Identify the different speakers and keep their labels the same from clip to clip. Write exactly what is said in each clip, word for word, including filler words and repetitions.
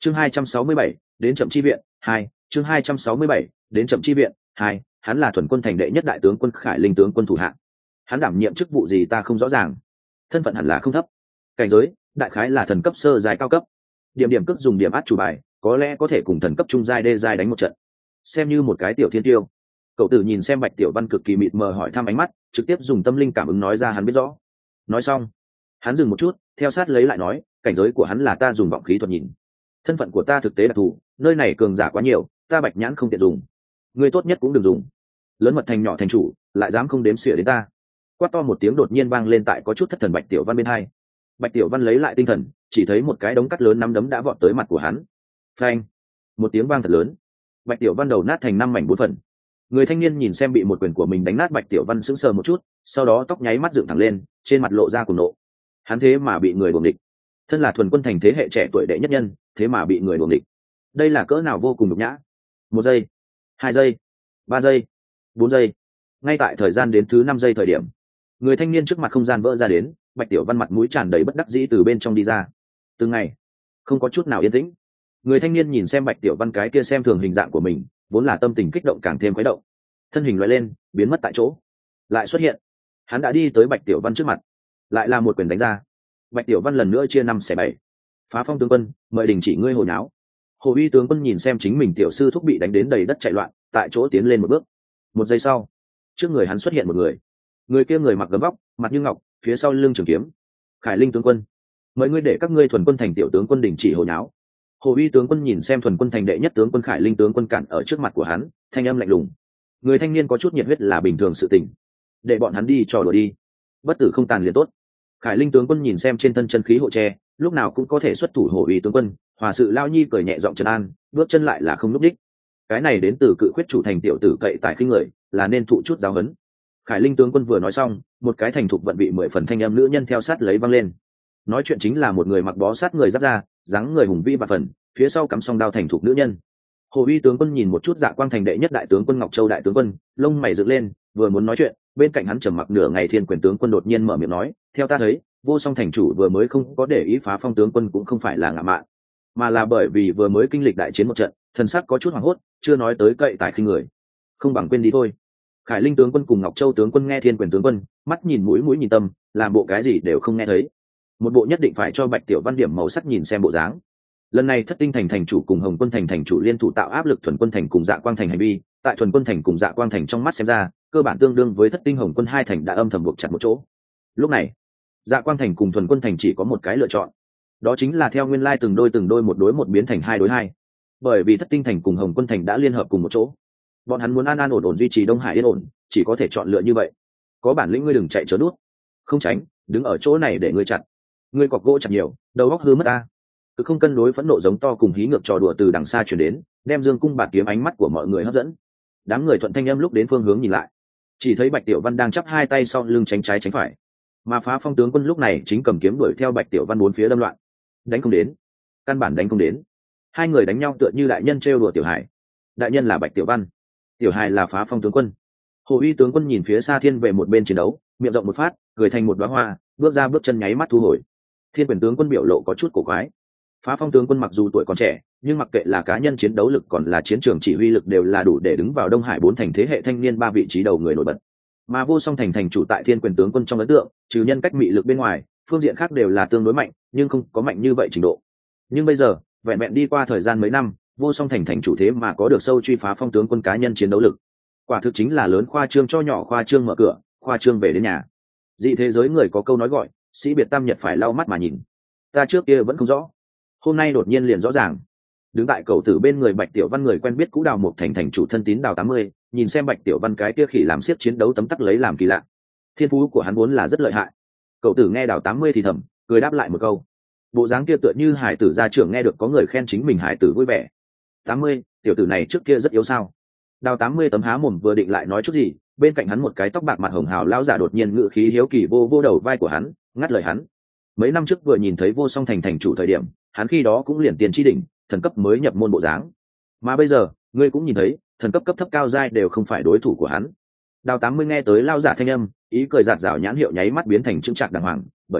Speaker 1: chương hai trăm sáu mươi bảy đến chậm chi viện hai chương hai trăm sáu mươi bảy đến chậm chi viện hai hắn là thuần quân thành đệ nhất đại tướng quân Khải Linh tướng quân thủ hạ. Hắn đảm nhiệm chức vụ gì ta không rõ ràng, thân phận hẳn là không thấp, cảnh giới đại khái là thần cấp sơ giai cao cấp, điểm điểm cước dùng điểm át chủ bài có lẽ có thể cùng thần cấp trung giai đê giai đánh một trận, xem như một cái tiểu thiên tiêu. Cậu tử nhìn xem Bạch Tiểu Văn cực kỳ mịt mờ hỏi thăm ánh mắt, trực tiếp dùng tâm linh cảm ứng nói ra hắn biết rõ. Nói xong hắn dừng một chút, theo sát lấy lại nói, cảnh giới của hắn là ta dùng vọng khí thuật nhìn, thân phận của ta thực tế đặc thù, nơi này cường giả quá nhiều, ta Bạch Nhãn không tiện dùng, ngươi tốt nhất cũng đừng dùng. Lớn mật thành nhỏ thành chủ lại dám không đếm xỉa đến ta. Quát to một tiếng đột nhiên vang lên tại có chút thất thần Bạch Tiểu Văn bên hai. Bạch Tiểu Văn lấy lại tinh thần, chỉ thấy một cái đống cắt lớn nắm đấm đã vọt tới mặt của hắn. Phanh! Một tiếng vang thật lớn, Bạch Tiểu Văn đầu nát thành năm mảnh bốn phần. Người thanh niên nhìn xem bị một quyền của mình đánh nát Bạch Tiểu Văn sững sờ một chút, sau đó tóc nháy mắt dựng thẳng lên, trên mặt lộ ra cuồng nộ. Hắn thế mà bị người đuổi địch, thân là thuần quân thành thế hệ trẻ tuổi đệ nhất nhân, thế mà bị người đuổi địch, đây là cỡ nào vô cùng nhục nhã. Một giây, hai giây, ba giây, bốn giây, ngay tại thời gian đến thứ năm giây thời điểm, người thanh niên trước mặt không gian vỡ ra đến, Bạch Tiểu Văn mặt mũi tràn đầy bất đắc dĩ từ bên trong đi ra. Từng ngày không có chút nào yên tĩnh. Người thanh niên nhìn xem Bạch Tiểu Văn cái kia xem thường hình dạng của mình, vốn là tâm tình kích động càng thêm khuấy động, thân hình loại lên biến mất tại chỗ, lại xuất hiện. Hắn đã đi tới Bạch Tiểu Văn trước mặt, lại là một quyền đánh ra. Bạch Tiểu Văn lần nữa chia năm xẻ bảy. Phá Phong tướng quân, mời đình chỉ ngươi hồi nháo. Hồ Uy tướng quân nhìn xem chính mình tiểu sư thúc bị đánh đến đầy đất chạy loạn, tại chỗ tiến lên một bước. Một giây sau, trước người hắn xuất hiện một người. Người kia người mặc gấm vóc, mặt như ngọc, phía sau lưng trường kiếm. Khải Linh tướng quân, mời ngươi để các ngươi thuần quân thành tiểu tướng quân đình chỉ hồi nháo. Hồ Uy tướng quân nhìn xem thuần quân thành đệ nhất tướng quân Khải Linh tướng quân cản ở trước mặt của hắn, thanh âm lạnh lùng. Người thanh niên có chút nhiệt huyết là bình thường sự tình, để bọn hắn đi trò đùa đi, bất tử không tàn liền tốt. Khải Linh tướng quân nhìn xem trên thân chân khí hộ tre, lúc nào cũng có thể xuất thủ. Hồ Uy tướng quân, Hòa sự lao nhi cười nhẹ giọng trấn an, bước chân lại là không lúc đích. Cái này đến từ cự khuyết chủ thành tiểu tử cậy tài khinh người, là nên thụ chút giáo huấn. Khải Linh tướng quân vừa nói xong, một cái thành thục vận vị mười phần thanh âm nữ nhân theo sát lấy văng lên. Nói chuyện chính là một người mặc bó sát người giáp ra, dáng người hùng vĩ và phần, phía sau cắm song đao thành thục nữ nhân. Hồ Uy tướng quân nhìn một chút Dạ Quang thành đệ nhất đại tướng quân Ngọc Châu đại tướng quân, lông mày dựng lên, vừa muốn nói chuyện, bên cạnh hắn trầm mặc nửa ngày Thiên Quyền tướng quân đột nhiên mở miệng nói, theo ta thấy, Vô Song thành chủ vừa mới không có để ý Phá Phong tướng quân cũng không phải là ngạo mạn, mà là bởi vì vừa mới kinh lịch đại chiến một trận, thần sắc có chút hoảng hốt, chưa nói tới cậy tài khinh người, không bằng quên đi thôi. Khải Linh tướng quân cùng Ngọc Châu tướng quân nghe Thiên Quyền tướng quân, mắt nhìn mũi mũi nhìn tâm, làm bộ cái gì đều không nghe thấy, một bộ nhất định phải cho Bạch Tiểu Văn điểm màu sắc nhìn xem bộ dáng. Lần này Thất Tinh thành thành chủ cùng Hồng Quân thành thành chủ liên thủ tạo áp lực thuần quân thành cùng Dạ Quang thành hành vi, tại thuần quân thành cùng Dạ Quang thành trong mắt xem ra, cơ bản tương đương với Thất Tinh Hồng Quân hai thành đã âm thầm buộc chặt một chỗ. Lúc này, Dạ Quang thành cùng thuần quân thành chỉ có một cái lựa chọn, đó chính là theo nguyên lai từng đôi từng đôi một đối một biến thành hai đối hai. Bởi vì Thất Tinh thành cùng Hồng Quân thành đã liên hợp cùng một chỗ, bọn hắn muốn an an ổn ổn duy trì Đông Hải yên ổn, chỉ có thể chọn lựa như vậy. Có bản lĩnh ngươi đừng chạy chớ nuốt, không tránh, đứng ở chỗ này để ngươi chặt. Ngươi cọc gỗ chặt nhiều, đầu óc hư mất ta. Cứ không cân đối phẫn nộ giống to cùng hí ngược trò đùa từ đằng xa truyền đến, đem Dương cung bạt kiếm ánh mắt của mọi người hấp dẫn. Đám người thuận thanh âm lúc đến phương hướng nhìn lại, chỉ thấy Bạch Tiểu Văn đang chắp hai tay sau lưng tránh trái tránh phải, mà Phá Phong tướng quân lúc này chính cầm kiếm đuổi theo Bạch Tiểu Văn bốn phía đâm loạn. Đánh không đến, căn bản đánh không đến. Hai người đánh nhau tựa như đại nhân trêu đùa tiểu hải. Đại nhân là Bạch Tiểu Văn, tiểu hải là Phá Phong tướng quân. Hồ Uy tướng quân nhìn phía xa thiên về một bên chiến đấu, miệng rộng một phát, cười thành một đóa hoa, bước ra bước chân nháy mắt thu hồi. Thiên Quyền tướng quân biểu lộ có chút cổ quái. Phá Phong tướng quân mặc dù tuổi còn trẻ, nhưng mặc kệ là cá nhân chiến đấu lực còn là chiến trường chỉ huy lực đều là đủ để đứng vào Đông Hải bốn thành thế hệ thanh niên ba vị trí đầu người nổi bật. Mà Vô Song thành thành chủ tại Thiên Quyền tướng quân trong ấn tượng, trừ nhân cách mị lực bên ngoài, phương diện khác đều là tương đối mạnh, nhưng không có mạnh như vậy trình độ. Nhưng bây giờ, vẹn vẹn đi qua thời gian mấy năm, Vô Song thành thành chủ thế mà có được sâu truy Phá Phong tướng quân cá nhân chiến đấu lực. Quả thực chính là lớn khoa trương cho nhỏ khoa trương mở cửa, khoa trương về đến nhà. Dị thế giới người có câu nói gọi, sĩ biệt tam nhật phải lau mắt mà nhìn. Ta trước kia vẫn không rõ, hôm nay đột nhiên liền rõ ràng. Đứng tại cầu tử bên người Bạch Tiểu Văn người quen biết cũ Đào Mục thành thành chủ thân tín Đào tám mươi, nhìn xem Bạch Tiểu Văn cái kia khỉ làm siết chiến đấu tấm tắc lấy làm kỳ lạ. Thiên phú của hắn vốn là rất lợi hại. Cậu tử nghe Đào tám mươi thì thầm, cười đáp lại một câu. Bộ dáng kia tựa như hải tử gia trưởng nghe được có người khen chính mình hải tử vui vẻ. tám mươi, tiểu tử này trước kia rất yếu sao? Đào tám mươi tấm há mồm vừa định lại nói chút gì, bên cạnh hắn một cái tóc bạc mặt hồng hào lão giả đột nhiên ngự khí hiếu kỳ vô vô đầu vai của hắn, ngắt lời hắn. Mấy năm trước vừa nhìn thấy Vô Song thành thành chủ thời điểm, hắn khi đó cũng liền tiền chi đỉnh, thần cấp mới nhập môn bộ dáng. Mà bây giờ, ngươi cũng nhìn thấy, thần cấp cấp thấp cao giai đều không phải đối thủ của hắn. Đào tám mươi nghe tới lão giả thanh âm, ý cười giạt rào nhãn hiệu nháy mắt biến thành chững chạc đàng hoàng, bởi vì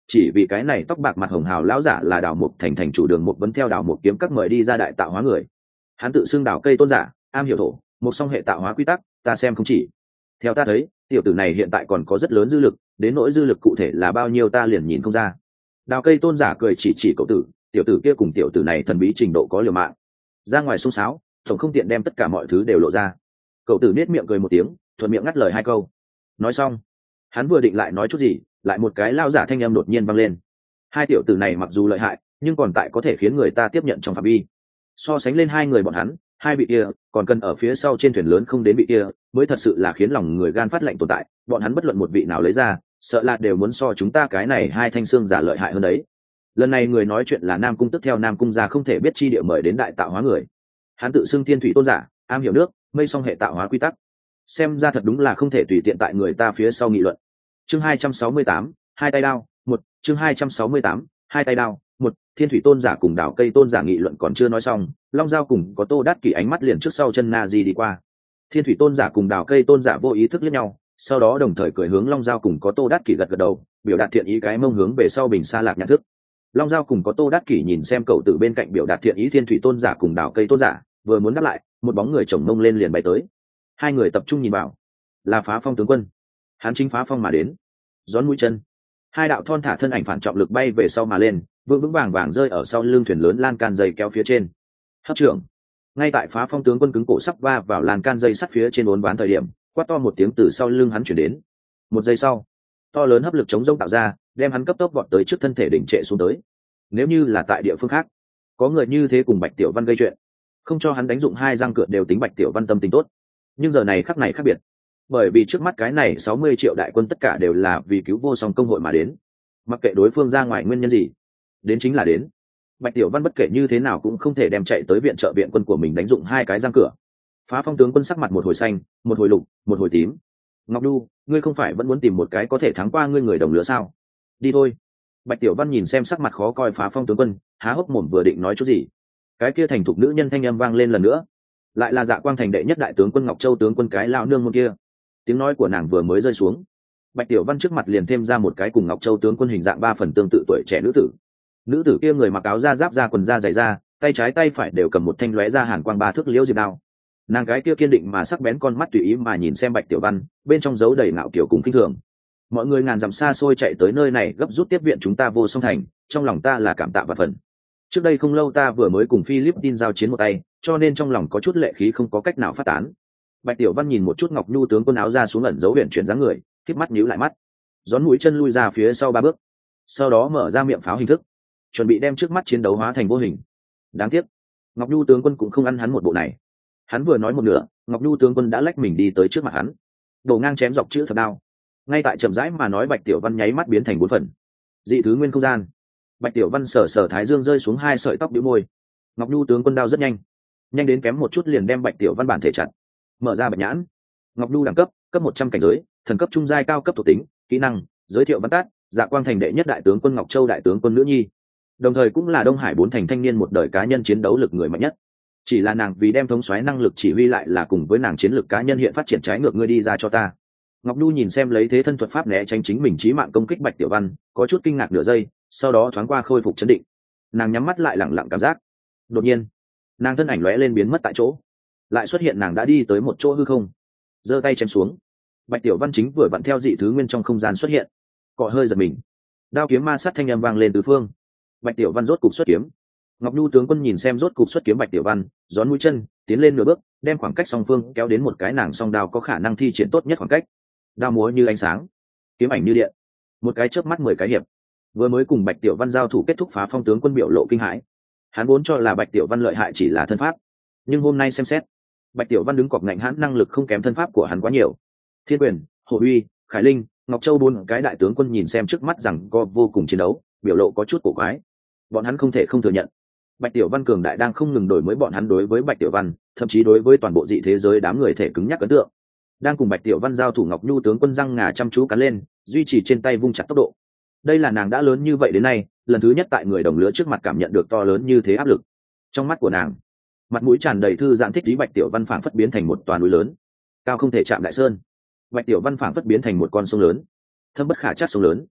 Speaker 1: chỉ vì cái này tóc bạc mặt hồng hào lão giả là đào mục thành thành chủ đường mục vấn theo đào mục kiếm các mời đi ra đại tạo hóa người. Hắn tự xưng đào cây tôn giả, am hiểu thổ một song hệ tạo hóa quy tắc, ta xem không chỉ. Theo ta thấy, tiểu tử này hiện tại còn có rất lớn dư lực, đến nỗi dư lực cụ thể là bao nhiêu ta liền nhìn không ra. Đào cây tôn giả cười chỉ chỉ cậu tử, tiểu tử kia cùng tiểu tử này thần bí trình độ có liều mạng. Ra ngoài xung sáo, tổng không tiện đem tất cả mọi thứ đều lộ ra. Cậu tử nết miệng cười một tiếng, thuận miệng ngắt lời hai câu. Nói xong, hắn vừa định lại nói chút gì, lại một cái lao giả thanh âm đột nhiên vang lên. Hai tiểu tử này mặc dù lợi hại, nhưng còn tại có thể khiến người ta tiếp nhận trong phạm vi. So sánh lên hai người bọn hắn, hai vị kia còn cần ở phía sau trên thuyền lớn không đến vị kia, mới thật sự là khiến lòng người gan phát lạnh tồn tại. Bọn hắn bất luận một vị nào lấy ra, sợ là đều muốn so chúng ta cái này hai thanh xương giả lợi hại hơn đấy. Lần này người nói chuyện là Nam Cung Tức theo Nam Cung gia không thể biết chi địa mời đến đại tạo hóa người. Hắn tự xưng thiên thủy tôn giả, am hiểu nước, mây song hệ tạo hóa quy tắc. Xem ra thật đúng là không thể tùy tiện tại người ta phía sau nghị luận. Chương hai trăm sáu mươi tám, hai tay đao, một, chương hai trăm sáu mươi tám, hai tay đao, một, thiên thủy tôn giả cùng đảo cây tôn giả nghị luận còn chưa nói xong, Long Giao cùng có Tô Đát Kỷ ánh mắt liền trước sau chân Na Di đi qua. Thiên thủy tôn giả cùng đảo cây tôn giả vô ý thức liếc nhau, sau đó đồng thời cười hướng Long Giao cùng có Tô Đát Kỷ gật gật đầu, biểu đạt thiện ý cái mông hướng về sau bình xa lạc nhận thức. Long Giao cùng có Tô Đát Kỷ nhìn xem cậu từ bên cạnh biểu đạt thiện ý thiên thủy tôn giả cùng đảo cây tôn giả, vừa muốn đáp lại, một bóng người chồng mông lên liền bay tới. Hai người tập trung nhìn vào, là Phá Phong tướng quân. Hắn chính phá phong mà đến, gión mũi chân, hai đạo thon thả thân ảnh phản trọng lực bay về sau mà lên, vững vững vàng vàng rơi ở sau lưng thuyền lớn lan can dây kéo phía trên. Hấp trưởng. Ngay tại Phá Phong tướng quân cứng cổ sắp va vào lan can dây sắt phía trên uốn ván thời điểm, quát to một tiếng từ sau lưng hắn chuyển đến. Một giây sau, to lớn hấp lực chống rông tạo ra, đem hắn cấp tốc vọt tới trước thân thể đỉnh trệ xuống tới. Nếu như là tại địa phương khác, có người như thế cùng Bạch Tiểu Văn gây chuyện, không cho hắn đánh dụng hai răng cửa đều tính Bạch Tiểu Văn tâm tình tốt. Nhưng giờ này khắc này khác biệt, bởi vì trước mắt cái này sáu mươi triệu đại quân tất cả đều là vì cứu vô song công hội mà đến, mặc kệ đối phương ra ngoài nguyên nhân gì, đến chính là đến. Bạch Tiểu Văn bất kể như thế nào cũng không thể đem chạy tới viện trợ viện quân của mình đánh dụng hai cái răng cửa. Phá Phong tướng quân sắc mặt một hồi xanh, một hồi lục, một hồi tím. Ngọc Nhu, ngươi không phải vẫn muốn tìm một cái có thể thắng qua ngươi người đồng lứa sao? Đi thôi. Bạch Tiểu Văn nhìn xem sắc mặt khó coi Phá Phong tướng quân, há hốc mồm vừa định nói chút gì, cái kia thành thục nữ nhân thanh âm vang lên lần nữa, lại là Dạ Quang thành đệ nhất đại tướng quân Ngọc Châu tướng quân cái lão nương môn kia. Tiếng nói của nàng vừa mới rơi xuống, Bạch Tiểu Văn trước mặt liền thêm ra một cái cùng Ngọc Châu tướng quân hình dạng ba phần tương tự tuổi trẻ nữ tử. Nữ tử kia người mặc áo da giáp da quần da dày da, tay trái tay phải đều cầm một thanh lóe ra hàn quang ba thước liễu diệp đao. Nàng cái kia kiên định mà sắc bén con mắt tùy ý mà nhìn xem Bạch Tiểu Văn, bên trong giấu đầy ngạo kiểu cùng kinh thường. Mọi người ngàn dặm xa xôi chạy tới nơi này gấp rút tiếp viện chúng ta vô song thành, trong lòng ta là cảm tạ và phần. Trước đây không lâu ta vừa mới cùng Philippines giao chiến một tay, cho nên trong lòng có chút lệ khí không có cách nào phát tán. Bạch Tiểu Văn nhìn một chút Ngọc Nhu tướng quân áo ra xuống ẩn dấu huyền chuyển dáng người, khép mắt nhíu lại mắt, gión mũi chân lui ra phía sau ba bước, sau đó mở ra miệng pháo hình thức, chuẩn bị đem trước mắt chiến đấu hóa thành vô hình. Đáng tiếc, Ngọc Nhu tướng quân cũng không ăn hắn một bộ này. Hắn vừa nói một nửa, Ngọc Nhu tướng quân đã lách mình đi tới trước mặt hắn, đổ ngang chém dọc chữ thật đao. Ngay tại chậm rãi mà nói, Bạch Tiểu Văn nháy mắt biến thành bốn phần. Dị thứ nguyên không gian. Bạch Tiểu Văn sờ sờ thái dương rơi xuống hai sợi tóc bĩu môi. Ngọc Nhu tướng quân đao rất nhanh, nhanh đến kém một chút liền đem Bạch Tiểu Văn bản thể chặt. Mở ra bạch nhãn. Ngọc Nhu đẳng cấp, cấp một trăm cảnh giới, thần cấp trung giai cao cấp thuộc tính, kỹ năng, giới thiệu văn tát, Dạ Quang thành đệ nhất đại tướng quân Ngọc Châu đại tướng quân nữ nhi, đồng thời cũng là Đông Hải bốn thành thanh niên một đời cá nhân chiến đấu lực người mạnh nhất. Chỉ là nàng vì đem thống soái năng lực chỉ huy lại là cùng với nàng chiến lược cá nhân hiện phát triển trái ngược, ngươi đi ra cho ta. Ngọc Nhu nhìn xem lấy thế thân thuật pháp né tránh chính mình chí mạng công kích Bạch Tiểu Văn, có chút kinh ngạc nửa giây, sau đó thoáng qua khôi phục chấn định. Nàng nhắm mắt lại lặng lặng cảm giác. Đột nhiên, nàng thân ảnh lóe lên biến mất tại chỗ, lại xuất hiện nàng đã đi tới một chỗ hư không, giơ tay chém xuống. Bạch Tiểu Văn chính vừa vặn theo dị thứ nguyên trong không gian xuất hiện, cọ hơi giật mình, đao kiếm ma sát thanh âm vang lên tứ phương. Bạch Tiểu Văn rốt cục xuất kiếm. Ngọc Nhu tướng quân nhìn xem rốt cục xuất kiếm Bạch Tiểu Văn, gión mũi chân tiến lên nửa bước, đem khoảng cách song phương kéo đến một cái nàng song đao có khả năng thi triển tốt nhất khoảng cách. Đao múa như ánh sáng, kiếm ảnh như điện, một cái chớp mắt mười cái hiệp. Vừa mới cùng Bạch Tiểu Văn giao thủ kết thúc, Phá Phong tướng quân biểu lộ kinh hãi. Hắn vốn cho là Bạch Tiểu Văn lợi hại chỉ là thân pháp, nhưng hôm nay xem xét, Bạch Tiểu Văn đứng cọc ngạnh hãn năng lực không kém thân pháp của hắn quá nhiều. Thiên Quyền, Hồ Uy, Khải Linh, Ngọc Châu bốn cái đại tướng quân nhìn xem trước mắt rằng có vô cùng chiến đấu, biểu lộ có chút cổ quái. Bọn hắn không thể không thừa nhận, Bạch Tiểu Văn cường đại đang không ngừng đổi mới bọn hắn đối với Bạch Tiểu Văn, thậm chí đối với toàn bộ dị thế giới đám người thể cứng nhắc ấn tượng. Đang cùng Bạch Tiểu Văn giao thủ, Ngọc Nhu tướng quân răng ngà chăm chú cắn lên, duy trì trên tay vung chặt tốc độ. Đây là nàng đã lớn như vậy đến nay, lần thứ nhất tại người đồng lứa trước mặt cảm nhận được to lớn như thế áp lực. Trong mắt của nàng, mặt mũi tràn đầy thư giãn thích ý. Bạch Tiểu Văn phảng phất biến thành một toàn núi lớn, cao không thể chạm đại sơn. Bạch Tiểu Văn phảng phất biến thành một con sông lớn, thâm bất khả trắc sông lớn.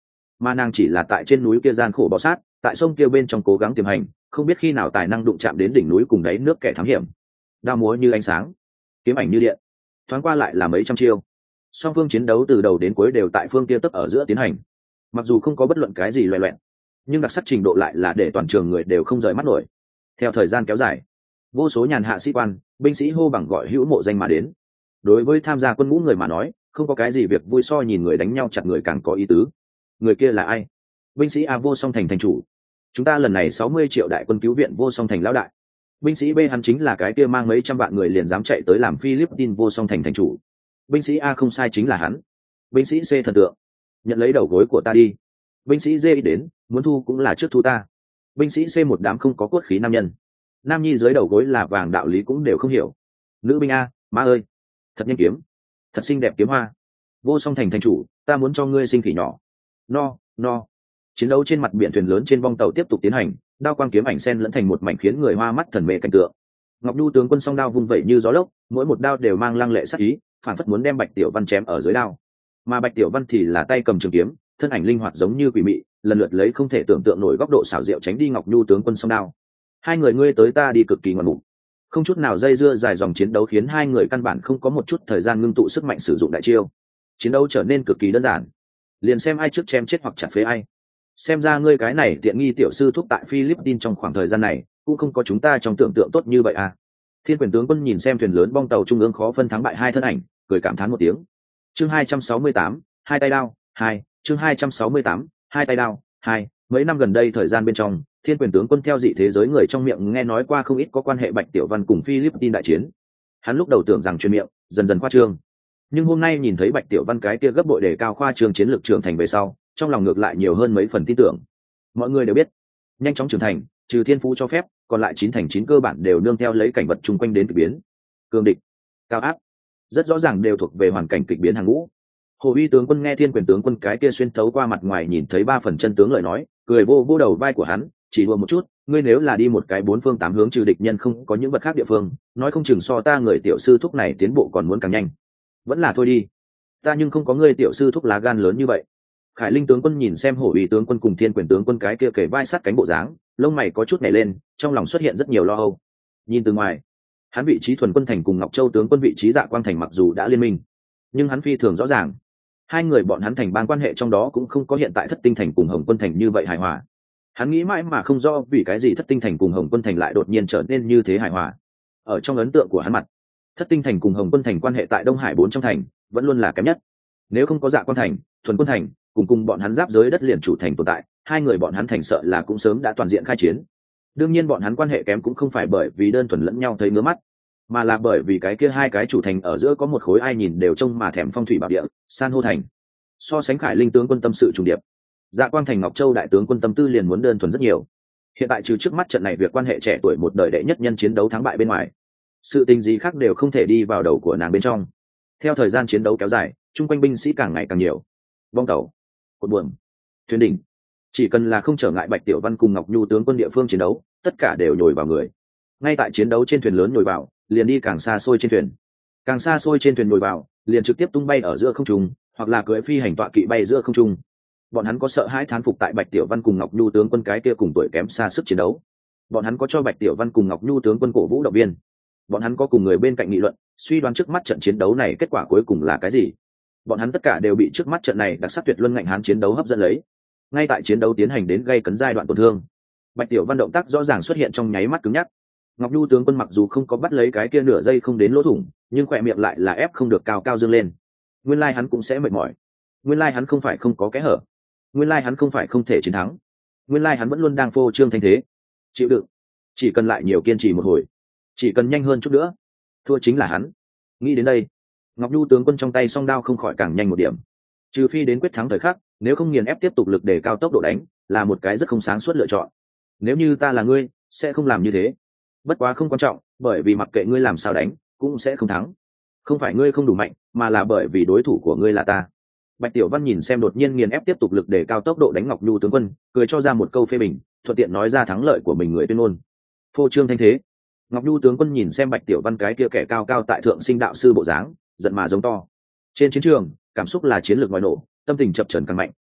Speaker 1: mà nàng chỉ là tại trên núi kia gian khổ bò sát, tại sông kia bên trong cố gắng tiềm hành, không biết khi nào tài năng đụng chạm đến đỉnh núi cùng đáy nước kẻ thám hiểm. Đao múa như ánh sáng, kiếm ảnh như điện, thoáng qua lại là mấy trăm chiêu. Song phương chiến đấu từ đầu đến cuối đều tại phương kia tấp ở giữa tiến hành, mặc dù không có bất luận cái gì loẹ loẹn, nhưng đặc sắc trình độ lại là để toàn trường người đều không rời mắt nổi. Theo thời gian kéo dài, vô số nhàn hạ sĩ quan, binh sĩ hô bằng gọi hữu mộ danh mà đến. Đối với tham gia quân ngũ người mà nói, không có cái gì việc vui so nhìn người đánh nhau chặt người càng có ý tứ. Người kia là ai? Binh sĩ A Vô Song Thành thành chủ. Chúng ta lần này sáu mươi triệu đại quân cứu viện Vô Song Thành lão đại. Binh sĩ B hắn chính là cái kia mang mấy trăm vạn người liền dám chạy tới làm Philippines Vô Song Thành thành chủ. Binh sĩ A không sai chính là hắn. Binh sĩ C thần tượng, nhận lấy đầu gối của ta đi. Binh sĩ D đến, muốn thu cũng là trước thu ta. Binh sĩ C một đám không có cốt khí nam nhân. Nam nhi dưới đầu gối là vàng, đạo lý cũng đều không hiểu. Nữ binh A, má ơi, thật nhanh kiếm, thật xinh đẹp kiếm hoa. Vô Song Thành thành chủ, ta muốn cho ngươi sinh khỉ nhỏ. No, no. Chiến đấu trên mặt biển thuyền lớn trên bong tàu tiếp tục tiến hành, đao quang kiếm ảnh sen lẫn thành một mảnh khiến người hoa mắt thần mê cảnh tượng. Ngọc Nhu tướng quân song đao vung vẩy như gió lốc, mỗi một đao đều mang lăng lệ sắc ý, phản phất muốn đem Bạch Tiểu Văn chém ở dưới đao. Mà Bạch Tiểu Văn thì là tay cầm trường kiếm, thân ảnh linh hoạt giống như quỷ mị, lần lượt lấy không thể tưởng tượng nổi góc độ xảo diệu tránh đi Ngọc Nhu tướng quân song đao. Hai người ngươi tới ta đi cực kỳ ngoạn mục, không chút nào dây dưa dài dòng chiến đấu khiến hai người căn bản không có một chút thời gian ngưng tụ sức mạnh sử dụng đại chiêu. Chiến đấu trở nên cực kỳ đơn giản, liền xem ai trước chém chết hoặc chặt phế ai. Xem ra ngươi cái này tiện nghi tiểu sư thúc tại Philippines trong khoảng thời gian này cũng không có chúng ta trong tưởng tượng tốt như vậy à. Thiên Quyền tướng quân nhìn xem thuyền lớn bong tàu trung ương khó phân thắng bại hai thân ảnh, cười cảm thán một tiếng. Chương hai trăm sáu mươi tám, hai tay đao, hai, chương hai trăm sáu mươi tám, hai tay đao, hai. Mấy năm gần đây thời gian bên trong, Thiên Quyền tướng quân theo dị thế giới người trong miệng nghe nói qua không ít có quan hệ Bạch Tiểu Văn cùng Philippines đại chiến. Hắn lúc đầu tưởng rằng truyền miệng, dần dần khoa trương. Nhưng hôm nay nhìn thấy Bạch Tiểu Văn cái kia gấp bội đề cao khoa trương chiến lược trưởng thành về sau, trong lòng ngược lại nhiều hơn mấy phần tin tưởng. Mọi người đều biết, nhanh chóng trưởng thành, trừ thiên phú cho phép, còn lại chín thành chín cơ bản đều nương theo lấy cảnh vật chung quanh đến kịch biến. Cường địch, cao áp, rất rõ ràng đều thuộc về hoàn cảnh kịch biến hàng ngũ. Hồ Uy tướng quân nghe Thiên Quyền tướng quân cái kia xuyên thấu qua mặt ngoài nhìn thấy ba phần chân tướng lời nói, cười vô vô đầu vai của hắn, chỉ đùa một chút, ngươi nếu là đi một cái bốn phương tám hướng trừ địch nhân không có những vật khác địa phương, nói không chừng so ta người tiểu sư thúc này tiến bộ còn muốn càng nhanh. Vẫn là thôi đi, ta nhưng không có ngươi tiểu sư thúc lá gan lớn như vậy. Khải Linh tướng quân nhìn xem Hổ Uy tướng quân cùng Thiên Quyền tướng quân cái kia kề vai sát cánh bộ dáng, lông mày có chút nhảy lên, trong lòng xuất hiện rất nhiều lo âu. Nhìn từ ngoài, hắn vị trí Thuần Quân Thành cùng Ngọc Châu tướng quân vị trí Dạ Quang Thành mặc dù đã liên minh, nhưng hắn phi thường rõ ràng, hai người bọn hắn thành bang quan hệ trong đó cũng không có hiện tại Thất Tinh Thành cùng Hồng Quân Thành như vậy hài hòa. Hắn nghĩ mãi mà không rõ vì cái gì Thất Tinh Thành cùng Hồng Quân Thành lại đột nhiên trở nên như thế hài hòa. Ở trong ấn tượng của hắn mặt, Thất Tinh Thành cùng Hồng Quân Thành quan hệ tại Đông Hải bốn trong thành vẫn luôn là kém nhất. Nếu không có Dạ Quang Thành, Thuần Quân Thành cùng cùng bọn hắn giáp giới đất liền chủ thành tồn tại, hai người bọn hắn thành sợ là cũng sớm đã toàn diện khai chiến. Đương nhiên bọn hắn quan hệ kém cũng không phải bởi vì đơn thuần lẫn nhau thấy ngứa mắt, mà là bởi vì cái kia hai cái chủ thành ở giữa có một khối ai nhìn đều trông mà thèm phong thủy bảo địa, San hô thành. So sánh Khải Linh tướng quân tâm sự trùng điệp, Dạ Quang Thành Ngọc Châu đại tướng quân tâm tư liền muốn đơn thuần rất nhiều. Hiện tại trừ trước mắt trận này việc quan hệ trẻ tuổi một đời đệ nhất nhân chiến đấu thắng bại bên ngoài, sự tình gì khác đều không thể đi vào đầu của nàng bên trong. Theo thời gian chiến đấu kéo dài, chung quanh binh sĩ càng ngày càng nhiều. Bong tàu, cột buồm, thuyền đỉnh, chỉ cần là không trở ngại Bạch Tiểu Văn cùng Ngọc Nhu tướng quân địa phương chiến đấu, tất cả đều nhồi vào người. Ngay tại chiến đấu trên thuyền lớn nhồi vào, liền đi càng xa xôi trên thuyền, càng xa xôi trên thuyền nhồi vào, liền trực tiếp tung bay ở giữa không trung, hoặc là cưỡi phi hành tọa kỵ bay giữa không trung. Bọn hắn có sợ hãi thán phục tại Bạch Tiểu Văn cùng Ngọc Nhu tướng quân cái kia cùng tuổi kém xa sức chiến đấu. Bọn hắn có cho Bạch Tiểu Văn cùng Ngọc Nhu tướng quân cổ vũ động viên. Bọn hắn có cùng người bên cạnh nghị luận, suy đoán trước mắt trận chiến đấu này kết quả cuối cùng là cái gì. Bọn hắn tất cả đều bị trước mắt trận này đặc sắc tuyệt luân ngạnh hán chiến đấu hấp dẫn lấy. Ngay tại chiến đấu tiến hành đến gây cấn giai đoạn tổn thương, Bạch Tiểu Văn động tác rõ ràng xuất hiện trong nháy mắt cứng nhắc. Ngọc Nhu tướng quân mặc dù không có bắt lấy cái kia nửa giây không đến lỗ thủng, nhưng khỏe miệng lại là ép không được cao cao dương lên. Nguyên lai hắn cũng sẽ mệt mỏi. Nguyên lai hắn không phải không có kẽ hở. Nguyên lai hắn không phải không thể chiến thắng. Nguyên lai hắn vẫn luôn đang phô trương thanh thế. Chịu đựng, chỉ cần lại nhiều kiên trì một hồi, chỉ cần nhanh hơn chút nữa, thua chính là hắn. Nghĩ đến đây, Ngọc Nhu tướng quân trong tay song đao không khỏi càng nhanh một điểm. Trừ phi đến quyết thắng thời khắc, nếu không nghiền ép tiếp tục lực để cao tốc độ đánh, là một cái rất không sáng suốt lựa chọn. Nếu như ta là ngươi, sẽ không làm như thế. Bất quá không quan trọng, bởi vì mặc kệ ngươi làm sao đánh, cũng sẽ không thắng. Không phải ngươi không đủ mạnh, mà là bởi vì đối thủ của ngươi là ta. Bạch Tiểu Văn nhìn xem đột nhiên nghiền ép tiếp tục lực để cao tốc độ đánh Ngọc Nhu tướng quân, cười cho ra một câu phê bình, thuận tiện nói ra thắng lợi của mình người tuyên ngôn. Phô trương thanh thế. Ngọc Nhu tướng quân nhìn xem Bạch Tiểu Văn cái kia kẻ cao cao tại thượng sinh đạo sư bộ dáng, giận mà giống to. Trên chiến trường, cảm xúc là chiến lược ngoài nổ, tâm tình chập chờn càng mạnh,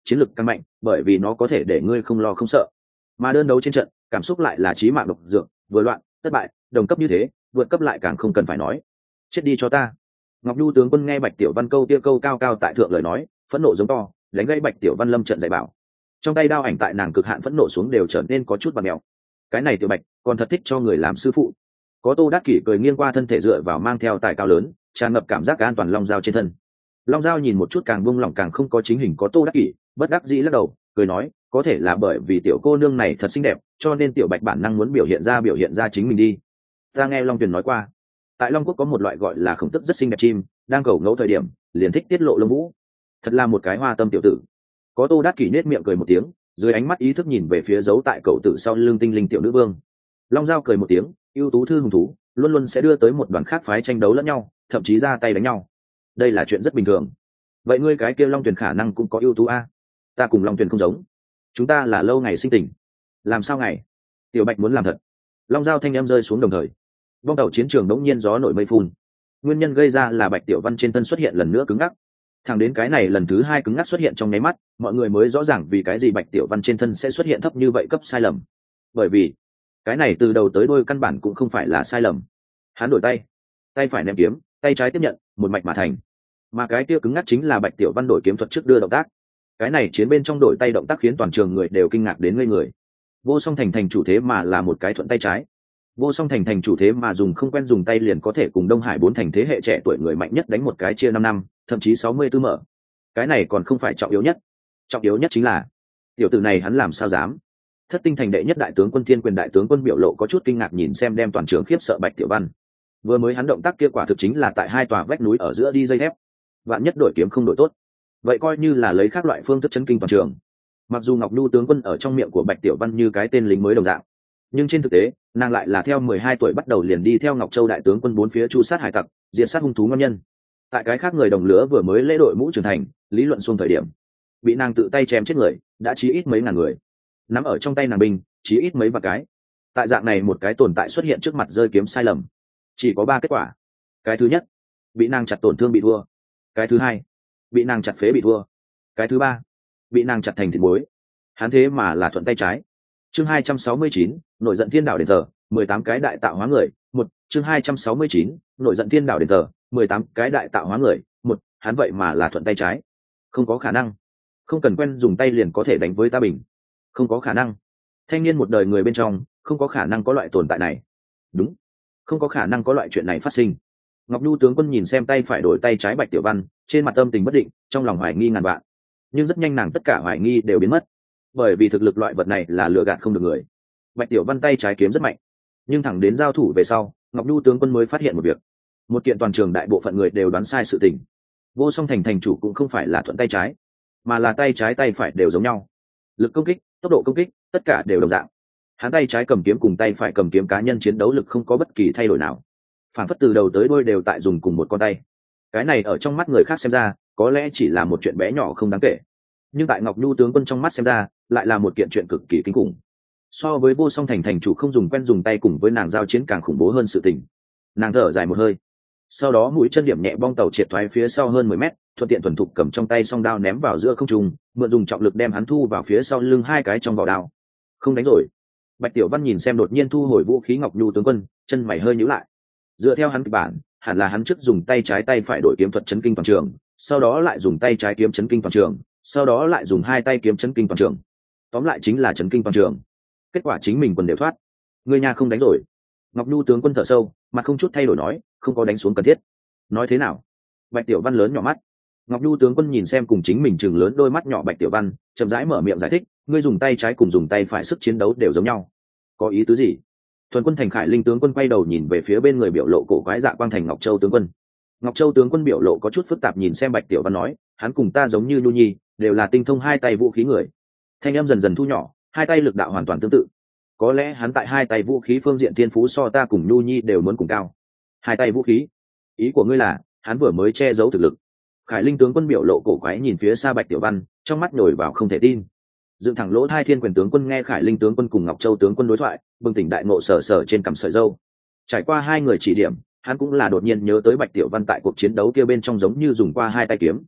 Speaker 1: chiến lực càng mạnh, bởi vì nó có thể để ngươi không lo không sợ. Mà đơn đấu trên trận, cảm xúc lại là chí mạng độc dược, vừa loạn, thất bại, đồng cấp như thế, vượt cấp lại càng không cần phải nói. Chết đi cho ta. Ngọc Nhu tướng quân nghe Bạch Tiểu Văn câu kia câu cao cao tại thượng lời nói, phẫn nộ giống to, đánh gây Bạch Tiểu Văn lâm trận dạy bảo. Trong tay đao ảnh tại nàng cực hạn phẫn nộ xuống đều trở nên có chút bặm mèo. Cái này Tiểu Bạch, còn thật thích cho người làm sư phụ. Có Tô Đát Kỷ cười nghiêng qua thân thể dựa vào mang theo tài cao lớn, tràn ngập cảm giác an toàn long dao trên thân. Long dao nhìn một chút càng buông lỏng càng không có chính hình có Tô Đát Kỷ, bất đắc dĩ lắc đầu, cười nói, có thể là bởi vì tiểu cô nương này thật xinh đẹp, cho nên Tiểu Bạch bản năng muốn biểu hiện ra biểu hiện ra chính mình đi. Ta nghe Long Tuyền nói qua, tại Long Quốc có một loại gọi là khổng tức rất xinh đẹp chim, đang cầu ngẫu thời điểm, liền thích tiết lộ lông vũ. Thật là một cái hoa tâm tiểu tử. Có Tô Đát Kỷ nết miệng cười một tiếng, dưới ánh mắt ý thức nhìn về phía dấu tại cậu tử sau lưng tinh linh tiểu nữ vương. Long Giao cười một tiếng, ưu tú thư hùng thú, luôn luôn sẽ đưa tới một đoàn khác phái tranh đấu lẫn nhau, thậm chí ra tay đánh nhau. Đây là chuyện rất bình thường. Vậy ngươi cái kia Long Tuyền khả năng cũng có ưu tú a? Ta cùng Long Tuyền không giống, chúng ta là lâu ngày sinh tình. Làm sao ngày? Tiểu Bạch muốn làm thật. Long Giao thanh em rơi xuống đồng thời, vong tàu chiến trường đống nhiên gió nổi mây phun. Nguyên nhân gây ra là Bạch Tiểu Văn trên thân xuất hiện lần nữa cứng ngắc. Thẳng đến cái này lần thứ hai cứng ngắc xuất hiện trong nháy mắt, mọi người mới rõ ràng vì cái gì Bạch Tiểu Văn trên thân sẽ xuất hiện thấp như vậy cấp sai lầm. Bởi vì cái này từ đầu tới đuôi căn bản cũng không phải là sai lầm. Hắn đổi tay, tay phải ném kiếm, tay trái tiếp nhận, một mạch mà thành. Mà cái kia cứng ngắc chính là Bạch Tiểu Văn đổi kiếm thuật trước đưa động tác. Cái này chiến bên trong đổi tay động tác khiến toàn trường người đều kinh ngạc đến ngây người. Vô Song Thành thành chủ thế mà là một cái thuận tay trái. Vô Song Thành thành chủ thế mà dùng không quen dùng tay liền có thể cùng Đông Hải bốn thành thế hệ trẻ tuổi người mạnh nhất đánh một cái chia năm năm, thậm chí sáu mươi tư mở. Cái này còn không phải trọng yếu nhất. Trọng yếu nhất chính là tiểu tử này hắn làm sao dám? Thất tinh thành đệ nhất đại tướng quân Thiên Quyền đại tướng quân biểu lộ có chút kinh ngạc nhìn xem đem toàn trường khiếp sợ Bạch Tiểu Văn. Vừa mới hắn động tác kia quả thực chính là tại hai tòa vách núi ở giữa đi dây thép. Vạn nhất đổi kiếm không đổi tốt, vậy coi như là lấy khác loại phương thức chấn kinh toàn trường. Mặc dù Ngọc Nhu tướng quân ở trong miệng của Bạch Tiểu Văn như cái tên lính mới đồng dạng, nhưng trên thực tế nàng lại là theo mười hai tuổi bắt đầu liền đi theo Ngọc Châu đại tướng quân bốn phía chu sát hải tặc, diệt sát hung thú ngon nhân. Tại cái khác người đồng lứa vừa mới lễ đội mũ trưởng thành, lý luận xuông thời điểm, bị nàng tự tay chém chết người đã chí ít mấy ngàn người, nắm ở trong tay nàng binh chí ít mấy vạn cái. Tại dạng này một cái tồn tại xuất hiện trước mặt rơi kiếm sai lầm, chỉ có ba kết quả. Cái thứ nhất, bị nàng chặt tổn thương bị thua. Cái thứ hai, bị nàng chặt phế bị thua. Cái thứ ba, bị nàng chặt thành thịt muối. Hắn thế mà là thuận tay trái. Chương hai trăm sáu mươi chín, nổi giận thiên đảo đền thờ, mười tám cái đại tạo hóa người. Một, chương hai trăm sáu mươi chín, nổi giận thiên đảo đền thờ, mười tám cái đại tạo hóa người. Một, hắn vậy mà là thuận tay trái. Không có khả năng. Không cần quen dùng tay liền có thể đánh với ta bình. Không có khả năng. Thanh niên một đời người bên trong, không có khả năng có loại tồn tại này. Đúng, không có khả năng có loại chuyện này phát sinh. Ngọc Nhu tướng quân nhìn xem tay phải đổi tay trái Bạch Tiểu Văn, trên mặt âm tình bất định, trong lòng hoài nghi ngàn vạn. Nhưng rất nhanh nàng tất cả hoài nghi đều biến mất, bởi vì thực lực loại vật này là lừa gạt không được người. Bạch Tiểu Văn tay trái kiếm rất mạnh, nhưng thẳng đến giao thủ về sau, Ngọc Nhu tướng quân mới phát hiện một việc, một kiện toàn trường đại bộ phận người đều đoán sai sự tình. Vô Song Thành thành chủ cũng không phải là thuận tay trái, mà là tay trái tay phải đều giống nhau, lực công kích, tốc độ công kích, tất cả đều đồng dạng. Hắn tay trái cầm kiếm cùng tay phải cầm kiếm cá nhân chiến đấu lực không có bất kỳ thay đổi nào, phản phất từ đầu tới đuôi đều tại dùng cùng một con tay. Cái này ở trong mắt người khác xem ra có lẽ chỉ là một chuyện bé nhỏ không đáng kể, nhưng tại Ngọc Nhu tướng quân trong mắt xem ra lại là một kiện chuyện cực kỳ kinh khủng. So với Vô Song Thành thành chủ không dùng quen dùng tay cùng với nàng giao chiến càng khủng bố hơn sự tình. Nàng thở dài một hơi, sau đó mũi chân điểm nhẹ bong tàu triệt thoái phía sau hơn mười mét, thuận tiện thuần thục cầm trong tay song đao ném vào giữa không trung, mượn dùng trọng lực đem hắn thu vào phía sau lưng hai cái trong vỏ đao. Không đánh rồi. Bạch Tiểu Văn nhìn xem đột nhiên thu hồi vũ khí Ngọc Nhu tướng quân, chân mày hơi nhíu lại. Dựa theo hắn kịch bản, hẳn là hắn trước dùng tay trái tay phải đổi kiếm thuật chấn kinh toàn trường, sau đó lại dùng tay trái kiếm chấn kinh toàn trường, sau đó lại dùng hai tay kiếm chấn kinh toàn trường. Tóm lại chính là chấn kinh toàn trường. Kết quả chính mình quần đều thoát. Người nhà không đánh rồi. Ngọc Nhu tướng quân thở sâu, mặt không chút thay đổi nói, không có đánh xuống cần thiết. Nói thế nào? Bạch Tiểu Văn lớn nhỏ mắt. Ngọc Nhu tướng quân nhìn xem cùng chính mình chừng lớn đôi mắt nhỏ Bạch Tiểu Văn, chậm rãi mở miệng giải thích, ngươi dùng tay trái cùng dùng tay phải sức chiến đấu đều giống nhau. Có ý tứ gì? Thuần quân Thành Khải Linh tướng quân quay đầu nhìn về phía bên người biểu lộ cổ quái dạ quang thành Ngọc Châu tướng quân. Ngọc Châu tướng quân biểu lộ có chút phức tạp nhìn xem Bạch Tiểu Văn nói, hắn cùng ta giống như Nhu Nhi, đều là tinh thông hai tay vũ khí người. Thanh em dần dần thu nhỏ, hai tay lực đạo hoàn toàn tương tự. Có lẽ hắn tại hai tay vũ khí phương diện thiên phú so ta cùng Nhu Nhi đều muốn cùng cao. Hai tay vũ khí? Ý của ngươi là, hắn vừa mới che giấu thực lực. Khải Linh tướng quân biểu lộ cổ quái nhìn phía xa Bạch Tiểu Văn, trong mắt nhồi vào không thể tin. Dựng thẳng lỗ hai Thiên Quyền tướng quân nghe Khải Linh tướng quân cùng Ngọc Châu tướng quân đối thoại, bừng tỉnh đại ngộ sở sở trên cằm sợi râu. Trải qua hai người chỉ điểm, hắn cũng là đột nhiên nhớ tới Bạch Tiểu Văn tại cuộc chiến đấu kia bên trong giống như dùng qua hai tay kiếm.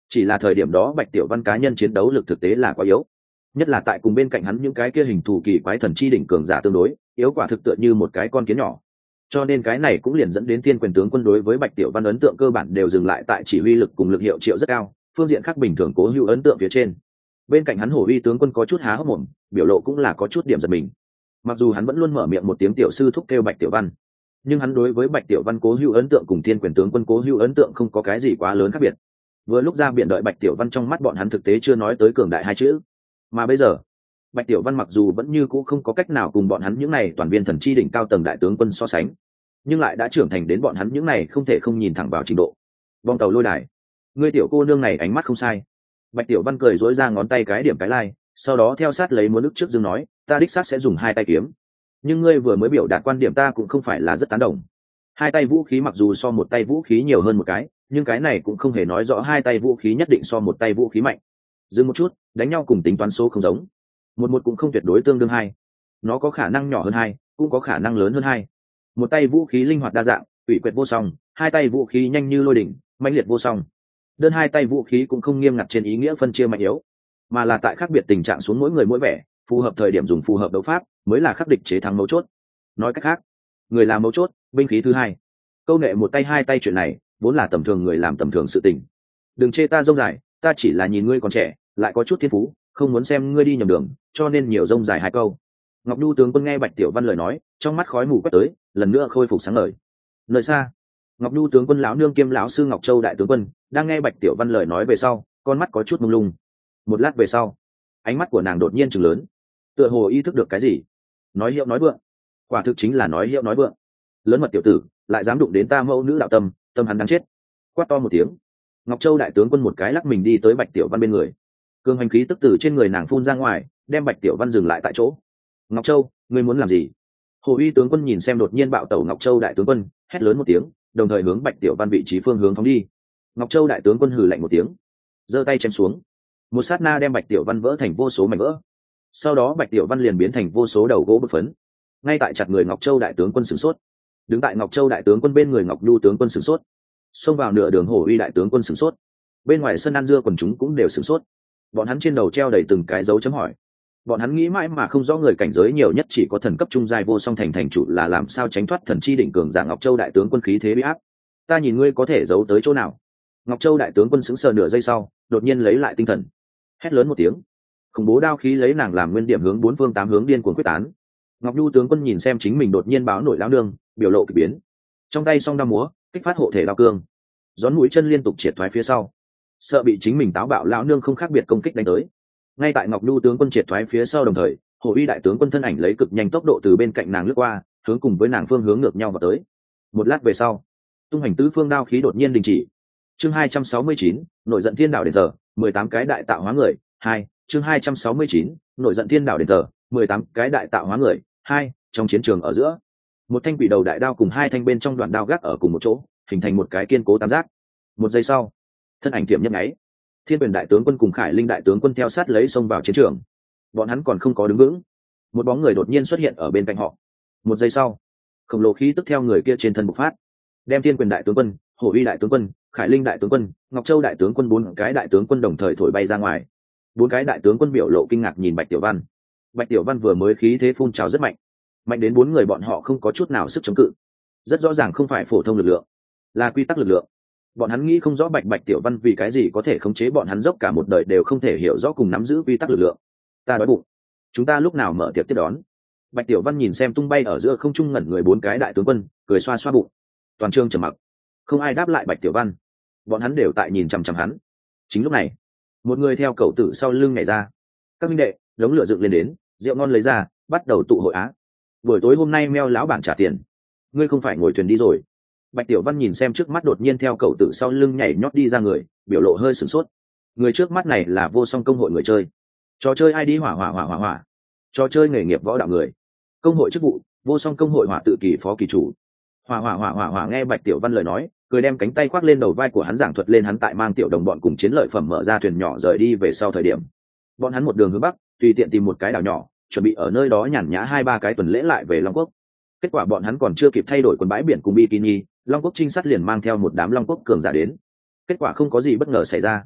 Speaker 1: chỉ là thời điểm đó Bạch Tiểu Văn cá nhân chiến đấu lực thực tế là quá yếu, nhất là tại cùng bên cạnh hắn những cái kia hình thù kỳ quái thần chi đỉnh cường giả tương đối yếu, quả thực tựa như một cái con kiến nhỏ. Cho nên cái này cũng liền dẫn đến Thiên Quyền tướng quân đối với Bạch Tiểu Văn ấn tượng cơ bản đều dừng lại tại chỉ huy lực cùng lực hiệu triệu rất cao, phương diện khác bình thường cố hữu ấn tượng phía trên. Bên cạnh hắn Hổ Uy tướng quân có chút há hốc mồm, biểu lộ cũng là có chút điểm giật mình. Mặc dù hắn vẫn luôn mở miệng một tiếng tiểu sư thúc kêu Bạch Tiểu Văn, nhưng hắn đối với Bạch Tiểu Văn cố hữu ấn tượng cùng Thiên Quyền tướng quân cố hữu ấn tượng không có cái gì quá lớn khác biệt. Vừa lúc ra biển đợi Bạch Tiểu Văn trong mắt bọn hắn thực tế chưa nói tới cường đại hai chữ, mà bây giờ Bạch Tiểu Văn mặc dù vẫn như cũ không có cách nào cùng bọn hắn những này toàn viên thần chi đỉnh cao tầng đại tướng quân so sánh, nhưng lại đã trưởng thành đến bọn hắn những này không thể không nhìn thẳng vào trình độ. Bong tàu lôi đài, ngươi tiểu cô nương này ánh mắt không sai. Bạch Tiểu Văn cười dối ra ngón tay cái điểm cái lai, sau đó theo sát lấy muốn nước trước dương nói, ta đích xác sẽ dùng hai tay kiếm, nhưng ngươi vừa mới biểu đạt quan điểm ta cũng không phải là rất tán đồng. Hai tay vũ khí mặc dù so một tay vũ khí nhiều hơn một cái, nhưng cái này cũng không hề nói rõ hai tay vũ khí nhất định so một tay vũ khí mạnh. Dừng một chút, đánh nhau cùng tính toán số không giống, một một cũng không tuyệt đối tương đương hai, nó có khả năng nhỏ hơn hai, cũng có khả năng lớn hơn hai. Một tay vũ khí linh hoạt đa dạng, ủy quyệt vô song, hai tay vũ khí nhanh như lôi đỉnh, mãnh liệt vô song. Đơn hai tay vũ khí cũng không nghiêm ngặt trên ý nghĩa phân chia mạnh yếu, mà là tại khác biệt tình trạng xuống mỗi người mỗi vẻ, phù hợp thời điểm dùng phù hợp đấu pháp mới là khắc địch chế thắng mấu chốt. Nói cách khác, người làm mấu chốt, binh khí thứ hai. Câu nghệ một tay hai tay chuyện này vốn là tầm thường người làm tầm thường sự tình. Đừng chê ta rông dài, ta chỉ là nhìn ngươi còn trẻ, lại có chút thiên phú, không muốn xem ngươi đi nhầm đường, cho nên nhiều rông dài hai câu. Ngọc Nhu tướng quân nghe Bạch Tiểu Văn lời nói, trong mắt khói mù quét tới, lần nữa khôi phục sáng ngời. Nơi xa, Ngọc Nhu tướng quân lão nương kiêm lão sư Ngọc Châu đại tướng quân đang nghe Bạch Tiểu Văn lời nói về sau, con mắt có chút mông lung. Một lát về sau, ánh mắt của nàng đột nhiên trừng lớn, tựa hồ ý thức được cái gì. Nói hiệu nói vượng, quả thực chính là nói hiệu nói vượng. Lớn mật tiểu tử, lại dám đụng đến ta mẫu nữ đạo tâm, tâm hắn đáng chết. Quát to một tiếng, Ngọc Châu đại tướng quân một cái lắc mình đi tới Bạch Tiểu Văn bên người, cương hành khí tức từ trên người nàng phun ra ngoài, đem Bạch Tiểu Văn dừng lại tại chỗ. Ngọc Châu, ngươi muốn làm gì? Hồ Uy tướng quân nhìn xem đột nhiên bạo tẩu Ngọc Châu đại tướng quân, hét lớn một tiếng, đồng thời hướng Bạch Tiểu Văn vị trí phương hướng phóng đi. Ngọc Châu đại tướng quân hừ lạnh một tiếng, giơ tay chém xuống, một sát na đem Bạch Tiểu Văn vỡ thành vô số mảnh vỡ. Sau đó Bạch Tiểu Văn liền biến thành vô số đầu gỗ bột phấn. Ngay tại chặt người Ngọc Châu đại tướng quân sửng sốt, đứng tại Ngọc Châu đại tướng quân bên người Ngọc Nhu tướng quân sửng sốt, xông vào nửa đường Hồ Uy đại tướng quân sửng sốt, bên ngoài sân ăn dưa quần chúng cũng đều sửng sốt. Bọn hắn trên đầu treo đầy từng cái dấu chấm hỏi. Bọn hắn nghĩ mãi mà không rõ người cảnh giới nhiều nhất chỉ có thần cấp trung giai vô song thành thành chủ là làm sao tránh thoát thần chi đỉnh cường giả Ngọc Châu đại tướng quân khí thế bị áp. Ta nhìn ngươi có thể giấu tới chỗ nào? Ngọc Châu đại tướng quân sững sờ nửa giây sau, đột nhiên lấy lại tinh thần, hét lớn một tiếng, khủng bố đao khí lấy nàng làm nguyên điểm hướng bốn phương tám hướng điên cuồng quyết tán. Ngọc Nhu tướng quân nhìn xem chính mình đột nhiên báo nổi lão nương, biểu lộ kỳ biến, trong tay song đao múa, kích phát hộ thể đao cương, gión mũi chân liên tục triệt thoái phía sau, sợ bị chính mình táo bạo lão nương không khác biệt công kích đánh tới. Ngay tại Ngọc Nhu tướng quân triệt thoái phía sau đồng thời, Hồ Uy đại tướng quân thân ảnh lấy cực nhanh tốc độ từ bên cạnh nàng lướt qua, hướng cùng với nàng phương hướng ngược nhau vào tới. Một lát về sau, tung hành tứ phương đao khí đột nhiên đình chỉ. Chương hai trăm sáu mươi chín, nổi giận thiên đạo đền thờ, mười tám cái đại tạo hóa người, hai. Chương hai trăm sáu mươi chín, nổi giận thiên đạo đền thờ, mười tám cái đại tạo hóa người, hai. Trong chiến trường ở giữa, một thanh quỷ đầu đại đao cùng hai thanh bên trong đoạn đao gác ở cùng một chỗ, hình thành một cái kiên cố tam giác. Một giây sau, thân ảnh tiệm nhấp nháy, Thiên Quyền đại tướng quân cùng Khải Linh đại tướng quân theo sát lấy xông vào chiến trường. Bọn hắn còn không có đứng vững, một bóng người đột nhiên xuất hiện ở bên cạnh họ. Một giây sau, khổng lồ khí tức theo người kia trên thân bộc phát, đem Thiên Quyền đại tướng quân, Hổ Uy đại tướng quân, Khải Linh đại tướng quân, Ngọc Châu đại tướng quân bốn cái đại tướng quân đồng thời thổi bay ra ngoài. Bốn cái đại tướng quân biểu lộ kinh ngạc nhìn Bạch Tiểu Văn. Bạch Tiểu Văn vừa mới khí thế phun trào rất mạnh, mạnh đến bốn người bọn họ không có chút nào sức chống cự. Rất rõ ràng không phải phổ thông lực lượng, là quy tắc lực lượng. Bọn hắn nghĩ không rõ Bạch Bạch Tiểu Văn vì cái gì có thể khống chế bọn hắn dốc cả một đời đều không thể hiểu rõ cùng nắm giữ quy tắc lực lượng. Ta đói bụng, chúng ta lúc nào mở tiệc tiếp đón? Bạch Tiểu Văn nhìn xem tung bay ở giữa không trung ngẩn người bốn cái đại tướng quân, cười xoa xoa bụng. Toàn trường trầm mặc, không ai đáp lại Bạch Tiểu Văn. Bọn hắn đều tại nhìn chằm chằm hắn. Chính lúc này, một người theo cậu tử sau lưng nhảy ra. Các minh đệ, đống lửa dựng lên đến, rượu ngon lấy ra, bắt đầu tụ hội á. Buổi tối hôm nay meo lão bản trả tiền. Ngươi không phải ngồi thuyền đi rồi? Bạch Tiểu Văn nhìn xem trước mắt đột nhiên theo cậu tử sau lưng nhảy nhót đi ra người, biểu lộ hơi sửng sốt. Người trước mắt này là vô song công hội người chơi. Trò chơi ai đi hỏa hỏa hỏa hỏa hỏa. Trò chơi nghề nghiệp võ đạo người. Công hội chức vụ, vô song công hội hỏa tự kỳ phó kỳ chủ. Hỏa hỏa hỏa hỏa hỏa nghe Bạch Tiểu Văn lời nói, cười đem cánh tay khoác lên đầu vai của hắn giảng thuật lên hắn tại mang tiểu đồng bọn cùng chiến lợi phẩm mở ra thuyền nhỏ rời đi về sau thời điểm. Bọn hắn một đường hướng bắc, tùy tiện tìm một cái đảo nhỏ, chuẩn bị ở nơi đó nhàn nhã hai ba cái tuần lễ lại về Long Quốc. Kết quả bọn hắn còn chưa kịp thay đổi quần bãi biển cùng bikini, Long Quốc trinh sát liền mang theo một đám Long Quốc cường giả đến. Kết quả không có gì bất ngờ xảy ra.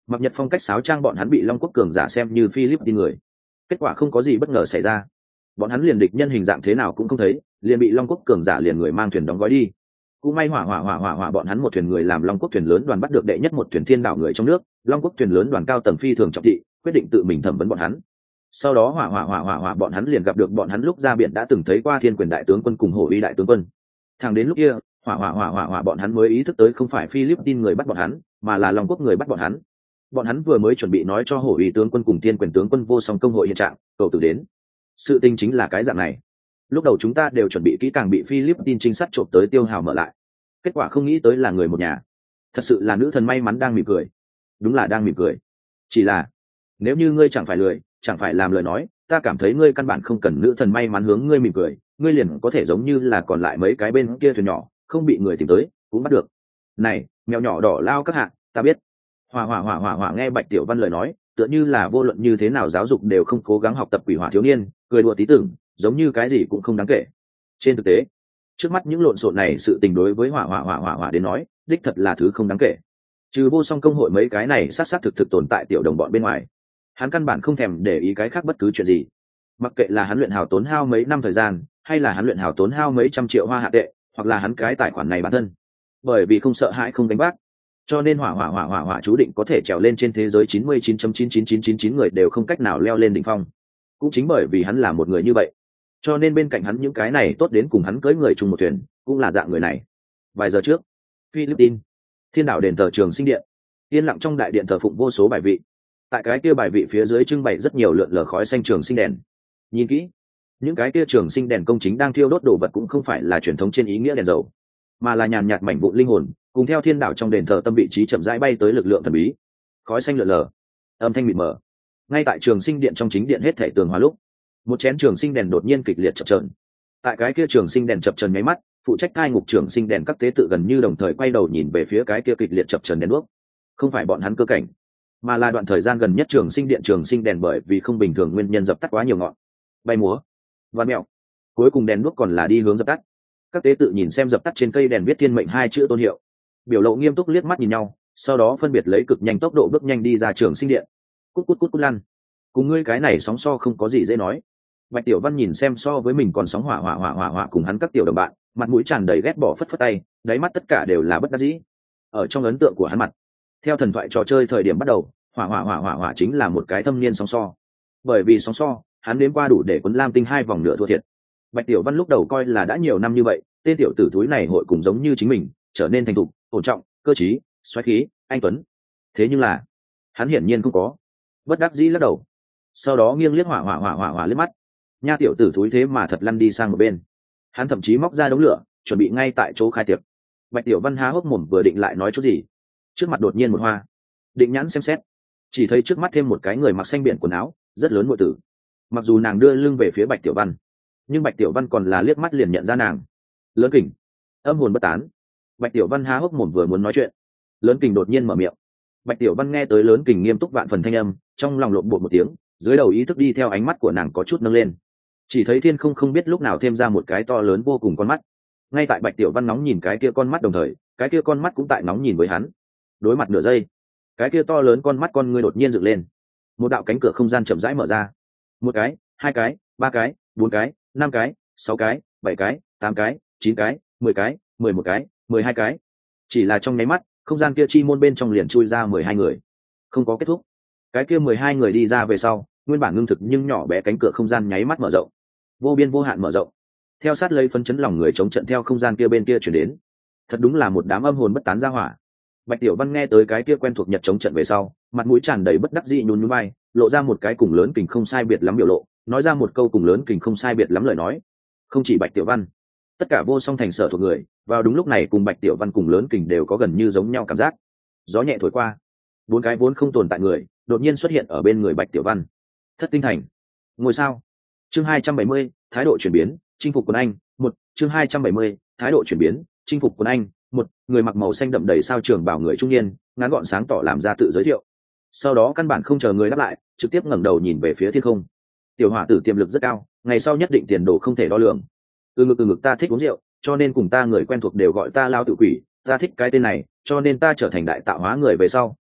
Speaker 1: Mặc Nhật Phong cách sáo trang bọn hắn bị Long Quốc cường giả xem như Philippines người. Kết quả không có gì bất ngờ xảy ra, bọn hắn liền địch nhân hình dạng thế nào cũng không thấy, liền bị Long Quốc cường giả liền người mang thuyền đóng gói đi. Cũng may hỏa hỏa hỏa hỏa hỏa bọn hắn một thuyền người làm Long Quốc thuyền lớn đoàn bắt được đệ nhất một thuyền thiên đảo người trong nước, Long Quốc thuyền lớn đoàn cao tầng phi thường trọng thị, quyết định tự mình thẩm vấn bọn hắn. Sau đó hỏa hỏa hỏa hỏa hỏa bọn hắn liền gặp được bọn hắn lúc ra biển đã từng thấy qua Thiên Quyền đại tướng quân cùng Hổ Uy đại tướng quân. Thẳng đến lúc kia, hỏa hỏa hỏa hỏa hỏa bọn hắn mới ý thức tới không phải Philippines người bắt bọn hắn, mà là Long Quốc người bắt bọn hắn. Bọn hắn vừa mới chuẩn bị nói cho Hổ Uy tướng quân cùng Thiên Quyền tướng quân vô song công hội hiện trạng, cầu tử đến. Sự tình chính là cái dạng này. Lúc đầu chúng ta đều chuẩn bị kỹ càng bị Philippines trinh sát trộm tới tiêu hào mở lại, kết quả không nghĩ tới là người một nhà. Thật sự là nữ thần may mắn đang mỉm cười. Đúng là đang mỉm cười. Chỉ là nếu như ngươi chẳng phải lười, chẳng phải làm lời nói, ta cảm thấy ngươi căn bản không cần nữ thần may mắn hướng ngươi mỉm cười, ngươi liền có thể giống như là còn lại mấy cái bên kia thuyền nhỏ, không bị người tìm tới cũng bắt được. Này mèo nhỏ đỏ lao các hạ, ta biết. Hỏa hỏa hỏa hỏa hỏa nghe Bạch Tiểu Văn lời nói, tựa như là vô luận như thế nào giáo dục đều không cố gắng học tập quỷ hỏa thiếu niên, cười đùa tí tưởng, giống như cái gì cũng không đáng kể. Trên thực tế, trước mắt những lộn xộn này sự tình đối với hỏa hỏa hỏa hỏa hỏa đến nói, đích thật là thứ không đáng kể. Trừ vô song công hội mấy cái này sát sát thực thực tồn tại tiểu đồng bọn bên ngoài, hắn căn bản không thèm để ý cái khác bất cứ chuyện gì. Mặc kệ là hắn luyện hào tốn hao mấy năm thời gian, hay là hắn luyện hào tốn hao mấy trăm triệu hoa hạ tệ, hoặc là hắn cái tài khoản này bản thân, bởi vì không sợ hãi không đánh bác, cho nên hỏa hỏa hỏa hỏa hỏa chú định có thể trèo lên trên thế giới chín mươi chín phẩy chín chín chín chín chín người đều không cách nào leo lên đỉnh phong. Cũng chính bởi vì hắn là một người như vậy, cho nên bên cạnh hắn những cái này tốt đến cùng hắn cưỡi người chung một thuyền cũng là dạng người này. Vài giờ trước, Philippines, Thiên Đảo đền thờ Trường Sinh điện, yên lặng trong đại điện thờ phụng vô số bài vị. Tại cái kia bài vị phía dưới trưng bày rất nhiều lượn lờ khói xanh trường sinh đèn. Nhìn kỹ, những cái kia trường sinh đèn công chính đang thiêu đốt đồ vật cũng không phải là truyền thống trên ý nghĩa đèn dầu, mà là nhàn nhạt mảnh vụn linh hồn, cùng theo thiên đạo trong đền thờ tâm vị trí chậm rãi bay tới lực lượng thần bí. Khói xanh lượn lờ, âm thanh mịt mờ. Ngay tại trường sinh điện trong chính điện hết thảy tường hòa lúc, một chén trường sinh đèn đột nhiên kịch liệt chập chờn. Tại cái kia trường sinh đèn chập chờn nháy mắt, phụ trách cai ngục trường sinh đèn các tế tự gần như đồng thời quay đầu nhìn về phía cái kia kịch liệt chập chờn đèn đuốc. Không phải bọn hắn cơ cảnh, mà là đoạn thời gian gần nhất trường sinh điện trường sinh đèn bởi vì không bình thường nguyên nhân dập tắt quá nhiều ngọn, bay múa và mẹo, cuối cùng đèn đuốc còn là đi hướng dập tắt. Các tế tự nhìn xem dập tắt trên cây đèn viết thiên mệnh hai chữ tôn hiệu, biểu lộ nghiêm túc liếc mắt nhìn nhau, sau đó phân biệt lấy cực nhanh tốc độ bước nhanh đi ra trường sinh điện. Cút cút cút cút lăn, cùng ngươi cái này sóng so không có gì dễ nói. Bạch Tiểu Văn nhìn xem so với mình còn sóng hỏa hỏa hỏa hỏa hỏa cùng hắn các tiểu đồng bạn, mặt mũi tràn đầy ghét bỏ phất phất tay, đáy mắt tất cả đều là bất đắc dĩ. Ở trong ấn tượng của hắn mặt, theo thần thoại trò chơi thời điểm bắt đầu, hỏa hỏa hỏa hỏa hỏa chính là một cái thâm niên sóng so. Bởi vì sóng so, hắn đến qua đủ để quấn Lam Tinh hai vòng nửa thua thiệt. Bạch Tiểu Văn lúc đầu coi là đã nhiều năm như vậy, tên tiểu tử thúi này hội cùng giống như chính mình, trở nên thành thục, ổn trọng, cơ trí, xoáy khí, anh tuấn. Thế nhưng là, hắn hiển nhiên không có. Bất đắc dĩ lắc đầu. Sau đó nghiêng liếc hỏa hỏa hỏa hỏa hỏa liếc mắt. Nha tiểu tử thúi thế mà thật lăn đi sang một bên. Hắn thậm chí móc ra đống lửa, chuẩn bị ngay tại chỗ khai tiệc. Bạch Tiểu Văn há hốc mồm vừa định lại nói chút gì, trước mặt đột nhiên một hoa. Định nhãn xem xét, chỉ thấy trước mắt thêm một cái người mặc xanh biển quần áo, rất lớn muội tử. Mặc dù nàng đưa lưng về phía Bạch Tiểu Văn, nhưng Bạch Tiểu Văn còn là liếc mắt liền nhận ra nàng. Lớn Kình, âm hồn bất tán. Bạch Tiểu Văn há hốc mồm vừa muốn nói chuyện, Lớn Kình đột nhiên mở miệng. Bạch Tiểu Văn nghe tới Lớn Kình nghiêm túc vạn phần thanh âm, trong lòng lộn bột một tiếng, dưới đầu ý thức đi theo ánh mắt của nàng có chút nâng lên. Chỉ thấy thiên không không biết lúc nào thêm ra một cái to lớn vô cùng con mắt. Ngay tại Bạch Tiểu Văn nóng nhìn cái kia con mắt đồng thời, cái kia con mắt cũng tại nóng nhìn với hắn. Đối mặt nửa giây, cái kia to lớn con mắt con ngươi đột nhiên dựng lên, một đạo cánh cửa không gian chậm rãi mở ra. Một cái, hai cái, ba cái, bốn cái, năm cái, sáu cái, bảy cái, tám cái, chín cái, mười cái, mười một cái, mười hai cái. Chỉ là trong nháy mắt, không gian kia chi môn bên trong liền chui ra mười hai người. Không có kết thúc. Cái kia mười hai người đi ra về sau, nguyên bản ngưng thực nhưng nhỏ bé cánh cửa không gian nháy mắt mở rộng, vô biên vô hạn mở rộng. Theo sát lấy phấn chấn lòng người chống trận theo không gian kia bên kia chuyển đến. Thật đúng là một đám âm hồn bất tán ra hỏa. Bạch Tiểu Văn nghe tới cái kia quen thuộc nhật chống trận về sau, mặt mũi tràn đầy bất đắc dĩ nhún nhún vai, lộ ra một cái cùng Lớn Kình không sai biệt lắm biểu lộ, nói ra một câu cùng Lớn Kình không sai biệt lắm lời nói. Không chỉ Bạch Tiểu Văn, tất cả vô song thành sở thuộc người, vào đúng lúc này cùng Bạch Tiểu Văn cùng Lớn Kình đều có gần như giống nhau cảm giác. Gió nhẹ thổi qua, bốn cái vốn không tồn tại người, đột nhiên xuất hiện ở bên người Bạch Tiểu Văn. Thất tinh thành, ngôi sao. Chương hai trăm bảy mươi, thái độ chuyển biến, chinh phục quân Anh, một, chương hai trăm bảy mươi, thái độ chuyển biến, chinh phục quân Anh, một, người mặc màu xanh đậm đầy sao trường bảo người trung niên, ngắn gọn sáng tỏ làm ra tự giới thiệu. Sau đó căn bản không chờ người đáp lại, trực tiếp ngẩng đầu nhìn về phía thiên không. Tiểu hỏa tử tiềm lực rất cao, ngày sau nhất định tiền đồ không thể đo lường. từ ngực từ ngực ta thích uống rượu, cho nên cùng ta người quen thuộc đều gọi ta lao tự quỷ, ta thích cái tên này, cho nên ta trở thành đại tạo hóa người về sau,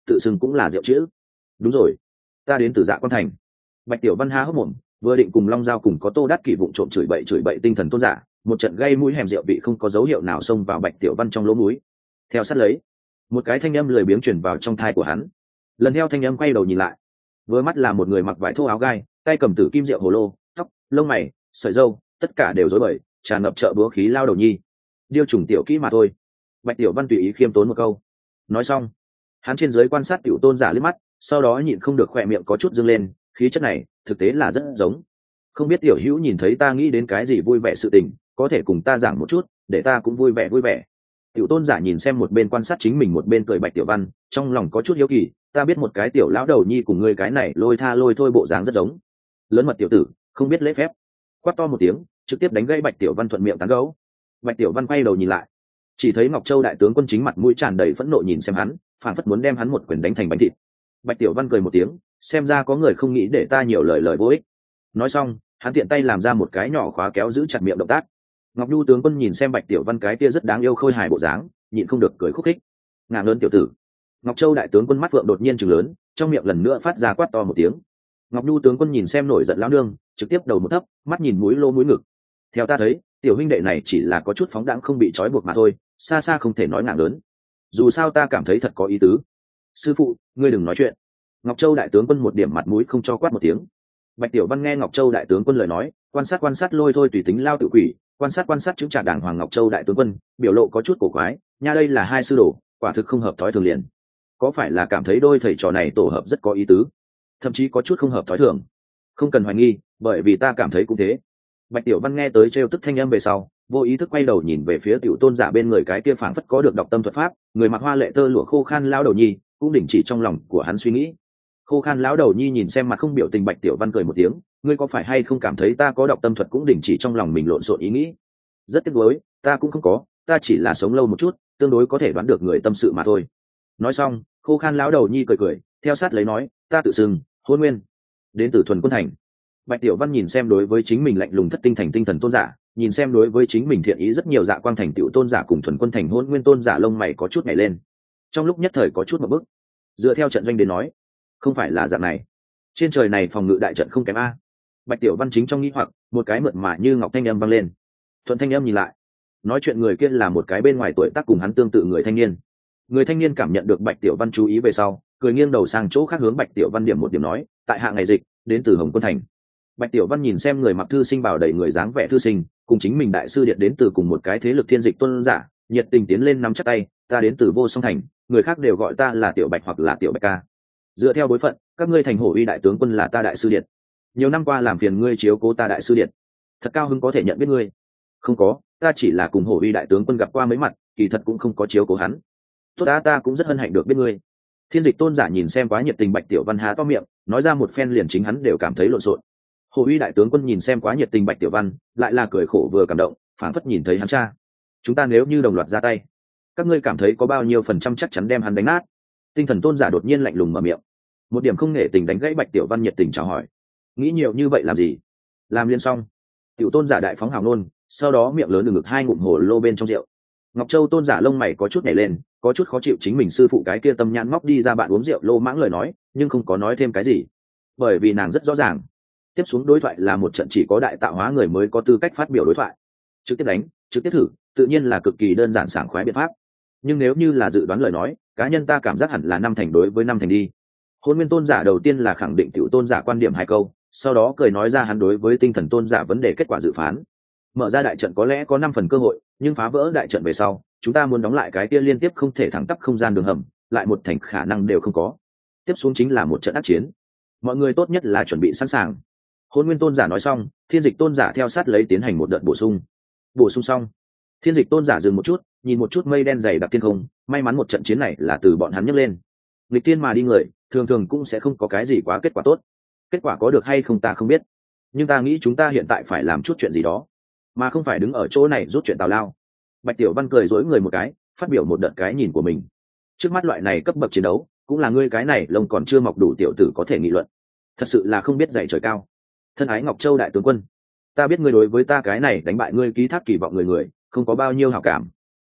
Speaker 1: tự xưng cũng là rượu chữ. Đúng rồi, ta đến từ Dạ Quan Thành. Bạch Tiểu Văn há hốc mồm, vừa định cùng Long Giao cùng có Tô Đát Kỷ vụng trộm chửi bậy chửi bậy tinh thần tôn giả, một trận gây mũi hèm rượu vị không có dấu hiệu nào xông vào Bạch Tiểu Văn trong lỗ mũi. Theo sát lấy, một cái thanh âm lười biếng truyền vào trong thai của hắn. Lần theo thanh âm quay đầu nhìn lại, vừa mắt là một người mặc vải thô áo gai, tay cầm tử kim rượu hồ lô, tóc, lông mày, sợi râu, tất cả đều rối bời, tràn ngập chợ búa khí lao đầu nhi. Điêu trùng tiểu kỹ mà thôi. Bạch Tiểu Văn tùy ý khiêm tốn một câu. Nói xong, hắn trên dưới quan sát tiểu tôn giả liếc mắt, sau đó nhịn không được khỏe miệng có chút dương lên, khí chất này thực tế là rất giống. Không biết tiểu hữu nhìn thấy ta nghĩ đến cái gì vui vẻ sự tình, có thể cùng ta giảng một chút, để ta cũng vui vẻ vui vẻ. Tiểu tôn giả nhìn xem một bên quan sát chính mình một bên cười Bạch Tiểu Văn, trong lòng có chút hiếu kỳ, ta biết một cái tiểu lão đầu nhi cùng ngươi cái này lôi tha lôi thôi bộ dáng rất giống. Lớn mật tiểu tử, không biết lễ phép. Quát to một tiếng, trực tiếp đánh gãy Bạch Tiểu Văn thuận miệng tán gẫu. Bạch Tiểu Văn quay đầu nhìn lại, chỉ thấy Ngọc Châu đại tướng quân chính mặt mũi tràn đầy phẫn nộ nhìn xem hắn, phảng phất muốn đem hắn một quyền đánh thành bánh thịt. Bạch Tiểu Văn cười một tiếng, xem ra có người không nghĩ để ta nhiều lời lời vô ích. Nói xong, hắn tiện tay làm ra một cái nhỏ khóa kéo giữ chặt miệng động tác. Ngọc Nhu tướng quân nhìn xem Bạch Tiểu Văn cái kia rất đáng yêu khôi hài bộ dáng, nhịn không được cười khúc khích. Ngạng lớn tiểu tử. Ngọc Châu đại tướng quân mắt vượng đột nhiên trừng lớn, trong miệng lần nữa phát ra quát to một tiếng. Ngọc Nhu tướng quân nhìn xem nổi giận lão nương, trực tiếp đầu một thấp, mắt nhìn mũi lô mũi ngực. Theo ta thấy, tiểu huynh đệ này chỉ là có chút phóng đãng không bị trói buộc mà thôi, xa xa không thể nói ngạng lớn. Dù sao ta cảm thấy thật có ý tứ. Sư phụ, ngươi đừng nói chuyện. Ngọc Châu đại tướng quân một điểm mặt mũi không cho quát một tiếng. Bạch Tiểu Văn nghe Ngọc Châu đại tướng quân lời nói, quan sát quan sát lôi thôi tùy tính lao tự quỷ, quan sát quan sát chứng trả đảng hoàng Ngọc Châu đại tướng quân, biểu lộ có chút cổ quái, nha đây là hai sư đồ, quả thực không hợp thói thường liền. Có phải là cảm thấy đôi thầy trò này tổ hợp rất có ý tứ, thậm chí có chút không hợp thói thường? Không cần hoài nghi, bởi vì ta cảm thấy cũng thế. Bạch Tiểu Văn nghe tới trêu tức thanh âm về sau, vô ý thức quay đầu nhìn về phía tiểu tôn giả bên người cái kia phảng phất có được đọc tâm thuật pháp, người mặc hoa lệ tơ lụa khô khan lao đầu nhi, cũng đình chỉ trong lòng của hắn suy nghĩ. Khô khan lão đầu nhi nhìn xem mặt không biểu tình Bạch Tiểu Văn cười một tiếng, ngươi có phải hay không cảm thấy ta có đọc tâm thuật cũng đình chỉ trong lòng mình lộn xộn ý nghĩ? Rất tiếc nuối, ta cũng không có, ta chỉ là sống lâu một chút, tương đối có thể đoán được người tâm sự mà thôi. Nói xong, khô khan lão đầu nhi cười cười, theo sát lấy nói, ta tự xưng Hôn Nguyên, đến từ Thuần Quân Thành. Bạch Tiểu Văn nhìn xem đối với chính mình lạnh lùng thất tinh thành tinh thần tôn giả, nhìn xem đối với chính mình thiện ý rất nhiều Dạ Quang Thành tiểu tôn giả cùng Thuần Quân Thành Hôn Nguyên tôn giả, lông mày có chút nhảy lên. Trong lúc nhất thời có chút một bức. Dựa theo trận doanh đến nói, không phải là dạng này, trên trời này phòng ngự đại trận không kém a. Bạch Tiểu Văn chính trong nghĩ hoặc, một cái mượt mà như ngọc thanh âm vang lên. Thuận thanh âm nhìn lại, nói chuyện người kia là một cái bên ngoài tuổi tác cùng hắn tương tự người thanh niên. Người thanh niên cảm nhận được Bạch Tiểu Văn chú ý về sau, cười nghiêng đầu sang chỗ khác hướng Bạch Tiểu Văn điểm một điểm nói, tại hạ ngày dịch, đến từ Hồng Quân Thành. Bạch Tiểu Văn nhìn xem người mặc thư sinh bào đầy người dáng vẻ thư sinh, cùng chính mình đại sư điện đến từ cùng một cái thế lực thiên dịch tuân giả, nhiệt tình tiến lên nắm chắc tay, ta đến từ Vô Song Thành, người khác đều gọi ta là Tiểu Bạch hoặc là Tiểu Bạch ca. Dựa theo bối phận, các ngươi thành Hổ Uy đại tướng quân là ta đại sư điện, nhiều năm qua làm phiền ngươi chiếu cố ta đại sư điện, thật cao hứng có thể nhận biết ngươi. Không có, ta chỉ là cùng Hổ Uy đại tướng quân gặp qua mấy mặt, kỳ thật cũng không có chiếu cố hắn. Tốt đã, ta cũng rất hân hạnh được biết ngươi. Thiên dịch tôn giả nhìn xem quá nhiệt tình Bạch Tiểu Văn há to miệng, nói ra một phen liền chính hắn đều cảm thấy lộn xộn. Hổ Uy đại tướng quân nhìn xem quá nhiệt tình Bạch Tiểu Văn, lại là cười khổ vừa cảm động, phảng phất nhìn thấy hắn cha. Chúng ta nếu như đồng loạt ra tay, các ngươi cảm thấy có bao nhiêu phần trăm chắc chắn đem hắn đánh nát? Tinh thần tôn giả đột nhiên lạnh lùng mở miệng, một điểm không nể tình đánh gãy Bạch Tiểu Văn nhiệt tình chào hỏi. Nghĩ nhiều như vậy làm gì? Làm liên xong. Tiểu tôn giả đại phóng hào nôn, sau đó miệng lớn ngực hai ngụm hồ lô bên trong rượu. Ngọc Châu tôn giả lông mày có chút nhảy lên, có chút khó chịu chính mình sư phụ cái kia tâm nhãn móc đi ra bạn uống rượu lô mãng lời nói, nhưng không có nói thêm cái gì, bởi vì nàng rất rõ ràng, tiếp xuống đối thoại là một trận chỉ có đại tạo hóa người mới có tư cách phát biểu đối thoại. Trực tiếp đánh, trực tiếp thử, tự nhiên là cực kỳ đơn giản sảng khoái biện pháp. Nhưng nếu như là dự đoán lời nói, cá nhân ta cảm giác hẳn là năm thành đối với năm thành đi. Hôn Nguyên tôn giả đầu tiên là khẳng định tiểu tôn giả quan điểm hai câu, sau đó cười nói ra hắn đối với tinh thần tôn giả vấn đề kết quả dự phán. Mở ra đại trận có lẽ có năm phần cơ hội, nhưng phá vỡ đại trận về sau, chúng ta muốn đóng lại cái kia liên tiếp không thể thẳng tắp không gian đường hầm, lại một thành khả năng đều không có. Tiếp xuống chính là một trận ác chiến. Mọi người tốt nhất là chuẩn bị sẵn sàng. Hôn Nguyên tôn giả nói xong, Thiên dịch tôn giả theo sát lấy tiến hành một đợt bổ sung. Bổ sung xong, Thiên dịch tôn giả dừng một chút, nhìn một chút mây đen dày đặc thiên không, may mắn một trận chiến này là từ bọn hắn nhấc lên. Nghịch tiên mà đi người, thường thường cũng sẽ không có cái gì quá kết quả tốt. Kết quả có được hay không ta không biết, nhưng ta nghĩ chúng ta hiện tại phải làm chút chuyện gì đó, mà không phải đứng ở chỗ này rút chuyện tào lao. Bạch Tiểu Văn cười dối người một cái, phát biểu một đợt cái nhìn của mình. Trước mắt loại này cấp bậc chiến đấu, cũng là ngươi cái này lông còn chưa mọc đủ tiểu tử có thể nghị luận. Thật sự là không biết dạy trời cao. Thân ái Ngọc Châu đại tướng quân, ta biết ngươi đối với ta cái này đánh bại ngươi ký thác kỳ vọng người người không có bao nhiêu hảo cảm,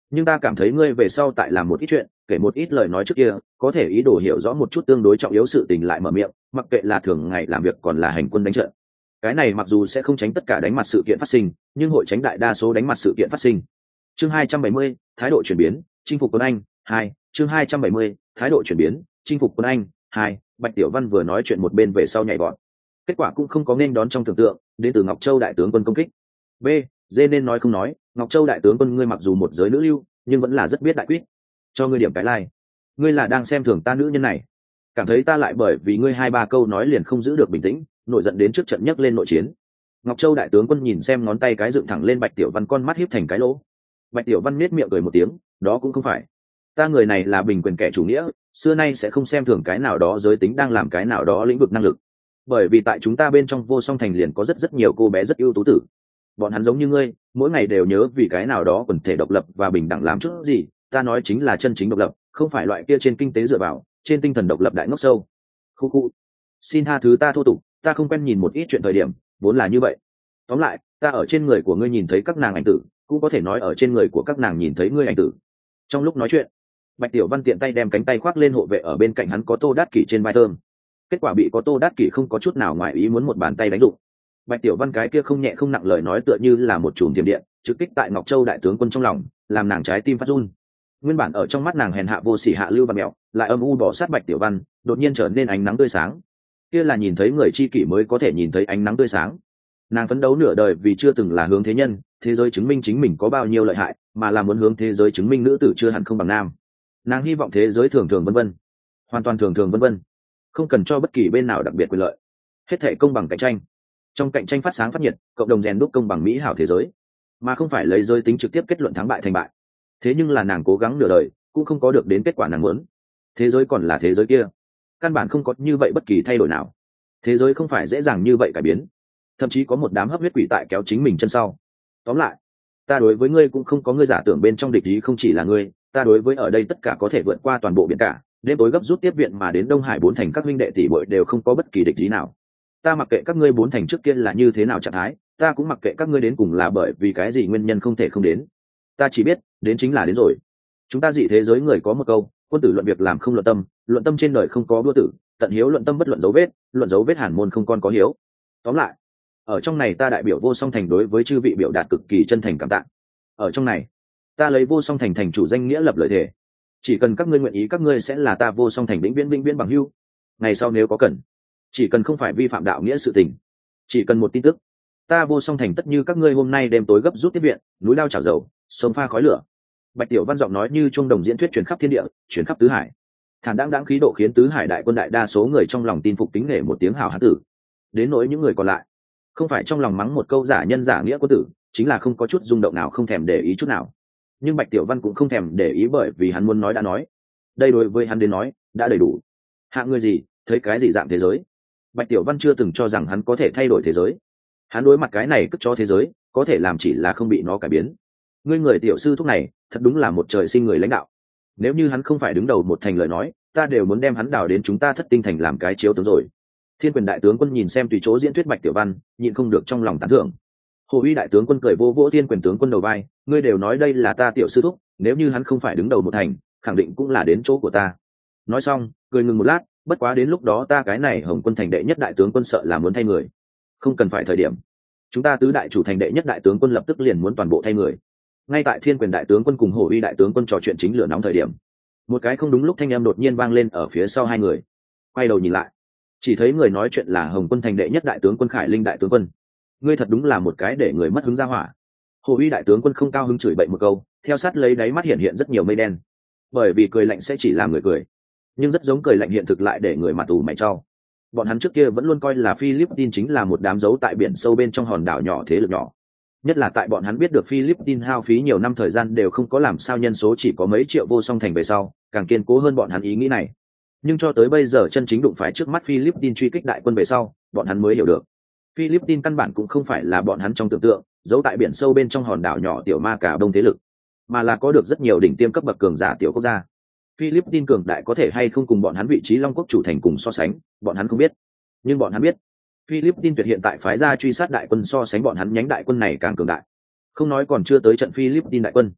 Speaker 1: nhưng ta cảm thấy ngươi về sau tại làm một ít chuyện, kể một ít lời nói trước kia có thể ý đồ hiểu rõ một chút tương đối trọng yếu sự tình lại mở miệng, mặc kệ là thường ngày làm việc còn là hành quân đánh trận. Cái này mặc dù sẽ không tránh tất cả đánh mặt sự kiện phát sinh, nhưng hội tránh đại đa số đánh mặt sự kiện phát sinh. Chương hai trăm bảy mươi, thái độ chuyển biến, chinh phục quân Anh. Hai. Chương hai trăm bảy mươi, thái độ chuyển biến, chinh phục quân Anh. Hai. Bạch Tiểu Văn vừa nói chuyện một bên về sau nhảy vọt. Kết quả cũng không có nên đón trong tưởng tượng, đến từ Ngọc Châu đại tướng quân công kích. B. Dê nên nói không nói, Ngọc Châu đại tướng quân ngươi mặc dù một giới nữ lưu, nhưng vẫn là rất biết đại quyết. Cho ngươi điểm cái like. Ngươi là đang xem thường ta nữ nhân này, cảm thấy ta lại bởi vì ngươi hai ba câu nói liền không giữ được bình tĩnh, nổi giận đến trước trận nhấc lên nội chiến. Ngọc Châu đại tướng quân nhìn xem ngón tay cái dựng thẳng lên Bạch Tiểu Văn, con mắt híp thành cái lỗ. Bạch Tiểu Văn nhếch miệng cười một tiếng, đó cũng không phải, ta người này là bình quyền kẻ chủ nghĩa, xưa nay sẽ không xem thường cái nào đó giới tính đang làm cái nào đó lĩnh vực năng lực. Bởi vì tại chúng ta bên trong Vô Song Thành liền có rất rất nhiều cô bé rất ưu tú tử, bọn hắn giống như ngươi, mỗi ngày đều nhớ vì cái nào đó quần thể độc lập và bình đẳng làm chút gì. Ta nói chính là chân chính độc lập, không phải loại kia trên kinh tế dựa vào, trên tinh thần độc lập đại ngốc sâu. Khu khu, xin tha thứ ta thô tục, ta không quen nhìn một ít chuyện thời điểm vốn là như vậy. Tóm lại, ta ở trên người của ngươi nhìn thấy các nàng ảnh tử, cũng có thể nói ở trên người của các nàng nhìn thấy ngươi ảnh tử. Trong lúc nói chuyện, Bạch Tiểu Văn tiện tay đem cánh tay khoác lên hộ vệ ở bên cạnh hắn có Tô Đát Kỷ trên vai thơm. Kết quả bị có Tô Đát Kỷ không có chút nào ngoài ý muốn một bàn tay đánh dụng. Bạch Tiểu Văn cái kia không nhẹ không nặng lời nói tựa như là một chùm tiềm điện, trực kích tại Ngọc Châu đại tướng quân trong lòng, làm nàng trái tim phát run. Nguyên bản ở trong mắt nàng hèn hạ vô sỉ hạ lưu và mẹo, lại âm u bỏ sát Bạch Tiểu Văn, đột nhiên trở nên ánh nắng tươi sáng. Kia là nhìn thấy người chi kỷ mới có thể nhìn thấy ánh nắng tươi sáng. Nàng phấn đấu nửa đời vì chưa từng là hướng thế nhân, thế giới chứng minh chính mình có bao nhiêu lợi hại, mà là muốn hướng thế giới chứng minh nữ tử chưa hẳn không bằng nam. Nàng hy vọng thế giới thường thường vân vân, hoàn toàn thường thường vân vân, không cần cho bất kỳ bên nào đặc biệt quyền lợi, hết thảy công bằng cạnh tranh. Trong cạnh tranh phát sáng phát nhiệt, cộng đồng rèn đúc công bằng mỹ hảo thế giới, mà không phải lấy giới tính trực tiếp kết luận thắng bại thành bại. Thế nhưng là nàng cố gắng nửa đời cũng không có được đến kết quả nàng muốn. Thế giới còn là thế giới kia, căn bản không có như vậy bất kỳ thay đổi nào. Thế giới không phải dễ dàng như vậy cải biến, thậm chí có một đám hấp huyết quỷ tại kéo chính mình chân sau. Tóm lại, ta đối với ngươi cũng không có ngươi giả tưởng bên trong địch ý, không chỉ là ngươi, ta đối với ở đây tất cả có thể vượt qua toàn bộ biển cả, đêm tối gấp rút tiếp viện mà đến Đông Hải bốn thành các huynh đệ tỷ muội đều không có bất kỳ địch ý nào. Ta mặc kệ các ngươi bốn thành trước kia là như thế nào trạng thái, ta cũng mặc kệ các ngươi đến cùng là bởi vì cái gì nguyên nhân không thể không đến. Ta chỉ biết, đến chính là đến rồi. Chúng ta dị thế giới người có một câu, quân tử luận việc làm không luận tâm, luận tâm trên đời không có đua tử, tận hiếu luận tâm bất luận dấu vết, luận dấu vết hàn môn không con có hiếu. Tóm lại, ở trong này ta đại biểu Vô Song Thành đối với chư vị biểu đạt cực kỳ chân thành cảm tạ. Ở trong này, ta lấy Vô Song Thành thành chủ danh nghĩa lập lời thề, chỉ cần các ngươi nguyện ý, các ngươi sẽ là ta Vô Song Thành vĩnh viễn vĩnh viễn bằng hữu. Ngày sau nếu có cần, chỉ cần không phải vi phạm đạo nghĩa sự tình, chỉ cần một tin tức, ta Vô Song Thành tất như các ngươi hôm nay đêm tối gấp rút tiếp viện, núi lao chảo dầu, sông pha khói lửa. Bạch Tiểu Văn giọng nói như chuông đồng diễn thuyết truyền khắp thiên địa, truyền khắp tứ hải. Thản đáng đáng khí độ khiến tứ hải đại quân đại đa số người trong lòng tin phục kính nể một tiếng hào hán tử. Đến nỗi những người còn lại, không phải trong lòng mắng một câu giả nhân giả nghĩa quân tử, chính là không có chút rung động nào, không thèm để ý chút nào. Nhưng Bạch Tiểu Văn cũng không thèm để ý, bởi vì hắn muốn nói đã nói. Đây đối với hắn đến nói đã đầy đủ. Hạng người gì, thấy cái gì dạng thế giới. Bạch Tiểu Văn chưa từng cho rằng hắn có thể thay đổi thế giới. Hắn đối mặt cái này cất cho thế giới, có thể làm chỉ là không bị nó cải biến. Ngươi người tiểu sư thúc này, thật đúng là một trời sinh người lãnh đạo. Nếu như hắn không phải đứng đầu một thành lời nói, ta đều muốn đem hắn đào đến chúng ta Thất Tinh thành làm cái chiếu tướng rồi. Thiên Quyền đại tướng quân nhìn xem tùy chỗ diễn thuyết Bạch Tiểu Văn, nhịn không được trong lòng tán thưởng. Hồ Uy đại tướng quân cười vô vỗ Thiên Quyền tướng quân đầu vai, ngươi đều nói đây là ta tiểu sư thúc, nếu như hắn không phải đứng đầu một thành, khẳng định cũng là đến chỗ của ta. Nói xong, cười ngừng một lát, bất quá đến lúc đó ta cái này Hồng Quân thành đệ nhất đại tướng quân sợ là muốn thay người. Không cần phải thời điểm, chúng ta tứ đại chủ thành đệ nhất đại tướng quân lập tức liền muốn toàn bộ thay người. Ngay tại Thiên Quyền đại tướng quân cùng Hồ Uy đại tướng quân trò chuyện chính lửa nóng thời điểm, một cái không đúng lúc thanh âm đột nhiên vang lên ở phía sau hai người. Quay đầu nhìn lại, chỉ thấy người nói chuyện là Hồng Quân thành đệ nhất đại tướng quân Khải Linh đại tướng quân. Ngươi thật đúng là một cái để người mất hứng ra hỏa. Hồ Uy đại tướng quân không cao hứng chửi bậy một câu, theo sát lấy đáy mắt hiện hiện rất nhiều mây đen. Bởi vì cười lạnh sẽ chỉ làm người cười, nhưng rất giống cười lạnh hiện thực lại để người mặt ủ mày trao. Bọn hắn trước kia vẫn luôn coi là Philippines chính là một đám giấu tại biển sâu bên trong hòn đảo nhỏ thế lực nhỏ. Nhất là tại bọn hắn biết được Philippines hao phí nhiều năm thời gian đều không có làm sao nhân số chỉ có mấy triệu Vô Song thành về sau, càng kiên cố hơn bọn hắn ý nghĩ này. Nhưng cho tới bây giờ chân chính đụng phải trước mắt Philippines truy kích đại quân về sau, bọn hắn mới hiểu được, Philippines căn bản cũng không phải là bọn hắn trong tưởng tượng, giấu tại biển sâu bên trong hòn đảo nhỏ tiểu ma cà đông thế lực, mà là có được rất nhiều đỉnh tiêm cấp bậc cường giả tiểu quốc gia. Philippines cường đại có thể hay không cùng bọn hắn vị trí Long Quốc chủ thành cùng so sánh, bọn hắn không biết. Nhưng bọn hắn biết, Philippines tuyệt hiện tại phái ra truy sát đại quân so sánh bọn hắn nhánh đại quân này càng cường đại. Không nói còn chưa tới trận Philippines đại quân,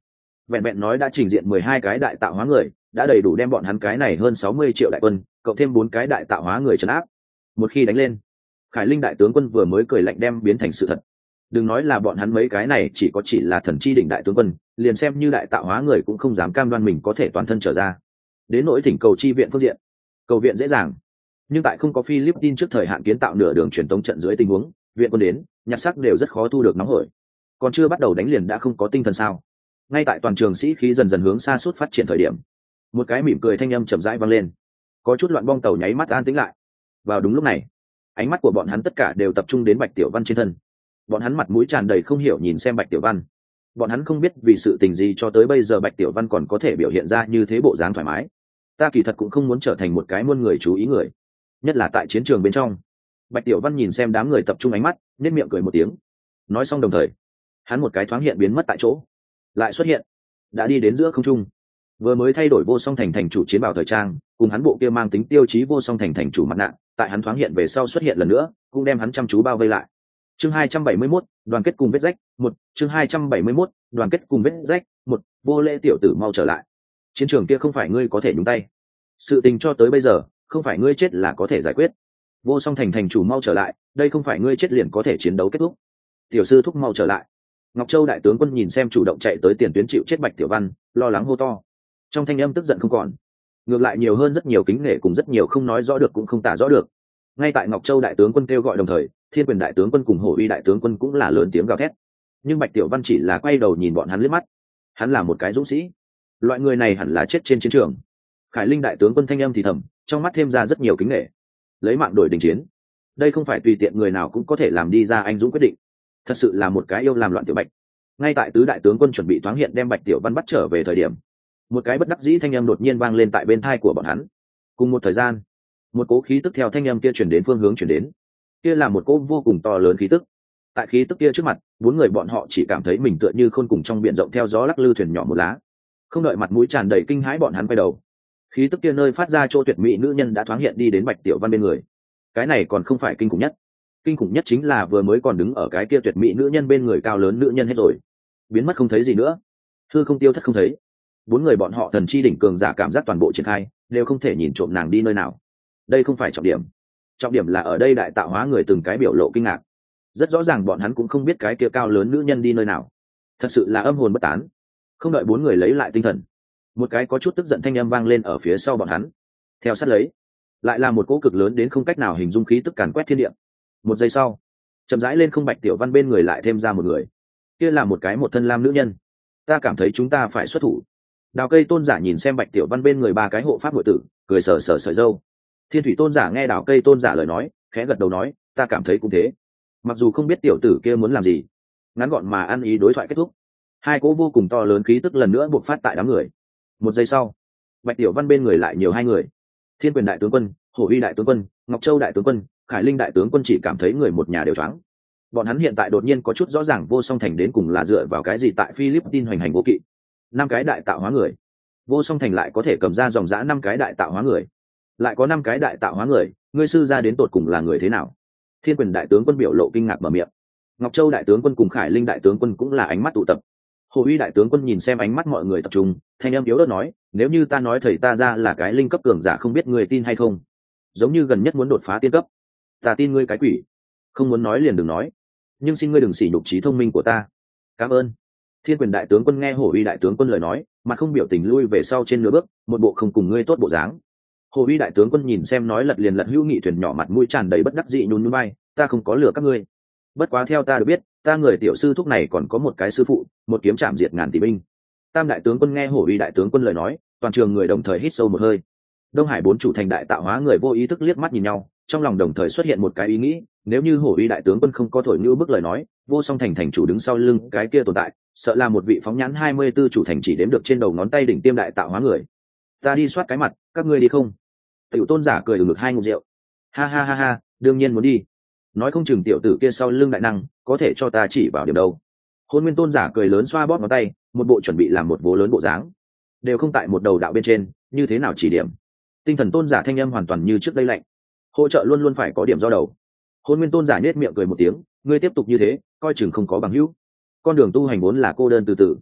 Speaker 1: vẹn vẹn nói đã trình diện mười hai cái đại tạo hóa người, đã đầy đủ đem bọn hắn cái này hơn sáu mươi triệu đại quân cộng thêm bốn cái đại tạo hóa người trấn áp. Một khi đánh lên, Khải Linh đại tướng quân vừa mới cười lạnh đem biến thành sự thật. Đừng nói là bọn hắn mấy cái này chỉ có chỉ là thần chi đỉnh đại tướng quân, liền xem như đại tạo hóa người cũng không dám cam đoan mình có thể toàn thân trở ra. Đến nỗi thỉnh cầu chi viện phương diện, cầu viện dễ dàng, nhưng tại không có Philippines trước thời hạn kiến tạo nửa đường truyền tống trận dưới tình huống, viện quân đến, nhặt sắc đều rất khó thu được nóng hổi. Còn chưa bắt đầu đánh liền đã không có tinh thần sao? Ngay tại toàn trường sĩ khí dần dần hướng xa suốt phát triển thời điểm, một cái mỉm cười thanh âm chậm rãi vang lên, có chút loạn bong tàu nháy mắt an tĩnh lại. Vào đúng lúc này, ánh mắt của bọn hắn tất cả đều tập trung đến Bạch Tiểu Văn trên thân. Bọn hắn mặt mũi tràn đầy không hiểu nhìn xem Bạch Tiểu Văn. Bọn hắn không biết vì sự tình gì cho tới bây giờ Bạch Tiểu Văn còn có thể biểu hiện ra như thế bộ dáng thoải mái. Ta kỳ thật cũng không muốn trở thành một cái muôn người chú ý người, nhất là tại chiến trường bên trong. Bạch Tiểu Văn nhìn xem đám người tập trung ánh mắt, nét miệng cười một tiếng. Nói xong đồng thời, hắn một cái thoáng hiện biến mất tại chỗ, lại xuất hiện, đã đi đến giữa không trung. Vừa mới thay đổi Vô Song Thành thành chủ chiến bào thời trang, cùng hắn bộ kia mang tính tiêu chí Vô Song Thành thành chủ mặt nạ, tại hắn thoáng hiện về sau xuất hiện lần nữa, cũng đem hắn chăm chú bao vây lại. Chương hai trăm bảy mươi mốt, đoàn kết cùng vết rách, một, chương hai trăm bảy mươi mốt, đoàn kết cùng vết rách, một, Vô Lễ tiểu tử mau trở lại. Chiến trường kia không phải ngươi có thể nhúng tay. Sự tình cho tới bây giờ, không phải ngươi chết là có thể giải quyết. Vô Song Thành thành chủ mau trở lại, đây không phải ngươi chết liền có thể chiến đấu kết thúc. Tiểu sư thúc mau trở lại. Ngọc Châu đại tướng quân nhìn xem chủ động chạy tới tiền tuyến chịu chết Bạch Tiểu Văn, lo lắng hô to. Trong thanh âm tức giận không còn, ngược lại nhiều hơn rất nhiều kính nể cùng rất nhiều không nói rõ được cũng không tả rõ được. Ngay tại Ngọc Châu đại tướng quân kêu gọi đồng thời, Thiên Quyền đại tướng quân cùng Hổ Uy đại tướng quân cũng là lớn tiếng gào thét. Nhưng Bạch Tiểu Văn chỉ là quay đầu nhìn bọn hắn liếc mắt. Hắn là một cái dũng sĩ, loại người này hẳn là chết trên chiến trường. Khải Linh đại tướng quân thanh âm thì thầm, trong mắt thêm ra rất nhiều kính nể. Lấy mạng đổi đình chiến, đây không phải tùy tiện người nào cũng có thể làm đi ra anh dũng quyết định. Thật sự là một cái yêu làm loạn tiểu Bạch. Ngay tại tứ đại tướng quân chuẩn bị thoáng hiện đem Bạch Tiểu Văn bắt trở về thời điểm, một cái bất đắc dĩ thanh âm đột nhiên vang lên tại bên tai của bọn hắn. Cùng một thời gian, một cỗ khí tức theo thanh âm kia chuyển đến phương hướng chuyển đến. Kia là một cỗ vô cùng to lớn khí tức. Tại khí tức kia trước mặt, bốn người bọn họ chỉ cảm thấy mình tựa như khôn cùng trong biển rộng theo gió lắc lư thuyền nhỏ một lá. Không đợi mặt mũi tràn đầy kinh hãi bọn hắn quay đầu, khí tức kia nơi phát ra chỗ tuyệt mỹ nữ nhân đã thoáng hiện đi đến Bạch Tiểu Văn bên người. Cái này còn không phải kinh khủng nhất, kinh khủng nhất chính là vừa mới còn đứng ở cái kia tuyệt mỹ nữ nhân bên người cao lớn nữ nhân hết rồi, biến mất không thấy gì nữa, thư không tiêu thất không thấy. Bốn người bọn họ thần chi đỉnh cường giả cảm giác toàn bộ triển khai, đều không thể nhìn trộm nàng đi nơi nào. Đây không phải trọng điểm, trọng điểm là ở đây đại tạo hóa người từng cái biểu lộ kinh ngạc. Rất rõ ràng bọn hắn cũng không biết cái kia cao lớn nữ nhân đi nơi nào, thật sự là âm hồn bất tán. Không đợi bốn người lấy lại tinh thần, một cái có chút tức giận thanh âm vang lên ở phía sau bọn hắn. Theo sát lấy, lại là một cỗ cực lớn đến không cách nào hình dung khí tức càn quét thiên địa. Một giây sau, chậm rãi lên không Bạch Tiểu Văn bên người lại thêm ra một người. Kia là một cái một thân lam nữ nhân. Ta cảm thấy chúng ta phải xuất thủ. Đào Cây Tôn giả nhìn xem Bạch Tiểu Văn bên người ba cái hộ pháp nội tử, cười sờ sờ sợi râu. Thiên Thủy Tôn giả nghe Đào Cây Tôn giả lời nói, khẽ gật đầu nói, ta cảm thấy cũng thế. Mặc dù không biết tiểu tử kia muốn làm gì, ngắn gọn mà ăn ý đối thoại kết thúc. Hai cỗ vô cùng to lớn khí tức lần nữa buộc phát tại đám người. Một giây sau, Bạch Tiểu Văn bên người lại nhiều hai người. Thiên Quyền đại tướng quân, Hổ Uy đại tướng quân, Ngọc Châu đại tướng quân, Khải Linh đại tướng quân chỉ cảm thấy người một nhà đều choáng. Bọn hắn hiện tại đột nhiên có chút rõ ràng Vô Song Thành đến cùng là dựa vào cái gì tại Philippines hoành hành vô kỵ. Năm cái đại tạo hóa người, Vô Song Thành lại có thể cầm ra dòng dã năm cái đại tạo hóa người, lại có năm cái đại tạo hóa người, ngươi sư gia đến tột cùng là người thế nào? Thiên Quyền đại tướng quân biểu lộ kinh ngạc mở miệng. Ngọc Châu đại tướng quân cùng Khải Linh đại tướng quân cũng là ánh mắt tụ tập. Hồ Uy đại tướng quân nhìn xem ánh mắt mọi người tập trung, thanh âm yếu ớt nói, nếu như ta nói thầy ta ra là cái linh cấp cường giả không biết người tin hay không? Giống như gần nhất muốn đột phá tiên cấp. Ta tin ngươi cái quỷ. Không muốn nói liền đừng nói, nhưng xin ngươi đừng sỉ nhục trí thông minh của ta. Cảm ơn. Thiên Quyền đại tướng quân nghe Hồ Uy đại tướng quân lời nói, mặt không biểu tình lui về sau trên nửa bước, một bộ không cùng ngươi tốt bộ dáng. Hồ Uy đại tướng quân nhìn xem nói lật liền lật hữu nghị thuyền nhỏ mặt mũi tràn đầy bất đắc dĩ nhún nhún vai, ta không có lừa các ngươi. Bất quá theo ta được biết, ta người tiểu sư thúc này còn có một cái sư phụ, một kiếm chạm diệt ngàn tỷ binh. Tam đại tướng quân nghe Hổ Uy đại tướng quân lời nói, toàn trường người đồng thời hít sâu một hơi. Đông Hải bốn chủ thành đại tạo hóa người vô ý thức liếc mắt nhìn nhau, trong lòng đồng thời xuất hiện một cái ý nghĩ, nếu như Hổ Uy đại tướng quân không có thổi như bức lời nói, Vô Song Thành thành chủ đứng sau lưng cái kia tồn tại, sợ là một vị phóng nhãn hai mươi tư chủ thành chỉ đếm được trên đầu ngón tay đỉnh tiêm đại tạo hóa người. Ta đi soát cái mặt, các ngươi đi không? Tiểu Tôn giả cười ngược hai ngụm rượu. Ha ha ha ha, đương nhiên muốn đi. Nói không chừng tiểu tử kia sau lưng đại năng có thể cho ta chỉ vào điểm đâu. Hôn Nguyên Tôn giả cười lớn xoa bóp ngón tay, một bộ chuẩn bị làm một vố lớn bộ dáng, đều không tại một đầu đạo bên trên, như thế nào chỉ điểm? Tinh Thần Tôn giả thanh âm hoàn toàn như trước đây lạnh, hỗ trợ luôn luôn phải có điểm do đầu. Hôn Nguyên Tôn giả nhếch miệng cười một tiếng, ngươi tiếp tục như thế, coi chừng không có bằng hữu. Con đường tu hành vốn là cô đơn từ từ,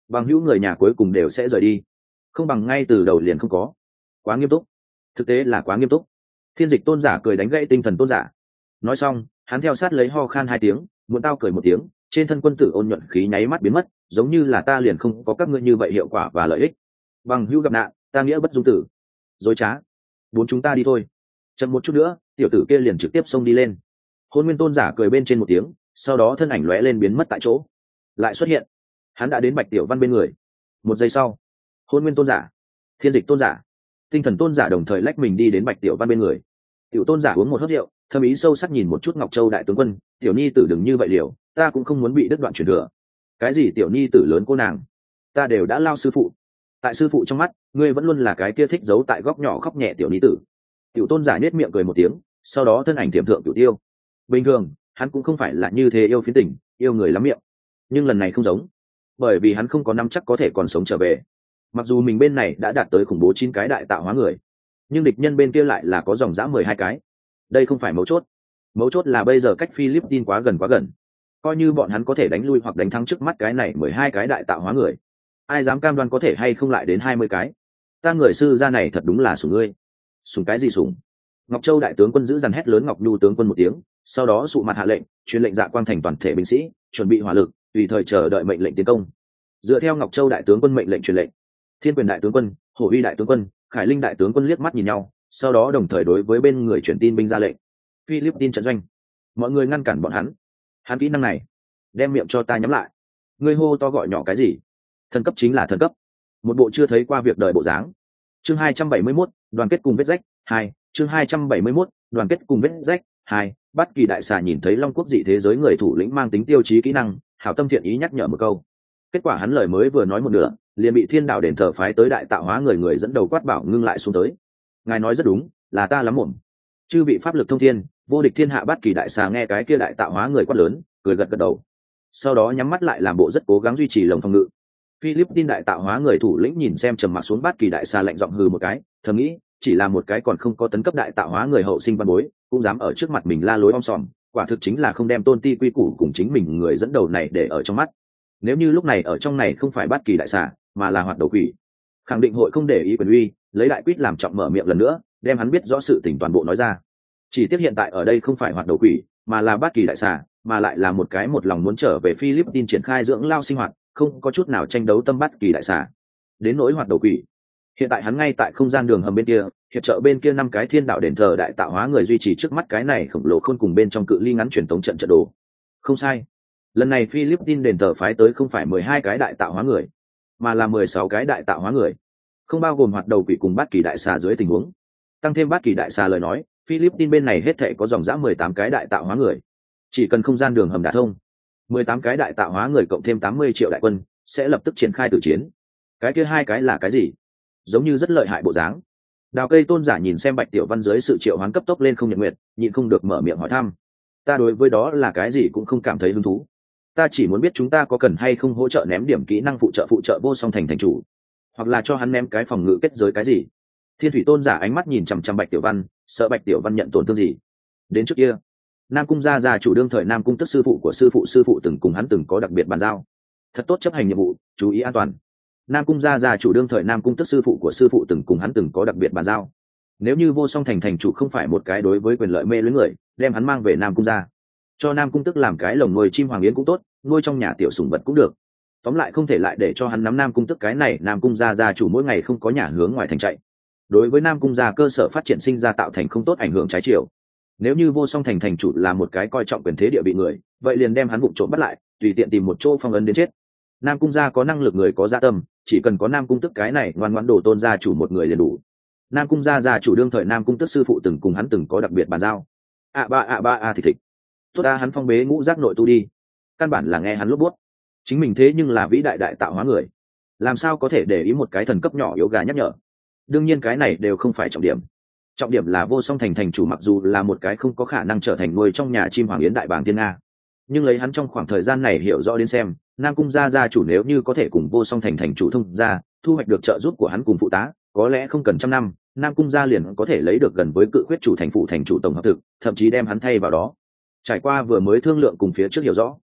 Speaker 1: bằng hữu người nhà cuối cùng đều sẽ rời đi, không bằng ngay từ đầu liền không có. Quá nghiêm túc, thực tế là quá nghiêm túc. Thiên Dịch tôn giả cười đánh gãy tinh thần tôn giả. Nói xong, hắn theo sát lấy ho khan hai tiếng, muốn tao cười một tiếng, trên thân quân tử ôn nhuận khí nháy mắt biến mất, giống như là ta liền không có các ngươi như vậy hiệu quả và lợi ích. Bằng hữu gặp nạn, ta nghĩa bất dung tử. Dối trá. Bốn chúng ta đi thôi. Chậm một chút nữa, tiểu tử kia liền trực tiếp xông đi lên. Hôn Nguyên tôn giả cười bên trên một tiếng, sau đó thân ảnh lóe lên biến mất tại chỗ. Lại xuất hiện, hắn đã đến Bạch Tiểu Văn bên người. Một giây sau, Hôn Nguyên tôn giả, Thiên Dịch tôn giả, Tinh Thần tôn giả đồng thời lách mình đi đến Bạch Tiểu Văn bên người. Tiểu tôn giả uống một hớp rượu, thâm ý sâu sắc nhìn một chút Ngọc Châu đại tướng quân, tiểu nhi tử đừng như vậy liều, ta cũng không muốn bị đứt đoạn truyền thừa. Cái gì tiểu nhi tử lớn cô nàng, ta đều đã lao sư phụ. Tại sư phụ trong mắt, ngươi vẫn luôn là cái kia thích giấu tại góc nhỏ khóc nhẹ tiểu nhi tử. Tiểu tôn giả nết miệng cười một tiếng, sau đó thân ảnh tiềm thượng tiểu tiêu. Bình thường, hắn cũng không phải là như thế yêu phiến tình, yêu người lắm miệng. Nhưng lần này không giống, bởi vì hắn không có nắm chắc có thể còn sống trở về. Mặc dù mình bên này đã đạt tới khủng bố chín cái đại tạo hóa người, nhưng địch nhân bên kia lại là có dòng dã mười hai cái. Đây không phải mấu chốt, mấu chốt là bây giờ cách Philippines quá gần quá gần. Coi như bọn hắn có thể đánh lui hoặc đánh thắng trước mắt cái này mười hai cái đại tạo hóa người, ai dám cam đoan có thể hay không lại đến hai mươi cái. Ta người sư gia này thật đúng là sủng ngươi. Sủng cái gì sủng? Ngọc Châu đại tướng quân giữ dằn hét lớn Ngọc Nhu tướng quân một tiếng, sau đó sụ mặt hạ lệnh, truyền lệnh Dạ Quang thành toàn thể binh sĩ chuẩn bị hỏa lực, tùy thời chờ đợi mệnh lệnh tiến công. Dựa theo Ngọc Châu đại tướng quân mệnh lệnh truyền lệnh, Thiên Quyền đại tướng quân, Hổ Uy đại tướng quân, Khải Linh đại tướng quân liếc mắt nhìn nhau, sau đó đồng thời đối với bên người truyền tin binh ra lệnh. Philippines trận doanh, mọi người ngăn cản bọn hắn. Hắn kỹ năng này, đem miệng cho ta nhắm lại. Ngươi hô to gọi nhỏ cái gì? Thần cấp chính là thần cấp. Một bộ chưa thấy qua việc đời bộ dáng. Chương hai trăm bảy mươi mốt, đoàn kết cùng vết rách hai. Chương hai trăm bảy mươi mốt, đoàn kết cùng vết rách hai. Bất Kỳ đại xà nhìn thấy Long quốc dị thế giới người thủ lĩnh mang tính tiêu chí kỹ năng, hảo tâm thiện ý nhắc nhở một câu. Kết quả hắn lời mới vừa nói một nửa, liền bị Thiên Đạo đền thờ phái tới đại tạo hóa người người dẫn đầu quát bảo ngưng lại xuống tới. Ngài nói rất đúng, là ta lắm mồm. Chư vị pháp lực thông thiên, vô địch thiên hạ. Bất Kỳ đại xà nghe cái kia đại tạo hóa người quát lớn, cười gật gật đầu. Sau đó nhắm mắt lại làm bộ rất cố gắng duy trì lồng phòng ngự. Philippines đại tạo hóa người thủ lĩnh nhìn xem trầm mặc xuống Bất Kỳ đại xà lạnh giọng hừ một cái, thầm nghĩ, chỉ là một cái còn không có tấn cấp đại tạo hóa người hậu sinh văn bối, cũng dám ở trước mặt mình la lối om sòm, quả thực chính là không đem tôn ti quy củ cùng chính mình người dẫn đầu này để ở trong mắt. Nếu như lúc này ở trong này không phải Bất Kỳ đại xà, mà là hoạt đầu quỷ, khẳng định hội không để ý quyền uy, lấy đại quýt làm trọng mở miệng lần nữa, đem hắn biết rõ sự tình toàn bộ nói ra. Chỉ tiếc hiện tại ở đây không phải hoạt đầu quỷ, mà là Bất Kỳ đại xà, mà lại là một cái một lòng muốn trở về Philippines triển khai dưỡng lao sinh hoạt, không có chút nào tranh đấu tâm Bất Kỳ đại xà. Đến nỗi hoạt đầu quỷ, hiện tại hắn ngay tại không gian đường hầm bên kia, hiệp trợ bên kia năm cái Thiên Đạo đền thờ đại tạo hóa người duy trì trước mắt cái này khổng lồ khôn cùng bên trong cự ly ngắn truyền tống trận trận đồ. Không sai, lần này Philippines đền thờ phái tới không phải mười hai cái đại tạo hóa người, mà là mười sáu cái đại tạo hóa người, không bao gồm hoạt đầu quỷ cùng Bất Kỳ đại xà dưới tình huống tăng thêm Bất Kỳ đại xà lời nói, Philippines bên này hết thảy có dòng dã mười tám cái đại tạo hóa người. Chỉ cần không gian đường hầm đả thông, mười tám cái đại tạo hóa người cộng thêm tám mươi triệu đại quân sẽ lập tức triển khai tử chiến. Cái kia hai cái là cái gì? Giống như rất lợi hại bộ dáng. Đào Cây tôn giả nhìn xem Bạch Tiểu Văn dưới sự triệu hoán cấp tốc lên không nhận nguyện, nhịn không được mở miệng hỏi thăm. Ta đối với đó là cái gì cũng không cảm thấy hứng thú. Ta chỉ muốn biết chúng ta có cần hay không hỗ trợ ném điểm kỹ năng phụ trợ phụ trợ vô song thành thành chủ, hoặc là cho hắn ném cái phòng ngự kết giới cái gì. Thiên Thủy tôn giả ánh mắt nhìn chằm chằm Bạch Tiểu Văn, sợ Bạch Tiểu Văn nhận tổn thương gì. Đến trước kia, Nam cung gia gia chủ đương thời Nam cung tức sư phụ của sư phụ sư phụ từng cùng hắn từng có đặc biệt bàn giao, thật tốt chấp hành nhiệm vụ, chú ý an toàn. Nam cung gia gia chủ đương thời Nam cung tức sư phụ của sư phụ từng cùng hắn từng có đặc biệt bàn giao, nếu như vô song thành thành chủ không phải một cái đối với quyền lợi mê lưới người, đem hắn mang về Nam cung gia, cho Nam cung tức làm cái lồng nuôi chim hoàng yến cũng tốt, nuôi trong nhà tiểu sủng vật cũng được. Tóm lại không thể lại để cho hắn nắm Nam cung tức cái này Nam cung gia gia chủ mỗi ngày không có nhà hướng ngoài thành chạy, đối với Nam cung gia cơ sở phát triển sinh ra tạo thành không tốt ảnh hưởng trái chiều. Nếu như vô song thành thành chủ là một cái coi trọng quyền thế địa vị người, vậy liền đem hắn vụng trộm bắt lại, tùy tiện tìm một chỗ phong ấn đến chết. Nam cung gia có năng lực người có dạ tâm, chỉ cần có Nam cung tức cái này ngoan ngoãn đồ tôn gia chủ một người liền đủ. Nam cung gia gia chủ đương thời Nam cung tức sư phụ từng cùng hắn từng có đặc biệt bàn giao. ạ ba ạ ba a thì thịch. Tốt ta hắn phong bế ngũ giác nội tu đi. Căn bản là nghe hắn lốp bút. Chính mình thế nhưng là vĩ đại đại tạo hóa người, làm sao có thể để ý một cái thần cấp nhỏ yếu gà nhắc nhở. Đương nhiên cái này đều không phải trọng điểm. Trọng điểm là vô song thành thành chủ mặc dù là một cái không có khả năng trở thành nuôi trong nhà chim hoàng yến đại bàng thiên nga, nhưng lấy hắn trong khoảng thời gian này hiểu rõ đến xem, Nam cung gia gia chủ nếu như có thể cùng vô song thành thành chủ thông ra, thu hoạch được trợ giúp của hắn cùng phụ tá, có lẽ không cần trăm năm, Nam cung gia liền có thể lấy được gần với cự khuyết chủ thành phụ thành chủ tổng hợp thực, thậm chí đem hắn thay vào đó. Trải qua vừa mới thương lượng cùng phía trước hiểu rõ,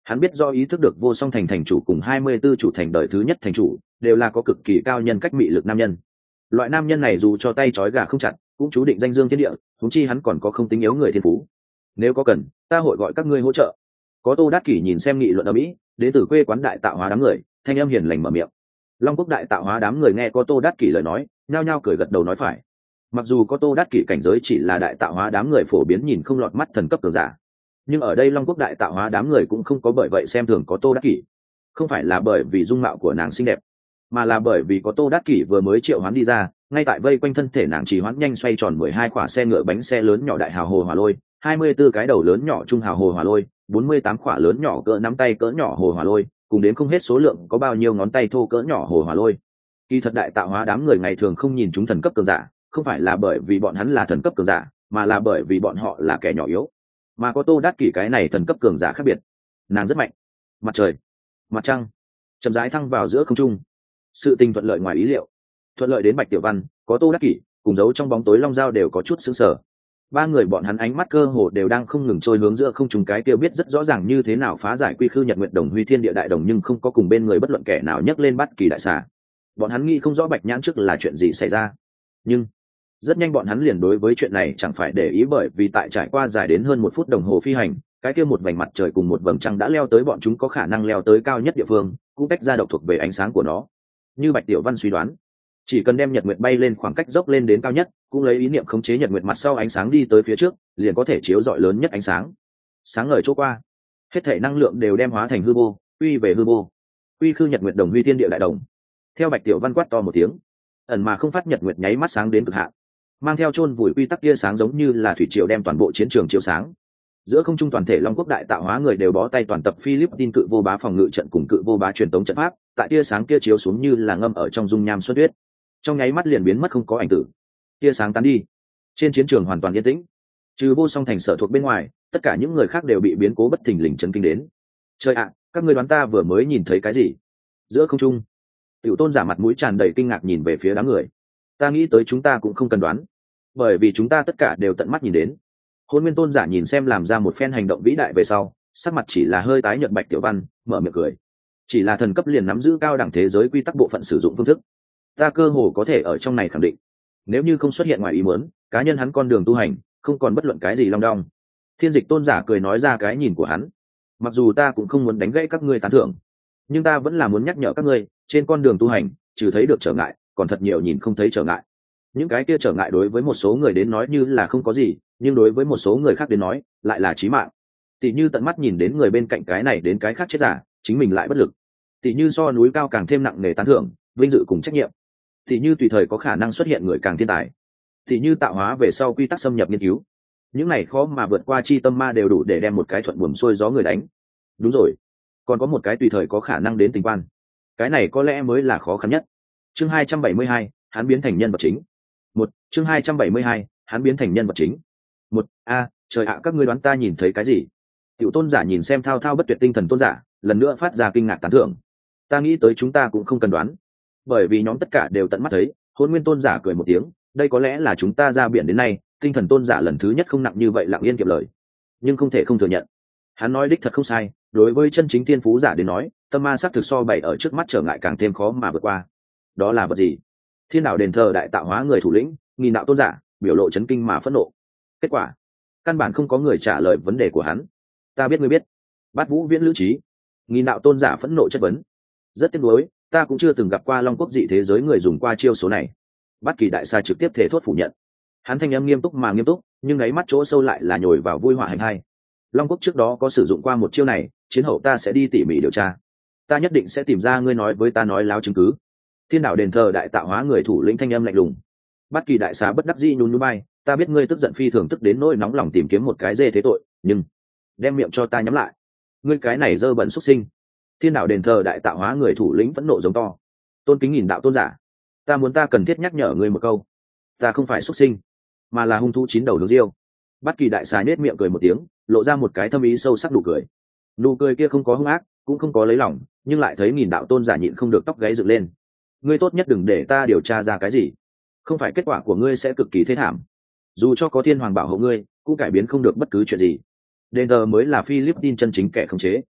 Speaker 1: Hắn biết do ý thức được vô song thành thành chủ cùng hai mươi 24 chủ thành đời thứ nhất thành chủ đều là có cực kỳ cao nhân cách mị lực nam nhân. Loại nam nhân này dù cho tay trói gà không chặt cũng chú định danh dương thiên địa, huống chi hắn còn có không tính yếu người thiên phú. Nếu có cần ta hội gọi các ngươi hỗ trợ. Có Tô Đát Kỷ nhìn xem nghị luận ở mỹ đến từ quê quán đại tạo hóa đám người, thanh âm hiền lành mở miệng. Long Quốc đại tạo hóa đám người nghe có Tô Đát Kỷ lời nói, nhao nhao cười gật đầu nói phải. Mặc dù có Tô Đát Kỷ cảnh giới chỉ là đại tạo hóa đám người phổ biến nhìn không lọt mắt thần cấp cường giả, nhưng ở đây Long Quốc đại tạo hóa đám người cũng không có bởi vậy xem thường có Tô Đát Kỷ. Không phải là bởi vì dung mạo của nàng xinh đẹp, mà là bởi vì có Tô Đát Kỷ vừa mới triệu hoán đi ra, ngay tại vây quanh thân thể nàng chỉ hoán nhanh xoay tròn mười hai quả xe ngựa bánh xe lớn nhỏ đại hào hồ hỏa lôi, hai mươi 24 cái đầu lớn nhỏ trung hào hồ hỏa lôi, bốn mươi tám quả lớn nhỏ cỡ nắm tay cỡ nhỏ hồ hỏa lôi, cùng đến không hết số lượng có bao nhiêu ngón tay thô cỡ nhỏ hồ hỏa lôi. Kỳ thật đại tạo hóa đám người ngày thường không nhìn chúng thần cấp cường giả, không phải là bởi vì bọn hắn là thần cấp cường giả, mà là bởi vì bọn họ là kẻ nhỏ yếu. Mà có Tô Đát Kỷ cái này thần cấp cường giả khác biệt, nàng rất mạnh. Mặt trời, mặt trăng, chậm rãi thăng vào giữa không trung. Sự tình thuận lợi ngoài ý liệu, thuận lợi đến Bạch Tiểu Văn, có Tô Đát Kỷ cùng giấu trong bóng tối Long Dao đều có chút sững sờ. Ba người bọn hắn ánh mắt cơ hồ đều đang không ngừng trôi hướng giữa không trung, cái kia biết rất rõ ràng như thế nào phá giải quy khư nhật nguyện đồng huy thiên địa đại đồng, nhưng không có cùng bên người bất luận kẻ nào nhắc lên bất kỳ đại xà. Bọn hắn nghĩ không rõ Bạch Nhãn trước là chuyện gì xảy ra, nhưng rất nhanh bọn hắn liền đối với chuyện này chẳng phải để ý, bởi vì tại trải qua dài đến hơn một phút đồng hồ phi hành, cái kia một vành mặt trời cùng một vầng trăng đã leo tới bọn chúng có khả năng leo tới cao nhất địa phương, cũng tách ra độc thuộc về ánh sáng của nó. Như Bạch Tiểu Văn suy đoán, chỉ cần đem nhật nguyệt bay lên khoảng cách dốc lên đến cao nhất, cũng lấy ý niệm khống chế nhật nguyệt mặt sau ánh sáng đi tới phía trước, liền có thể chiếu rọi lớn nhất ánh sáng. Sáng ngời chỗ qua, hết thể năng lượng đều đem hóa thành hư vô, quy về hư vô. Quy khư nhật nguyệt đồng huy thiên địa đại đồng. Theo Bạch Tiểu Văn quát to một tiếng, ẩn mà không phát nhật nguyệt nháy mắt sáng đến cực hạn, mang theo chôn vùi quy tắc tia sáng giống như là thủy triều đem toàn bộ chiến trường chiếu sáng. Giữa không trung toàn thể Long Quốc đại tạo hóa người đều bó tay toàn tập Philippines cự vô bá phòng ngự trận cùng cự vô bá truyền tống trận pháp, tại tia sáng kia chiếu xuống như là ngâm ở trong dung nham xuất huyết, trong nháy mắt liền biến mất không có ảnh tử. Tia sáng tán đi, trên chiến trường hoàn toàn yên tĩnh, trừ vô song thành sở thuộc bên ngoài, tất cả những người khác đều bị biến cố bất thình lình chấn kinh đến. Trời ạ, các ngươi đoán ta vừa mới nhìn thấy cái gì? Giữa không trung, Tiểu Tôn giả mặt mũi tràn đầy kinh ngạc nhìn về phía đám người. Ta nghĩ tới chúng ta cũng không cần đoán, bởi vì chúng ta tất cả đều tận mắt nhìn đến. Hôn Nguyên Tôn giả nhìn xem làm ra một phen hành động vĩ đại về sau, sắc mặt chỉ là hơi tái nhợt. Bạch Tiểu Văn mở miệng cười, chỉ là thần cấp liền nắm giữ cao đẳng thế giới quy tắc bộ phận sử dụng phương thức, ta cơ hồ có thể ở trong này khẳng định, nếu như không xuất hiện ngoài ý muốn, cá nhân hắn con đường tu hành không còn bất luận cái gì long đong. Thiên Dịch Tôn giả cười nói ra cái nhìn của hắn, mặc dù ta cũng không muốn đánh gãy các ngươi tán thưởng, nhưng ta vẫn là muốn nhắc nhở các ngươi, trên con đường tu hành trừ thấy được trở ngại, còn thật nhiều nhìn không thấy trở ngại. Những cái kia trở ngại đối với một số người đến nói như là không có gì, nhưng đối với một số người khác đến nói lại là chí mạng. Tỷ như tận mắt nhìn đến người bên cạnh cái này đến cái khác chết giả, chính mình lại bất lực. Tỷ như so núi cao càng thêm nặng nề tán thưởng, vinh dự cùng trách nhiệm. Tỷ như tùy thời có khả năng xuất hiện người càng thiên tài. Tỷ như tạo hóa về sau quy tắc xâm nhập nghiên cứu. Những này khó mà vượt qua chi tâm ma đều đủ để đem một cái thuận buồm xuôi gió người đánh. Đúng rồi, còn có một cái tùy thời có khả năng đến tình quan. Cái này có lẽ mới là khó khăn nhất. Chương hai trăm bảy mươi hai, hắn biến thành nhân vật chính. Một, chương hai trăm bảy mươi hai, hắn biến thành nhân vật chính. Một, a, trời ạ, các ngươi đoán ta nhìn thấy cái gì? Tiểu Tôn giả nhìn xem thao thao bất tuyệt tinh thần tôn giả, lần nữa phát ra kinh ngạc tán thưởng. Ta nghĩ tới chúng ta cũng không cần đoán, bởi vì nhóm tất cả đều tận mắt thấy. Hôn Nguyên Tôn giả cười một tiếng, đây có lẽ là chúng ta ra biển đến nay, tinh thần tôn giả lần thứ nhất không nặng như vậy lặng yên kiệm lời. Nhưng không thể không thừa nhận, hắn nói đích thật không sai, đối với chân chính thiên phú giả đến nói, tâm ma sắc thực so bày ở trước mắt trở ngại càng thêm khó mà vượt qua. Đó là vật gì? Thiên đạo đền thờ đại tạo hóa người thủ lĩnh, nghìn đạo tôn giả, biểu lộ chấn kinh mà phẫn nộ. Kết quả, căn bản không có người trả lời vấn đề của hắn. Ta biết ngươi biết. Bát Vũ Viễn Lữ Trí, nghìn đạo tôn giả phẫn nộ chất vấn. Rất tiếc nuối, ta cũng chưa từng gặp qua Long Quốc dị thế giới người dùng qua chiêu số này. Bát Kỳ đại sa trực tiếp thể thốt phủ nhận. Hắn thanh âm nghiêm túc mà nghiêm túc, nhưng đáy mắt chỗ sâu lại là nhồi vào vui họa hành hai. Long Quốc trước đó có sử dụng qua một chiêu này, chiến hậu ta sẽ đi tỉ mỉ điều tra. Ta nhất định sẽ tìm ra ngươi nói với ta nói láo chứng cứ. Thiên đạo đền thờ đại tạo hóa người thủ lĩnh thanh âm lạnh lùng. Bát Kỳ đại xá bất đắc dĩ nhún nhún bay, ta biết ngươi tức giận phi thường, tức đến nỗi nóng lòng tìm kiếm một cái dê thế tội, nhưng đem miệng cho ta nhắm lại. Ngươi cái này dơ bẩn xuất sinh. Thiên đạo đền thờ đại tạo hóa người thủ lĩnh phẫn nộ giống to. Tôn kính nghìn đạo tôn giả, ta muốn ta cần thiết nhắc nhở ngươi một câu, ta không phải xuất sinh, mà là hung thú chín đầu hướng diêu. Bát Kỳ đại xá nết miệng cười một tiếng, lộ ra một cái thâm ý sâu sắc nụ cười. Nụ cười kia không có hung ác, cũng không có lấy lòng, nhưng lại thấy nghìn đạo tôn giả nhịn không được tóc gáy dựng lên. Ngươi tốt nhất đừng để ta điều tra ra cái gì, không phải kết quả của ngươi sẽ cực kỳ thê thảm. Dù cho có thiên hoàng bảo hộ ngươi, cũng cải biến không được bất cứ chuyện gì. Đền thờ mới là Philippines chân chính kẻ khống chế.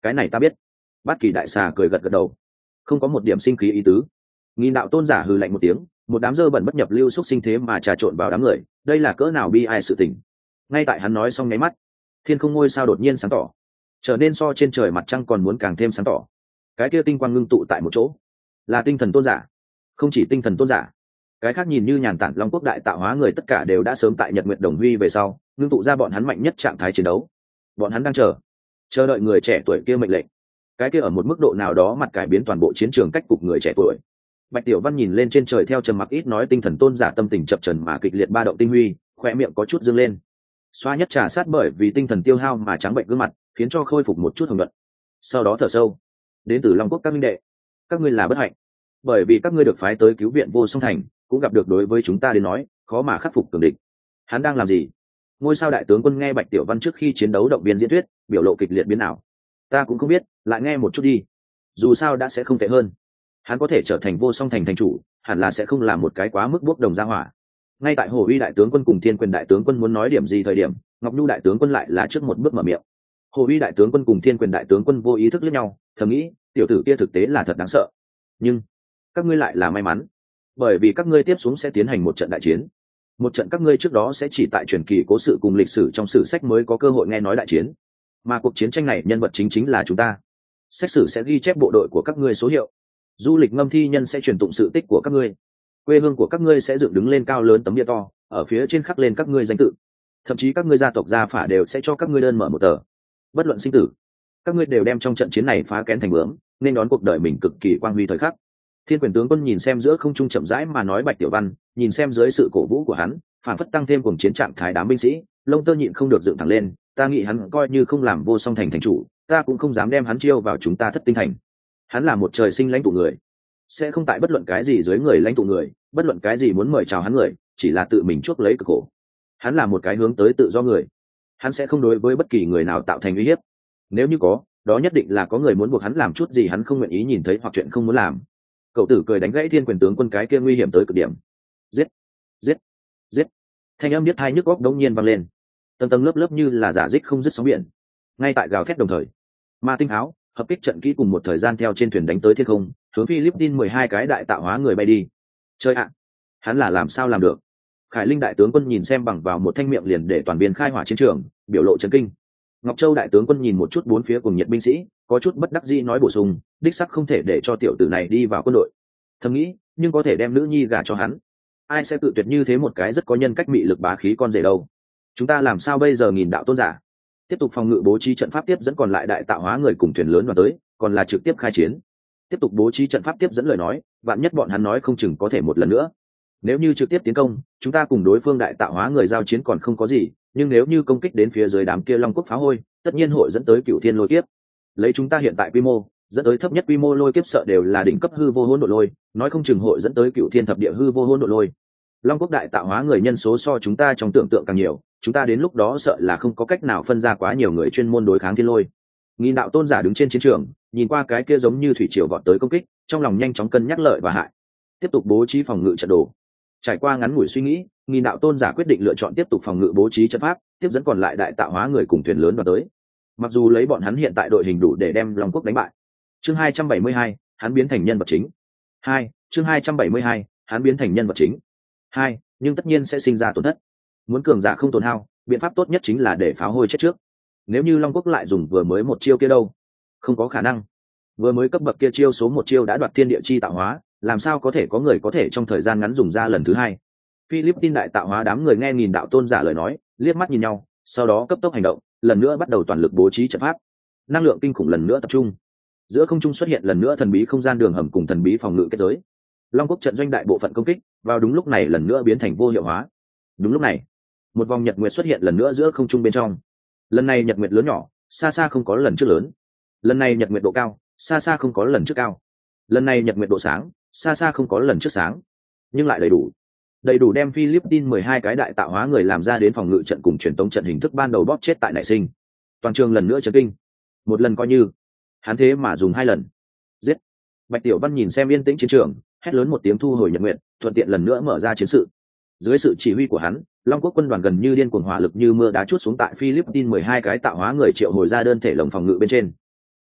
Speaker 1: cái này ta biết. Bát Kỳ đại xà cười gật gật đầu, không có một điểm sinh khí ý tứ. Nghìn đạo tôn giả hừ lạnh một tiếng, một đám dơ bẩn bất nhập lưu xúc sinh thế mà trà trộn vào đám người, đây là cỡ nào bi ai sự tình. Ngay tại hắn nói xong nháy mắt, thiên không ngôi sao đột nhiên sáng tỏ, trở nên so trên trời mặt trăng còn muốn càng thêm sáng tỏ. Cái kia tinh quang ngưng tụ tại một chỗ, là tinh thần tôn giả. Không chỉ tinh thần tôn giả, cái khác nhìn như nhàn tản long quốc đại tạo hóa người tất cả đều đã sớm tại nhật nguyệt đồng huy về sau ngưng tụ ra bọn hắn mạnh nhất trạng thái chiến đấu. Bọn hắn đang chờ chờ đợi người trẻ tuổi kia mệnh lệnh, cái kia ở một mức độ nào đó mặt cải biến toàn bộ chiến trường cách cục người trẻ tuổi. Bạch Tiểu Văn nhìn lên trên trời theo trầm mặc ít nói tinh thần tôn giả tâm tình chập trần mà kịch liệt ba động tinh huy, khoe miệng có chút dương lên. Xoa nhất trà sát bởi vì tinh thần tiêu hao mà trắng bệnh gương mặt, khiến cho khôi phục một chút hồng nhuận. Sau đó thở sâu, đến từ Long Quốc các minh đệ, các ngươi là bất hạnh, bởi vì các ngươi được phái tới cứu viện Vô Song Thành, cũng gặp được đối với chúng ta đến nói khó mà khắc phục cường địch. Hắn đang làm gì? Ngôi sao đại tướng quân nghe Bạch Tiểu Văn trước khi chiến đấu động viên diễn thuyết, biểu lộ kịch liệt biến ảo. Ta cũng không biết, lại nghe một chút đi. Dù sao đã sẽ không tệ hơn. Hắn có thể trở thành Vô Song Thành thành chủ, hẳn là sẽ không làm một cái quá mức bốc đồng ra hỏa. Ngay tại Hồ Uy đại tướng quân cùng Thiên Quyền đại tướng quân muốn nói điểm gì thời điểm, Ngọc Nhu đại tướng quân lại là trước một bước mở miệng. Hồ Uy đại tướng quân cùng Thiên Quyền đại tướng quân vô ý thức liếc nhau, thầm nghĩ, tiểu tử kia thực tế là thật đáng sợ. Nhưng các ngươi lại là may mắn, bởi vì các ngươi tiếp xuống sẽ tiến hành một trận đại chiến. Một trận các ngươi trước đó sẽ chỉ tại truyền kỳ cố sự cùng lịch sử trong sử sách mới có cơ hội nghe nói đại chiến, mà cuộc chiến tranh này nhân vật chính chính là chúng ta. Sách sử sẽ ghi chép bộ đội của các ngươi số hiệu, du lịch ngâm thi nhân sẽ truyền tụng sự tích của các ngươi, quê hương của các ngươi sẽ dựng đứng lên cao lớn tấm bia to, ở phía trên khắc lên các ngươi danh tự, thậm chí các ngươi gia tộc gia phả đều sẽ cho các ngươi đơn mở một tờ. Bất luận sinh tử, các ngươi đều đem trong trận chiến này phá kén thành bướm, nên đón cuộc đời mình cực kỳ quang huy thời khắc. Thiên Quyền tướng quân nhìn xem giữa không trung chậm rãi mà nói Bạch Tiểu Văn, nhìn xem dưới sự cổ vũ của hắn, phản phất tăng thêm cuồng chiến trạng thái đám binh sĩ, lông tơ nhịn không được dựng thẳng lên. Ta nghĩ hắn coi như không làm Vô Song Thành thành chủ, ta cũng không dám đem hắn chiêu vào chúng ta Thất Tinh Thành. Hắn là một trời sinh lãnh tụ người, sẽ không tại bất luận cái gì dưới người lãnh tụ người, bất luận cái gì muốn mời chào hắn người, chỉ là tự mình chuốc lấy cực khổ. Hắn là một cái hướng tới tự do người, hắn sẽ không đối với bất kỳ người nào tạo thành uy hiếp. Nếu như có, đó nhất định là có người muốn buộc hắn làm chút gì hắn không nguyện ý nhìn thấy hoặc chuyện không muốn làm. Cậu tử cười đánh gãy Thiên Quyền tướng quân cái kia nguy hiểm tới cực điểm. Giết, giết, giết! Thanh âm biết hai nhức góc đống nhiên vang lên, tầng tầng lớp lớp như là giả dích không dứt sóng biển. Ngay tại gào thét đồng thời, ma tinh áo hợp kích trận kỹ cùng một thời gian theo trên thuyền đánh tới thiên không, hướng Philippines mười hai cái đại tạo hóa người bay đi. Chơi ạ, hắn là làm sao làm được? Khải Linh đại tướng quân nhìn xem bằng vào một thanh miệng liền để toàn biên khai hỏa chiến trường, biểu lộ chấn kinh. Ngọc Châu đại tướng quân nhìn một chút bốn phía cùng nhiệt binh sĩ, có chút bất đắc dĩ nói bổ sung, đích sắc không thể để cho tiểu tử này đi vào quân đội. Thầm nghĩ, nhưng có thể đem nữ nhi gả cho hắn. Ai sẽ tự tuyệt như thế một cái rất có nhân cách mị lực bá khí con rể đâu? Chúng ta làm sao bây giờ? Nghìn đạo tôn giả tiếp tục phòng ngự bố trí trận pháp tiếp dẫn còn lại đại tạo hóa người cùng thuyền lớn vào tới, còn là trực tiếp khai chiến? Tiếp tục bố trí trận pháp tiếp dẫn lời nói, vạn nhất bọn hắn nói không chừng có thể một lần nữa. Nếu như trực tiếp tiến công, chúng ta cùng đối phương đại tạo hóa người giao chiến còn không có gì, nhưng nếu như công kích đến phía dưới đám kia Long Quốc phá hôi, tất nhiên hội dẫn tới Cửu Thiên lôi kiếp. Lấy chúng ta hiện tại quy mô, dẫn tới thấp nhất quy mô lôi kiếp sợ đều là đỉnh cấp hư vô hỗn độn lôi, nói không chừng hội dẫn tới Cửu Thiên thập địa hư vô hỗn độn lôi. Long Quốc đại tạo hóa người nhân số so chúng ta trong tưởng tượng càng nhiều, chúng ta đến lúc đó sợ là không có cách nào phân ra quá nhiều người chuyên môn đối kháng thiên lôi. Nghìn đạo tôn giả đứng trên chiến trường, nhìn qua cái kia giống như thủy triều vọt tới công kích, trong lòng nhanh chóng cân nhắc lợi và hại, tiếp tục bố trí phòng ngự trận đồ. Trải qua ngắn ngủi suy nghĩ, nghìn đạo tôn giả quyết định lựa chọn tiếp tục phòng ngự bố trí trận pháp, tiếp dẫn còn lại đại tạo hóa người cùng thuyền lớn vào tới. Mặc dù lấy bọn hắn hiện tại đội hình đủ để đem Long Quốc đánh bại. Chương hai trăm bảy mươi hai, hắn biến thành nhân vật chính. Hai, chương hai trăm bảy mươi hai, hắn biến thành nhân vật chính. Hai, nhưng tất nhiên sẽ sinh ra tổn thất. Muốn cường giả không tổn hao, biện pháp tốt nhất chính là để pháo hôi chết trước. Nếu như Long Quốc lại dùng vừa mới một chiêu kia đâu? Không có khả năng. Vừa mới cấp bậc kia chiêu số một chiêu đã đoạt thiên địa chi tạo hóa, làm sao có thể có người có thể trong thời gian ngắn dùng ra lần thứ hai? Philippines đại tạo hóa đám người nghe nghìn đạo tôn giả lời nói, liếc mắt nhìn nhau, sau đó cấp tốc hành động, lần nữa bắt đầu toàn lực bố trí trận pháp. Năng lượng kinh khủng lần nữa tập trung. Giữa không trung xuất hiện lần nữa thần bí không gian đường hầm cùng thần bí phòng ngự kết giới. Long Quốc trận doanh đại bộ phận công kích, vào đúng lúc này lần nữa biến thành vô hiệu hóa. Đúng lúc này, một vòng nhật nguyệt xuất hiện lần nữa giữa không trung bên trong. Lần này nhật nguyệt lớn nhỏ, xa xa không có lần trước lớn. Lần này nhật nguyệt độ cao, xa xa không có lần trước cao. Lần này nhật nguyệt độ sáng, xa xa không có lần trước sáng, nhưng lại đầy đủ đầy đủ đem Philippines mười hai cái đại tạo hóa người làm ra đến phòng ngự trận cùng truyền tống trận hình thức ban đầu bóp chết tại nảy sinh. Toàn trường lần nữa chấn kinh. Một lần coi như, hắn thế mà dùng hai lần. Giết! Bạch Tiểu Văn nhìn xem yên tĩnh chiến trường, hét lớn một tiếng thu hồi nhật nguyệt, thuận tiện lần nữa mở ra chiến sự. Dưới sự chỉ huy của hắn, Long Quốc quân đoàn gần như điên cuồng hỏa lực như mưa đá chút xuống tại Philippines mười hai cái tạo hóa người triệu hồi ra đơn thể lồng phòng ngự bên trên.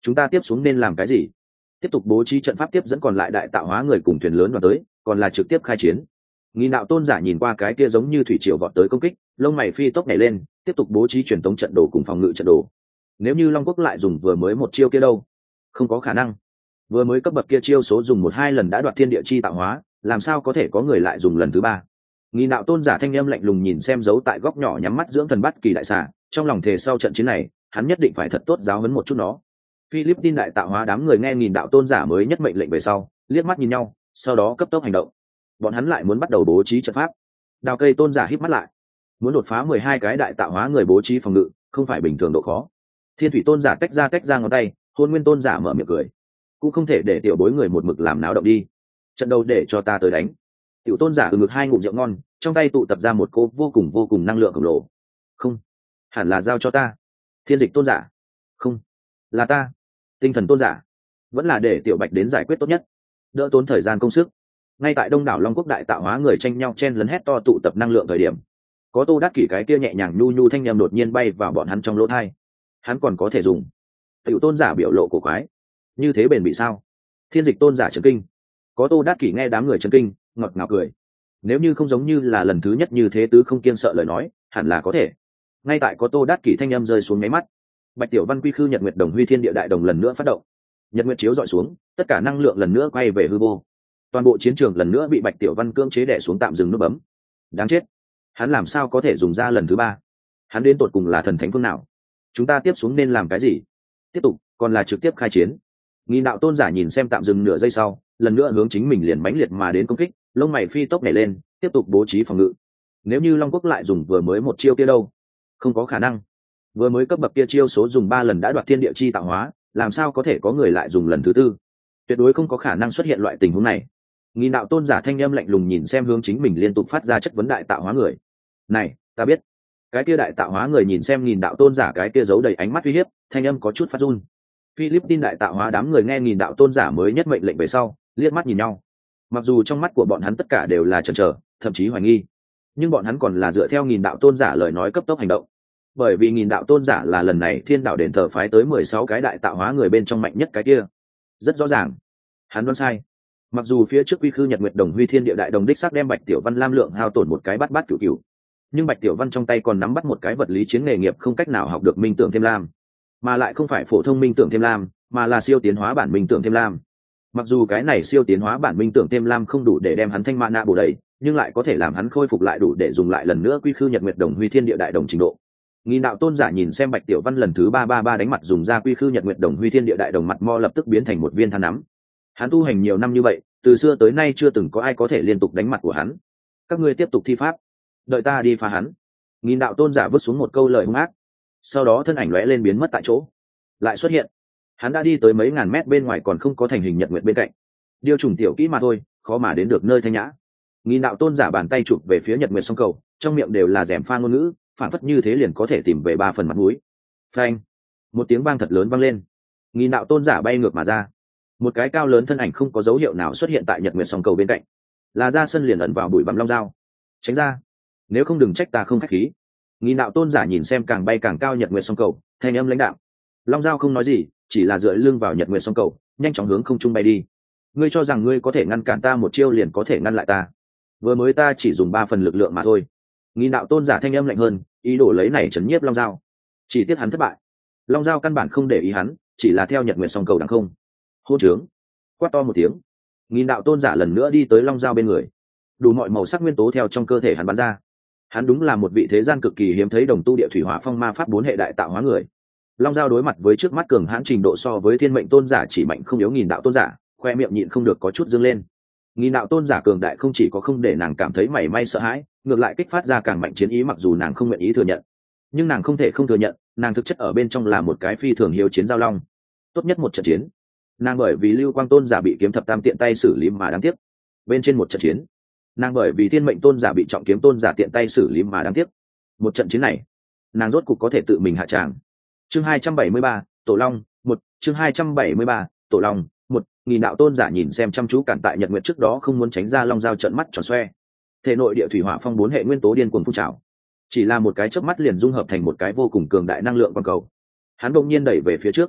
Speaker 1: chúng ta tiếp xuống nên làm cái gì? Tiếp tục bố trí trận pháp tiếp dẫn còn lại đại tạo hóa người cùng thuyền lớn vào tới, còn là trực tiếp khai chiến? Nghìn đạo tôn giả nhìn qua cái kia giống như thủy triều vọt tới công kích, lông mày phi tốc nhảy lên, tiếp tục bố trí truyền tống trận đồ cùng phòng ngự trận đồ. Nếu như Long Quốc lại dùng vừa mới một chiêu kia đâu? Không có khả năng. Vừa mới cấp bậc kia chiêu số dùng một hai lần đã đoạt thiên địa chi tạo hóa, làm sao có thể có người lại dùng lần thứ ba? Nghìn đạo tôn giả thanh âm lạnh lùng nhìn xem giấu tại góc nhỏ nhắm mắt dưỡng thần Bát Kỳ đại xà, trong lòng thề sau trận chiến này, hắn nhất định phải thật tốt giáo huấn một chút nó. Philippines đại tạo hóa đám người nghe nghìn đạo tôn giả mới nhất mệnh lệnh về sau, liếc mắt nhìn nhau, sau đó cấp tốc hành động. Bọn hắn lại muốn bắt đầu bố trí trận pháp. Đào Cây tôn giả híp mắt lại, muốn đột phá mười hai cái đại tạo hóa người bố trí phòng ngự, không phải bình thường độ khó. Thiên Thủy tôn giả tách ra tách ra ngón tay, Hôn Nguyên tôn giả mở miệng cười, cũng không thể để tiểu bối người một mực làm náo động đi. Trận đầu để cho ta tới đánh. Tiểu tôn giả ừ ngực hai ngụm rượu ngon, trong tay tụ tập ra một cô vô cùng vô cùng năng lượng khổng lồ. Không, hẳn là giao cho ta. Thiên Dịch tôn giả, không, là ta. Tinh Thần tôn giả, vẫn là để tiểu bạch đến giải quyết tốt nhất, đỡ tốn thời gian công sức. Ngay tại đông đảo Long Quốc đại tạo hóa người tranh nhau chen lấn hét to tụ tập năng lượng thời điểm, có Tô Đắc Kỷ cái kia nhẹ nhàng nhu nhu thanh em đột nhiên bay vào bọn hắn trong lỗ thai. Hắn còn có thể dùng. Tiểu tôn giả biểu lộ cổ quái, như thế bền bị sao? Thiên Dịch tôn giả chấn kinh. Có Tô Đắc Kỷ nghe đám người chấn kinh, ngọt ngào cười. Nếu như không giống như là lần thứ nhất như thế tứ không kiêng sợ lời nói, hẳn là có thể. Ngay tại có Tô Đắc Kỷ thanh âm rơi xuống mấy mắt, Bạch Tiểu Văn quy khư Nhật Nguyệt Đồng Huy Thiên Địa Đại Đồng lần nữa phát động. Nhật Nguyệt chiếu dọi xuống, tất cả năng lượng lần nữa quay về hư vô. Toàn bộ chiến trường lần nữa bị Bạch Tiểu Văn cưỡng chế đè xuống tạm dừng nút bấm. Đáng chết, hắn làm sao có thể dùng ra lần thứ ba? Hắn đến tột cùng là thần thánh phương nào? Chúng ta tiếp xuống nên làm cái gì? Tiếp tục, còn là trực tiếp khai chiến? Nghìn đạo tôn giả nhìn xem tạm dừng nửa giây sau, lần nữa hướng chính mình liền mãnh liệt mà đến công kích, lông mày phi tốc nhảy lên, tiếp tục bố trí phòng ngự. Nếu như Long Quốc lại dùng vừa mới một chiêu kia đâu? Không có khả năng. Vừa mới cấp bậc kia chiêu số dùng ba lần đã đoạt thiên địa chi tạo hóa, làm sao có thể có người lại dùng lần thứ tư? Tuyệt đối không có khả năng xuất hiện loại tình huống này. Nghìn đạo tôn giả thanh âm lạnh lùng nhìn xem hướng chính mình liên tục phát ra chất vấn đại tạo hóa người. Này, ta biết. Cái kia đại tạo hóa người nhìn xem nghìn đạo tôn giả cái kia giấu đầy ánh mắt uy hiếp, thanh âm có chút phát run. Philippines đại tạo hóa đám người nghe nghìn đạo tôn giả mới nhất mệnh lệnh về sau, liếc mắt nhìn nhau. Mặc dù trong mắt của bọn hắn tất cả đều là chần chờ, thậm chí hoài nghi, nhưng bọn hắn còn là dựa theo nghìn đạo tôn giả lời nói cấp tốc hành động. Bởi vì nghìn đạo tôn giả là lần này thiên đạo đền thờ phái tới mười sáu cái đại tạo hóa người bên trong mạnh nhất cái kia. Rất rõ ràng, hắn đoán sai. Mặc dù phía trước quy khư Nhật Nguyệt Đồng Huy Thiên Địa Đại Đồng đích xác đem Bạch Tiểu Văn lam lượng hao tổn một cái bắt bắt cửu cửu, nhưng Bạch Tiểu Văn trong tay còn nắm bắt một cái vật lý chiến nghề nghiệp không cách nào học được minh tưởng thêm lam, mà lại không phải phổ thông minh tưởng thêm lam, mà là siêu tiến hóa bản minh tưởng thêm lam. Mặc dù cái này siêu tiến hóa bản minh tưởng thêm lam không đủ để đem hắn thanh mana bổ đầy, nhưng lại có thể làm hắn khôi phục lại đủ để dùng lại lần nữa quy khư Nhật Nguyệt Đồng Huy Thiên Địa Đại Đồng trình độ. Nghìn đạo tôn giả nhìn xem Bạch Tiểu Văn lần thứ ba ba ba đánh mặt dùng ra quy khư Nhật Nguyệt Đồng Huy Thiên Địa Đại Đồng, mặt mo lập tức biến thành một viên than nắm. Hắn tu hành nhiều năm như vậy, từ xưa tới nay chưa từng có ai có thể liên tục đánh mặt của hắn. Các ngươi tiếp tục thi pháp, đợi ta đi phá hắn. Nghìn đạo tôn giả vứt xuống một câu lời hung ác, sau đó thân ảnh lóe lên biến mất tại chỗ. Lại xuất hiện, hắn đã đi tới mấy ngàn mét bên ngoài còn không có thành hình nhật nguyệt bên cạnh. Điêu trùng tiểu kỹ mà thôi, khó mà đến được nơi thanh nhã. Nghìn đạo tôn giả bàn tay chụp về phía nhật nguyệt song cầu, trong miệng đều là rèm pha ngôn ngữ, phản phất như thế liền có thể tìm về ba phần mặt mũi. Phanh! Một tiếng vang thật lớn vang lên. Nghìn đạo tôn giả bay ngược mà ra. Một cái cao lớn thân ảnh không có dấu hiệu nào xuất hiện tại nhật nguyệt song cầu bên cạnh, là ra sân liền ẩn vào bụi bặm long dao. Tránh ra, nếu không đừng trách ta không khách khí. Nghìn đạo tôn giả nhìn xem càng bay càng cao nhật nguyệt song cầu, thanh âm lãnh đạo. Long dao không nói gì, chỉ là dựa lưng vào nhật nguyệt song cầu, nhanh chóng hướng không trung bay đi. Ngươi cho rằng ngươi có thể ngăn cản ta một chiêu liền có thể ngăn lại ta? Vừa mới ta chỉ dùng ba phần lực lượng mà thôi. Nghìn đạo tôn giả thanh âm lạnh hơn, ý đồ lấy này chấn nhiếp long dao. Chỉ tiếc hắn thất bại. Long dao căn bản không để ý hắn, chỉ là theo nhật nguyệt song cầu đằng không. Hô trướng! Quát to một tiếng. Nghìn đạo tôn giả lần nữa đi tới long dao bên người. Đủ mọi màu sắc nguyên tố theo trong cơ thể hắn bắn ra. Hắn đúng là một vị thế gian cực kỳ hiếm thấy đồng tu địa thủy hỏa phong ma pháp bốn hệ đại tạo hóa người. Long dao đối mặt với trước mắt cường hãn trình độ so với thiên mệnh tôn giả chỉ mạnh không yếu nghìn đạo tôn giả, khoe miệng nhịn không được có chút dương lên. Nghìn đạo tôn giả cường đại không chỉ có không để nàng cảm thấy mảy may sợ hãi, ngược lại kích phát ra càng mạnh chiến ý, mặc dù nàng không nguyện ý thừa nhận, nhưng nàng không thể không thừa nhận, nàng thực chất ở bên trong là một cái phi thường hiếu chiến giao long. Tốt nhất một trận chiến, nàng bởi vì lưu quang tôn giả bị kiếm thập tam tiện tay xử lý mà đáng tiếc. Bên trên một trận chiến, nàng bởi vì thiên mệnh tôn giả bị trọng kiếm tôn giả tiện tay xử lý mà đáng tiếc. Một trận chiến này, nàng rốt cục có thể tự mình hạ tràng. Chương hai trăm bảy mươi ba, Tổ Long một. Chương hai trăm bảy mươi ba, Tổ Long một. Nghìn đạo tôn giả nhìn xem chăm chú cản tại nhật nguyệt trước đó không muốn tránh ra long dao trợn mắt tròn xoe. Thể nội địa thủy hỏa phong bốn hệ nguyên tố điên cuồng phun trào, chỉ là một cái chớp mắt liền dung hợp thành một cái vô cùng cường đại năng lượng quang cầu. Hắn đột nhiên đẩy về phía trước,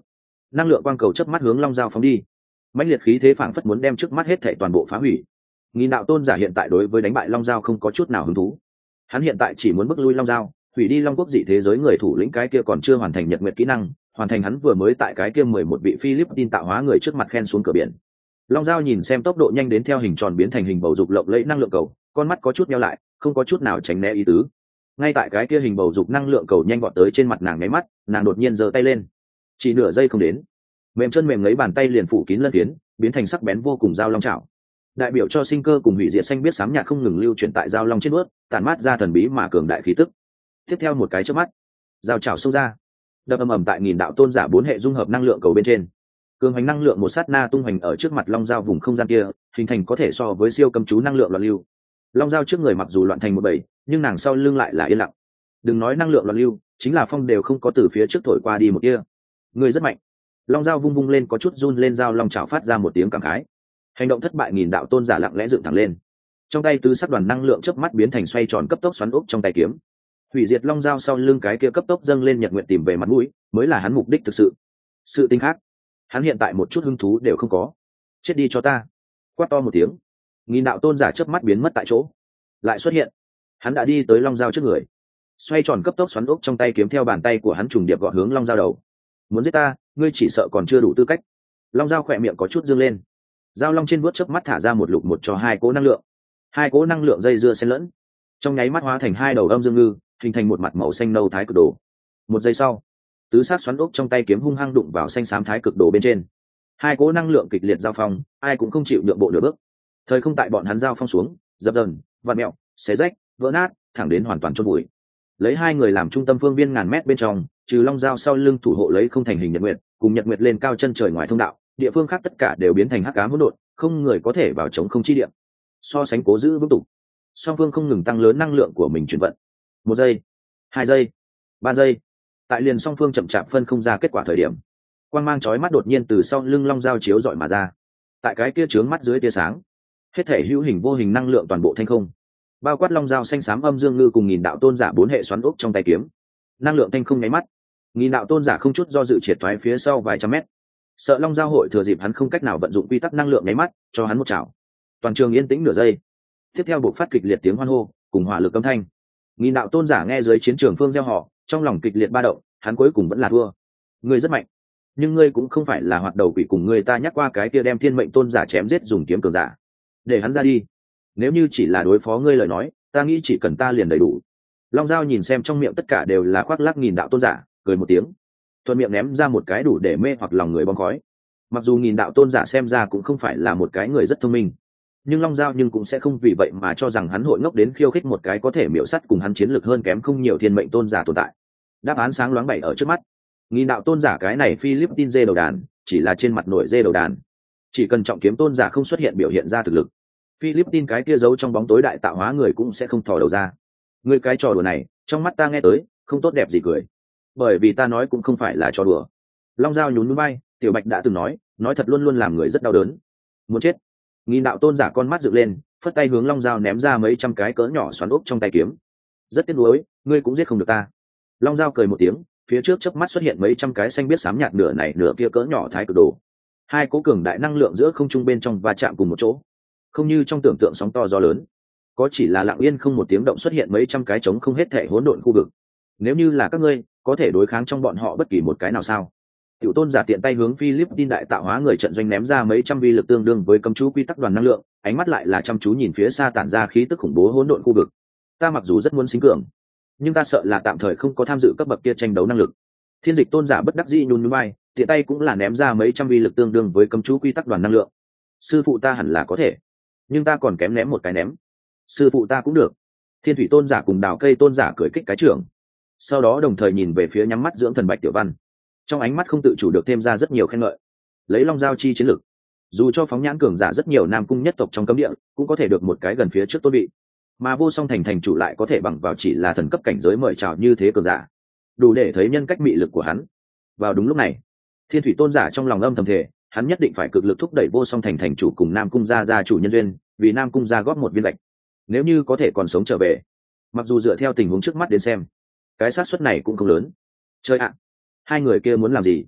Speaker 1: năng lượng quang cầu chớp mắt hướng long dao phóng đi, mãnh liệt khí thế phảng phất muốn đem trước mắt hết thảy toàn bộ phá hủy. Nghìn đạo tôn giả hiện tại đối với đánh bại long dao không có chút nào hứng thú, hắn hiện tại chỉ muốn bức lui long dao, hủy đi long quốc dị thế giới người thủ lĩnh cái kia còn chưa hoàn thành nhật nguyệt kỹ năng, hoàn thành hắn vừa mới tại cái kia mười một vị Philippines tạo hóa người trước mặt khen xuống cửa biển. Long dao nhìn xem tốc độ nhanh đến theo hình tròn biến thành hình bầu dục lộng lẫy năng lượng cầu, con mắt có chút nheo lại, không có chút nào tránh né ý tứ. Ngay tại cái kia hình bầu dục năng lượng cầu nhanh vọt tới trên mặt nàng nháy mắt, nàng đột nhiên giơ tay lên, chỉ nửa giây không đến, mềm chân mềm lấy bàn tay liền phủ kín lân phiến, biến thành sắc bén vô cùng dao long chảo, đại biểu cho sinh cơ cùng hủy diệt xanh biết xám nhạt không ngừng lưu chuyển tại dao long trên bước, tản mát ra thần bí mà cường đại khí tức. Tiếp theo một cái chớp mắt, dao chảo xông ra, đập ầm ầm tại nghìn đạo tôn giả bốn hệ dung hợp năng lượng cầu bên trên. Cường hành năng lượng một sát na tung hành ở trước mặt long dao vùng không gian kia, hình thành có thể so với siêu cầm chú năng lượng loạn lưu. Long dao trước người mặc dù loạn thành một bầy, nhưng nàng sau lưng lại là yên lặng. Đừng nói năng lượng loạn lưu, chính là phong đều không có từ phía trước thổi qua đi một kia. Người rất mạnh. Long dao vung vung lên có chút run lên, dao long chảo phát ra một tiếng cảm khái. Hành động thất bại, nghìn đạo tôn giả lặng lẽ dựng thẳng lên, trong tay tứ sắc đoàn năng lượng chớp mắt biến thành xoay tròn cấp tốc xoắn ốc trong tay kiếm. Hủy diệt long dao sau lưng cái kia cấp tốc dâng lên nhật nguyện tìm về mặt mũi, mới là hắn mục đích thực sự. Sự tinh khác, hắn hiện tại một chút hứng thú đều không có. Chết đi cho ta! Quát to một tiếng, nghìn đạo tôn giả chớp mắt biến mất tại chỗ, lại xuất hiện. Hắn đã đi tới long dao trước người, xoay tròn cấp tốc xoắn ốc trong tay kiếm theo bàn tay của hắn trùng điệp gọn hướng long dao đầu. Muốn giết ta, ngươi chỉ sợ còn chưa đủ tư cách. Long dao khỏe miệng có chút dương lên, dao long trên vuốt chớp mắt thả ra một lục một cho hai cỗ năng lượng, hai cỗ năng lượng dây dưa xen lẫn, trong nháy mắt hóa thành hai đầu âm dương ngư, hình thành một mặt màu xanh nâu thái cực đồ. Một giây sau, tứ sát xoắn ốc trong tay kiếm hung hăng đụng vào xanh xám thái cực đồ bên trên, hai cỗ năng lượng kịch liệt giao phong, ai cũng không chịu nhượng bộ nửa bước. Thời không tại bọn hắn giao phong xuống, dập dần, vặn mẹo, xé rách, vỡ nát, thẳng đến hoàn toàn chôn bụi. Lấy hai người làm trung tâm phương viên ngàn mét bên trong, trừ long dao sau lưng thủ hộ lấy không thành hình nhật nguyệt, cùng nhật nguyệt lên cao chân trời ngoài thông đạo, địa phương khác tất cả đều biến thành hắc ám hỗn độn, không người có thể vào chống không chi địa. So sánh cố giữ vững tục, song phương không ngừng tăng lớn năng lượng của mình chuyển vận. Một giây, hai giây, ba giây, tại liền song phương chậm chạp phân không ra kết quả thời điểm, quang mang chói mắt đột nhiên từ sau lưng long dao chiếu rọi mà ra. Tại cái kia trướng mắt dưới tia sáng, hết thể hữu hình vô hình năng lượng toàn bộ thanh không, bao quát long dao xanh xám âm dương ngư cùng nghìn đạo tôn giả bốn hệ xoắn ốc trong tay kiếm, năng lượng thanh không nháy mắt, nghìn đạo tôn giả không chút do dự triệt thoái phía sau vài trăm mét. Sợ long giao hội thừa dịp hắn không cách nào vận dụng quy tắc năng lượng nháy mắt, cho hắn một chảo. Toàn trường yên tĩnh nửa giây, tiếp theo buộc phát kịch liệt tiếng hoan hô cùng hỏa lực âm thanh. Nghìn đạo tôn giả nghe dưới chiến trường phương gieo họ, trong lòng kịch liệt ba động, hắn cuối cùng vẫn là thua. Ngươi rất mạnh, nhưng ngươi cũng không phải là hoạt đầu quỷ cùng người ta nhắc qua cái kia đem thiên mệnh tôn giả chém giết dùng kiếm cường giả. Để hắn ra đi. Nếu như chỉ là đối phó ngươi lời nói, ta nghĩ chỉ cần ta liền đầy đủ. Long Giao nhìn xem trong miệng tất cả đều là khoác lác nghìn đạo tôn giả, cười một tiếng, thuận miệng ném ra một cái đủ để mê hoặc lòng người bong khói. Mặc dù nghìn đạo tôn giả xem ra cũng không phải là một cái người rất thông minh, nhưng Long Giao nhưng cũng sẽ không vì vậy mà cho rằng hắn hội ngốc đến khiêu khích một cái có thể miễu sắt cùng hắn chiến lược hơn kém không nhiều thiên mệnh tôn giả tồn tại. Đáp án sáng loáng bày ở trước mắt. Nghìn đạo tôn giả cái này Philippines dê đầu đàn, chỉ là trên mặt nổi dê đầu đàn. Chỉ cần trọng kiếm tôn giả không xuất hiện biểu hiện ra thực lực, Philippines cái kia giấu trong bóng tối đại tạo hóa người cũng sẽ không thò đầu ra. Người cái trò đùa này, trong mắt ta nghe tới, không tốt đẹp gì cười. Bởi vì ta nói cũng không phải là trò đùa. Long Giao nhún nhún vai, Tiểu Bạch đã từng nói, nói thật luôn luôn làm người rất đau đớn. Muốn chết. Nghìn đạo tôn giả con mắt dựng lên, phất tay hướng Long Giao ném ra mấy trăm cái cỡ nhỏ xoắn ốc trong tay kiếm. Rất tiếc nuối, ngươi cũng giết không được ta. Long Giao cười một tiếng, phía trước chớp mắt xuất hiện mấy trăm cái xanh biết xám nhạt nửa này nửa kia cỡ nhỏ thái cực đồ. Hai cố cường đại năng lượng giữa không trung bên trong va chạm cùng một chỗ, không như trong tưởng tượng sóng to gió lớn, có chỉ là lặng yên không một tiếng động xuất hiện mấy trăm cái trống không hết thể hỗn độn khu vực. Nếu như là các ngươi, có thể đối kháng trong bọn họ bất kỳ một cái nào sao? Tiểu tôn giả tiện tay hướng Philippines đại tạo hóa người trận doanh ném ra mấy trăm vi lực tương đương với cấm chú quy tắc đoàn năng lượng, ánh mắt lại là chăm chú nhìn phía xa tản ra khí tức khủng bố hỗn độn khu vực. Ta mặc dù rất muốn xính cường, nhưng ta sợ là tạm thời không có tham dự cấp bậc kia tranh đấu năng lực. Thiên dịch tôn giả bất đắc dĩ nhún nhún vai, tiện tay cũng là ném ra mấy trăm vi lực tương đương với cấm chú quy tắc đoàn năng lượng. Sư phụ ta hẳn là có thể, nhưng ta còn kém ném một cái ném. Sư phụ ta cũng được. Thiên thủy tôn giả cùng đào cây tôn giả cười kích cái trưởng, sau đó đồng thời nhìn về phía nhắm mắt dưỡng thần Bạch Tiểu Văn, trong ánh mắt không tự chủ được thêm ra rất nhiều khen ngợi. Lấy Long Giao chi chiến lực, dù cho phóng nhãn cường giả rất nhiều nam cung nhất tộc trong cấm địa cũng có thể được một cái gần phía trước tôn vị, mà Vô Song thành thành chủ lại có thể bằng vào chỉ là thần cấp cảnh giới mời chào như thế cường giả, đủ để thấy nhân cách mị lực của hắn. Vào đúng lúc này, Thiên thủy tôn giả trong lòng âm thầm thề, hắn nhất định phải cực lực thúc đẩy Vô Song thành thành chủ cùng nam cung gia gia chủ nhân duyên, vì nam cung gia góp một viên lệch, nếu như có thể còn sống trở về. Mặc dù dựa theo tình huống trước mắt đến xem, cái xác suất này cũng không lớn. Chơi ạ, hai người kia muốn làm gì?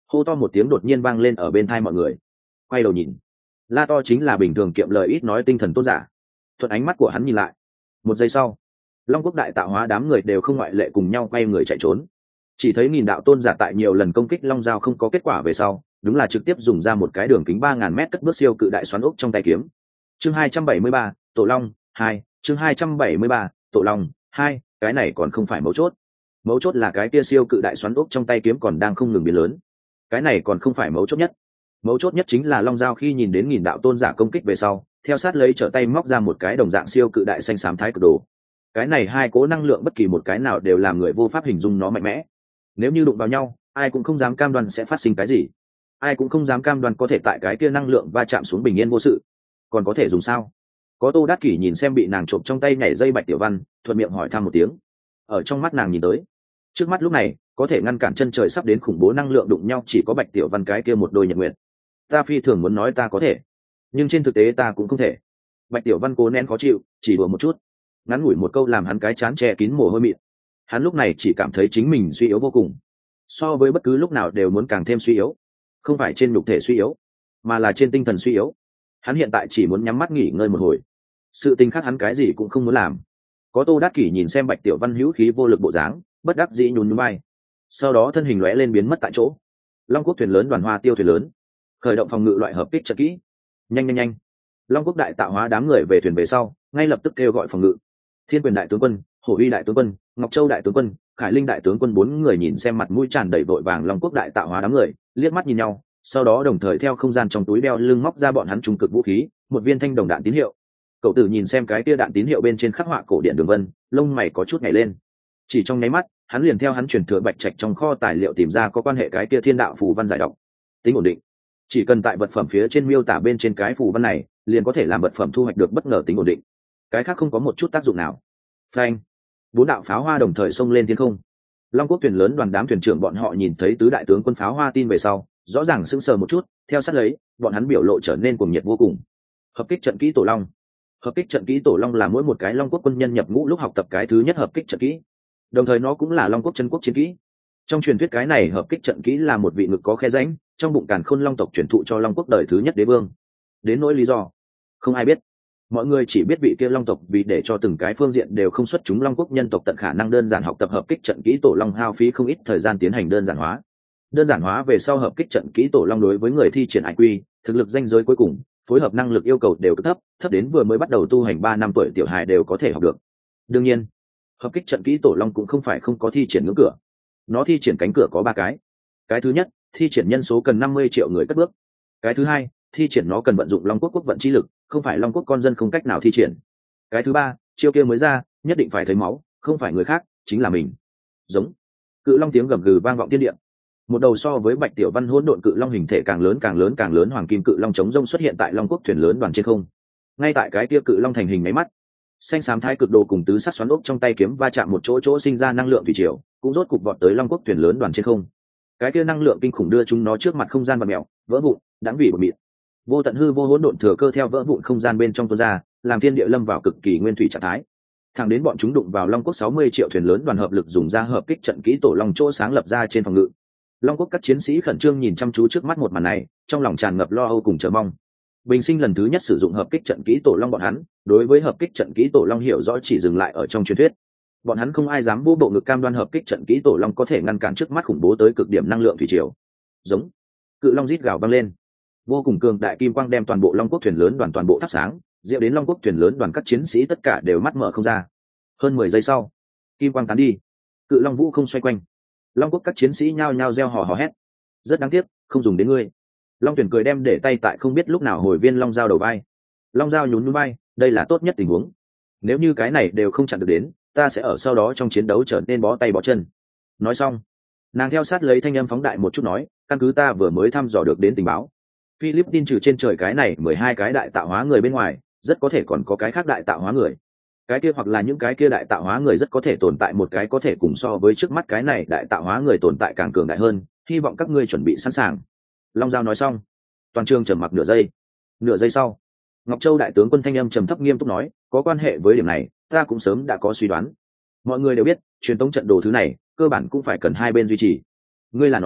Speaker 1: Hô to một tiếng đột nhiên vang lên ở bên thai mọi người. Quay đầu nhìn, la to chính là bình thường kiệm lời ít nói tinh thần tôn giả. Thuận ánh mắt của hắn nhìn lại, một giây sau, long quốc đại tạo hóa đám người đều không ngoại lệ cùng nhau quay người chạy trốn. Chỉ thấy nghìn đạo tôn giả tại nhiều lần công kích long dao không có kết quả về sau, đúng là trực tiếp dùng ra một cái đường kính ba ngàn mét cất bước siêu cự đại xoắn ốc trong tay kiếm. Chương hai trăm bảy mươi ba, Tổ Long hai, chương hai trăm bảy mươi ba, Tổ Long hai, cái này còn không phải mấu chốt. Mấu chốt là cái kia siêu cự đại xoắn ốc trong tay kiếm còn đang không ngừng biến lớn. Cái này còn không phải mấu chốt nhất. Mấu chốt nhất chính là long dao khi nhìn đến nghìn đạo tôn giả công kích về sau, theo sát lấy trở tay móc ra một cái đồng dạng siêu cự đại xanh xám thái cực đồ. Cái này hai cố năng lượng bất kỳ một cái nào đều làm người vô pháp hình dung nó mạnh mẽ. Nếu như đụng vào nhau, ai cũng không dám cam đoan sẽ phát sinh cái gì, ai cũng không dám cam đoan có thể tại cái kia năng lượng va chạm xuống bình yên vô sự. Còn có thể dùng sao? Có Tô Đát Kỷ nhìn xem bị nàng trộm trong tay nhảy dây Bạch Tiểu Văn, thuận miệng hỏi thăm một tiếng. Ở trong mắt nàng nhìn tới, trước mắt lúc này có thể ngăn cản chân trời sắp đến khủng bố năng lượng đụng nhau chỉ có Bạch Tiểu Văn cái kia một đôi nhật nguyện. Ta phi thường muốn nói ta có thể, nhưng trên thực tế ta cũng không thể. Bạch Tiểu Văn cố nén khó chịu, chỉ đùa một chút, ngắn ngủi một câu làm hắn cái chán che kín mồ hôi mịn. Hắn lúc này chỉ cảm thấy chính mình suy yếu vô cùng, so với bất cứ lúc nào đều muốn càng thêm suy yếu. Không phải trên nhục thể suy yếu, mà là trên tinh thần suy yếu. Hắn hiện tại chỉ muốn nhắm mắt nghỉ ngơi một hồi, sự tình khác hắn cái gì cũng không muốn làm. Có Tô Đát Kỷ nhìn xem Bạch Tiểu Văn hữu khí vô lực bộ dáng, bất đắc dĩ nhún nhún vai, sau đó thân hình lóe lên biến mất tại chỗ. Long quốc thuyền lớn đoàn hoa tiêu thuyền lớn khởi động phòng ngự loại hợp kích trận kỹ. Nhanh nhanh nhanh! Long quốc đại tạo hóa đám người về thuyền về sau, ngay lập tức kêu gọi phòng ngự. Thiên Quyền đại tướng quân, Hổ Uy đại tướng quân, Ngọc Châu đại tướng quân, Khải Linh đại tướng quân bốn người nhìn xem mặt mũi tràn đầy vội vàng Long quốc đại tạo hóa đám người, liếc mắt nhìn nhau, sau đó đồng thời theo không gian trong túi đeo lưng móc ra bọn hắn trung cực vũ khí, một viên thanh đồng đạn tín hiệu. Cậu tử nhìn xem cái tia đạn tín hiệu bên trên khắc họa cổ điện đường vân, lông mày có chút nhảy lên. Chỉ trong nháy mắt, hắn liền theo hắn truyền thừa bạch trạch trong kho tài liệu tìm ra có quan hệ cái tia thiên đạo phù văn giải đọc. Tính ổn định. Chỉ cần tại vật phẩm phía trên miêu tả bên trên cái phù văn này, liền có thể làm vật phẩm thu hoạch được bất ngờ tính ổn định. Cái khác không có một chút tác dụng nào. Phanh! Bốn đạo pháo hoa đồng thời xông lên thiên không. Long quốc thuyền lớn đoàn đám thuyền trưởng bọn họ nhìn thấy tứ đại tướng quân pháo hoa tin về sau, rõ ràng sững sờ một chút, theo sát lấy, bọn hắn biểu lộ trở nên cuồng nhiệt vô cùng. Hợp kích trận kỹ Tổ Long. Hợp kích trận kỹ Tổ Long là mỗi một cái Long quốc quân nhân nhập ngũ lúc học tập cái thứ nhất hợp kích trận kỹ, đồng thời nó cũng là Long quốc chân quốc chiến kỹ. Trong truyền thuyết cái này hợp kích trận kỹ là một vị ngực có khe rãnh, trong bụng càn khôn long tộc truyền thụ cho Long quốc đời thứ nhất đế vương. Đến nỗi lý do, không ai biết. Mọi người chỉ biết vị kia Long tộc vì để cho từng cái phương diện đều không xuất chúng Long quốc nhân tộc tận khả năng đơn giản học tập hợp kích trận kỹ Tổ Long hao phí không ít thời gian tiến hành đơn giản hóa. Đơn giản hóa về sau hợp kích trận kỹ Tổ Long đối với người thi triển I Q, thực lực danh giới cuối cùng, phối hợp năng lực yêu cầu đều cực thấp, thấp đến vừa mới bắt đầu tu hành ba năm tuổi tiểu hài đều có thể học được. Đương nhiên, hợp kích trận kỹ Tổ Long cũng không phải không có thi triển ngưỡng cửa. Nó thi triển cánh cửa có ba cái. Cái thứ nhất, thi triển nhân số cần năm mươi triệu người cất bước. Cái thứ hai, thi triển nó cần vận dụng Long quốc quốc vận chi lực, không phải Long quốc con dân không cách nào thi triển. Cái thứ ba, chiêu kia mới ra, nhất định phải thấy máu, không phải người khác, chính là mình. Giống. Cự long tiếng gầm gừ vang vọng thiên địa. Một đầu so với Bạch Tiểu Văn hỗn độn cự long hình thể càng lớn càng lớn càng lớn hoàng kim cự long chống rông xuất hiện tại Long quốc thuyền lớn đoàn trên không. Ngay tại cái kia cự long thành hình máy mắt, xanh xám thái cực đồ cùng tứ sắc xoắn ốc trong tay kiếm va chạm một chỗ chỗ sinh ra năng lượng thủy triều, cũng rốt cục vọt tới Long quốc thuyền lớn đoàn trên không. Cái kia năng lượng kinh khủng đưa chúng nó trước mặt không gian và mèo, vỡ vụn, đãng vì bột mịn. Vô tận hư vô hỗn độn thừa cơ theo vỡ vụn không gian bên trong tuôn ra, làm thiên địa lâm vào cực kỳ nguyên thủy trạng thái. Thẳng đến bọn chúng đụng vào Long quốc sáu mươi triệu thuyền lớn đoàn hợp lực dùng ra hợp kích trận kỹ Tổ Long chỗ sáng lập ra trên phòng ngự. Long quốc các chiến sĩ khẩn trương nhìn chăm chú trước mắt một màn này, trong lòng tràn ngập lo âu cùng chờ mong. Bình sinh lần thứ nhất sử dụng hợp kích trận kỹ Tổ Long bọn hắn, đối với hợp kích trận kỹ Tổ Long hiểu rõ chỉ dừng lại ở trong truyền thuyết. Bọn hắn không ai dám vô bộ ngực cam đoan hợp kích trận kỹ Tổ Long có thể ngăn cản trước mắt khủng bố tới cực điểm năng lượng thủy triều. Giống. Cự long rít gào vang lên. Vô cùng cường đại kim quang đem toàn bộ Long quốc thuyền lớn đoàn toàn bộ thắp sáng, diệu đến Long quốc thuyền lớn đoàn các chiến sĩ tất cả đều mắt mở không ra. Hơn mười giây sau, kim quang tán đi, cự long vũ không xoay quanh. Long quốc các chiến sĩ nhao nhao reo hò hò hét. Rất đáng tiếc, không dùng đến ngươi. Long tuyển cười đem để tay tại không biết lúc nào hồi viên long dao đầu vai. Long dao nhún nhún vai, đây là tốt nhất tình huống. Nếu như cái này đều không chặn được đến, ta sẽ ở sau đó trong chiến đấu trở nên bó tay bó chân. Nói xong, nàng theo sát lấy thanh âm phóng đại một chút nói, căn cứ ta vừa mới thăm dò được đến tình báo, Philippines trừ trên trời cái này mười hai cái đại tạo hóa người bên ngoài, rất có thể còn có cái khác đại tạo hóa người. Cái kia hoặc là những cái kia đại tạo hóa người rất có thể tồn tại một cái có thể cùng so với trước mắt cái này đại tạo hóa người tồn tại càng cường đại hơn, hy vọng các ngươi chuẩn bị sẵn sàng. Long Giao nói xong, toàn trường trầm mặc nửa giây. Nửa giây sau, Ngọc Châu đại tướng quân thanh âm trầm thấp nghiêm túc nói, có quan hệ với điểm này, ta cũng sớm đã có suy đoán. Mọi người đều biết, truyền tống trận đồ thứ này, cơ bản cũng phải cần hai bên duy trì. Ngươi là nói,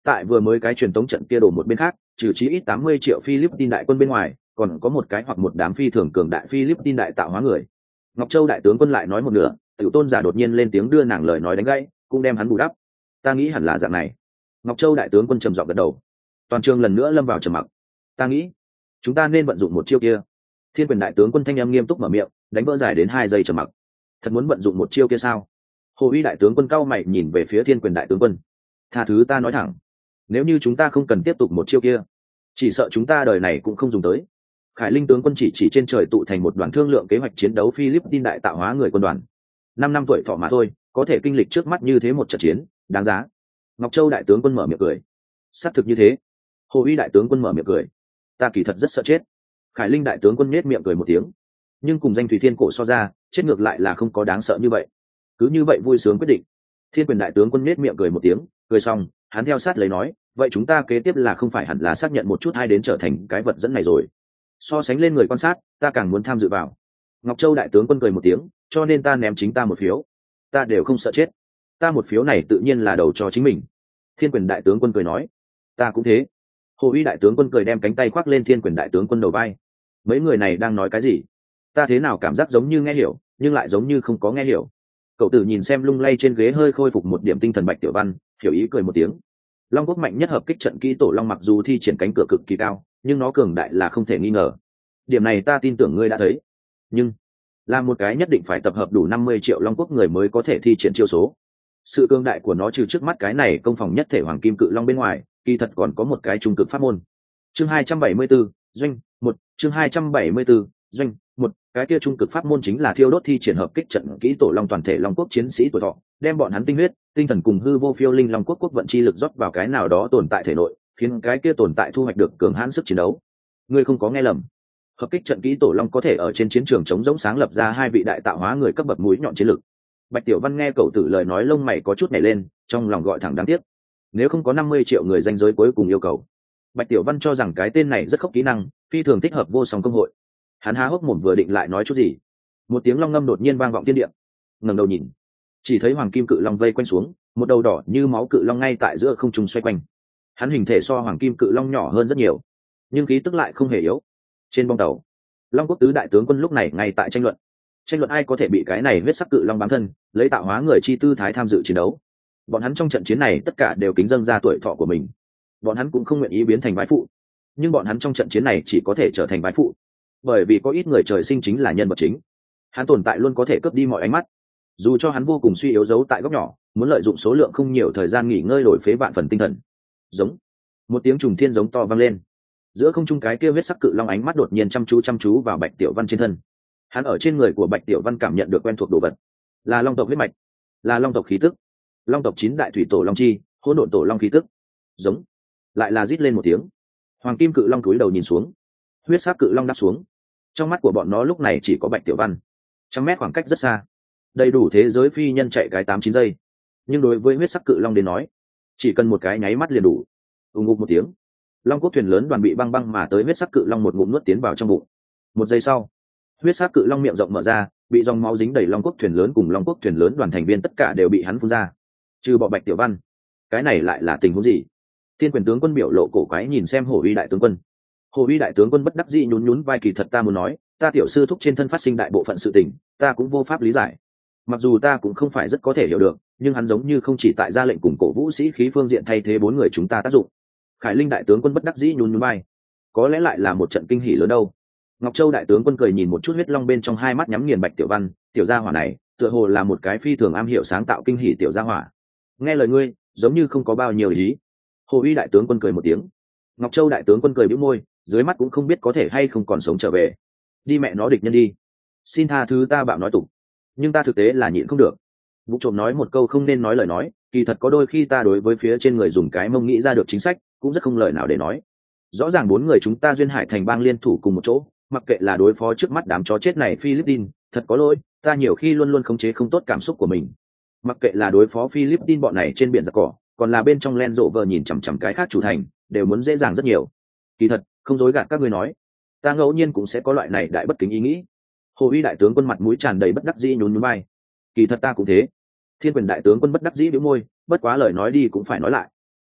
Speaker 1: tại vừa mới cái truyền tống trận kia đổ một bên khác, trừ chí ít tám mươi triệu Philippines đại quân bên ngoài, còn có một cái hoặc một đám phi thường cường đại Philippines đại tạo hóa người. Ngọc Châu đại tướng quân lại nói một nửa, Tiểu Tôn giả đột nhiên lên tiếng đưa nàng lời nói đánh gãy, cũng đem hắn bù đắp. Ta nghĩ hẳn là dạng này. Ngọc Châu đại tướng quân trầm giọng gật đầu. Toàn trường lần nữa lâm vào trầm mặc. Ta nghĩ, chúng ta nên vận dụng một chiêu kia. Thiên Quyền đại tướng quân thanh âm nghiêm túc mở miệng, đánh vỡ dài đến hai giây trầm mặc. Thật muốn vận dụng một chiêu kia sao? Hồ Uy đại tướng quân cao mày nhìn về phía Thiên Quyền đại tướng quân. Tha thứ ta nói thẳng, nếu như chúng ta không cần tiếp tục một chiêu kia, chỉ sợ chúng ta đời này cũng không dùng tới. Khải Linh tướng quân chỉ chỉ trên trời tụ thành một đoàn thương lượng kế hoạch chiến đấu Philippines đại tạo hóa người quân đoàn. Năm năm tuổi thọ mà thôi, có thể kinh lịch trước mắt như thế một trận chiến, đáng giá. Ngọc Châu đại tướng quân mở miệng cười. Xác thực như thế. Hồ Uy đại tướng quân mở miệng cười. Ta kỳ thật rất sợ chết. Khải Linh đại tướng quân nhếch miệng cười một tiếng. Nhưng cùng danh Thủy Thiên cổ so ra, chết ngược lại là không có đáng sợ như vậy. Cứ như vậy vui sướng quyết định. Thiên Quyền đại tướng quân nhếch miệng cười một tiếng, cười xong, hắn theo sát lấy nói, vậy chúng ta kế tiếp là không phải hẳn là xác nhận một chút hai đến trở thành cái vật dẫn này rồi. So sánh lên người quan sát, ta càng muốn tham dự vào. Ngọc Châu đại tướng quân cười một tiếng, cho nên ta ném chính ta một phiếu. Ta đều không sợ chết, ta một phiếu này tự nhiên là đầu cho chính mình. Thiên Quyền đại tướng quân cười nói, ta cũng thế. Hồ Uy đại tướng quân cười đem cánh tay khoác lên Thiên Quyền đại tướng quân đầu vai. Mấy người này đang nói cái gì? Ta thế nào cảm giác giống như nghe hiểu, nhưng lại giống như không có nghe hiểu. Cậu tử nhìn xem lung lay trên ghế hơi khôi phục một điểm tinh thần Bạch Tiểu Văn, hiểu ý cười một tiếng. Long quốc mạnh nhất hợp kích trận kỹ tổ long mặc dù thi triển cánh cửa cực kỳ cao, nhưng nó cường đại là không thể nghi ngờ. Điểm này ta tin tưởng ngươi đã thấy. Nhưng làm một cái nhất định phải tập hợp đủ năm mươi triệu long quốc người mới có thể thi triển chiêu số. Sự cường đại của nó trừ trước mắt cái này công phòng nhất thể hoàng kim cự long bên ngoài, kỳ thật còn có một cái trung cực pháp môn. Chương hai trăm bảy mươi bốn, doanh một, chương hai trăm bảy mươi 4, doanh một, cái kia trung cực pháp môn chính là thiêu đốt thi triển hợp kích trận kỹ tổ long toàn thể long quốc chiến sĩ tuổi thọ, đem bọn hắn tinh huyết, tinh thần cùng hư vô phiêu linh long quốc quốc vận chi lực rót vào cái nào đó tồn tại thể nội, khiến cái kia tồn tại thu hoạch được cường hãn sức chiến đấu. Ngươi không có nghe lầm. Hợp kích trận kỹ tổ long có thể ở trên chiến trường chống rỗng sáng lập ra hai vị đại tạo hóa người cấp bậc mũi nhọn chiến lực. Bạch Tiểu Văn nghe cậu tử lời nói lông mày có chút nhảy lên, trong lòng gọi thẳng đáng tiếc. Nếu không có năm mươi triệu người danh giới cuối cùng yêu cầu, Bạch Tiểu Văn cho rằng cái tên này rất khốc kỹ năng, phi thường thích hợp vô song công hội. Hắn há hốc mồm vừa định lại nói chút gì, một tiếng long ngâm đột nhiên vang vọng thiên địa. Ngẩng đầu nhìn, chỉ thấy hoàng kim cự long vây quanh xuống, một đầu đỏ như máu cự long ngay tại giữa không trung xoay quanh. Hắn hình thể so hoàng kim cự long nhỏ hơn rất nhiều, nhưng khí tức lại không hề yếu. Trên bong tàu, Long quốc tứ đại tướng quân lúc này ngay tại tranh luận, tranh luận ai có thể bị cái này huyết sắc cự long bám thân, lấy tạo hóa người chi tư thái tham dự chiến đấu. Bọn hắn trong trận chiến này tất cả đều kính dâng ra tuổi thọ của mình. Bọn hắn cũng không nguyện ý biến thành vái phụ, nhưng bọn hắn trong trận chiến này chỉ có thể trở thành vái phụ, bởi vì có ít người trời sinh chính là nhân vật chính. Hắn tồn tại luôn có thể cướp đi mọi ánh mắt, dù cho hắn vô cùng suy yếu giấu tại góc nhỏ, muốn lợi dụng số lượng không nhiều thời gian nghỉ ngơi đổi phế vạn phần tinh thần. Giống một tiếng trùng thiên giống to vang lên, giữa không trung cái kia huyết sắc cự long ánh mắt đột nhiên chăm chú chăm chú vào Bạch Tiểu Văn trên thân. Hắn ở trên người của Bạch Tiểu Văn cảm nhận được quen thuộc đồ vật, là long tộc huyết mạch, là long tộc khí tức, long tộc chín đại thủy tổ long chi, hỗn độn tổ long khí tức. Giống lại là rít lên một tiếng, hoàng kim cự long cúi đầu nhìn xuống, huyết sắc cự long đáp xuống. Trong mắt của bọn nó lúc này chỉ có Bạch Tiểu Văn, trăm mét khoảng cách rất xa, đầy đủ thế giới phi nhân chạy cái tám chín giây, nhưng đối với huyết sắc cự long đến nói, chỉ cần một cái nháy mắt liền đủ. ùng ục một tiếng, long quốc thuyền lớn đoàn bị băng băng mà tới huyết sắc cự long một ngụm nuốt tiến vào trong bụng. Một giây sau, huyết sắc cự long miệng rộng mở ra, bị dòng máu dính đầy long quốc thuyền lớn cùng long quốc thuyền lớn đoàn thành viên tất cả đều bị hắn phun ra, trừ bỏ Bạch Tiểu Văn. Cái này lại là tình huống gì? Thiên Quyền tướng quân biểu lộ cổ quái nhìn xem Hồ Uy đại tướng quân. Hồ Uy đại tướng quân bất đắc dĩ nhún nhún vai, kỳ thật ta muốn nói, ta tiểu sư thúc trên thân phát sinh đại bộ phận sự tình, ta cũng vô pháp lý giải. Mặc dù ta cũng không phải rất có thể hiểu được, nhưng hắn giống như không chỉ tại ra lệnh cùng cổ vũ sĩ khí phương diện thay thế bốn người chúng ta tác dụng. Khải Linh đại tướng quân bất đắc dĩ nhún nhún vai, có lẽ lại là một trận kinh hỉ lớn đâu. Ngọc Châu đại tướng quân cười nhìn một chút huyết long bên trong hai mắt nhắm nghiền Bạch Tiểu Văn, tiểu gia hỏa này tựa hồ là một cái phi thường am hiểu sáng tạo kinh hỉ tiểu gia hỏa. Nghe lời ngươi, giống như không có bao nhiêu ý. Hồ Uy đại tướng quân cười một tiếng. Ngọc Châu đại tướng quân cười bĩu môi, dưới mắt cũng không biết có thể hay không còn sống trở về. Đi mẹ nó địch nhân đi. Xin tha thứ ta bạo nói tục, nhưng ta thực tế là nhịn không được. Vụ trộm nói một câu không nên nói lời nói, kỳ thật có đôi khi ta đối với phía trên người dùng cái mông nghĩ ra được chính sách, cũng rất không lời nào để nói. Rõ ràng bốn người chúng ta duyên hải thành bang liên thủ cùng một chỗ, mặc kệ là đối phó trước mắt đám chó chết này Philippines, thật có lỗi, ta nhiều khi luôn luôn khống chế không tốt cảm xúc của mình. Mặc kệ là đối phó Philippines bọn này trên biển giặc cỏ, còn là bên trong Land Rover nhìn chằm chằm cái khác chủ thành, đều muốn dễ dàng rất nhiều. Kỳ thật, không dối gạt các ngươi nói, ta ngẫu nhiên cũng sẽ có loại này đại bất kính ý nghĩ. Hồ Uy đại tướng quân mặt mũi tràn đầy bất đắc dĩ nhún nhún vai. Kỳ thật ta cũng thế. Thiên Quyền đại tướng quân bất đắc dĩ bĩu môi, bất quá lời nói đi cũng phải nói lại.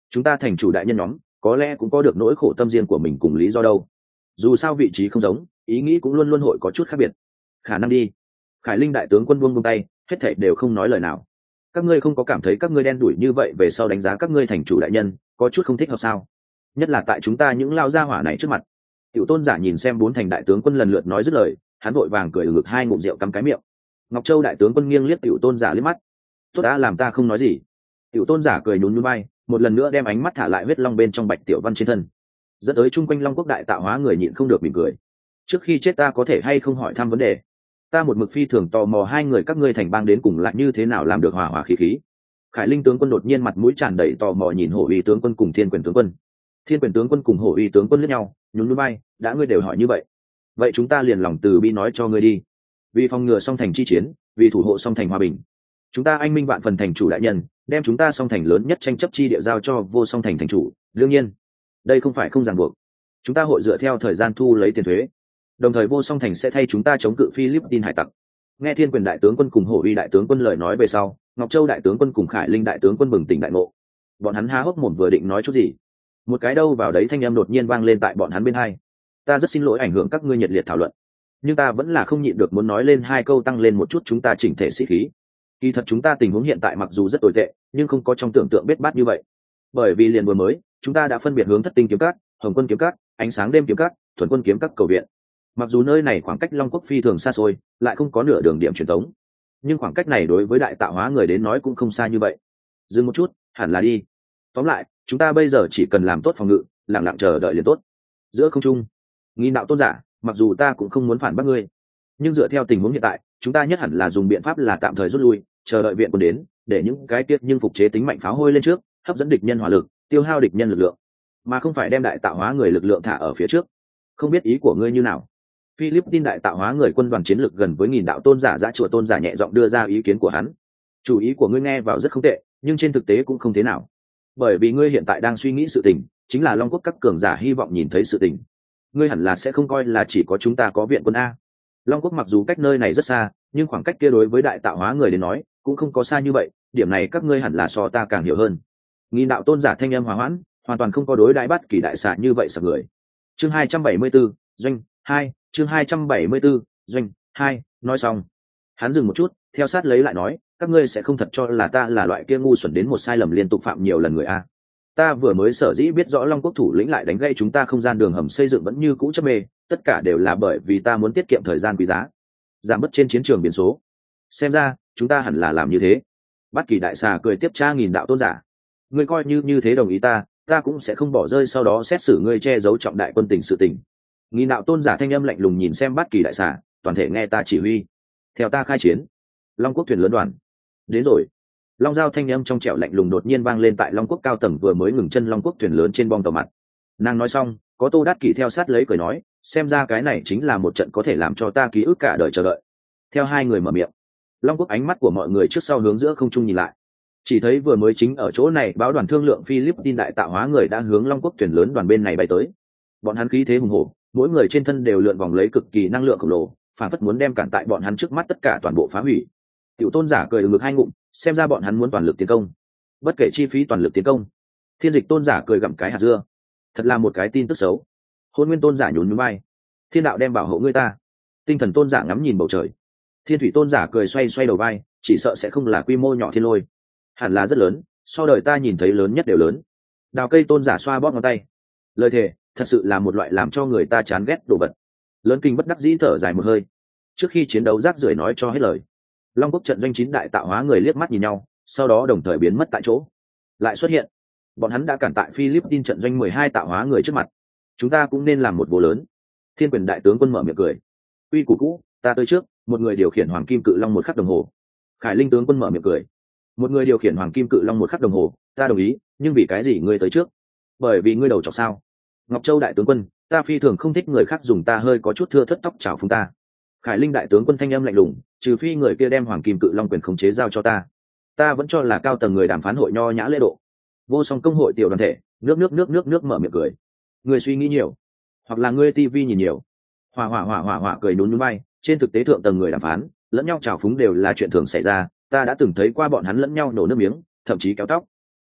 Speaker 1: chúng ta thành chủ đại nhân nhóm có lẽ cũng có được nỗi khổ tâm riêng của mình cùng lý do đâu. Dù sao vị trí không giống, ý nghĩ cũng luôn luôn hội có chút khác biệt. Khả năng đi. Khải Linh đại tướng quân buông buông tay, hết thảy đều không nói lời nào. Các ngươi không có cảm thấy các ngươi đen đủi như vậy về sau đánh giá các ngươi thành chủ đại nhân có chút không thích hợp sao? Nhất là tại chúng ta những lao gia hỏa này trước mặt. Tiểu tôn giả nhìn xem bốn thành đại tướng quân lần lượt nói dứt lời, hắn vội vàng cười ngực hai ngụm rượu cắm cái miệng. Ngọc Châu đại tướng quân nghiêng liếc tiểu tôn giả liếc mắt. Tốt đã, làm ta không nói gì. Tiểu tôn giả cười nhún nhún vai, một lần nữa đem ánh mắt thả lại huyết long bên trong Bạch Tiểu Văn trên thân, dẫn tới chung quanh Long Quốc đại tạo hóa người nhịn không được mỉm cười. Trước khi chết ta có thể hay không hỏi thăm vấn đề? Ta một mực phi thường tò mò hai người các ngươi thành bang đến cùng lại như thế nào làm được hòa hòa khí khí. Khải Linh tướng quân đột nhiên mặt mũi tràn đầy tò mò nhìn Hổ Uy tướng quân cùng Thiên Quyền tướng quân. Thiên Quyền tướng quân cùng Hổ Uy tướng quân liếc nhau, nhún nhún vai, đã ngươi đều hỏi như vậy, vậy chúng ta liền lòng từ bi nói cho ngươi đi. Vì phòng ngừa song thành chi chiến, vì thủ hộ song thành hòa bình, chúng ta anh minh vạn phần thành chủ đại nhân đem chúng ta song thành lớn nhất tranh chấp chi địa giao cho vô song thành thành chủ. Đương nhiên đây không phải không ràng buộc, chúng ta hội dựa theo thời gian thu lấy tiền thuế, đồng thời vô song thành sẽ thay chúng ta chống cự Philippines hải tặc. Nghe Thiên Quyền đại tướng quân cùng Hổ Uy đại tướng quân lời nói về sau, Ngọc Châu đại tướng quân cùng Khải Linh đại tướng quân bừng tỉnh đại ngộ. Bọn hắn há hốc mồm vừa định nói chút gì, một cái đâu vào đấy thanh âm đột nhiên vang lên tại bọn hắn bên hai. Ta rất xin lỗi ảnh hưởng các ngươi nhiệt liệt thảo luận, nhưng ta vẫn là không nhịn được muốn nói lên hai câu tăng lên một chút chúng ta chỉnh thể sĩ khí. Kỳ thật chúng ta tình huống hiện tại mặc dù rất tồi tệ, nhưng không có trong tưởng tượng bết bát như vậy. Bởi vì liền vừa mới, chúng ta đã phân biệt hướng Thất Tinh kiếm các, Hồng Quân kiếm các, Ánh sáng đêm kiếm các, Thuần Quân kiếm các cầu viện. Mặc dù nơi này khoảng cách Long Quốc phi thường xa xôi, lại không có nửa đường điểm truyền tống, nhưng khoảng cách này đối với đại tạo hóa người đến nói cũng không xa như vậy. Dừng một chút, hẳn là đi. Tóm lại, chúng ta bây giờ chỉ cần làm tốt phòng ngự, lặng lặng chờ đợi liền tốt. Giữa không trung, Nghìn đạo tôn giả, mặc dù ta cũng không muốn phản bác ngươi, nhưng dựa theo tình huống hiện tại, chúng ta nhất hẳn là dùng biện pháp là tạm thời rút lui, chờ đợi viện quân đến, để những cái tiết nhưng phục chế tính mạnh pháo hôi lên trước, hấp dẫn địch nhân hỏa lực, tiêu hao địch nhân lực lượng, mà không phải đem đại tạo hóa người lực lượng thả ở phía trước. Không biết ý của ngươi như nào? Philippines đại tạo hóa người quân đoàn chiến lược gần với nghìn đạo tôn giả dã chùa tôn giả nhẹ giọng đưa ra ý kiến của hắn. Chủ ý của ngươi nghe vào rất không tệ, nhưng trên thực tế cũng không thế nào, bởi vì ngươi hiện tại đang suy nghĩ sự tình, chính là Long Quốc các cường giả hy vọng nhìn thấy sự tình. Ngươi hẳn là sẽ không coi là chỉ có chúng ta có viện quân a. Long Quốc mặc dù cách nơi này rất xa, nhưng khoảng cách kia đối với đại tạo hóa người đến nói cũng không có xa như vậy, điểm này các ngươi hẳn là so ta càng hiểu hơn. Nghìn đạo tôn giả thanh âm hòa hoãn, hoàn toàn không có đối đãi bắt kỳ đại xạ như vậy sặc người. Chương hai trăm bảy mươi 74, doanh hai, chương hai trăm bảy mươi 74, doanh hai, nói xong, hắn dừng một chút, theo sát lấy lại nói, các ngươi sẽ không thật cho là ta là loại kia ngu xuẩn đến một sai lầm liên tục phạm nhiều lần người a. Ta vừa mới sở dĩ biết rõ Long Quốc thủ lĩnh lại đánh gây chúng ta không gian đường hầm xây dựng vẫn như cũ chấp mê, tất cả đều là bởi vì ta muốn tiết kiệm thời gian quý giá, giảm bớt trên chiến trường biến số. Xem ra chúng ta hẳn là làm như thế. Bát Kỳ đại xà cười tiếp tra nghìn đạo tôn giả, ngươi coi như như thế đồng ý ta, ta cũng sẽ không bỏ rơi sau đó xét xử ngươi che giấu trọng đại quân tình sự tình. Nghìn đạo tôn giả thanh âm lạnh lùng nhìn xem Bát Kỳ đại xà, toàn thể nghe ta chỉ huy, theo ta khai chiến. Long Quốc thuyền lớn đoàn đến rồi. Long Giao thanh âm trong trẻo lạnh lùng đột nhiên vang lên tại Long Quốc cao tầng vừa mới ngừng chân Long Quốc thuyền lớn trên bong tàu mặt. Nàng nói xong, có Tô Đát Kỷ theo sát lấy cười nói, xem ra cái này chính là một trận có thể làm cho ta ký ức cả đời chờ đợi. Theo hai người mở miệng, Long Quốc ánh mắt của mọi người trước sau hướng giữa không trung nhìn lại, chỉ thấy vừa mới chính ở chỗ này báo đoàn thương lượng Philippines đại tạo hóa người đã hướng Long Quốc thuyền lớn đoàn bên này bay tới. Bọn hắn khí thế hùng hổ, mỗi người trên thân đều lượn vòng lấy cực kỳ năng lượng khổng lồ, phản phất muốn đem cản tại bọn hắn trước mắt tất cả toàn bộ phá hủy. Tiểu tôn giả cười ngược hai ngụm, xem ra bọn hắn muốn toàn lực tiến công, bất kể chi phí toàn lực tiến công. Thiên Dịch tôn giả cười gặm cái hạt dưa, thật là một cái tin tức xấu. Hôn Nguyên tôn giả nhún nhún vai, thiên đạo đem bảo hộ ngươi ta. Tinh Thần tôn giả ngắm nhìn bầu trời. Thiên Thủy tôn giả cười xoay xoay đầu vai, chỉ sợ sẽ không là quy mô nhỏ thiên lôi, hẳn là rất lớn, so đời ta nhìn thấy lớn nhất đều lớn. Đào Cây tôn giả xoa bóp ngón tay, lời thề thật sự là một loại làm cho người ta chán ghét đồ vật. Lớn Kinh bất đắc dĩ thở dài một hơi, trước khi chiến đấu rác rưởi nói cho hết lời. Long Quốc trận doanh chín đại tạo hóa người liếc mắt nhìn nhau, sau đó đồng thời biến mất tại chỗ. Lại xuất hiện, bọn hắn đã cản tại Philippines trận doanh mười hai tạo hóa người trước mặt. Chúng ta cũng nên làm một vụ lớn. Thiên Quyền đại tướng quân mở miệng cười, quy củ cũ, ta tới trước, một người điều khiển hoàng kim cự long một khắc đồng hồ. Khải Linh tướng quân mở miệng cười, một người điều khiển hoàng kim cự long một khắc đồng hồ, ta đồng ý, nhưng vì cái gì ngươi tới trước? Bởi vì ngươi đầu chọc sao? Ngọc Châu đại tướng quân, ta phi thường không thích người khác dùng ta hơi có chút thưa thất tóc chào phúng ta. Khải Linh đại tướng quân thanh âm lạnh lùng, trừ phi người kia đem hoàng kim cự long quyền khống chế giao cho ta, ta vẫn cho là cao tầng người đàm phán hội nho nhã lễ độ. Vô Song công hội tiểu đoàn thể, nước nước nước nước nước mở miệng cười, người suy nghĩ nhiều, hoặc là ngươi tivi nhìn nhiều. Hỏa hỏa hỏa hỏa hỏa cười nhún nhún vai, trên thực tế thượng tầng người đàm phán lẫn nhau chào phúng đều là chuyện thường xảy ra, ta đã từng thấy qua bọn hắn lẫn nhau nổ nước miếng, thậm chí kéo tóc.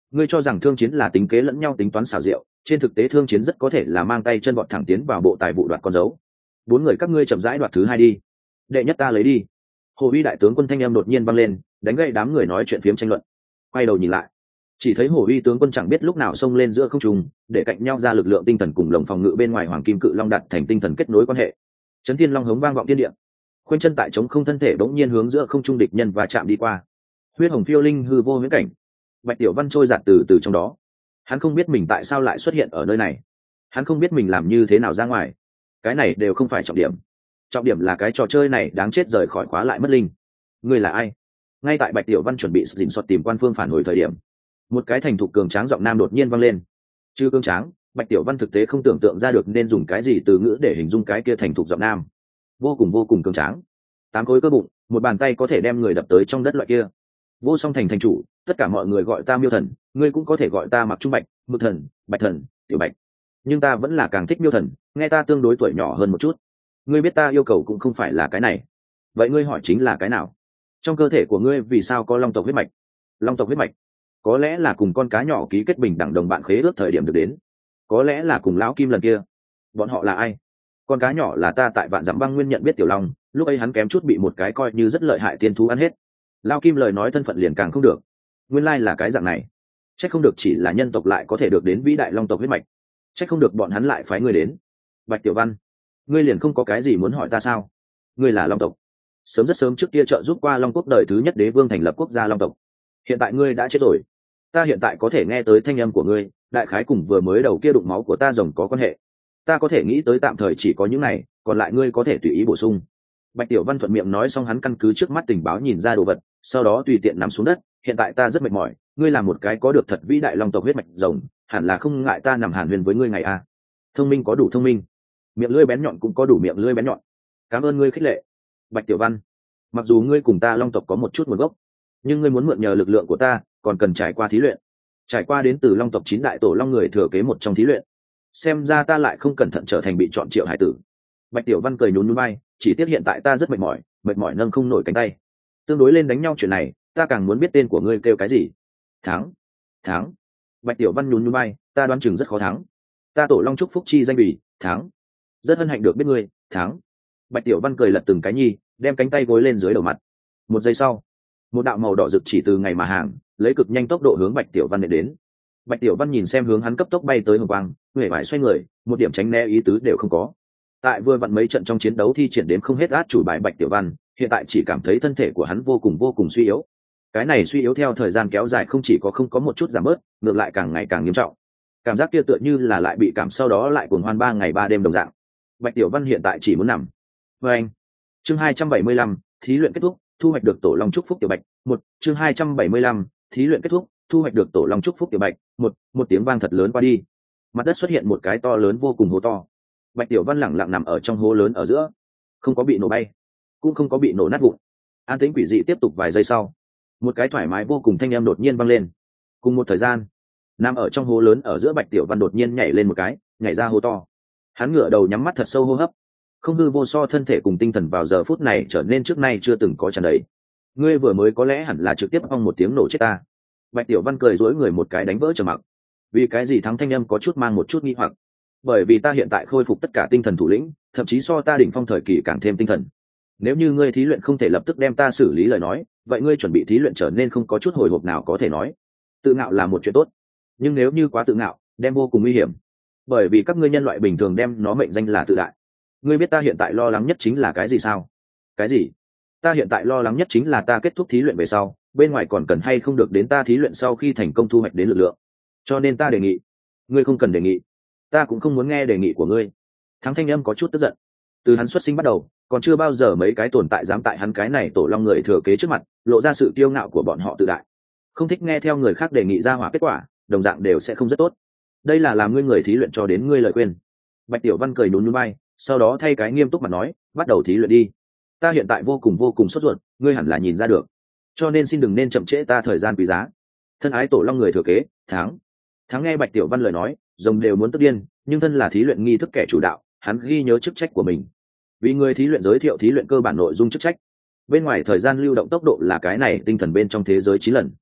Speaker 1: Ngươi cho rằng thương chiến là tính kế lẫn nhau tính toán xảo diệu, trên thực tế thương chiến rất có thể là mang tay chân bọn thẳng tiến vào bộ tài vụ đoạt con dấu. Bốn người các ngươi chậm rãi đoạt thứ hai đi, đệ nhất ta lấy đi. Hồ uy đại tướng quân thanh em đột nhiên vang lên, đánh gậy đám người nói chuyện phiếm tranh luận. Quay đầu nhìn lại, chỉ thấy Hồ uy tướng quân chẳng biết lúc nào xông lên giữa không trung, để cạnh nhau ra lực lượng tinh thần cùng lồng phòng ngự bên ngoài hoàng kim cự long đặt thành tinh thần kết nối quan hệ. Chấn thiên long hống vang vọng thiên địa, khoanh chân tại chống không thân thể bỗng nhiên hướng giữa không trung địch nhân và chạm đi qua. Huyết hồng phiêu linh hư vô huyễn cảnh, Bạch Tiểu Văn trôi giạt từ từ trong đó. Hắn không biết mình tại sao lại xuất hiện ở nơi này, hắn không biết mình làm như thế nào ra ngoài. Cái này đều không phải trọng điểm, trọng điểm là cái trò chơi này đáng chết rời khỏi khóa lại mất linh. Ngươi là ai? Ngay tại Bạch Tiểu Văn chuẩn bị dình soạt tìm quan phương phản hồi thời điểm, một cái thành thục cường tráng giọng nam đột nhiên vang lên. Chứ cường tráng, Bạch Tiểu Văn thực tế không tưởng tượng ra được nên dùng cái gì từ ngữ để hình dung cái kia thành thục giọng nam. Vô cùng vô cùng cường tráng, tám khối cơ bụng, một bàn tay có thể đem người đập tới trong đất loại kia. Vô Song Thành thành chủ, tất cả mọi người gọi ta Miêu Thần, ngươi cũng có thể gọi ta Mặc Trung Bạch, Mực Thần, Bạch Thần, Tiểu Bạch, nhưng ta vẫn là càng thích Miêu Thần, nghe ta tương đối tuổi nhỏ hơn một chút. Ngươi biết ta yêu cầu cũng không phải là cái này, vậy ngươi hỏi chính là cái nào? Trong cơ thể của ngươi vì sao có long tộc huyết mạch? Long tộc huyết mạch có lẽ là cùng con cá nhỏ ký kết bình đẳng đồng bạn khế ước thời điểm được đến, có lẽ là cùng lão Kim lần kia. Bọn họ là ai? Con cá nhỏ là ta tại Vạn Dặm Băng Nguyên nhận biết Tiểu Long, lúc ấy hắn kém chút bị một cái coi như rất lợi hại tiên thú ăn hết. Lão Kim lời nói thân phận liền càng không được, nguyên lai là cái dạng này. Chắc không được chỉ là nhân tộc lại có thể được đến vĩ đại long tộc huyết mạch, chắc không được bọn hắn lại phái ngươi đến. Bạch Tiểu Văn, ngươi liền không có cái gì muốn hỏi ta sao? Ngươi là long tộc, sớm rất sớm trước kia trợ giúp qua long quốc đời thứ nhất đế vương thành lập quốc gia long tộc, hiện tại ngươi đã chết rồi. Ta hiện tại có thể nghe tới thanh âm của ngươi, đại khái cùng vừa mới đầu kia đụng máu của ta rồng có quan hệ. Ta có thể nghĩ tới tạm thời chỉ có những này, còn lại ngươi có thể tùy ý bổ sung. Bạch Tiểu Văn thuận miệng nói xong, hắn căn cứ trước mắt tình báo nhìn ra đồ vật, sau đó tùy tiện nằm xuống đất. Hiện tại ta rất mệt mỏi, ngươi là một cái có được thật vĩ đại long tộc huyết mạch rồng, hẳn là không ngại ta nằm hàn huyền với ngươi ngày a. Thông minh có đủ thông minh, miệng lưỡi bén nhọn cũng có đủ miệng lưỡi bén nhọn. Cảm ơn ngươi khích lệ, Bạch Tiểu Văn. Mặc dù ngươi cùng ta long tộc có một chút nguồn gốc, nhưng ngươi muốn mượn nhờ lực lượng của ta, còn cần trải qua thí luyện, trải qua đến từ long tộc chín đại tổ long người thừa kế một trong thí luyện. Xem ra ta lại không cẩn thận trở thành bị chọn triệu hải tử. Bạch Tiểu Văn cười nhún nhún vai, chỉ tiếc hiện tại ta rất mệt mỏi, mệt mỏi nâng không nổi cánh tay. Tương đối lên đánh nhau chuyện này, ta càng muốn biết tên của ngươi kêu cái gì. Thắng, thắng. Bạch Tiểu Văn nhún nhún vai, ta đoán chừng rất khó thắng. Ta tổ long trúc phúc chi danh bì, thắng. Rất hân hạnh được biết ngươi, thắng. Bạch Tiểu Văn cười lật từng cái nhi, đem cánh tay gối lên dưới đầu mặt. Một giây sau, một đạo màu đỏ rực chỉ từ ngày mà hàng, lấy cực nhanh tốc độ hướng Bạch Tiểu Văn đến. Bạch Tiểu Văn nhìn xem hướng hắn cấp tốc bay tới hồng quang, huệ vải xoay người, một điểm tránh né ý tứ đều không có. Tại vừa vặn mấy trận trong chiến đấu thi triển đếm không hết át chủ bài Bạch Tiểu Văn, hiện tại chỉ cảm thấy thân thể của hắn vô cùng vô cùng suy yếu. Cái này suy yếu theo thời gian kéo dài không chỉ có không có một chút giảm bớt, ngược lại càng ngày càng nghiêm trọng. Cảm giác kia tựa như là lại bị cảm, sau đó lại cuồng hoan ba ngày ba đêm đồng dạng. Bạch Tiểu Văn hiện tại chỉ muốn nằm. Và anh, chương hai trăm bảy mươi lăm, thí luyện kết thúc, thu hoạch được tổ long chúc phúc Tiểu Bạch. Một, chương hai trăm bảy mươi lăm, thí luyện kết thúc, thu hoạch được tổ long chúc phúc Tiểu Bạch. Một, một tiếng vang thật lớn qua đi, mặt đất xuất hiện một cái to lớn vô cùng hố to. Bạch Tiểu Văn lẳng lặng nằm ở trong hố lớn ở giữa, không có bị nổ bay, cũng không có bị nổ nát vụn. An tĩnh quỷ dị tiếp tục vài giây sau, một cái thoải mái vô cùng thanh âm đột nhiên vang lên. Cùng một thời gian, nằm ở trong hố lớn ở giữa Bạch Tiểu Văn đột nhiên nhảy lên một cái, nhảy ra hố to. Hắn ngửa đầu nhắm mắt thật sâu hô hấp, không hư vô so thân thể cùng tinh thần vào giờ phút này trở nên trước nay chưa từng có tràn đầy. Ngươi vừa mới có lẽ hẳn là trực tiếp ong một tiếng nổ chết ta. Bạch Tiểu Văn cười dỗi người một cái đánh vỡ trầm mặc. Vì cái gì thắng thanh âm có chút mang một chút nghi hoặc. Bởi vì ta hiện tại khôi phục tất cả tinh thần thủ lĩnh, thậm chí so ta đỉnh phong thời kỳ càng thêm tinh thần. Nếu như ngươi thí luyện không thể lập tức đem ta xử lý lời nói, vậy ngươi chuẩn bị thí luyện trở nên không có chút hồi hộp nào có thể nói. Tự ngạo là một chuyện tốt, nhưng nếu như quá tự ngạo, đem vô cùng nguy hiểm. Bởi vì các ngươi nhân loại bình thường đem nó mệnh danh là tự đại. Ngươi biết ta hiện tại lo lắng nhất chính là cái gì sao? Cái gì? Ta hiện tại lo lắng nhất chính là ta kết thúc thí luyện về sau, bên ngoài còn cần hay không được đến ta thí luyện sau khi thành công thu hoạch đến lực lượng. Cho nên ta đề nghị, ngươi không cần đề nghị, ta cũng không muốn nghe đề nghị của ngươi. Thắng thanh âm có chút tức giận. Từ hắn xuất sinh bắt đầu, còn chưa bao giờ mấy cái tồn tại dám tại hắn cái này tổ long người thừa kế trước mặt lộ ra sự kiêu ngạo của bọn họ tự đại. Không thích nghe theo người khác đề nghị ra hỏa kết quả, đồng dạng đều sẽ không rất tốt. Đây là làm ngươi người thí luyện cho đến ngươi lời khuyên. Bạch Tiểu Văn cười nhún nhún vai, sau đó thay cái nghiêm túc mà nói, bắt đầu thí luyện đi. Ta hiện tại vô cùng vô cùng sốt ruột, ngươi hẳn là nhìn ra được, cho nên xin đừng nên chậm trễ ta thời gian quý giá. Thân ái tổ long người thừa kế, Thắng. Thắng nghe Bạch Tiểu Văn lời nói, rồng đều muốn tức điên, nhưng thân là thí luyện nghi thức kẻ chủ đạo, hắn ghi nhớ chức trách của mình. Vì người thí luyện giới thiệu thí luyện cơ bản nội dung chức trách. Bên ngoài thời gian lưu động tốc độ là cái này tinh thần bên trong thế giới chín lần.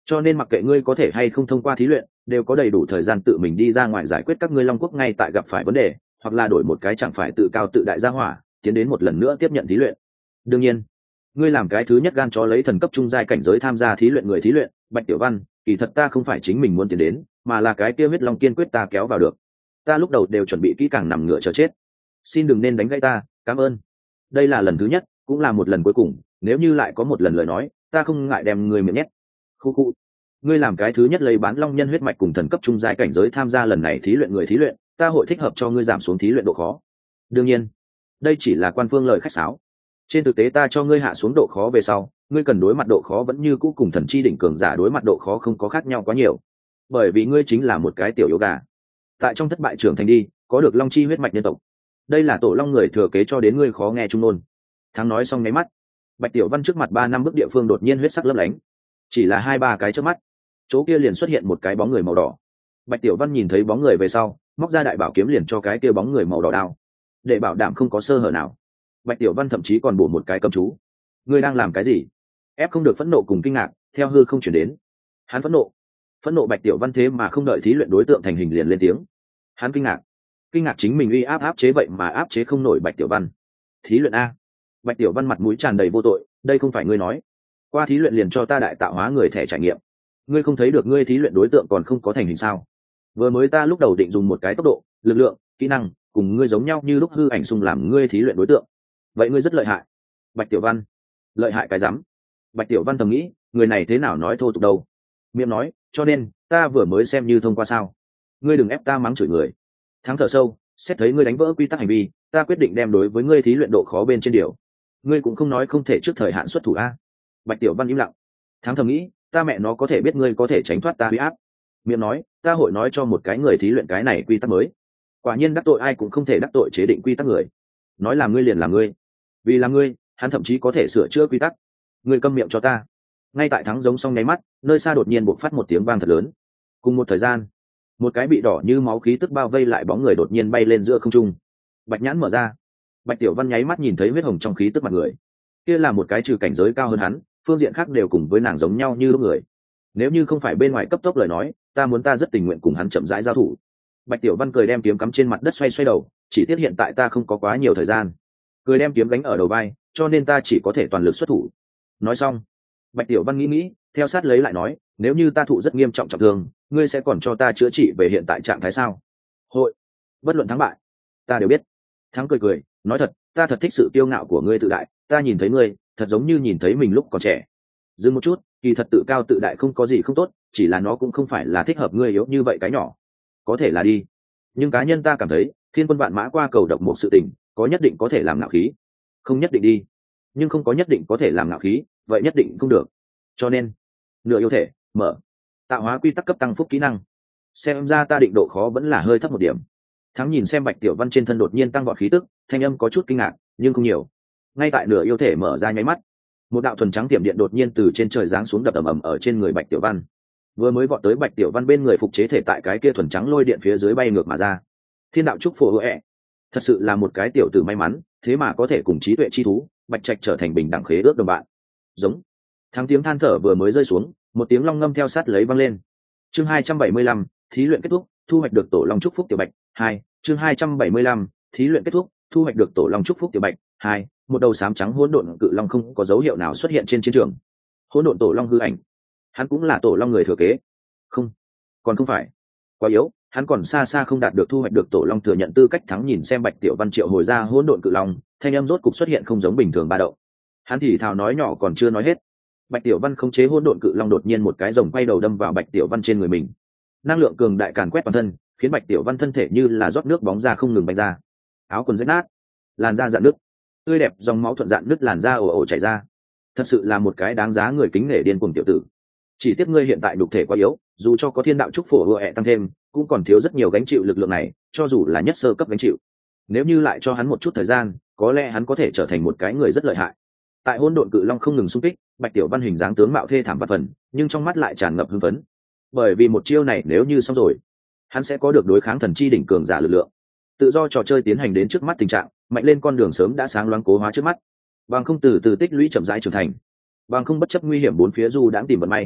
Speaker 1: cho nên mặc kệ ngươi có thể hay không thông qua thí luyện, đều có đầy đủ thời gian tự mình đi ra ngoài giải quyết các ngươi long quốc ngay tại gặp phải vấn đề, hoặc là đổi một cái chẳng phải tự cao tự đại gia hỏa, tiến đến một lần nữa tiếp nhận thí luyện. Đương nhiên, ngươi làm cái thứ nhất gan chó lấy thần cấp trung giai cảnh giới tham gia thí luyện người thí luyện, Bạch Tiểu Văn, kỳ thật ta không phải chính mình muốn tiến đến, mà là cái kia huyết long kiên quyết ta kéo vào được. Ta lúc đầu đều chuẩn bị kỹ càng nằm ngựa chờ chết. Xin đừng nên đánh gãy ta, cảm ơn. Đây là lần thứ nhất, cũng là một lần cuối cùng, nếu như lại có một lần lời nói, ta không ngại đem ngươi miệng nhét. Khu khu. Ngươi làm cái thứ nhất lấy bán long nhân huyết mạch cùng thần cấp trung giai cảnh giới tham gia lần này thí luyện người thí luyện, ta hội thích hợp cho ngươi giảm xuống thí luyện độ khó. Đương nhiên, đây chỉ là quan phương lời khách sáo. Trên thực tế ta cho ngươi hạ xuống độ khó về sau, ngươi cần đối mặt độ khó vẫn như cũ cùng thần chi đỉnh cường giả đối mặt độ khó không có khác nhau quá nhiều, bởi vì ngươi chính là một cái tiểu yếu gà, tại trong thất bại trưởng thành đi, có được long chi huyết mạch nhân tộc. Đây là tổ long người thừa kế cho đến ngươi khó nghe trung nôn. Thắng nói xong nháy mắt, Bạch Tiểu Văn trước mặt ba năm bước địa phương đột nhiên huyết sắc lấp lánh, chỉ là hai ba cái trước mắt, chỗ kia liền xuất hiện một cái bóng người màu đỏ. Bạch Tiểu Văn nhìn thấy bóng người về sau, móc ra đại bảo kiếm liền cho cái kia bóng người màu đỏ đao, để bảo đảm không có sơ hở nào. Bạch Tiểu Văn thậm chí còn bổ một cái cấm chú. Ngươi đang làm cái gì? Ép không được phẫn nộ cùng kinh ngạc theo hư không chuyển đến. Hắn phẫn nộ, phẫn nộ Bạch Tiểu Văn thế mà không đợi thí luyện đối tượng thành hình liền lên tiếng. Hắn kinh ngạc, kinh ngạc chính mình uy áp áp chế vậy mà áp chế không nổi Bạch Tiểu Văn. Thí luyện a? Bạch Tiểu Văn mặt mũi tràn đầy vô tội, đây không phải ngươi nói, qua thí luyện liền cho ta đại tạo hóa người thẻ trải nghiệm. Ngươi không thấy được ngươi thí luyện đối tượng còn không có thành hình sao? Vừa mới ta lúc đầu định dùng một cái tốc độ, lực lượng, kỹ năng cùng ngươi giống nhau như lúc hư ảnh xung làm ngươi thí luyện đối tượng. Vậy ngươi rất lợi hại. Bạch Tiểu Văn, lợi hại cái rắm. Bạch Tiểu Văn thầm nghĩ, người này thế nào nói thô tục đâu. Miệng nói, cho nên ta vừa mới xem như thông qua sao. Ngươi đừng ép ta mắng chửi người. Thắng thở sâu, xét thấy ngươi đánh vỡ quy tắc hành vi, ta quyết định đem đối với ngươi thí luyện độ khó bên trên điều. Ngươi cũng không nói không thể trước thời hạn xuất thủ a. Bạch Tiểu Văn im lặng. Thắng thầm nghĩ, ta mẹ nó có thể biết ngươi có thể tránh thoát ta uy áp. Miệng nói, ta hội nói cho một cái người thí luyện cái này quy tắc mới. Quả nhiên đắc tội ai cũng không thể đắc tội chế định quy tắc người. Nói là ngươi liền là ngươi, vì là ngươi, hắn thậm chí có thể sửa chữa quy tắc. Ngươi câm miệng cho ta. Ngay tại Thắng giống xong nháy mắt, nơi xa đột nhiên bộc phát một tiếng vang thật lớn. Cùng một thời gian, một cái bị đỏ như máu khí tức bao vây lại bóng người đột nhiên bay lên giữa không trung. Bạch nhãn mở ra, Bạch Tiểu Văn nháy mắt nhìn thấy huyết hồng trong khí tức mặt người. Kia là một cái trừ cảnh giới cao hơn hắn, phương diện khác đều cùng với nàng giống nhau như lúc người. Nếu như không phải bên ngoài cấp tốc lời nói, ta muốn ta rất tình nguyện cùng hắn chậm rãi giao thủ. Bạch Tiểu Văn cười đem kiếm cắm trên mặt đất xoay xoay đầu, chỉ tiếc hiện tại ta không có quá nhiều thời gian. Cười đem kiếm gánh ở đầu vai, cho nên ta chỉ có thể toàn lực xuất thủ. Nói xong, Bạch Tiểu Văn nghĩ nghĩ, theo sát lấy lại nói, nếu như ta thụ rất nghiêm trọng trọng thương, ngươi sẽ còn cho ta chữa trị về hiện tại trạng thái sao? Hội, bất luận thắng bại, ta đều biết. Thắng cười cười, nói thật, ta thật thích sự kiêu ngạo của ngươi tự đại, ta nhìn thấy ngươi, thật giống như nhìn thấy mình lúc còn trẻ. Dừng một chút, kỳ thật tự cao tự đại không có gì không tốt, chỉ là nó cũng không phải là thích hợp ngươi yếu như vậy cái nhỏ. Có thể là đi, nhưng cá nhân ta cảm thấy, thiên quân vạn mã qua cầu độc một sự tình, có nhất định có thể làm ngạo khí. Không nhất định đi, nhưng không có nhất định có thể làm ngạo khí, vậy nhất định không được. Cho nên, nửa yêu thể, mở, tạo hóa quy tắc cấp tăng phúc kỹ năng. Xem ra ta định độ khó vẫn là hơi thấp một điểm. Thắng nhìn xem Bạch Tiểu Văn trên thân đột nhiên tăng vọt khí tức, thanh âm có chút kinh ngạc, nhưng không nhiều. Ngay tại nửa yêu thể mở ra nháy mắt, một đạo thuần trắng tiệm điện đột nhiên từ trên trời giáng xuống đập ầm ầm ở trên người Bạch Tiểu Văn. Vừa mới vọt tới Bạch Tiểu Văn bên người phục chế thể tại cái kia thuần trắng lôi điện phía dưới bay ngược mà ra. Thiên đạo chúc phù hữu, thật sự là một cái tiểu tử may mắn, thế mà có thể cùng trí tuệ chi thú Bạch Trạch trở thành bình đẳng khế ước đồng bạn. Giống. Thắng tiếng than thở vừa mới rơi xuống, một tiếng long ngâm theo sát lấy vang lên. Chương hai trăm bảy mươi lăm, thí luyện kết thúc, thu hoạch được tổ long chúc phúc tiểu Bạch. Hai. Chương hai trăm bảy mươi lăm, thí luyện kết thúc, thu hoạch được tổ long chúc phúc tiểu Bạch. Hai. Một đầu xám trắng hỗn độn cự long không có dấu hiệu nào xuất hiện trên chiến trường. Hỗn độn tổ long hư ảnh, hắn cũng là tổ long người thừa kế. Không, còn không phải, quá yếu, hắn còn xa xa không đạt được thu hoạch được tổ long thừa nhận tư cách. Thắng nhìn xem Bạch Tiểu Văn triệu hồi ra hỗn độn cự long, thanh âm rốt cục xuất hiện không giống bình thường ba động. Hắn thì thào nói nhỏ còn chưa nói hết, Bạch Tiểu Văn khống chế hỗn độn cự long đột nhiên một cái rồng quay đầu đâm vào Bạch Tiểu Văn trên người mình. Năng lượng cường đại càn quét toàn thân, khiến Bạch Tiểu Văn thân thể như là rót nước bóng ra không ngừng bành ra. Áo quần rách nát, làn da rạn nứt, tươi đẹp dòng máu thuận dạn nứt làn da ồ ồ chảy ra. Thật sự là một cái đáng giá người kính nể điên cuồng tiểu tử. Chỉ tiếc ngươi hiện tại nhục thể quá yếu, dù cho có thiên đạo chúc phổ hựa ẹ tăng thêm, cũng còn thiếu rất nhiều gánh chịu lực lượng này, cho dù là nhất sơ cấp gánh chịu. Nếu như lại cho hắn một chút thời gian, có lẽ hắn có thể trở thành một cái người rất lợi hại. Tại hỗn độn cự long không ngừng xung kích, Bạch Tiểu Văn hình dáng tướng mạo thê thảm vạn phần, nhưng trong mắt lại tràn ngập hưng phấn. Bởi vì một chiêu này nếu như xong rồi, hắn sẽ có được đối kháng thần chi đỉnh cường giả lực lượng. Tự do trò chơi tiến hành đến trước mắt tình trạng, mạnh lên con đường sớm đã sáng loáng cố hóa trước mắt. Bằng không từ từ tích lũy chậm rãi trưởng thành, bằng không bất chấp nguy hiểm bốn phía du đãng tìm vận may.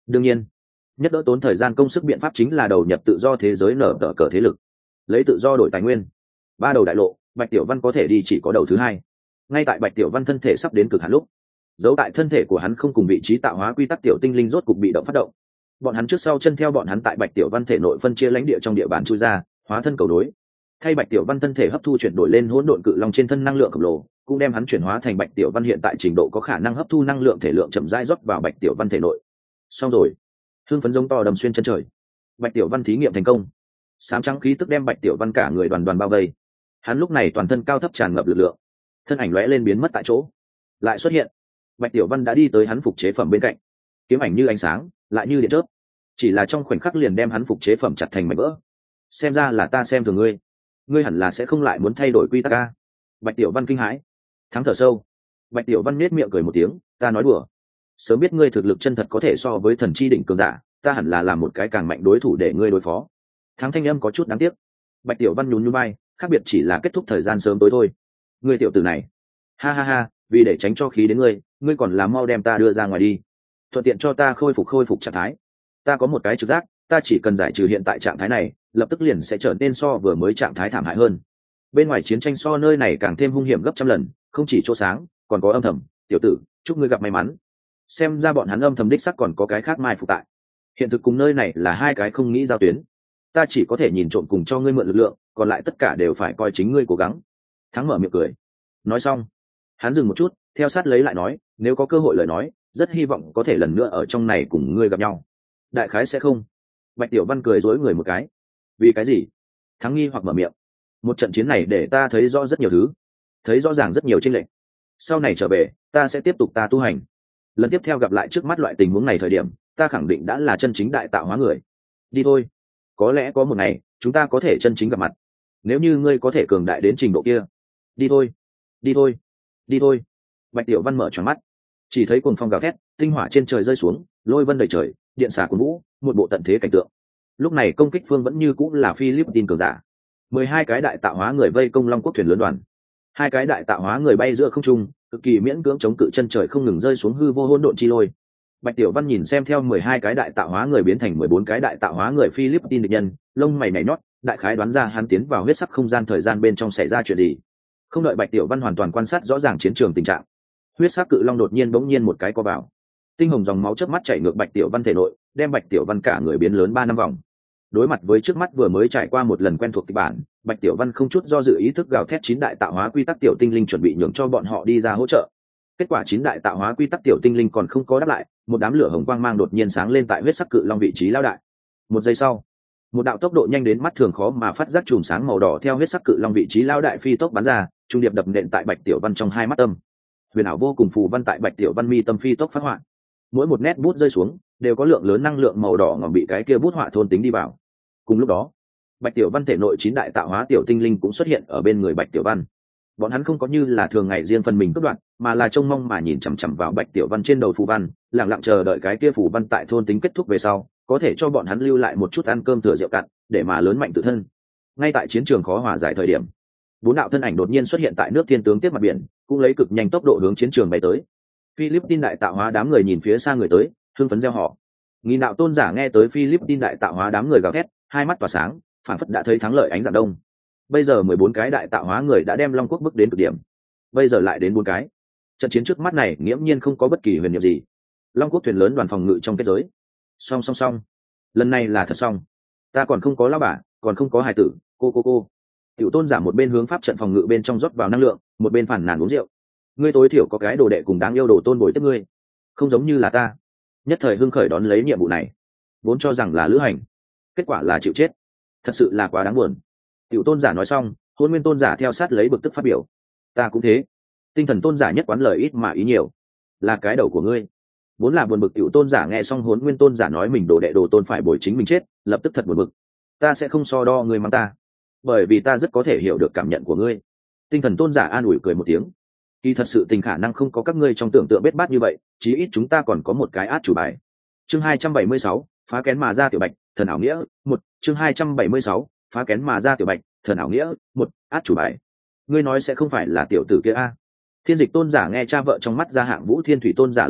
Speaker 1: đương nhiên nhất đỡ tốn thời gian công sức biện pháp chính là đầu nhập tự do thế giới nở tờ cờ thế lực, lấy tự do đổi tài nguyên. Ba đầu đại lộ, Bạch Tiểu Văn có thể đi chỉ có đầu thứ hai. Ngay tại Bạch Tiểu Văn thân thể sắp đến cực hạn lúc, dấu tại thân thể của hắn không cùng vị trí tạo hóa quy tắc tiểu tinh linh rốt cục bị động phát động. Bọn hắn trước sau chân theo bọn hắn tại Bạch Tiểu Văn thể nội phân chia lãnh địa trong địa bàn chui ra, hóa thân cầu đối. Thay Bạch Tiểu Văn thân thể hấp thu chuyển đổi lên hỗn độn cự long trên thân năng lượng khổng lồ, cũng đem hắn chuyển hóa thành Bạch Tiểu Văn hiện tại trình độ có khả năng hấp thu năng lượng thể lượng chậm rãi rót vào Bạch Tiểu Văn thể nội. Xong rồi, hương phấn giống to đầm xuyên chân trời. Bạch Tiểu Văn thí nghiệm thành công. Sáng trắng khí tức đem Bạch Tiểu Văn cả người đoàn đoàn bao vây. Hắn lúc này toàn thân cao thấp tràn ngập lực lượng, thân ảnh lóe lên biến mất tại chỗ. Lại xuất hiện, Bạch Tiểu Văn đã đi tới hắn phục chế phẩm bên cạnh, kiếm ảnh như ánh sáng, lại như điện chớp, chỉ là trong khoảnh khắc liền đem hắn phục chế phẩm chặt thành mảnh vỡ. Xem ra là ta xem thường ngươi, ngươi hẳn là sẽ không lại muốn thay đổi quy tắc a. Bạch Tiểu Văn kinh hãi, thắng thở sâu. Bạch Tiểu Văn nết miệng cười một tiếng, ta nói đùa, sớm biết ngươi thực lực chân thật có thể so với thần chi đỉnh cường giả, ta hẳn là làm một cái càng mạnh đối thủ để ngươi đối phó. Thắng thanh âm có chút đáng tiếc. Bạch Tiểu Văn nhún nhún vai, khác biệt chỉ là kết thúc thời gian sớm tối thôi. Ngươi tiểu tử này, ha ha ha, vì để tránh cho khí đến ngươi, ngươi còn làm mau đem ta đưa ra ngoài đi, thuận tiện cho ta khôi phục khôi phục trạng thái. Ta có một cái trực giác, ta chỉ cần giải trừ hiện tại trạng thái này, lập tức liền sẽ trở nên so vừa mới trạng thái thảm hại hơn. Bên ngoài chiến tranh so nơi này càng thêm hung hiểm gấp trăm lần, không chỉ chỗ sáng, còn có âm thầm. Tiểu tử, chúc ngươi gặp may mắn. Xem ra bọn hắn âm thầm đích sắc còn có cái khác mai phục tại. Hiện thực cùng nơi này là hai cái không nghĩ giao tuyến. Ta chỉ có thể nhìn trộm cùng cho ngươi mượn lực lượng, còn lại tất cả đều phải coi chính ngươi cố gắng. Thắng mở miệng cười. Nói xong, hắn dừng một chút, theo sát lấy lại nói, nếu có cơ hội lời nói, rất hy vọng có thể lần nữa ở trong này cùng ngươi gặp nhau. Đại khái sẽ không. Bạch Tiểu Văn cười dối người một cái. Vì cái gì? Thắng nghi hoặc mở miệng. Một trận chiến này để ta thấy rõ rất nhiều thứ, thấy rõ ràng rất nhiều chênh lệch. Sau này trở về, ta sẽ tiếp tục ta tu hành. Lần tiếp theo gặp lại trước mắt loại tình huống này thời điểm, ta khẳng định đã là chân chính đại tạo hóa người. Đi thôi, có lẽ có một ngày chúng ta có thể chân chính gặp mặt, nếu như ngươi có thể cường đại đến trình độ kia. Đi thôi, đi thôi, đi thôi. Bạch Tiểu Văn mở tròn mắt, chỉ thấy cuồng phong gào thét, tinh hỏa trên trời rơi xuống, lôi vân đầy trời, điện xả cuốn vũ, một bộ tận thế cảnh tượng. Lúc này công kích phương vẫn như cũng là Philippines cường giả. Mười hai cái đại tạo hóa người vây công Long Quốc thuyền lớn đoàn. Hai cái đại tạo hóa người bay giữa không trung, cực kỳ miễn cưỡng chống cự chân trời không ngừng rơi xuống hư vô hỗn độn chi lôi. Bạch Tiểu Văn nhìn xem theo mười hai cái đại tạo hóa người biến thành mười bốn cái đại tạo hóa người Philippines địch nhân, lông mày nhảy nhót, đại khái đoán ra hắn tiến vào huyết sắc không gian thời gian bên trong xảy ra chuyện gì. Không đợi Bạch Tiểu Văn hoàn toàn quan sát rõ ràng chiến trường tình trạng, huyết sắc cự long đột nhiên bỗng nhiên một cái co vào, tinh hồng dòng máu chớp mắt chảy ngược Bạch Tiểu Văn thể nội, đem Bạch Tiểu Văn cả người biến lớn ba năm vòng. Đối mặt với trước mắt vừa mới trải qua một lần quen thuộc kịch bản, Bạch Tiểu Văn không chút do dự ý thức gào thét chín đại tạo hóa quy tắc tiểu tinh linh chuẩn bị nhường cho bọn họ đi ra hỗ trợ. Kết quả chín đại tạo hóa quy tắc tiểu tinh linh còn không có đáp lại, một đám lửa hồng quang mang đột nhiên sáng lên tại huyết sắc cự long vị trí lao đại. Một giây sau, một đạo tốc độ nhanh đến mắt thường khó mà phát giác chùm sáng màu đỏ theo huyết sắc cự long vị trí lao đại phi tốc bắn ra, trung điệp đập nện tại Bạch Tiểu Văn trong hai mắt tâm. Huyền ảo vô cùng phù văn tại Bạch Tiểu Văn mi tâm phi tốc phát họa, mỗi một nét bút rơi xuống đều có lượng lớn năng lượng màu đỏ ngòm bị cái kia bút họa thôn tính đi vào. Cùng lúc đó, Bạch Tiểu Văn thể nội chín đại tạo hóa tiểu tinh linh cũng xuất hiện ở bên người Bạch Tiểu Văn. Bọn hắn không có như là thường ngày riêng phần mình cất đoạn, mà là trông mong mà nhìn chằm chằm vào Bạch Tiểu Văn trên đầu phù văn, lặng lặng chờ đợi cái kia phù văn tại thôn tính kết thúc về sau, có thể cho bọn hắn lưu lại một chút ăn cơm thừa rượu cạn, để mà lớn mạnh tự thân. Ngay tại chiến trường khó hòa giải thời điểm, bốn đạo thân ảnh đột nhiên xuất hiện tại nước thiên tướng tiếp mặt biển, cũng lấy cực nhanh tốc độ hướng chiến trường bay tới. Philippines đại tạo hóa đám người nhìn phía xa người tới, hưng phấn reo hò. Nghìn đạo tôn giả nghe tới Philippines đại tạo hóa đám người gào thét, hai mắt tỏa sáng, phản phất đã thấy thắng lợi ánh dạng đông. Bây giờ mười bốn cái đại tạo hóa người đã đem Long Quốc bước đến cực điểm, bây giờ lại đến bốn cái. Trận chiến trước mắt này nghiễm nhiên không có bất kỳ huyền nhiệm gì. Long Quốc thuyền lớn đoàn phòng ngự trong kết giới. Song song song, lần này là thật xong. Ta còn không có lão bà, còn không có hài tử, cô cô cô. Tiểu tôn giả một bên hướng pháp trận phòng ngự bên trong rót vào năng lượng, một bên phản nàn uống rượu. Ngươi tối thiểu có cái đồ đệ cùng đáng yêu đồ tôn bồi tiếp ngươi, không giống như là ta. Nhất thời hưng khởi đón lấy nhiệm vụ này, vốn cho rằng là lữ hành, kết quả là chịu chết, thật sự là quá đáng buồn. Tiểu tôn giả nói xong, Hôn Nguyên tôn giả theo sát lấy bực tức phát biểu. Ta cũng thế. Tinh thần tôn giả nhất quán lời ít mà ý nhiều, là cái đầu của ngươi. Vốn là buồn bực tiểu tôn giả nghe xong Hôn Nguyên tôn giả nói mình đồ đệ đồ tôn phải bồi chính mình chết, lập tức thật buồn bực. Ta sẽ không so đo ngươi mắng ta, bởi vì ta rất có thể hiểu được cảm nhận của ngươi. Tinh thần tôn giả an ủi cười một tiếng. Kỳ thật sự tình khả năng không có các ngươi trong tưởng tượng bết bát như vậy, chí ít chúng ta còn có một cái át chủ bài. Chương hai trăm bảy mươi sáu, phá kén mà ra tiểu bạch, thần ảo nghĩa, một. Chương hai trăm bảy mươi sáu, phá kén mà ra tiểu bạch, thần ảo nghĩa, một. Át chủ bài. Ngươi nói sẽ không phải là tiểu tử kia a? Thiên Dịch tôn giả nghe cha vợ trong mắt ra hạng Vũ Thiên Thủy tôn giả lời nói,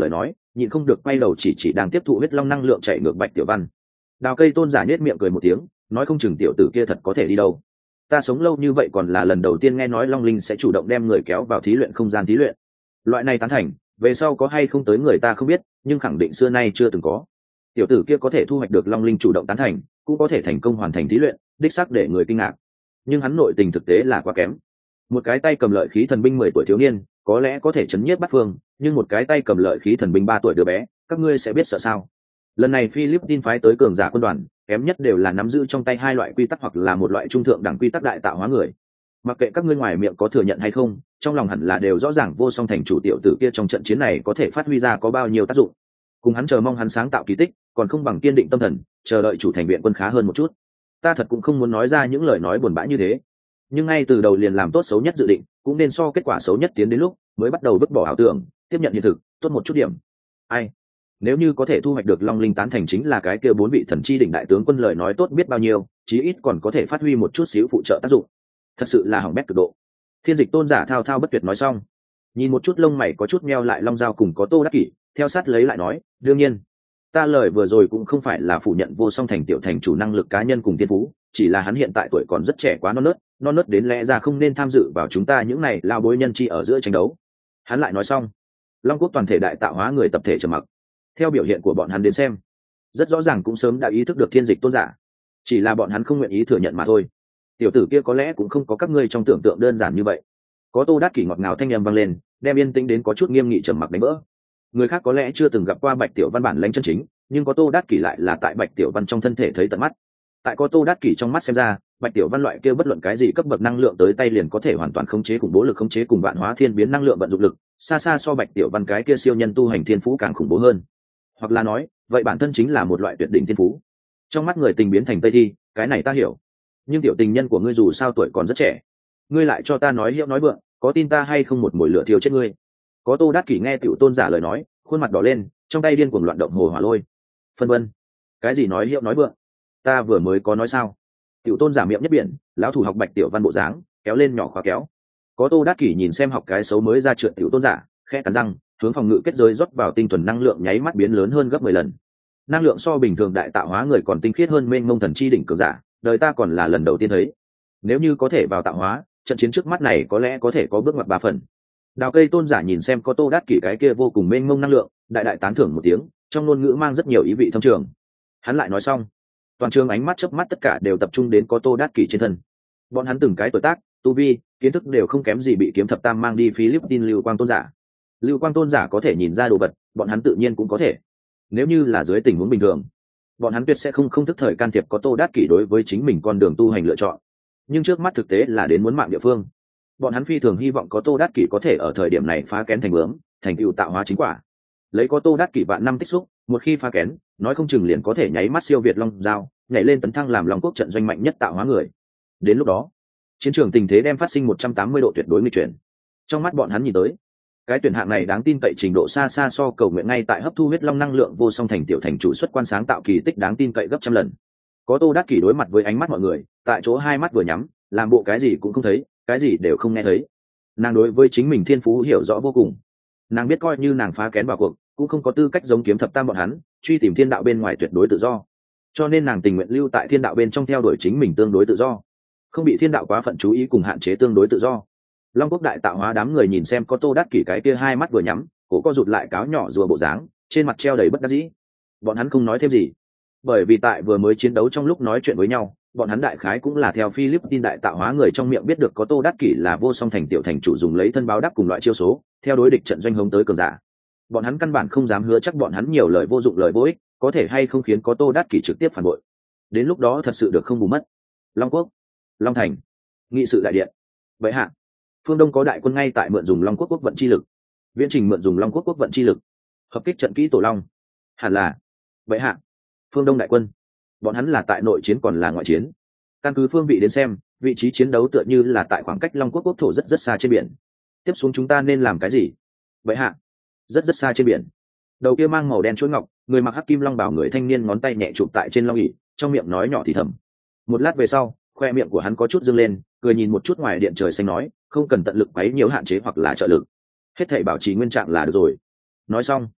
Speaker 1: nhịn không được quay đầu chỉ chỉ đang tiếp thụ huyết long năng lượng chạy ngược Bạch Tiểu Văn. Đào Cây Tôn giả nhếch miệng cười một tiếng, nói không chừng tiểu tử kia thật có thể đi đâu. Ta sống lâu như vậy còn là lần đầu tiên nghe nói Long Linh sẽ chủ động đem người kéo vào thí luyện không gian thí luyện. Loại này tán thành, về sau có hay không tới người ta không biết, nhưng khẳng định xưa nay chưa từng có. Tiểu tử kia có thể thu hoạch được Long Linh chủ động tán thành, cũng có thể thành công hoàn thành thí luyện, đích xác để người kinh ngạc. Nhưng hắn nội tình thực tế là quá kém. Một cái tay cầm lợi khí thần binh mười tuổi thiếu niên, có lẽ có thể chấn nhiếp bát phương, nhưng một cái tay cầm lợi khí thần binh ba tuổi đứa bé, các ngươi sẽ biết sợ sao? Lần này Philippines phái tới cường giả quân đoàn, kém nhất đều là nắm giữ trong tay hai loại quy tắc hoặc là một loại trung thượng đẳng quy tắc đại tạo hóa người. Mặc kệ các ngươi ngoài miệng có thừa nhận hay không, trong lòng hẳn là đều rõ ràng Vô Song Thành chủ tiểu tử kia trong trận chiến này có thể phát huy ra có bao nhiêu tác dụng. Cùng hắn chờ mong hắn sáng tạo kỳ tích, còn không bằng kiên định tâm thần, chờ đợi chủ thành viện quân khá hơn một chút. Ta thật cũng không muốn nói ra những lời nói buồn bã như thế, nhưng ngay từ đầu liền làm tốt xấu nhất dự định, cũng nên so kết quả xấu nhất tiến đến lúc mới bắt đầu vứt bỏ ảo tưởng, tiếp nhận hiện thực, tốt một chút điểm. Ai, nếu như có thể thu hoạch được Long Linh tán thành chính là cái kia bốn vị thần chi đỉnh đại tướng quân lời nói tốt biết bao nhiêu, chí ít còn có thể phát huy một chút xíu phụ trợ tác dụng. Thật sự là hỏng bét cực độ. Thiên Dịch Tôn giả thao thao bất tuyệt nói xong, nhìn một chút lông mày có chút meo lại Long Dao cùng có Tô Đắc Kỷ, theo sát lấy lại nói, đương nhiên, ta lời vừa rồi cũng không phải là phủ nhận Vô Song Thành tiểu thành chủ năng lực cá nhân cùng thiên phú, chỉ là hắn hiện tại tuổi còn rất trẻ quá non nớt, non nớt đến lẽ ra không nên tham dự vào chúng ta những này lao bối nhân chi ở giữa tranh đấu. Hắn lại nói xong, Long Quốc toàn thể đại tạo hóa người tập thể trầm mặc. Theo biểu hiện của bọn hắn đến xem, rất rõ ràng cũng sớm đã ý thức được Thiên Dịch Tôn giả, chỉ là bọn hắn không nguyện ý thừa nhận mà thôi. Tiểu tử kia có lẽ cũng không có các ngươi trong tưởng tượng đơn giản như vậy. Có Tô Đát Kỷ ngọt ngào thanh âm vang lên, đem yên tĩnh đến có chút nghiêm nghị trầm mặc đánh vỡ. Người khác có lẽ chưa từng gặp qua Bạch Tiểu Văn bản lãnh chân chính, nhưng có Tô Đát Kỷ lại là tại Bạch Tiểu Văn trong thân thể thấy tận mắt. Tại có Tô Đát Kỷ trong mắt xem ra, Bạch Tiểu Văn loại kia bất luận cái gì cấp bậc năng lượng tới tay liền có thể hoàn toàn khống chế cùng bố lực khống chế cùng vạn hóa thiên biến năng lượng vận dụng lực, xa xa so Bạch Tiểu Văn cái kia siêu nhân tu hành thiên phú càng khủng bố hơn. Hoặc là nói, vậy bản thân chính là một loại tuyệt đỉnh thiên phú. Trong mắt người tình biến thành Tây Thi, cái này ta hiểu. Nhưng tiểu tình nhân của ngươi dù sao tuổi còn rất trẻ, ngươi lại cho ta nói hiệu nói vượng, có tin ta hay không một mồi lửa thiêu chết ngươi? Có Tô Đát Kỷ nghe Tiểu Tôn giả lời nói, khuôn mặt đỏ lên, trong tay điên cuồng loạn động hồ hỏa lôi. Phân vân, cái gì nói hiệu nói vượng? Ta vừa mới có nói sao? Tiểu Tôn giả miệng nhất biển, lão thủ học Bạch Tiểu Văn bộ dáng, kéo lên nhỏ khóa kéo. Có Tô Đát Kỷ nhìn xem học cái xấu mới ra trượt Tiểu Tôn giả, khẽ cắn răng, hướng phòng ngự kết giới rót vào tinh thuần năng lượng nháy mắt biến lớn hơn gấp mười lần. Năng lượng so bình thường đại tạo hóa người còn tinh khiết hơn mênh mông thần chi đỉnh cường giả, đời ta còn là lần đầu tiên thấy. Nếu như có thể vào tạo hóa, trận chiến trước mắt này có lẽ có thể có bước ngoặt ba phần. Đào Cây Tôn giả nhìn xem có Tô Đát Kỷ cái kia vô cùng mênh mông năng lượng, đại đại tán thưởng một tiếng, trong ngôn ngữ mang rất nhiều ý vị thâm trường. Hắn lại nói xong, toàn trường ánh mắt chớp mắt tất cả đều tập trung đến có Tô Đát Kỷ trên thân. Bọn hắn từng cái tuổi tác, tu vi, kiến thức đều không kém gì bị kiếm thập tam mang đi Philippines Lưu Quang Tôn giả. Lưu Quang Tôn giả có thể nhìn ra đồ vật, bọn hắn tự nhiên cũng có thể. Nếu như là dưới tình huống bình thường, bọn hắn tuyệt sẽ không không thức thời can thiệp có Tô Đát Kỷ đối với chính mình con đường tu hành lựa chọn. Nhưng trước mắt thực tế là đến muốn mạng địa phương, bọn hắn phi thường hy vọng có Tô Đát Kỷ có thể ở thời điểm này phá kén thành bướm, thành tựu tạo hóa chính quả. Lấy có Tô Đát Kỷ vạn năm tích xúc, một khi phá kén, nói không chừng liền có thể nháy mắt siêu việt Long Dao, nhảy lên tấn thăng làm Long Quốc trận doanh mạnh nhất tạo hóa người. Đến lúc đó, chiến trường tình thế đem phát sinh một trăm tám mươi độ tuyệt đối nghịch chuyển. Trong mắt bọn hắn nhìn tới, cái tuyển hạng này đáng tin cậy trình độ xa xa so cầu nguyện ngay tại hấp thu huyết long năng lượng Vô Song Thành tiểu thành chủ xuất quan sáng tạo kỳ tích đáng tin cậy gấp trăm lần. Có Tô Đát Kỷ đối mặt với ánh mắt mọi người, tại chỗ hai mắt vừa nhắm, làm bộ cái gì cũng không thấy, cái gì đều không nghe thấy. Nàng đối với chính mình thiên phú hiểu rõ vô cùng, nàng biết coi như nàng phá kén vào cuộc, cũng không có tư cách giống kiếm thập tam bọn hắn truy tìm thiên đạo bên ngoài tuyệt đối tự do, cho nên nàng tình nguyện lưu tại thiên đạo bên trong theo đuổi chính mình tương đối tự do, không bị thiên đạo quá phận chú ý cùng hạn chế tương đối tự do. Long Quốc đại tạo hóa đám người nhìn xem có Tô Đát Kỷ cái kia hai mắt vừa nhắm, cổ co rụt lại cáo nhỏ rùa bộ dáng, trên mặt treo đầy bất đắc dĩ. Bọn hắn không nói thêm gì, bởi vì tại vừa mới chiến đấu trong lúc nói chuyện với nhau, bọn hắn đại khái cũng là theo Philippines đại tạo hóa người trong miệng biết được có Tô Đát Kỷ là Vô Song Thành tiểu thành chủ dùng lấy thân báo đáp cùng loại chiêu số, theo đối địch trận doanh hống tới cường giả. Bọn hắn căn bản không dám hứa chắc bọn hắn nhiều lời vô dụng lời vô ích, có thể hay không khiến có Tô Đát Kỷ trực tiếp phản bội. Đến lúc đó thật sự được không bù mất. Long Quốc, Long Thành, nghị sự đại điện. Vậy hạ, phương Đông có đại quân ngay tại mượn dùng Long Quốc quốc vận chi lực. Viễn Trình mượn dùng Long Quốc quốc vận chi lực, hợp kích trận kỹ Tổ Long. Hẳn là. Vậy hạ, phương Đông đại quân, bọn hắn là tại nội chiến còn là ngoại chiến? Căn cứ phương vị đến xem, vị trí chiến đấu tựa như là tại khoảng cách Long Quốc quốc thổ rất rất xa trên biển. Tiếp xuống chúng ta nên làm cái gì? Vậy hạ, rất rất xa trên biển. Đầu kia mang màu đen chuỗi ngọc, người mặc hắc kim long bào người thanh niên ngón tay nhẹ chụp tại trên long ỷ, trong miệng nói nhỏ thì thầm. Một lát về sau, khoe miệng của hắn có chút dương lên, cười nhìn một chút ngoài điện trời xanh nói, không cần tận lực quấy nhiều hạn chế hoặc là trợ lực, hết thảy bảo trì nguyên trạng là được rồi. Nói xong,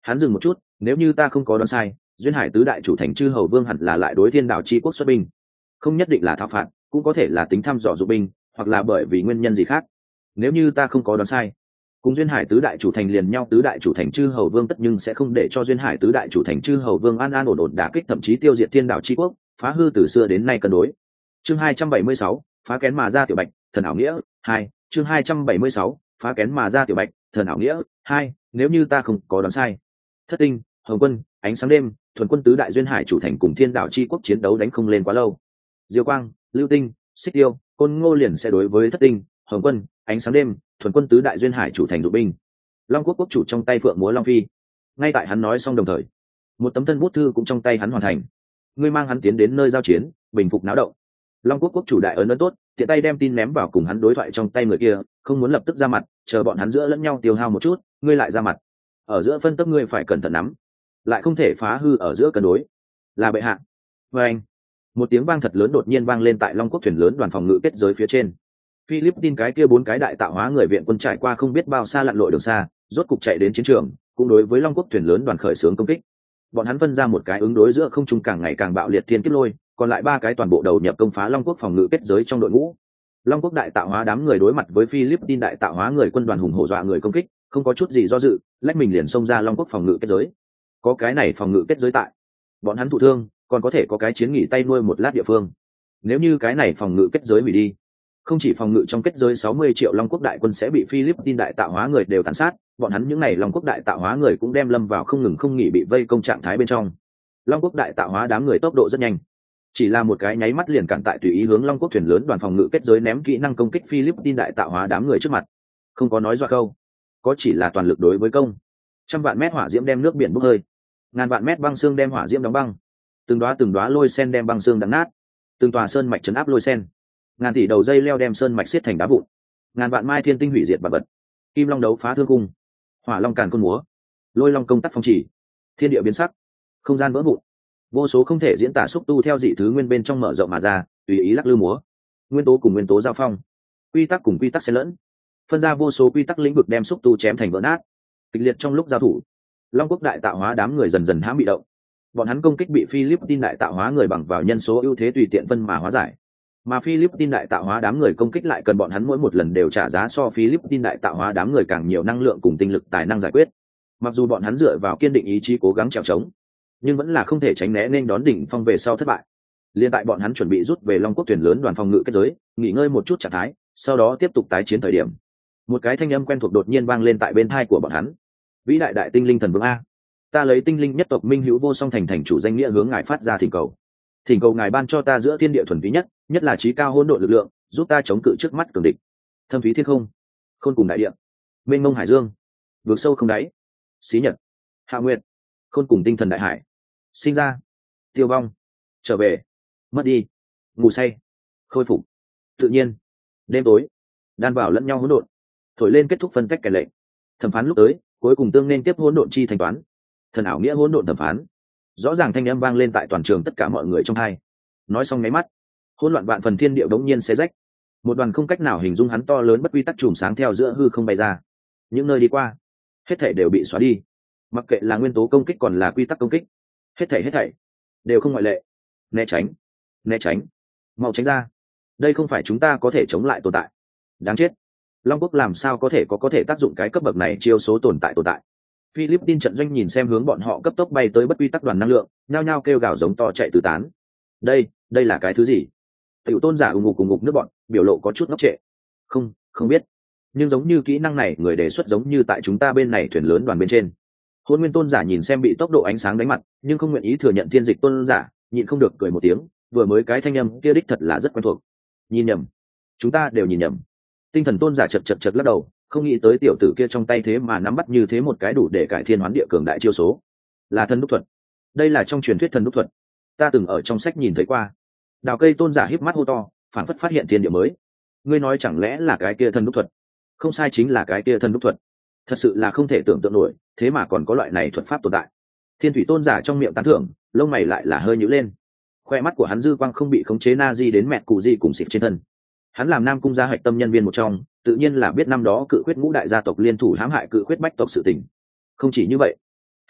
Speaker 1: Hắn dừng một chút, nếu như ta không có đoán sai, duyên hải tứ đại chủ thành chư hầu vương hẳn là lại đối thiên đạo chi quốc xuất binh, không nhất định là thảo phạt, cũng có thể là tính thăm dò dụng binh, hoặc là bởi vì nguyên nhân gì khác. Nếu như ta không có đoán sai, cùng duyên hải tứ đại chủ thành liền nhau tứ đại chủ thành chư hầu vương tất nhưng sẽ không để cho duyên hải tứ đại chủ thành chư hầu vương an an ổn ổn đả kích, thậm chí tiêu diệt thiên đạo chi quốc, phá hư từ xưa đến nay cân đối. Chương hai trăm bảy mươi sáu, phá kén mà ra tiểu bạch, thần ảo nghĩa hai. Chương hai trăm bảy mươi sáu, phá kén mà ra tiểu bạch, thần ảo nghĩa hai. Nếu như ta không có đoán sai, thất tinh, hồng quân, ánh sáng đêm, thuần quân tứ đại duyên hải chủ thành cùng thiên đạo chi quốc chiến đấu đánh không lên quá lâu, diêu quang, lưu tinh, xích tiêu, côn ngô liền sẽ đối với thất tinh, hồng quân, ánh sáng đêm, thuần quân tứ đại duyên hải chủ thành dụ binh. Long quốc quốc chủ trong tay phượng múa long phi, ngay tại hắn nói xong đồng thời, một tấm thân bút thư cũng trong tay hắn hoàn thành. Ngươi mang hắn tiến đến nơi giao chiến, bình phục náo động. Long quốc quốc chủ đại ấn ấn tốt, tiện tay đem tin ném vào cùng hắn đối thoại trong tay người kia, không muốn lập tức ra mặt, chờ bọn hắn giữa lẫn nhau tiêu hao một chút, ngươi lại ra mặt. Ở giữa phân tấp ngươi phải cẩn thận nắm, lại không thể phá hư ở giữa cân đối. Là bệ hạ. Và anh, một tiếng vang thật lớn đột nhiên vang lên tại Long quốc thuyền lớn đoàn phòng ngự kết giới phía trên. Philippines cái kia bốn cái đại tạo hóa người viện quân trải qua không biết bao xa lặn lội đường xa, rốt cục chạy đến chiến trường, cũng đối với Long quốc thuyền lớn đoàn khởi xướng công kích. Bọn hắn phân ra một cái ứng đối giữa không trung càng ngày càng bạo liệt thiên kiếp lôi, còn lại ba cái toàn bộ đầu nhập công phá Long quốc phòng ngự kết giới trong đội ngũ. Long quốc đại tạo hóa đám người đối mặt với Philippines đại tạo hóa người quân đoàn hùng hổ dọa người công kích, không có chút gì do dự, lách mình liền xông ra Long quốc phòng ngự kết giới. Có cái này phòng ngự kết giới tại, bọn hắn thụ thương, còn có thể có cái chiến nghỉ tay nuôi một lát địa phương. Nếu như cái này phòng ngự kết giới hủy đi, không chỉ phòng ngự trong kết giới sáu mươi triệu Long quốc đại quân sẽ bị Philippines đại tạo hóa người đều tàn sát, bọn hắn những này Long quốc đại tạo hóa người cũng đem lâm vào không ngừng không nghỉ bị vây công trạng thái bên trong. Long quốc đại tạo hóa đám người tốc độ rất nhanh, chỉ là một cái nháy mắt liền cản tại tùy ý hướng Long quốc thuyền lớn đoàn phòng ngự kết giới ném kỹ năng công kích Philippines đại tạo hóa đám người trước mặt. Không có nói dọa câu, có chỉ là toàn lực đối với công. Trăm vạn mét hỏa diễm đem nước biển bốc hơi, ngàn vạn mét băng xương đem hỏa diễm đóng băng, từng đóa từng đóa lôi sen đem băng xương đập nát, từng tòa sơn mạch chấn áp lôi sen, ngàn tỷ đầu dây leo đem sơn mạch xiết thành đá vụn, ngàn vạn mai thiên tinh hủy diệt bạt bật, kim long đấu phá thương cung, hỏa long càn côn múa, lôi long công tắc phong chỉ, thiên địa biến sắc, không gian vỡ vụn, vô số không thể diễn tả xúc tu theo dị thứ nguyên bên trong mở rộng mà ra, tùy ý lắc lư múa, nguyên tố cùng nguyên tố giao phong, quy tắc cùng quy tắc xen lẫn, phân ra vô số quy tắc lĩnh vực đem xúc tu chém thành vỡ nát. Kịch liệt trong lúc giao thủ, Long quốc đại tạo hóa đám người dần dần hãm bị động, bọn hắn công kích bị Philippines đại tạo hóa người bằng vào nhân số ưu thế tùy tiện phân mà hóa giải, mà Philippines đại tạo hóa đám người công kích lại cần bọn hắn mỗi một lần đều trả giá so Philippines đại tạo hóa đám người càng nhiều năng lượng cùng tinh lực tài năng giải quyết. Mặc dù bọn hắn dựa vào kiên định ý chí cố gắng trèo trống, nhưng vẫn là không thể tránh né nên đón đỉnh phong về sau thất bại. Liên tại bọn hắn chuẩn bị rút về Long quốc thuyền lớn đoàn phòng ngự kết giới, nghỉ ngơi một chút trạng thái, sau đó tiếp tục tái chiến thời điểm, một cái thanh âm quen thuộc đột nhiên vang lên tại bên tai của bọn hắn. Vĩ đại đại tinh linh thần vương a, ta lấy tinh linh nhất tộc minh hữu vô song thành thành chủ danh nghĩa hướng ngài phát ra thỉnh cầu. Thỉnh cầu ngài ban cho ta giữa thiên địa thuần túy nhất, nhất là trí cao hỗn độn lực lượng, giúp ta chống cự trước mắt cường địch. Thâm thúy thiên không, khôn cùng đại địa, mênh mông hải dương, vượt sâu không đáy, xí nhật, hạ nguyệt, khôn cùng tinh thần đại hải, sinh ra, tiêu vong, trở về, mất đi, ngủ say, khôi phục, tự nhiên, đêm tối, đan vào lẫn nhau hỗn độn, thổi lên kết thúc phân cách kẻ lệnh. Thẩm phán lúc tới, cuối cùng tương nên tiếp hỗn độn chi thanh toán. Thần ảo nghĩa hỗn độn thẩm phán. Rõ ràng thanh âm vang lên tại toàn trường tất cả mọi người trong hai. Nói xong nháy mắt, hỗn loạn vạn phần thiên địa đống nhiên xé rách. Một đoàn không cách nào hình dung hắn to lớn bất quy tắc chùm sáng theo giữa hư không bay ra. Những nơi đi qua, hết thảy đều bị xóa đi. Mặc kệ là nguyên tố công kích còn là quy tắc công kích, hết thảy hết thảy đều không ngoại lệ. Né tránh, né tránh, mau tránh ra. Đây không phải chúng ta có thể chống lại tồn tại. Đáng chết. Long quốc làm sao có thể có có thể tác dụng cái cấp bậc này chiêu số tồn tại tồn tại. Philippines trận doanh nhìn xem hướng bọn họ cấp tốc bay tới bất quy tắc đoàn năng lượng, nhao nhao kêu gào giống to chạy tứ tán. Đây, đây là cái thứ gì? Tiểu tôn giả ùng ục cùng ngục nước bọn, biểu lộ có chút ngốc trệ. Không, không biết. Nhưng giống như kỹ năng này người đề xuất giống như tại chúng ta bên này thuyền lớn đoàn bên trên. Hôn Nguyên tôn giả nhìn xem bị tốc độ ánh sáng đánh mặt, nhưng không nguyện ý thừa nhận thiên dịch tôn giả, nhịn không được cười một tiếng, vừa mới cái thanh âm kia đích thật là rất quen thuộc. Nhìn nhầm. Chúng ta đều nhìn nhầm. Tinh thần tôn giả chật chật chật lắc đầu, không nghĩ tới tiểu tử kia trong tay thế mà nắm bắt như thế một cái đủ để cải thiên hoán địa cường đại chiêu số. Là thần đúc thuật. Đây là trong truyền thuyết thần đúc thuật, ta từng ở trong sách nhìn thấy qua. Đào cây tôn giả híp mắt hô to, phản phất phát hiện thiên địa mới. Ngươi nói chẳng lẽ là cái kia thần đúc thuật? Không sai, chính là cái kia thần đúc thuật. Thật sự là không thể tưởng tượng nổi, thế mà còn có loại này thuật pháp tồn tại. Thiên thủy tôn giả trong miệng tán thưởng, lông mày lại là hơi nhíu lên. Khoe mắt của hắn dư quang không bị khống chế na di đến mẹ cụ di cùng xịt trên thân. Hắn làm Nam cung gia hạch tâm nhân viên một trong, tự nhiên là biết năm đó cự khuyết ngũ đại gia tộc liên thủ hãm hại cự khuyết bách tộc sự tình. Không chỉ như vậy,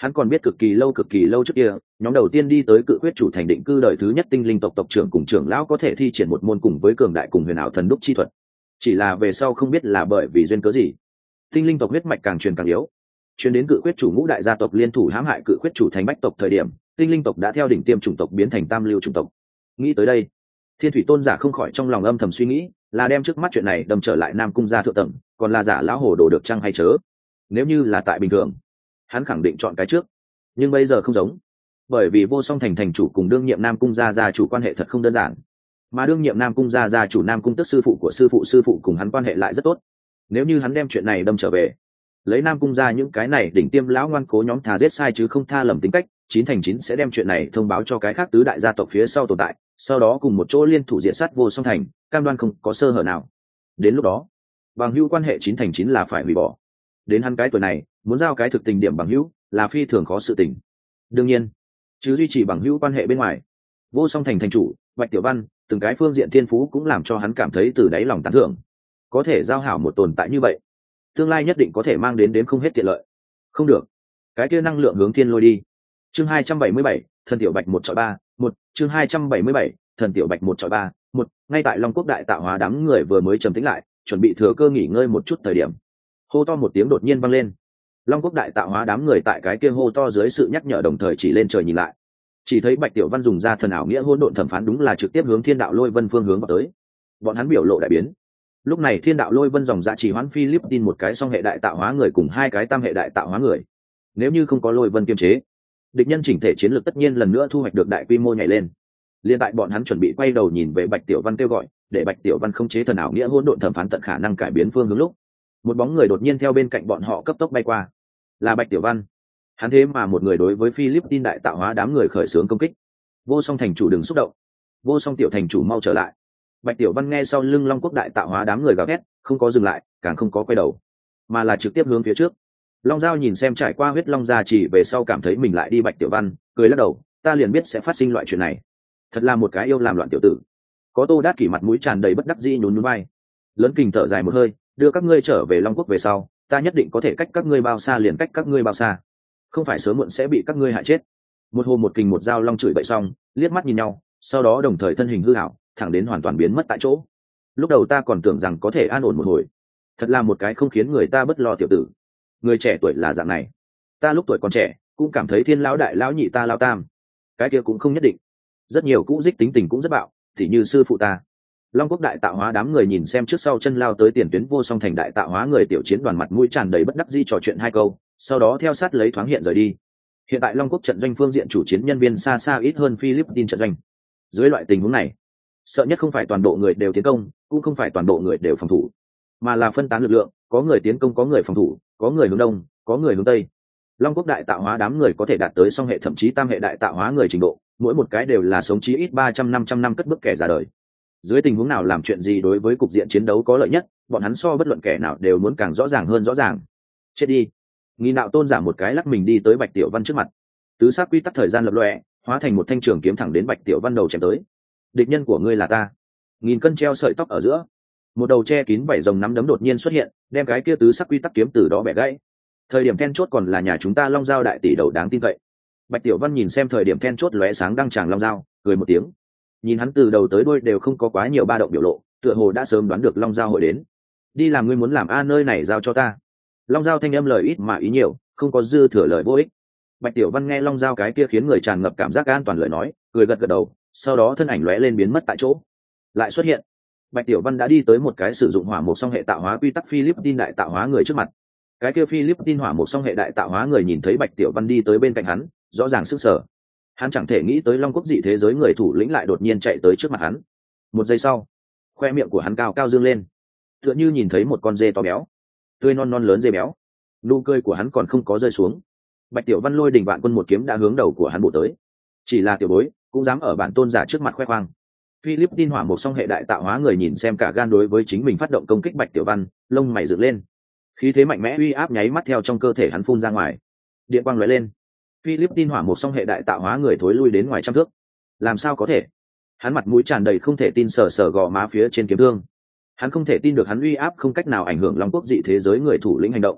Speaker 1: Hắn còn biết cực kỳ lâu cực kỳ lâu trước kia, nhóm đầu tiên đi tới cự quyết chủ thành định cư đời thứ nhất tinh linh tộc tộc trưởng cùng trưởng lão có thể thi triển một môn cùng với cường đại cùng huyền ảo thần đúc chi thuật. Chỉ là về sau không biết là bởi vì duyên cớ gì, tinh linh tộc huyết mạch càng truyền càng yếu. Truyền đến cự quyết chủ ngũ đại gia tộc liên thủ hãm hại cự quyết chủ thành bách tộc thời điểm, tinh linh tộc đã theo đỉnh tiêm chủng tộc biến thành tam lưu chủng tộc. Nghĩ tới đây, Thiên Thủy Tôn giả không khỏi trong lòng âm thầm suy nghĩ, là đem trước mắt chuyện này đâm trở lại Nam cung gia thượng tầng, còn là giả lão hồ đồ được chăng hay chớ? Nếu như là tại bình thường, hắn khẳng định chọn cái trước, nhưng bây giờ không giống, bởi vì Vô Song thành thành chủ cùng đương nhiệm Nam cung gia gia chủ quan hệ thật không đơn giản, mà đương nhiệm Nam cung gia gia chủ Nam cung tức sư phụ của sư phụ sư phụ cùng hắn quan hệ lại rất tốt. Nếu như hắn đem chuyện này đâm trở về, lấy Nam cung gia những cái này đỉnh tiêm lão ngoan cố nhóm thà giết sai chứ không tha lầm tính cách, chín thành chín sẽ đem chuyện này thông báo cho cái khác tứ đại gia tộc phía sau tồn tại, sau đó cùng một chỗ liên thủ diệt sát Vô Song thành, cam đoan không có sơ hở nào. Đến lúc đó, bằng hữu quan hệ chín thành chín là phải hủy bỏ. Đến hắn cái tuổi này, muốn giao cái thực tình điểm bằng hữu là phi thường khó sự tình. Đương nhiên, chứ duy trì bằng hữu quan hệ bên ngoài, Vô Song thành thành chủ Bạch Tiểu Văn từng cái phương diện thiên phú cũng làm cho hắn cảm thấy từ đáy lòng tán thưởng. Có thể giao hảo một tồn tại như vậy, tương lai nhất định có thể mang đến đến không hết tiện lợi. Không được, cái kia năng lượng hướng thiên lôi đi. Chương hai trăm bảy mươi bảy, thần tiểu bạch một chọi ba, một, chương hai trăm bảy mươi bảy, thần tiểu bạch một chọi ba, một, ngay tại Long Quốc đại tạo hóa đám người vừa mới trầm tĩnh lại, chuẩn bị thừa cơ nghỉ ngơi một chút thời điểm, hô to một tiếng đột nhiên vang lên. Long Quốc đại tạo hóa đám người tại cái kia hô to dưới sự nhắc nhở đồng thời chỉ lên trời nhìn lại, chỉ thấy Bạch Tiểu Văn dùng ra thần ảo nghĩa hỗn độn thẩm phán đúng là trực tiếp hướng Thiên Đạo Lôi Vân phương hướng vào tới. Bọn hắn biểu lộ đại biến. Lúc này Thiên Đạo Lôi Vân dòng dạ chỉ hoán Philippines một cái song hệ đại tạo hóa người cùng hai cái tam hệ đại tạo hóa người. Nếu như không có Lôi Vân kiềm chế, địch nhân chỉnh thể chiến lược tất nhiên lần nữa thu hoạch được đại quy mô nhảy lên. Liên tại bọn hắn chuẩn bị quay đầu nhìn về Bạch Tiểu Văn kêu gọi, để Bạch Tiểu Văn không chế thần ảo nghĩa hỗn độn thẩm phán tận khả năng cải biến phương hướng lúc, một bóng người đột nhiên theo bên cạnh bọn họ cấp tốc bay qua. Là Bạch Tiểu Văn. Hắn thế mà một người đối với Philippines đại tạo hóa đám người khởi xướng công kích. Vô Song thành chủ đừng xúc động, Vô Song tiểu thành chủ mau trở lại. Bạch Tiểu Văn nghe sau lưng Long Quốc đại tạo hóa đám người gào thét, không có dừng lại, càng không có quay đầu, mà là trực tiếp hướng phía trước. Long Giao nhìn xem trải qua huyết long gia chỉ về sau cảm thấy mình lại đi Bạch Tiểu Văn, cười lắc đầu, ta liền biết sẽ phát sinh loại chuyện này. Thật là một cái yêu làm loạn tiểu tử. Có Tô Đát Kỷ mặt mũi tràn đầy bất đắc dĩ nhún nhún vai, lớn kình thở dài một hơi, đưa các ngươi trở về Long Quốc về sau, ta nhất định có thể cách các ngươi bao xa liền cách các ngươi bao xa, không phải sớm muộn sẽ bị các ngươi hại chết. Một hồ một kình một dao long chửi bậy xong, liếc mắt nhìn nhau, sau đó đồng thời thân hình hư ảo, thẳng đến hoàn toàn biến mất tại chỗ. Lúc đầu ta còn tưởng rằng có thể an ổn một hồi, thật là một cái không khiến người ta bất lo tiểu tử. Người trẻ tuổi là dạng này, ta lúc tuổi còn trẻ cũng cảm thấy thiên lão đại lão nhị ta lão tam, cái kia cũng không nhất định. Rất nhiều cũ dích tính tình cũng rất bạo, thì như sư phụ ta. Long Quốc đại tạo hóa đám người nhìn xem trước sau chân lao tới tiền tuyến Vô Song thành đại tạo hóa người tiểu chiến đoàn mặt mũi tràn đầy bất đắc dĩ trò chuyện hai câu, sau đó theo sát lấy thoáng hiện rời đi. Hiện tại Long Quốc trận doanh phương diện chủ chiến nhân viên xa xa ít hơn Philippines trận doanh. Dưới loại tình huống này, sợ nhất không phải toàn bộ người đều tiến công, cũng không phải toàn bộ người đều phòng thủ, mà là phân tán lực lượng, có người tiến công có người phòng thủ, có người hướng đông có người hướng tây. Long Quốc đại tạo hóa đám người có thể đạt tới song hệ thậm chí tam hệ đại tạo hóa người trình độ, mỗi một cái đều là sống chí ít ba trăm năm trăm năm cất bước kẻ ra đời. Dưới tình huống nào làm chuyện gì đối với cục diện chiến đấu có lợi nhất, bọn hắn so bất luận kẻ nào đều muốn càng rõ ràng hơn rõ ràng. Chết đi. Nghi nạo tôn giả một cái lắc mình đi tới Bạch Tiểu Văn trước mặt, tứ sắc quy tắc thời gian lập lòe, hóa thành một thanh trường kiếm thẳng đến Bạch Tiểu Văn đầu chém tới. Địch nhân của ngươi là ta. Nghìn cân treo sợi tóc ở giữa, một đầu che kín vảy rồng nắm đấm đột nhiên xuất hiện, đem cái kia tứ sắc quy tắc kiếm từ đó bẻ gãy. Thời điểm then chốt còn là nhà chúng ta Long Giao đại tỷ đầu đáng tin cậy. Bạch Tiểu Văn nhìn xem thời điểm then chốt lóe sáng đăng tràng Long Giao, cười một tiếng. Nhìn hắn từ đầu tới đuôi đều không có quá nhiều ba động biểu lộ, tựa hồ đã sớm đoán được Long Giao hội đến. Đi làm ngươi muốn làm a, nơi này giao cho ta. Long Giao thanh âm lời ít mà ý nhiều, không có dư thừa lời vô ích. Bạch Tiểu Văn nghe Long Giao cái kia khiến người tràn ngập cảm giác an toàn lời nói, cười gật gật đầu, sau đó thân ảnh lóe lên biến mất tại chỗ. Lại xuất hiện, Bạch Tiểu Văn đã đi tới một cái sử dụng hỏa mục song hệ tạo hóa quy tắc Philippines đại tạo hóa người trước mặt. Cái kia Philippines hỏa mục song hệ đại tạo hóa người nhìn thấy Bạch Tiểu Văn đi tới bên cạnh hắn, rõ ràng sức sở. Hắn chẳng thể nghĩ tới Long Quốc dị thế giới người thủ lĩnh lại đột nhiên chạy tới trước mặt hắn. Một giây sau, khoe miệng của hắn cao cao dương lên, tựa như nhìn thấy một con dê to béo, tươi non non lớn dê béo. Nụ cười của hắn còn không có rơi xuống, Bạch Tiểu Văn lôi đỉnh vạn quân một kiếm đã hướng đầu của hắn bổ tới. Chỉ là tiểu bối cũng dám ở bản tôn giả trước mặt khoe khoang. Philippines hỏa một song hệ đại tạo hóa người nhìn xem cả gan đối với chính mình phát động công kích Bạch Tiểu Văn, lông mày dựng lên. Khí thế mạnh mẽ uy áp nháy mắt theo trong cơ thể hắn phun ra ngoài. Điện quang lóe lên. Philippines hỏa một song hệ đại tạo hóa người thối lui đến ngoài trăm thước. Làm sao có thể? Hắn mặt mũi tràn đầy không thể tin sờ sờ gò má phía trên kiếm thương. Hắn không thể tin được hắn uy áp không cách nào ảnh hưởng Long Quốc dị thế giới người thủ lĩnh hành động.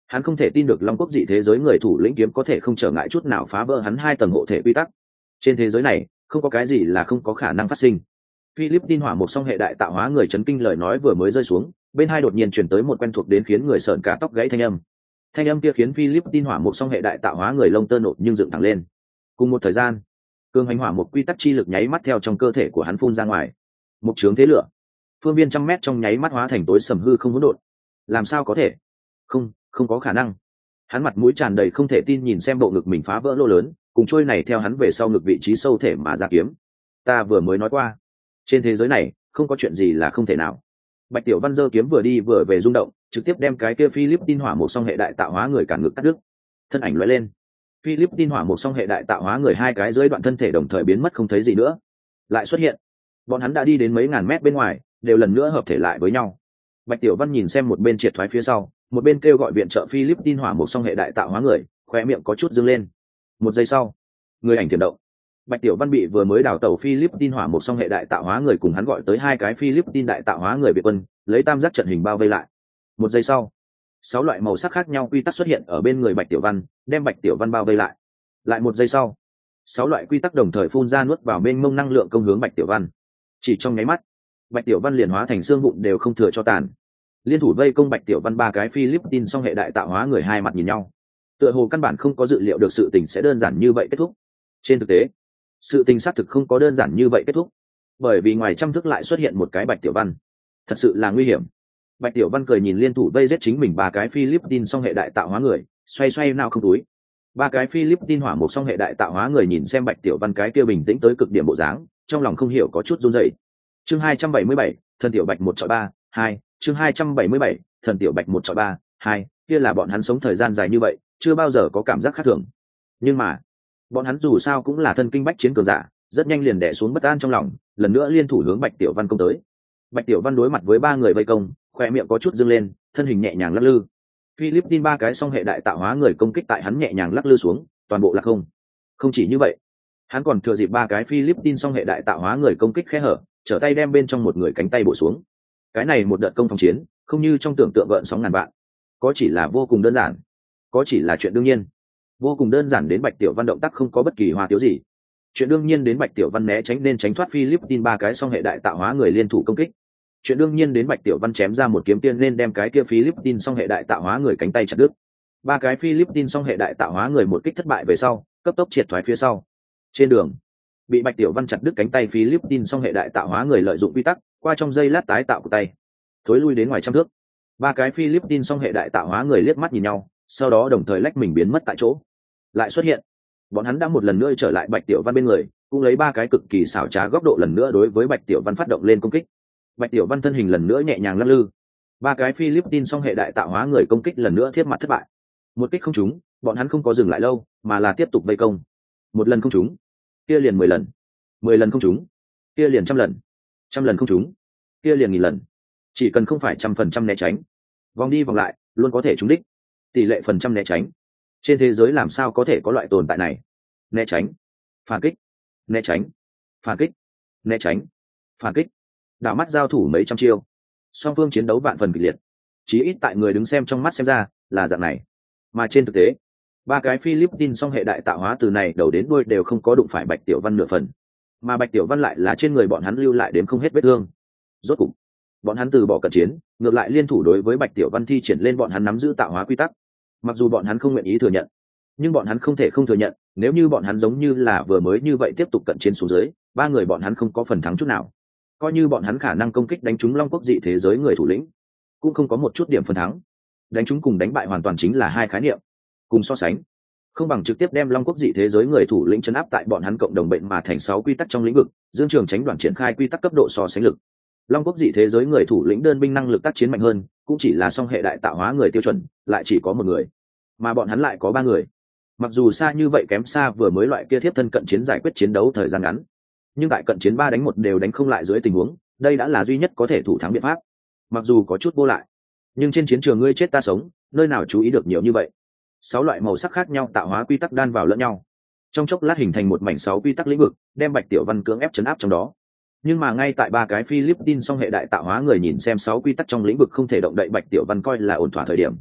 Speaker 1: Hắn không thể tin được long quốc dị thế giới người thủ lĩnh kiếm có thể không trở ngại chút nào phá vỡ hắn hai tầng hộ thể quy tắc. Trên thế giới này không có cái gì là không có khả năng phát sinh. Philippines hỏa một song hệ đại tạo hóa người chấn kinh lời nói vừa mới rơi xuống, bên hai đột nhiên chuyển tới một quen thuộc đến khiến người sợn cả tóc gãy thanh âm. Thanh âm kia khiến Philippines hỏa một song hệ đại tạo hóa người lông tơ nộp nhưng dựng thẳng lên. Cùng một thời gian, cường hành hỏa một quy tắc chi lực nháy mắt theo trong cơ thể của hắn phun ra ngoài. Một chướng thế lửa, phương viên trăm mét trong nháy mắt hóa thành tối sầm hư không hỗn độn. Làm sao có thể? Không, không có khả năng. Hắn mặt mũi tràn đầy không thể tin nhìn xem bộ ngực mình phá vỡ lỗ lớn, cùng trôi này theo hắn về sau ngực vị trí sâu thể mà ra kiếm. Ta vừa mới nói qua, trên thế giới này không có chuyện gì là không thể nào. Bạch Tiểu Văn giơ kiếm vừa đi vừa về rung động, trực tiếp đem cái kia Philippines hỏa một song hệ đại tạo hóa người cản ngực cắt đứt. Thân ảnh lóe lên, Philippines hỏa một song hệ đại tạo hóa người hai cái dưới đoạn thân thể đồng thời biến mất không thấy gì nữa. Lại xuất hiện, bọn hắn đã đi đến mấy ngàn mét bên ngoài, đều lần nữa hợp thể lại với nhau. Bạch Tiểu Văn nhìn xem một bên triệt thoái phía sau, một bên kêu gọi viện trợ Philippines hỏa một song hệ đại tạo hóa người, khóe miệng có chút dương lên. Một giây sau, người ảnh tiềm động. Bạch Tiểu Văn bị vừa mới đào tẩu Philippines hỏa một song hệ đại tạo hóa người cùng hắn gọi tới hai cái Philippines đại tạo hóa người Việt quân, lấy tam giác trận hình bao vây lại. Một giây sau, sáu loại màu sắc khác nhau quy tắc xuất hiện ở bên người Bạch Tiểu Văn, đem Bạch Tiểu Văn bao vây lại. Lại một giây sau, sáu loại quy tắc đồng thời phun ra nuốt vào mênh mông năng lượng công hướng Bạch Tiểu Văn. Chỉ trong nháy mắt, Bạch Tiểu Văn liền hóa thành xương vụn đều không thừa cho tàn. Liên thủ vây công Bạch Tiểu Văn ba cái Philippines song hệ đại tạo hóa người hai mặt nhìn nhau. Tựa hồ căn bản không có dự liệu được sự tình sẽ đơn giản như vậy kết thúc. Trên thực tế, sự tình xác thực không có đơn giản như vậy kết thúc, bởi vì ngoài trăm thước lại xuất hiện một cái Bạch Tiểu Văn, thật sự là nguy hiểm. Bạch Tiểu Văn cười nhìn liên thủ vây giết chính mình ba cái Philippines song hệ đại tạo hóa người, xoay xoay nào không túi. Ba cái Philippines hỏa một song hệ đại tạo hóa người nhìn xem Bạch Tiểu Văn cái kia bình tĩnh tới cực điểm bộ dáng, trong lòng không hiểu có chút run rẩy. Chương hai trăm bảy mươi bảy, thần tiểu Bạch một chọi ba, hai, chương hai trăm bảy mươi bảy, thần tiểu Bạch một chọi ba, hai, kia là bọn hắn sống thời gian dài như vậy, chưa bao giờ có cảm giác khác thường. Nhưng mà, bọn hắn dù sao cũng là thân kinh bách chiến cường giả, rất nhanh liền đè xuống bất an trong lòng, lần nữa liên thủ hướng Bạch Tiểu Văn công tới. Bạch Tiểu Văn đối mặt với ba người vây công, khóe miệng có chút dương lên, thân hình nhẹ nhàng lắc lư. Philippines ba cái song hệ đại tạo hóa người công kích tại hắn nhẹ nhàng lắc lư xuống, toàn bộ là không. Không chỉ như vậy, hắn còn thừa dịp ba cái Philippines song hệ đại tạo hóa người công kích khe hở, trở tay đem bên trong một người cánh tay bổ xuống. Cái này một đợt công phòng chiến, không như trong tưởng tượng gợn sóng ngàn vạn, có chỉ là vô cùng đơn giản, có chỉ là chuyện đương nhiên. Vô cùng đơn giản đến Bạch Tiểu Văn động tác không có bất kỳ hoa tiếu gì. Chuyện đương nhiên đến Bạch Tiểu Văn né tránh nên tránh thoát Philippines ba cái song hệ đại tạo hóa người liên thủ công kích. Chuyện đương nhiên đến Bạch Tiểu Văn chém ra một kiếm tiên nên đem cái kia Philippines song hệ đại tạo hóa người cánh tay chặt đứt. Ba cái Philippines song hệ đại tạo hóa người một kích thất bại về sau, cấp tốc triệt thoái phía sau. Trên đường, bị Bạch Tiểu Văn chặt đứt cánh tay Philippines song hệ đại tạo hóa người lợi dụng quy tắc, qua trong giây lát tái tạo của tay, thối lui đến ngoài trăm thước. Ba cái Philippines song hệ đại tạo hóa người liếc mắt nhìn nhau, sau đó đồng thời lách mình biến mất tại chỗ. Lại xuất hiện, bọn hắn đã một lần nữa trở lại Bạch Tiểu Văn bên người, cũng lấy ba cái cực kỳ xảo trá góc độ lần nữa đối với Bạch Tiểu Văn phát động lên công kích. Bạch Tiểu Văn thân hình lần nữa nhẹ nhàng lắc lư, ba cái Philippines song hệ đại tạo hóa người công kích lần nữa thiếp mặt thất bại. Một kích không trúng, bọn hắn không có dừng lại lâu, mà là tiếp tục vây công. Một lần không trúng, kia liền mười lần, mười lần không trúng, kia liền trăm lần, trăm lần không trúng, kia liền nghìn lần. Chỉ cần không phải trăm phần trăm né tránh, vòng đi vòng lại, luôn có thể trúng đích. Tỷ lệ phần trăm né tránh, trên thế giới làm sao có thể có loại tồn tại này? Né tránh, phản kích, né tránh, phản kích, né tránh, phản kích. Đảo mắt giao thủ mấy trăm chiêu, song phương chiến đấu vạn phần kịch liệt, chí ít tại người đứng xem trong mắt xem ra là dạng này. Mà trên thực tế, ba cái Philippines song hệ đại tạo hóa từ này đầu đến đuôi đều không có đụng phải Bạch Tiểu Văn nửa phần, mà Bạch Tiểu Văn lại là trên người bọn hắn lưu lại đến không hết vết thương. Rốt cục, bọn hắn từ bỏ cận chiến, ngược lại liên thủ đối với Bạch Tiểu Văn thi triển lên bọn hắn nắm giữ tạo hóa quy tắc. Mặc dù bọn hắn không nguyện ý thừa nhận, nhưng bọn hắn không thể không thừa nhận, nếu như bọn hắn giống như là vừa mới như vậy tiếp tục cận chiến xuống dưới, ba người bọn hắn không có phần thắng chút nào. Coi như bọn hắn khả năng công kích đánh trúng Long Quốc dị thế giới người thủ lĩnh, cũng không có một chút điểm phần thắng. Đánh trúng cùng đánh bại hoàn toàn chính là hai khái niệm. Cùng so sánh, không bằng trực tiếp đem Long Quốc dị thế giới người thủ lĩnh trấn áp tại bọn hắn cộng đồng bệnh mà thành sáu quy tắc trong lĩnh vực, Dương Trường tránh đoạn triển khai quy tắc cấp độ so sánh lực. Long Quốc dị thế giới người thủ lĩnh đơn binh năng lực tác chiến mạnh hơn, cũng chỉ là song hệ đại tạo hóa người tiêu chuẩn, lại chỉ có một người, mà bọn hắn lại có ba người. Mặc dù xa như vậy kém xa vừa mới loại kia thiếp thân cận chiến giải quyết chiến đấu thời gian ngắn, nhưng tại cận chiến ba đánh một đều đánh không lại dưới tình huống, đây đã là duy nhất có thể thủ thắng biện pháp. Mặc dù có chút vô lại, nhưng trên chiến trường ngươi chết ta sống, nơi nào chú ý được nhiều như vậy. Sáu loại màu sắc khác nhau tạo hóa quy tắc đan vào lẫn nhau, trong chốc lát hình thành một mảnh sáu quy tắc lĩnh vực, đem Bạch Tiểu Văn cưỡng ép chấn áp trong đó. Nhưng mà ngay tại ba cái Philippines song hệ đại tạo hóa người nhìn xem sáu quy tắc trong lĩnh vực không thể động đậy Bạch Tiểu Văn coi là ổn thỏa thời điểm,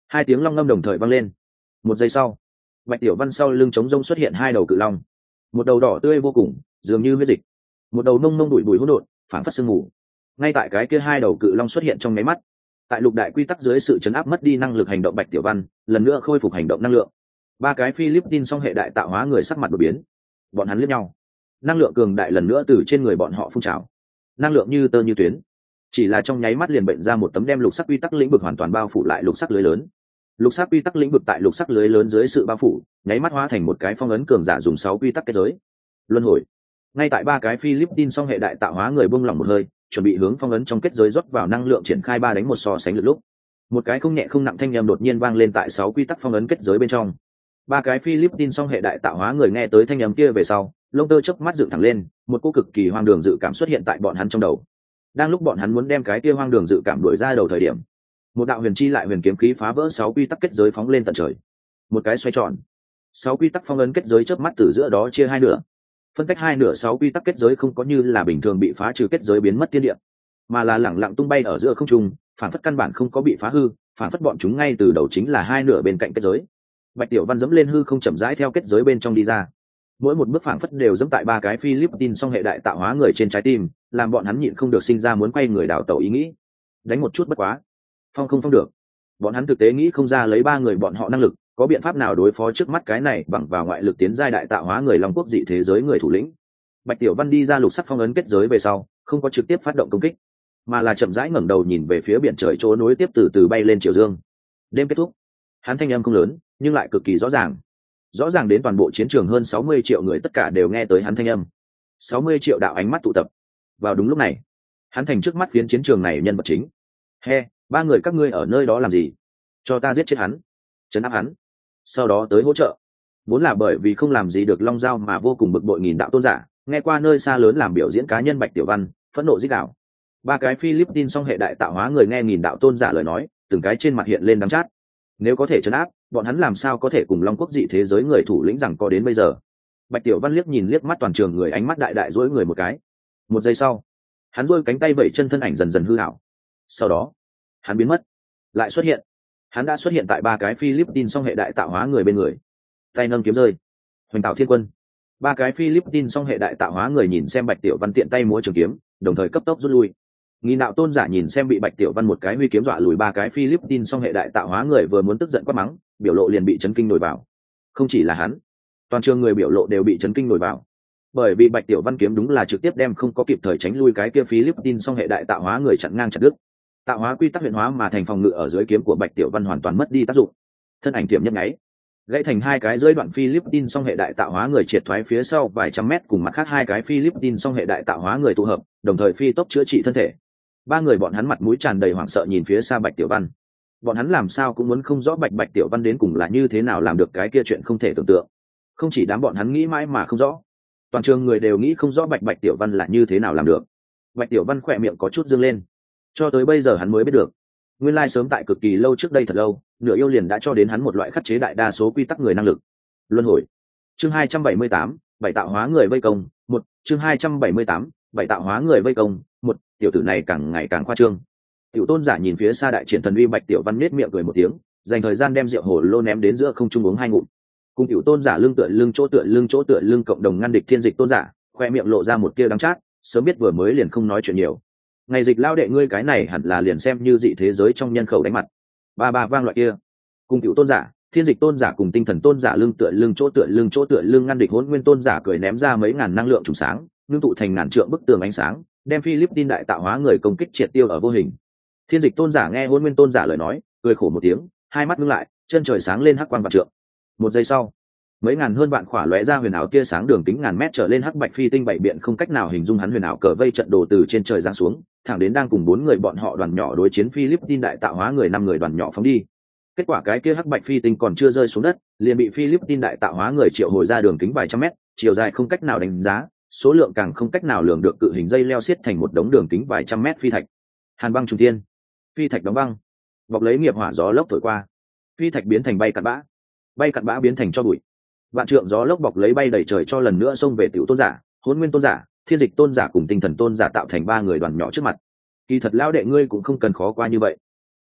Speaker 1: Hai tiếng long ngâm đồng thời vang lên. Một giây sau, Bạch Tiểu Văn sau lưng trống rông xuất hiện hai đầu cự long, một đầu đỏ tươi vô cùng dường như huyết dịch, một đầu nông nông đùi bùi hỗn độn phảng phất sương mù. Ngay tại cái kia hai đầu cự long xuất hiện trong nháy mắt, tại lục đại quy tắc dưới sự chấn áp mất đi năng lực hành động Bạch Tiểu Văn lần nữa khôi phục hành động năng lượng. Ba cái Philippines song hệ đại tạo hóa người sắc mặt đột biến, bọn hắn liếc nhau, năng lượng cường đại lần nữa từ trên người bọn họ phun trào, năng lượng như tơ như tuyến, chỉ là trong nháy mắt liền bệnh ra một tấm đem lục sắc quy tắc lĩnh vực hoàn toàn bao phủ lại lục sắc lưới lớn. Lục sắc quy tắc lĩnh vực tại lục sắc lưới lớn dưới sự bao phủ nháy mắt hóa thành một cái phong ấn cường giả dùng sáu quy tắc kết giới luân hồi. Ngay tại ba cái Philippines song hệ đại tạo hóa người buông lỏng một hơi, chuẩn bị hướng phong ấn trong kết giới rót vào năng lượng triển khai ba đánh một so sánh lực lúc, một cái không nhẹ không nặng thanh âm đột nhiên vang lên tại sáu quy tắc phong ấn kết giới bên trong. Ba cái Philippines song hệ đại tạo hóa người nghe tới thanh âm kia về sau, lông tơ chớp mắt dựng thẳng lên, một cô cực kỳ hoang đường dự cảm xuất hiện tại bọn hắn trong đầu. Đang lúc bọn hắn muốn đem cái kia hoang đường dự cảm đuổi ra đầu thời điểm, một đạo huyền chi lại huyền kiếm khí phá vỡ sáu quy tắc kết giới phóng lên tận trời. Một cái xoay tròn, sáu quy tắc phong ấn kết giới chớp mắt từ giữa đó chia hai nửa. Phân cách hai nửa sáu quy tắc kết giới không có như là bình thường bị phá trừ kết giới biến mất thiên địa, mà là lẳng lặng tung bay ở giữa không trung, phản phất căn bản không có bị phá hư, phản phất bọn chúng ngay từ đầu chính là hai nửa bên cạnh kết giới. Bạch Tiểu Văn dẫm lên hư không chậm rãi theo kết giới bên trong đi ra, mỗi một bước phản phất đều dẫm tại ba cái Philippines song hệ đại tạo hóa người trên trái tim, làm bọn hắn nhịn không được sinh ra muốn quay người đảo tàu ý nghĩ. Đánh một chút bất quá, phong không phong được. Bọn hắn thực tế nghĩ không ra lấy ba người bọn họ năng lực, có biện pháp nào đối phó trước mắt cái này bằng vào ngoại lực tiến giai đại tạo hóa người Long Quốc dị thế giới người thủ lĩnh. Bạch Tiểu Văn đi ra lục sắc phong ấn kết giới về sau, không có trực tiếp phát động công kích, mà là chậm rãi ngẩng đầu nhìn về phía biển trời chỗ nối tiếp từ từ bay lên triều dương. Đêm kết thúc, hắn thanh âm không lớn, nhưng lại cực kỳ rõ ràng. Rõ ràng đến toàn bộ chiến trường hơn sáu mươi triệu người tất cả đều nghe tới hắn thanh âm. sáu mươi triệu đạo ánh mắt tụ tập. Vào đúng lúc này, hắn thành trước mắt phiến chiến trường này nhân vật chính. He, ba người các ngươi ở nơi đó làm gì? Cho ta giết chết hắn, trấn áp hắn, sau đó tới hỗ trợ. Vốn là bởi vì không làm gì được Long Giao mà vô cùng bực bội nghìn đạo tôn giả, nghe qua nơi xa lớn làm biểu diễn cá nhân Bạch Tiểu Văn, phẫn nộ rít gào. Ba cái Philippines song hệ đại tạo hóa người nghe nghìn đạo tôn giả lời nói, từng cái trên mặt hiện lên đắng chát. Nếu có thể trấn áp, bọn hắn làm sao có thể cùng Long Quốc dị thế giới người thủ lĩnh rằng có đến bây giờ. Bạch Tiểu Văn liếc nhìn liếc mắt toàn trường người, ánh mắt đại đại dỗi người một cái. Một giây sau, hắn duỗi cánh tay vẩy chân, thân ảnh dần dần hư ảo. Sau đó, hắn biến mất, lại xuất hiện. Hắn đã xuất hiện tại ba cái Philippines song hệ đại tạo hóa người bên người, tay nâng kiếm rơi, hoành tạo thiên quân. Ba cái Philippines song hệ đại tạo hóa người nhìn xem Bạch Tiểu Văn tiện tay múa trường kiếm, đồng thời cấp tốc rút lui. Nghìn đạo tôn giả nhìn xem bị Bạch Tiểu Văn một cái huy kiếm dọa lùi ba cái Philippines song hệ đại tạo hóa người, vừa muốn tức giận quát mắng, biểu lộ liền bị chấn kinh nổi vào. Không chỉ là hắn, toàn trường người biểu lộ đều bị chấn kinh nổi vào, bởi vì Bạch Tiểu Văn kiếm đúng là trực tiếp đem không có kịp thời tránh lui cái kia Philippines song hệ đại tạo hóa người chặn ngang chặt đứt. Tạo hóa quy tắc huyền hóa mà thành phòng ngự ở dưới kiếm của Bạch Tiểu Văn hoàn toàn mất đi tác dụng. Thân ảnh tiềm nhấp nháy, gãy thành hai cái rơi đoạn Philippines song hệ đại tạo hóa người triệt thoái phía sau vài trăm mét, cùng mặt khác hai cái Philippines song hệ đại tạo hóa người tụ hợp, đồng thời phi tốc chữa trị thân thể. Ba người bọn hắn mặt mũi tràn đầy hoảng sợ nhìn phía xa Bạch Tiểu Văn. Bọn hắn làm sao cũng muốn không rõ Bạch Bạch Tiểu Văn đến cùng là như thế nào làm được cái kia chuyện không thể tưởng tượng. Không chỉ đám bọn hắn nghĩ mãi mà không rõ, toàn trường người đều nghĩ không rõ Bạch Bạch Tiểu Văn là như thế nào làm được. Bạch Tiểu Văn khỏe miệng có chút dương lên. Cho tới bây giờ hắn mới biết được, nguyên lai sớm tại cực kỳ lâu trước đây, thật lâu, nửa yêu liền đã cho đến hắn một loại khắc chế đại đa số quy tắc người năng lực. Luân hồi. Chương hai trăm bảy mươi tám, bảy tạo hóa người vây công, một, chương hai trăm bảy mươi tám, bảy tạo hóa người vây công, một, tiểu tử này càng ngày càng khoa trương. Tiểu tôn giả nhìn phía xa đại triển thần uy Bạch Tiểu Văn nhếch miệng cười một tiếng, dành thời gian đem rượu hồ lô ném đến giữa không trung uống hai ngụm. Cùng tiểu tôn giả lưng tựa lưng chỗ tựa lưng chỗ tựa lưng cộng đồng ngăn địch thiên dịch tôn giả, khoe miệng lộ ra một tia đắng chát, sớm biết vừa mới liền không nói chuyện nhiều. Ngày dịch lao đệ ngươi cái này hẳn là liền xem như dị thế giới trong nhân khẩu đánh mặt. Ba ba vang loại kia. Cùng tiểu tôn giả, thiên dịch tôn giả cùng tinh thần tôn giả lưng tựa lưng chỗ tựa lưng chỗ tựa lưng ngăn địch hỗn nguyên tôn giả cười ném ra mấy ngàn năng lượng trùng sáng, ngưng tụ thành ngàn trượng bức tường ánh sáng, đem Philippines đại tạo hóa người công kích triệt tiêu ở vô hình. Thiên dịch tôn giả nghe hỗn nguyên tôn giả lời nói, cười khổ một tiếng, hai mắt ngưng lại, chân trời sáng lên hắc quang vạn trượng. Một giây sau, mấy ngàn hơn vạn khỏa lóe ra huyền ảo tia sáng đường kính ngàn mét trở lên hắc bạch phi tinh bảy biện không cách nào hình dung hắn huyền ảo cờ vây trận đồ từ trên trời giáng xuống, thẳng đến đang cùng bốn người bọn họ đoàn nhỏ đối chiến Philippines đại tạo hóa người năm người đoàn nhỏ phóng đi. Kết quả cái kia hắc bạch phi tinh còn chưa rơi xuống đất, liền bị Philippines đại tạo hóa người triệu hồi ra đường kính vài trăm mét, chiều dài không cách nào đánh giá, số lượng càng không cách nào lường được cự hình dây leo xiết thành một đống đường kính vài trăm mét phi thạch. Hàn băng trùng thiên, phi thạch đóng băng, bọc lấy nghiệp hỏa gió lốc thổi qua, phi thạch biến thành bay cặn bã, bay cặn bã biến thành cho bụi. Vạn trượng gió lốc bọc lấy bay đầy trời cho lần nữa xông về tiểu tôn giả, hỗn nguyên tôn giả, thiên dịch tôn giả cùng tinh thần tôn giả tạo thành ba người đoàn nhỏ trước mặt. Kỳ thật lão đệ ngươi cũng không cần khó qua như vậy.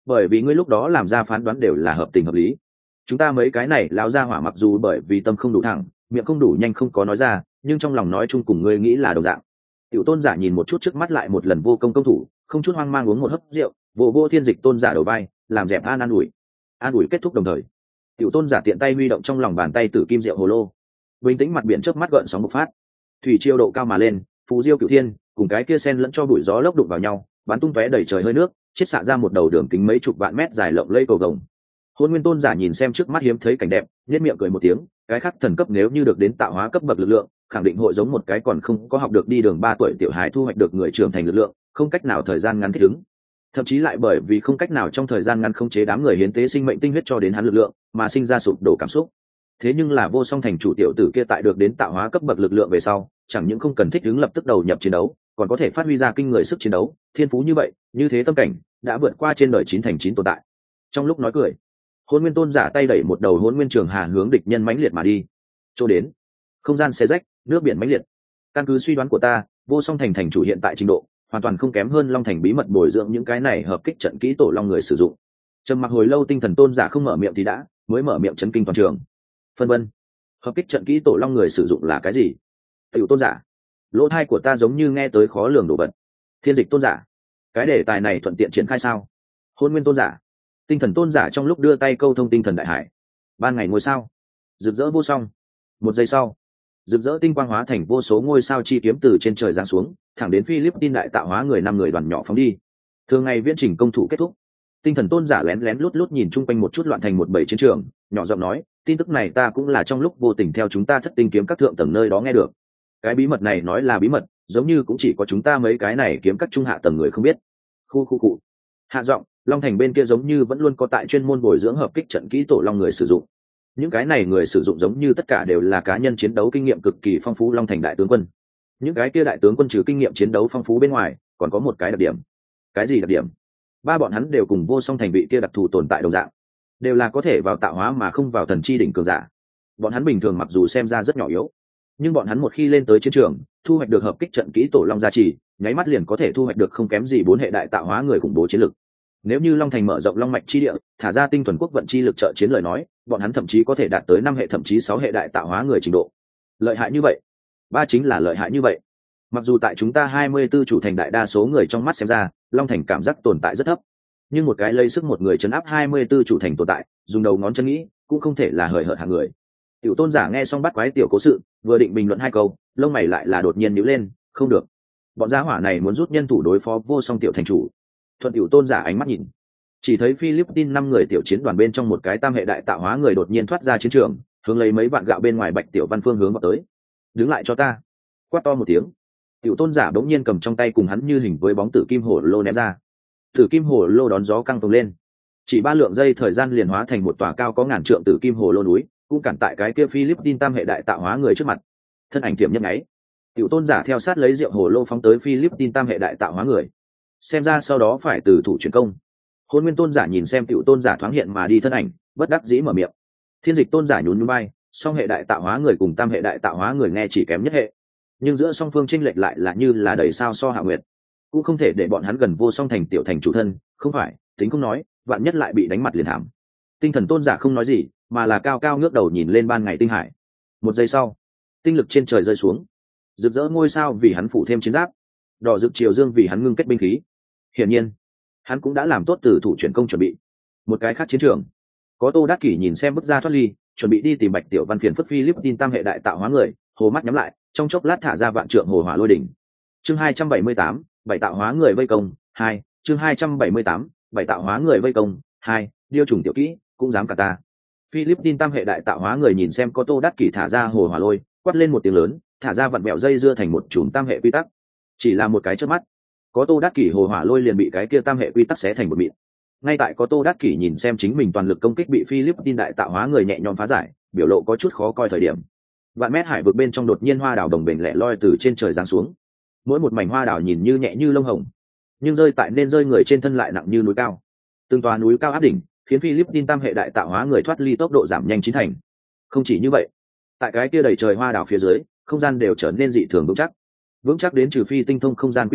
Speaker 1: bởi vì ngươi lúc đó làm ra phán đoán đều là hợp tình hợp lý. Chúng ta mấy cái này lão gia hỏa mặc dù bởi vì tâm không đủ thẳng, miệng không đủ nhanh không có nói ra, nhưng trong lòng nói chung cùng ngươi nghĩ là đồng dạng. Tiểu tôn giả nhìn một chút trước mắt lại một lần vô công công thủ, không chút hoang mang uống một hớp rượu, vô vô thiên dịch tôn giả đầu vai, làm dẹp an an ủi. An ủi kết thúc đồng thời, tiểu tôn giả tiện tay huy động trong lòng bàn tay tử kim rượu hồ lô. Bình tĩnh mặt biển chớp mắt gợn sóng bộc phát. Thủy triều độ cao mà lên, phù diêu cửu thiên, cùng cái kia sen lẫn cho bụi gió lốc đụng vào nhau, bắn tung tóe đầy trời hơi nước, chiết xạ ra một đầu đường kính mấy chục vạn mét dài lộng lẫy cầu vồng. Hôn Nguyên tôn giả nhìn xem trước mắt hiếm thấy cảnh đẹp, nhếch miệng cười một tiếng, cái khắc thần cấp nếu như được đến tạo hóa cấp bậc lực lượng, khẳng định hội giống một cái còn không có học được đi đường ba tuổi tiểu hài thu hoạch được người trưởng thành lực lượng, không cách nào thời gian ngắn thích ứng. Thậm chí lại bởi vì không cách nào trong thời gian ngắn khống chế đám người hiến tế sinh mệnh tinh huyết cho đến hắn lực lượng, mà sinh ra sụp đổ cảm xúc. Thế nhưng là Vô Song thành chủ tiểu tử kia tại được đến tạo hóa cấp bậc lực lượng về sau, chẳng những không cần thích ứng lập tức đầu nhập chiến đấu, còn có thể phát huy ra kinh người sức chiến đấu, thiên phú như vậy, như thế tâm cảnh, đã vượt qua trên đời chín thành chín tồn tại. Trong lúc nói cười, Hôn Nguyên tôn giả tay đẩy một đầu Hôn Nguyên trường hà hướng địch nhân mãnh liệt mà đi. Chỗ đến, không gian xé rách, nước biển mãnh liệt. Căn cứ suy đoán của ta, Vô Song thành thành chủ hiện tại trình độ, hoàn toàn không kém hơn Long thành bí mật bồi dưỡng những cái này hợp kích trận kỹ tổ long người sử dụng. Trầm mặc hồi lâu, tinh thần tôn giả không mở miệng thì đã, mới mở miệng chấn kinh toàn trường. Phân vân, hợp kích trận kỹ tổ long người sử dụng là cái gì? Tiểu tôn giả, lỗ thai của ta giống như nghe tới khó lường đồ vật. Thiên dịch tôn giả, cái đề tài này thuận tiện triển khai sao? Hôn Nguyên tôn giả, tinh thần tôn giả trong lúc đưa tay câu thông tinh thần đại hải. Ban ngày ngôi sao rực rỡ vô song. Một giây sau, rực rỡ tinh quang hóa thành vô số ngôi sao chi kiếm từ trên trời giáng xuống, thẳng đến Philippines đại tạo hóa người năm người đoàn nhỏ phóng đi. Thường ngày viễn trình công thủ kết thúc, tinh thần tôn giả lén lén lút lút nhìn chung quanh một chút, loạn thành một bầy chiến trường, nhỏ giọng nói, tin tức này ta cũng là trong lúc vô tình theo chúng ta thất tinh kiếm các thượng tầng nơi đó nghe được. Cái bí mật này nói là bí mật, giống như cũng chỉ có chúng ta mấy cái này kiếm các trung hạ tầng người không biết. Khu khu cụ hạ giọng, Long thành bên kia giống như vẫn luôn có tại chuyên môn bồi dưỡng hợp kích trận kỹ tổ long người sử dụng. Những cái này người sử dụng giống như tất cả đều là cá nhân chiến đấu kinh nghiệm cực kỳ phong phú Long thành đại tướng quân. Những cái kia đại tướng quân trừ kinh nghiệm chiến đấu phong phú bên ngoài, còn có một cái đặc điểm. Cái gì đặc điểm? Ba bọn hắn đều cùng Vô Song thành vị kia đặc thù tồn tại đồng dạng, đều là có thể vào tạo hóa mà không vào thần chi đỉnh cường giả. Bọn hắn bình thường mặc dù xem ra rất nhỏ yếu, nhưng bọn hắn một khi lên tới chiến trường, thu hoạch được hợp kích trận kỹ tổ long gia trì, nháy mắt liền có thể thu hoạch được không kém gì bốn hệ đại tạo hóa người khủng bố chiến lực. Nếu như Long thành mở rộng long mạch chi địa, thả ra tinh thuần quốc vận chi lực trợ chiến lời nói, bọn hắn thậm chí có thể đạt tới năm hệ thậm chí sáu hệ đại tạo hóa người trình độ. Lợi hại như vậy, ba chính là lợi hại như vậy. Mặc dù tại chúng ta hai mươi tư chủ thành đại đa số người trong mắt xem ra, Long thành cảm giác tồn tại rất thấp, nhưng một cái lấy sức một người chấn áp hai mươi tư chủ thành tồn tại, dùng đầu ngón chân nghĩ, cũng không thể là hời hợt hạng người. Tiểu tôn giả nghe xong bắt quái tiểu cố sự, vừa định bình luận hai câu, lông mày lại là đột nhiên nhíu lên, không được. Bọn gia hỏa này muốn rút nhân thủ đối phó Vô Song tiểu thành chủ. Thuận tiểu tôn giả ánh mắt nhìn, chỉ thấy Philippines năm người tiểu chiến đoàn bên trong một cái tam hệ đại tạo hóa người đột nhiên thoát ra chiến trường, hướng lấy mấy vạn gạo bên ngoài Bạch Tiểu Văn phương hướng vào tới. Đứng lại cho ta! Quát to một tiếng. Tiểu tôn giả bỗng nhiên cầm trong tay cùng hắn như hình với bóng tử kim hồ lô ném ra. Tử kim hồ lô đón gió căng phồng lên, chỉ ba lượng giây thời gian liền hóa thành một tòa cao có ngàn trượng tử kim hồ lô núi, cũng cản tại cái kia Philippines tam hệ đại tạo hóa người trước mặt. Thân ảnh tiềm nhấp nháy, tiểu tôn giả theo sát lấy rượu hồ lô phóng tới Philippines tam hệ đại tạo hóa người. Xem ra sau đó phải từ thủ chuyển công. Hôn Nguyên tôn giả nhìn xem tiểu tôn giả thoáng hiện mà đi thân ảnh, bất đắc dĩ mở miệng. Thiên dịch tôn giả nhún nhún bay, song hệ đại tạo hóa người cùng tam hệ đại tạo hóa người nghe chỉ kém nhất hệ, nhưng giữa song phương chênh lệch lại là như là đầy sao so hạ nguyệt, cũng không thể để bọn hắn gần Vô Song thành tiểu thành chủ thân, không phải, tính không nói, vạn nhất lại bị đánh mặt liền thảm. Tinh thần tôn giả không nói gì, mà là cao cao ngước đầu nhìn lên ban ngày tinh hải. Một giây sau, tinh lực trên trời rơi xuống, rực rỡ ngôi sao vì hắn phủ thêm chiến giáp, đỏ rực triều dương vì hắn ngưng kết binh khí. Hiển nhiên, hắn cũng đã làm tốt từ thủ chuyển công chuẩn bị. Một cái khác chiến trường, có Tô Đát Kỷ nhìn xem bước ra thoát ly, chuẩn bị đi tìm Bạch Tiểu Văn phiền phức Philippines tam hệ đại tạo hóa người, hồ mắt nhắm lại, trong chốc lát thả ra vạn trượng hồ hỏa lôi đỉnh. Chương hai trăm bảy mươi tám, bảy tạo hóa người vây công hai. Chương hai trăm bảy mươi tám, bảy tạo hóa người vây công hai. Điêu trùng tiểu kỹ, cũng dám cả ta. Philippines tam hệ đại tạo hóa người nhìn xem có Tô Đát Kỷ thả ra hồ hỏa lôi, quát lên một tiếng lớn, thả ra vặn bẹo dây dưa thành một chùm tam hệ quy tắc. Chỉ là một cái chớp mắt, có Tô Đát Kỷ hồ hỏa lôi liền bị cái kia tam hệ quy tắc xé thành một mịn. Ngay tại có Tô Đát Kỷ nhìn xem chính mình toàn lực công kích bị Philippines đại tạo hóa người nhẹ nhõm phá giải, biểu lộ có chút khó coi thời điểm, vạn mét hải vực bên trong đột nhiên hoa đào đồng bền lẻ loi từ trên trời giáng xuống. Mỗi một mảnh hoa đào nhìn như nhẹ như lông hồng, nhưng rơi tại nên rơi người trên thân lại nặng như núi cao. Từng tòa núi cao áp đỉnh, khiến Philippines tam hệ đại tạo hóa người thoát ly tốc độ giảm nhanh chín thành. Không chỉ như vậy, tại cái kia đầy trời hoa đào phía dưới, không gian đều trở nên dị thường vững chắc. Vững chắc đến trừ phi tinh thông không gian quy tắc,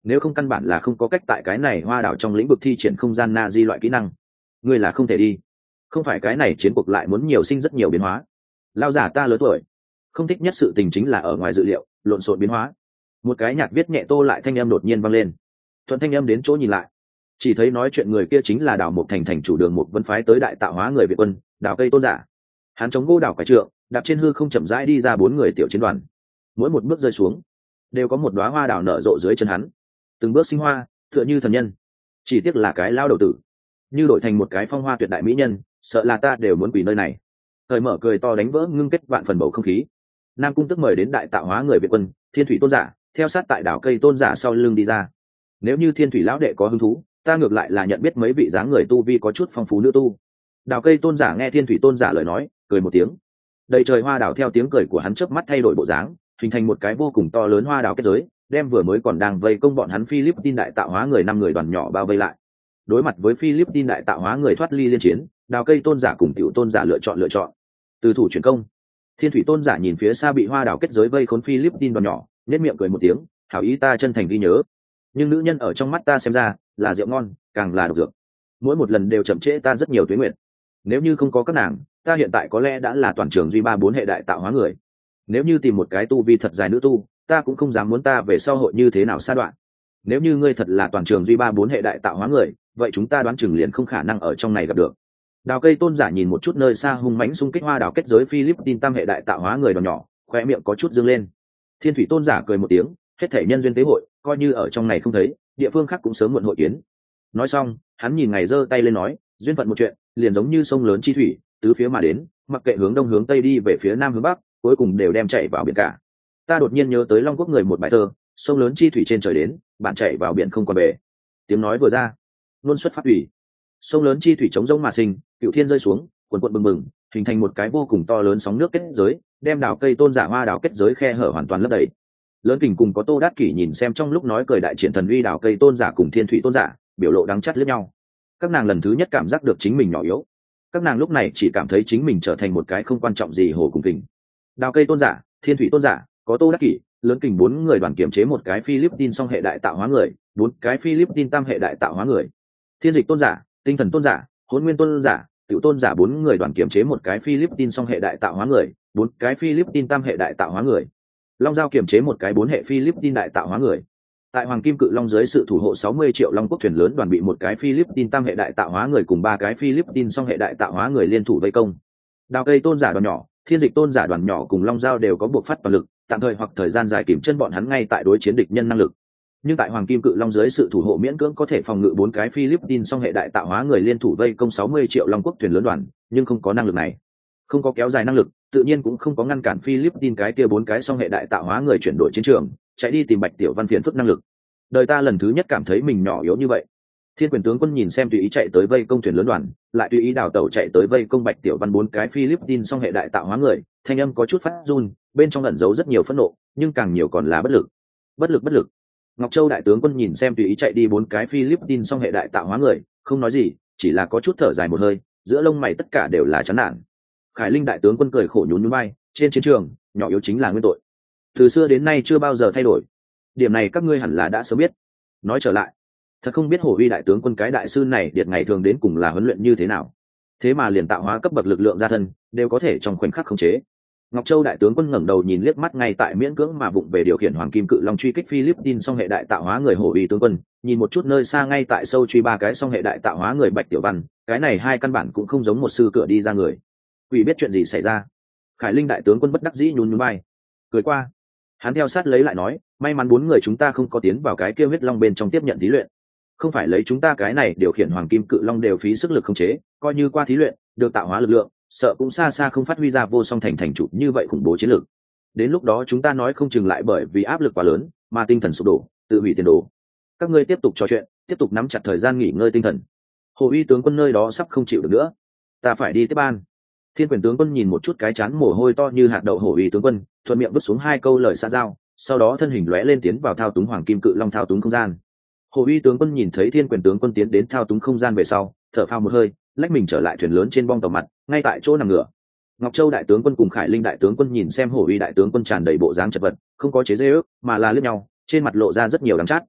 Speaker 1: nếu không căn bản là không có cách tại cái này hoa đảo trong lĩnh vực thi triển không gian na di loại kỹ năng. Ngươi là không thể đi, không phải cái này chiến cuộc lại muốn nhiều sinh rất nhiều biến hóa. Lao giả ta lớn tuổi, không thích nhất sự tình chính là ở ngoài dự liệu lộn xộn biến hóa. Một cái nhạc viết nhẹ tô lại thanh âm đột nhiên vang lên. Thuận thanh âm đến chỗ nhìn lại, chỉ thấy nói chuyện người kia chính là đảo Mục Thành thành chủ Đường Mục Vân phái tới đại tạo hóa người Việt quân, đảo cây tôn giả. Hắn chống gỗ đảo quái trượng, đạp trên hư không chậm rãi đi ra bốn người tiểu chiến đoàn. Mỗi một bước rơi xuống, đều có một đóa hoa đảo nở rộ dưới chân hắn. Từng bước sinh hoa, tựa như thần nhân. Chỉ tiếc là cái lao đầu tử, như đổi thành một cái phong hoa tuyệt đại mỹ nhân, sợ là ta đều muốn quỳ nơi này. Thời mở cười to đánh vỡ ngưng kết vạn phần bầu không khí. Nam cung tức mời đến đại tạo hóa người Việt quân, Thiên Thủy tôn giả, theo sát tại đảo cây tôn giả sau lưng đi ra. Nếu như Thiên Thủy lão đệ có hứng thú, ta ngược lại là nhận biết mấy vị dáng người tu vi có chút phong phú nữ tu. Đảo cây tôn giả nghe Thiên Thủy tôn giả lời nói, cười một tiếng. Đầy trời hoa đảo theo tiếng cười của hắn chớp mắt thay đổi bộ dáng, hình thành một cái vô cùng to lớn hoa đảo kết giới, đem vừa mới còn đang vây công bọn hắn Philippines đại tạo hóa người năm người đoàn nhỏ bao vây lại. Đối mặt với Philippines đại tạo hóa người thoát ly liên chiến, đào cây tôn giả cùng tiểu tôn giả lựa chọn lựa chọn từ thủ chuyển công. Thiên Thủy tôn giả nhìn phía xa bị hoa đảo kết giới vây khốn Philippines đoàn nhỏ, nhếch miệng cười một tiếng, hảo ý ta chân thành ghi nhớ, nhưng nữ nhân ở trong mắt ta xem ra là rượu ngon, càng là độc dược, mỗi một lần đều chậm trễ ta rất nhiều tuế nguyện. Nếu như không có các nàng, ta hiện tại có lẽ đã là toàn trường duy ba bốn hệ đại tạo hóa người. Nếu như tìm một cái tu vi thật dài nữ tu, ta cũng không dám muốn ta về sau hội như thế nào sa đoạn. Nếu như ngươi thật là toàn trường duy ba bốn hệ đại tạo hóa người, vậy chúng ta đoán chừng liền không khả năng ở trong này gặp được. Đào cây tôn giả nhìn một chút nơi xa hung mãnh xung kích hoa đảo kết giới Philippines tam hệ đại tạo hóa người đoàn nhỏ, khoe miệng có chút dương lên. Thiên Thủy tôn giả cười một tiếng, hết thể nhân duyên tế hội, coi như ở trong này không thấy, địa phương khác cũng sớm muộn hội kiến. Nói xong, hắn nhìn ngày giơ tay lên nói, duyên phận một chuyện, liền giống như sông lớn chi thủy, tứ phía mà đến, mặc kệ hướng đông hướng tây đi về phía nam hướng bắc, cuối cùng đều đem chảy vào biển cả. Ta đột nhiên nhớ tới Long Quốc người một bài thơ, sông lớn chi thủy trên trời đến, bạn chạy vào biển không còn bể. Tiếng nói vừa ra, luôn xuất phát thủy. Sông lớn chi thủy chống rỗng mà sinh, cựu thiên rơi xuống, cuồn cuộn bừng bừng, hình thành một cái vô cùng to lớn sóng nước kết giới, đem đảo cây tôn giả hoa đảo kết giới khe hở hoàn toàn lấp đầy. Lớn Kình cùng có Tô Đát Kỷ nhìn xem trong lúc nói cười đại triển thần uy đảo cây tôn giả cùng Thiên Thủy tôn giả, biểu lộ đắng chát liếc nhau. Các nàng lần thứ nhất cảm giác được chính mình nhỏ yếu. Các nàng lúc này chỉ cảm thấy chính mình trở thành một cái không quan trọng gì hồ cùng kình. Đào cây tôn giả, Thiên Thủy tôn giả, có Tô Đắc Kỷ, Lớn Kình bốn người đoàn kiểm chế một cái Philippines song hệ đại tạo hóa người, bốn cái Philippines tam hệ đại tạo hóa người. Thiên Dịch tôn giả, Tinh Thần tôn giả, Hỗn Nguyên tôn giả, Tiểu tôn giả bốn người đoàn kiểm chế một cái Philippines song hệ đại tạo hóa người, bốn cái Philippines tam hệ đại tạo hóa người. Long Giao kiểm chế một cái bốn hệ Philippines đại tạo hóa người. Tại Hoàng Kim Cự Long dưới sự thủ hộ sáu mươi triệu Long Quốc thuyền lớn đoàn bị một cái Philippines tam hệ đại tạo hóa người cùng ba cái Philippines song hệ đại tạo hóa người liên thủ vây công. Đào cây tôn giả đoàn nhỏ, Thiên Dịch tôn giả đoàn nhỏ cùng Long Giao đều có buộc phát toàn lực, tạm thời hoặc thời gian dài kìm chân bọn hắn ngay tại đối chiến địch nhân năng lực. Nhưng tại Hoàng Kim Cự Long dưới sự thủ hộ miễn cưỡng có thể phòng ngự bốn cái Philippines song hệ đại tạo hóa người liên thủ vây công sáu mươi triệu Long Quốc thuyền lớn đoàn, nhưng không có năng lực này. Không có kéo dài năng lực, tự nhiên cũng không có ngăn cản Philippines cái kia bốn cái song hệ đại tạo hóa người chuyển đổi chiến trường, chạy đi tìm Bạch Tiểu Văn phiền phức năng lực. Đời ta lần thứ nhất cảm thấy mình nhỏ yếu như vậy. Thiên Quyền tướng quân nhìn xem tùy ý chạy tới vây công thuyền lớn đoàn, lại tùy ý đào tẩu chạy tới vây công Bạch Tiểu Văn bốn cái Philippines song hệ đại tạo hóa người, thanh âm có chút phát run, bên trong ẩn giấu rất nhiều phẫn nộ, nhưng càng nhiều còn là bất lực. Bất lực bất lực. Ngọc Châu đại tướng quân nhìn xem tùy ý chạy đi bốn cái Philippines song hệ đại tạo hóa người, không nói gì, chỉ là có chút thở dài một hơi, giữa lông mày tất cả đều là chán nản. Khải Linh đại tướng quân cười khổ nhún nhún vai, trên chiến trường, nhỏ yếu chính là nguyên tội. Từ xưa đến nay chưa bao giờ thay đổi. Điểm này các ngươi hẳn là đã sớm biết. Nói trở lại, thật không biết Hổ Uy đại tướng quân cái đại sư này điệt ngày thường đến cùng là huấn luyện như thế nào. Thế mà liền tạo hóa cấp bậc lực lượng gia thân, đều có thể trong khoảnh khắc khống chế. Ngọc Châu đại tướng quân ngẩng đầu nhìn liếc mắt ngay tại miễn cưỡng mà vụng về điều khiển Hoàng Kim Cự Long truy kích Philippines song hệ đại tạo hóa người Hổ Uy tướng quân, nhìn một chút nơi xa ngay tại sâu truy ba cái song hệ đại tạo hóa người Bạch Tiểu Văn, cái này hai căn bản cũng không giống một sư cửa đi ra người. Quỷ biết chuyện gì xảy ra. Khải Linh đại tướng quân bất đắc dĩ nhún nhún vai, cười qua. Hắn theo sát lấy lại nói, may mắn bốn người chúng ta không có tiến vào cái kia huyết long bên trong tiếp nhận thí luyện, không phải lấy chúng ta cái này điều khiển Hoàng Kim Cự Long đều phí sức lực khống chế, coi như qua thí luyện được tạo hóa lực lượng, sợ cũng xa xa không phát huy ra vô song thành thành chủ như vậy khủng bố chiến lược. Đến lúc đó chúng ta nói không chừng lại bởi vì áp lực quá lớn mà tinh thần sụp đổ, tự hủy tiền đồ. Các ngươi tiếp tục trò chuyện, tiếp tục nắm chặt thời gian nghỉ ngơi tinh thần. Hồ Uy tướng quân nơi đó sắp không chịu được nữa, ta phải đi tiếp ban. Thiên Quyền tướng quân nhìn một chút cái chán mồ hôi to như hạt đậu Hổ Uy tướng quân, thuận miệng vứt xuống hai câu lời xã giao, sau đó thân hình lóe lên tiến vào thao túng Hoàng Kim Cự Long thao túng không gian. Hổ Uy tướng quân nhìn thấy Thiên Quyền tướng quân tiến đến thao túng không gian về sau, thở phào một hơi, lách mình trở lại thuyền lớn trên bong tàu mặt, ngay tại chỗ nằm ngửa. Ngọc Châu đại tướng quân cùng Khải Linh đại tướng quân nhìn xem Hổ Uy đại tướng quân tràn đầy bộ dáng chật vật, không có chế giễu, mà là liếc nhau, trên mặt lộ ra rất nhiều đắng chát.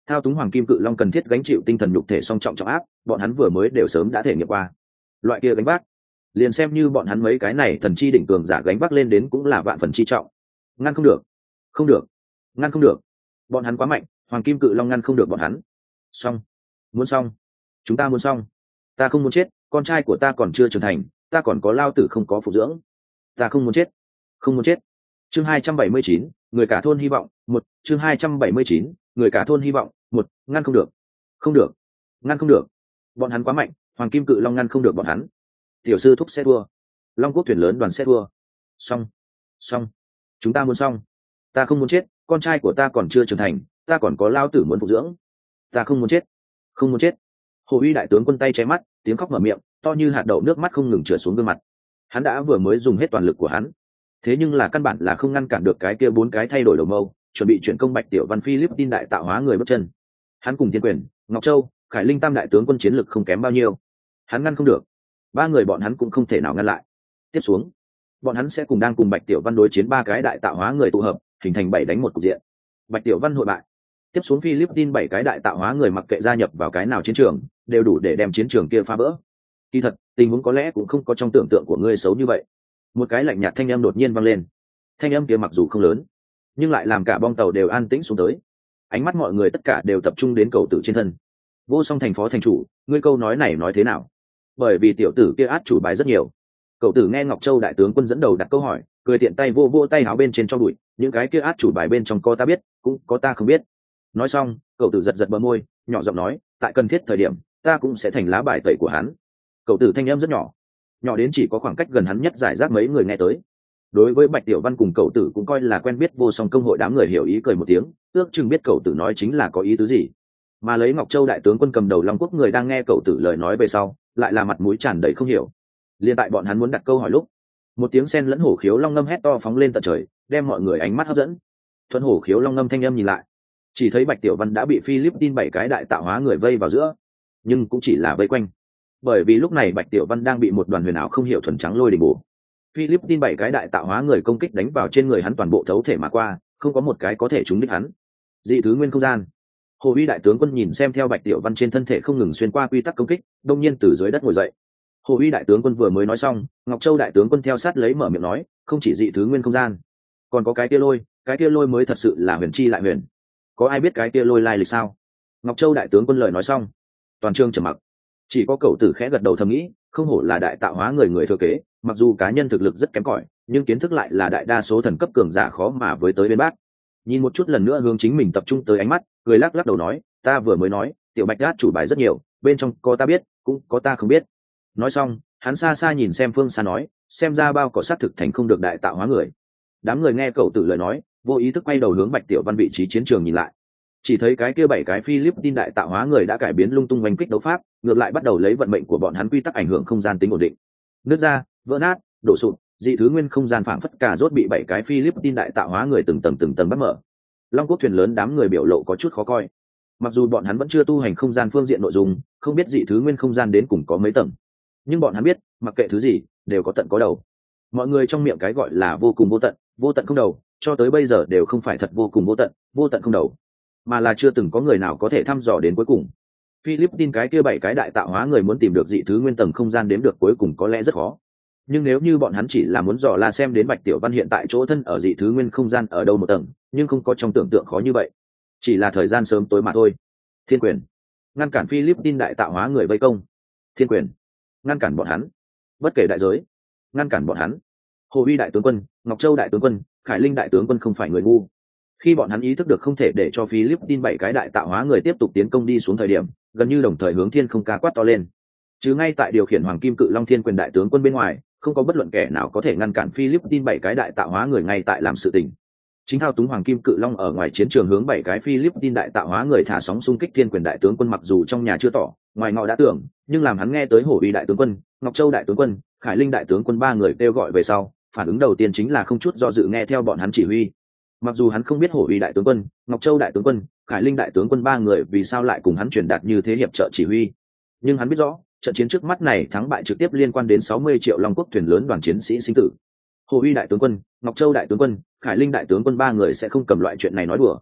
Speaker 1: Thao túng hoàng kim cự long cần thiết gánh chịu tinh thần nhục thể song trọng trọng áp, bọn hắn vừa mới đều sớm đã thể nghiệm qua. Loại kia gánh vác, liền xem như bọn hắn mấy cái này thần chi đỉnh cường giả gánh vác lên đến cũng là vạn phần chi trọng. Ngăn không được, không được, ngăn không được. Bọn hắn quá mạnh, hoàng kim cự long ngăn không được bọn hắn. Xong, muốn xong, chúng ta muốn xong. Ta không muốn chết, con trai của ta còn chưa trưởng thành, ta còn có lao tử không có phụ dưỡng. Ta không muốn chết, không muốn chết. Chương hai trăm bảy mươi chín, người cả thôn hy vọng, một, chương hai trăm bảy mươi chín, người cả thôn hy vọng, một, ngăn không được. Không được, ngăn không được. Bọn hắn quá mạnh, hoàng kim cự long ngăn không được bọn hắn. Tiểu sư thúc sẽ thua, long quốc thuyền lớn đoàn sẽ thua. Xong, xong, chúng ta muốn xong. Ta không muốn chết, con trai của ta còn chưa trưởng thành, ta còn có lao tử muốn phụ dưỡng. Ta không muốn chết, không muốn chết. Hồ uy đại tướng quân tay che mắt, tiếng khóc mở miệng, to như hạt đậu, nước mắt không ngừng trượt xuống gương mặt. Hắn đã vừa mới dùng hết toàn lực của hắn, thế nhưng là căn bản là không ngăn cản được cái kia bốn cái thay đổi đầu mâu chuẩn bị chuyển công Bạch Tiểu Văn Philippines đại tạo hóa người bước chân. Hắn cùng Thiên Quyền, Ngọc Châu, Khải Linh tam đại tướng quân chiến lực không kém bao nhiêu, hắn ngăn không được. Ba người bọn hắn cũng không thể nào ngăn lại. Tiếp xuống, bọn hắn sẽ cùng đang cùng Bạch Tiểu Văn đối chiến ba cái đại tạo hóa người tụ hợp, hình thành bảy đánh một cục diện. Bạch Tiểu Văn hội bại. Tiếp xuống Philippines bảy cái đại tạo hóa người mặc kệ gia nhập vào cái nào chiến trường, đều đủ để đem chiến trường kia phá vỡ. Kỳ thật, tình huống có lẽ cũng không có trong tưởng tượng của ngươi xấu như vậy. Một cái lạnh nhạt thanh âm đột nhiên vang lên. Thanh âm kia mặc dù không lớn, nhưng lại làm cả bong tàu đều an tĩnh xuống tới. Ánh mắt mọi người tất cả đều tập trung đến cầu tử trên thân. Vô Song thành phó thành chủ, ngươi câu nói này nói thế nào? Bởi vì tiểu tử kia át chủ bài rất nhiều. Cậu tử nghe Ngọc Châu đại tướng quân dẫn đầu đặt câu hỏi, cười tiện tay vô vô tay áo bên trên cho bụi, những cái kia át chủ bài bên trong có ta biết, cũng có ta không biết. Nói xong, cậu tử giật giật bờ môi, nhỏ giọng nói, tại cần thiết thời điểm, ta cũng sẽ thành lá bài tẩy của hắn. Cậu tử thanh âm rất nhỏ, nhỏ đến chỉ có khoảng cách gần hắn nhất giải rác mấy người nghe tới. Đối với Bạch Tiểu Văn cùng cậu tử cũng coi là quen biết Vô Song công hội, đám người hiểu ý cười một tiếng, ước chừng biết cậu tử nói chính là có ý tứ gì. Mà lấy Ngọc Châu đại tướng quân cầm đầu Long Quốc người đang nghe cậu tử lời nói về sau, lại là mặt mũi tràn đầy không hiểu. Liên tại bọn hắn muốn đặt câu hỏi lúc, một tiếng sen lẫn hổ khiếu long ngâm hét to phóng lên tận trời, đem mọi người ánh mắt hấp dẫn. Thuận hổ khiếu long ngâm thanh âm nhìn lại, chỉ thấy Bạch Tiểu Văn đã bị Philippines bảy cái đại tạo hóa người vây vào giữa, nhưng cũng chỉ là vây quanh. Bởi vì lúc này Bạch Tiểu Văn đang bị một đoàn huyền ảo không hiểu thuần trắng lôi đình bổ. Philippines bảy cái đại tạo hóa người công kích đánh vào trên người hắn, toàn bộ thấu thể mà qua, không có một cái có thể trúng đích hắn. Dị thứ nguyên không gian. Hồ uy đại tướng quân nhìn xem theo Bạch Tiểu Văn trên thân thể không ngừng xuyên qua quy tắc công kích, đông nhiên từ dưới đất ngồi dậy. Hồ uy đại tướng quân vừa mới nói xong, Ngọc Châu đại tướng quân theo sát lấy mở miệng nói, không chỉ dị thứ nguyên không gian, còn có cái kia lôi, cái kia lôi mới thật sự là huyền chi lại huyền. Có ai biết cái kia lôi lai lịch sao? Ngọc Châu đại tướng quân lời nói xong, toàn trường trầm mặc. Chỉ có cậu tử khẽ gật đầu thầm nghĩ, không hổ là đại tạo hóa người người thừa kế, mặc dù cá nhân thực lực rất kém cỏi, nhưng kiến thức lại là đại đa số thần cấp cường giả khó mà với tới bên bác. Nhìn một chút lần nữa hướng chính mình tập trung tới ánh mắt, cười lắc lắc đầu nói, ta vừa mới nói, tiểu Bạch Đát chủ bài rất nhiều, bên trong có ta biết, cũng có ta không biết. Nói xong, hắn xa xa nhìn xem phương xa nói, xem ra bao cỏ sát thực thành không được đại tạo hóa người. Đám người nghe cậu tử lời nói, vô ý thức quay đầu hướng Bạch Tiểu Văn vị trí chiến trường nhìn lại. Chỉ thấy cái kia bảy cái Philippines đại tạo hóa người đã cải biến lung tung oanh kích đấu pháp, ngược lại bắt đầu lấy vận mệnh của bọn hắn quy tắc ảnh hưởng không gian tính ổn định. Nứt ra, vỡ nát, đổ sụp, dị thứ nguyên không gian phảng phất cả rốt bị bảy cái Philippines đại tạo hóa người từng tầng từng tầng bắt mở. Long Quốc thuyền lớn đám người biểu lộ có chút khó coi. Mặc dù bọn hắn vẫn chưa tu hành không gian phương diện nội dung, không biết dị thứ nguyên không gian đến cùng có mấy tầng, nhưng bọn hắn biết, mặc kệ thứ gì, đều có tận có đầu. Mọi người trong miệng cái gọi là vô cùng vô tận, vô tận không đầu, cho tới bây giờ đều không phải thật vô cùng vô tận, vô tận không đầu, mà là chưa từng có người nào có thể thăm dò đến cuối cùng. Philippines cái kia bảy cái đại tạo hóa người muốn tìm được dị thứ nguyên tầng không gian đếm được cuối cùng có lẽ rất khó. Nhưng nếu như bọn hắn chỉ là muốn dò la xem đến Bạch Tiểu Văn hiện tại chỗ thân ở dị thứ nguyên không gian ở đâu một tầng, nhưng không có trong tưởng tượng khó như vậy. Chỉ là thời gian sớm tối mà thôi. Thiên Quyền, ngăn cản Philippines đại tạo hóa người vây công. Thiên Quyền, ngăn cản bọn hắn. Bất kể đại giới, ngăn cản bọn hắn. Hồ uy đại tướng quân, Ngọc Châu đại tướng quân, Khải Linh đại tướng quân không phải người ngu. Khi bọn hắn ý thức được không thể để cho Philippines bảy cái đại tạo hóa người tiếp tục tiến công đi xuống thời điểm, gần như đồng thời hướng thiên không ca quát to lên. Chứ ngay tại điều khiển Hoàng Kim Cự Long Thiên Quyền đại tướng quân bên ngoài, không có bất luận kẻ nào có thể ngăn cản Philippines bảy cái đại tạo hóa người ngay tại làm sự tình. Chính thao túng Hoàng Kim Cự Long ở ngoài chiến trường hướng bảy cái Philippines đại tạo hóa người thả sóng xung kích Thiên Quyền đại tướng quân, mặc dù trong nhà chưa tỏ, ngoài ngọ đã tưởng, nhưng làm hắn nghe tới Hổ uy đại tướng quân, Ngọc Châu đại tướng quân, Khải Linh đại tướng quân ba người kêu gọi về sau, phản ứng đầu tiên chính là không chút do dự nghe theo bọn hắn chỉ huy. Mặc dù hắn không biết Hổ uy đại tướng quân, Ngọc Châu đại tướng quân, Khải Linh đại tướng quân ba người vì sao lại cùng hắn truyền đạt như thế hiệp trợ chỉ huy, nhưng hắn biết rõ, trận chiến trước mắt này thắng bại trực tiếp liên quan đến sáu mươi triệu Long Quốc thuyền lớn đoàn chiến sĩ sinh tử. Hổ uy đại tướng quân, Ngọc Châu đại tướng quân, Khải Linh đại tướng quân ba người sẽ không cầm loại chuyện này nói đùa.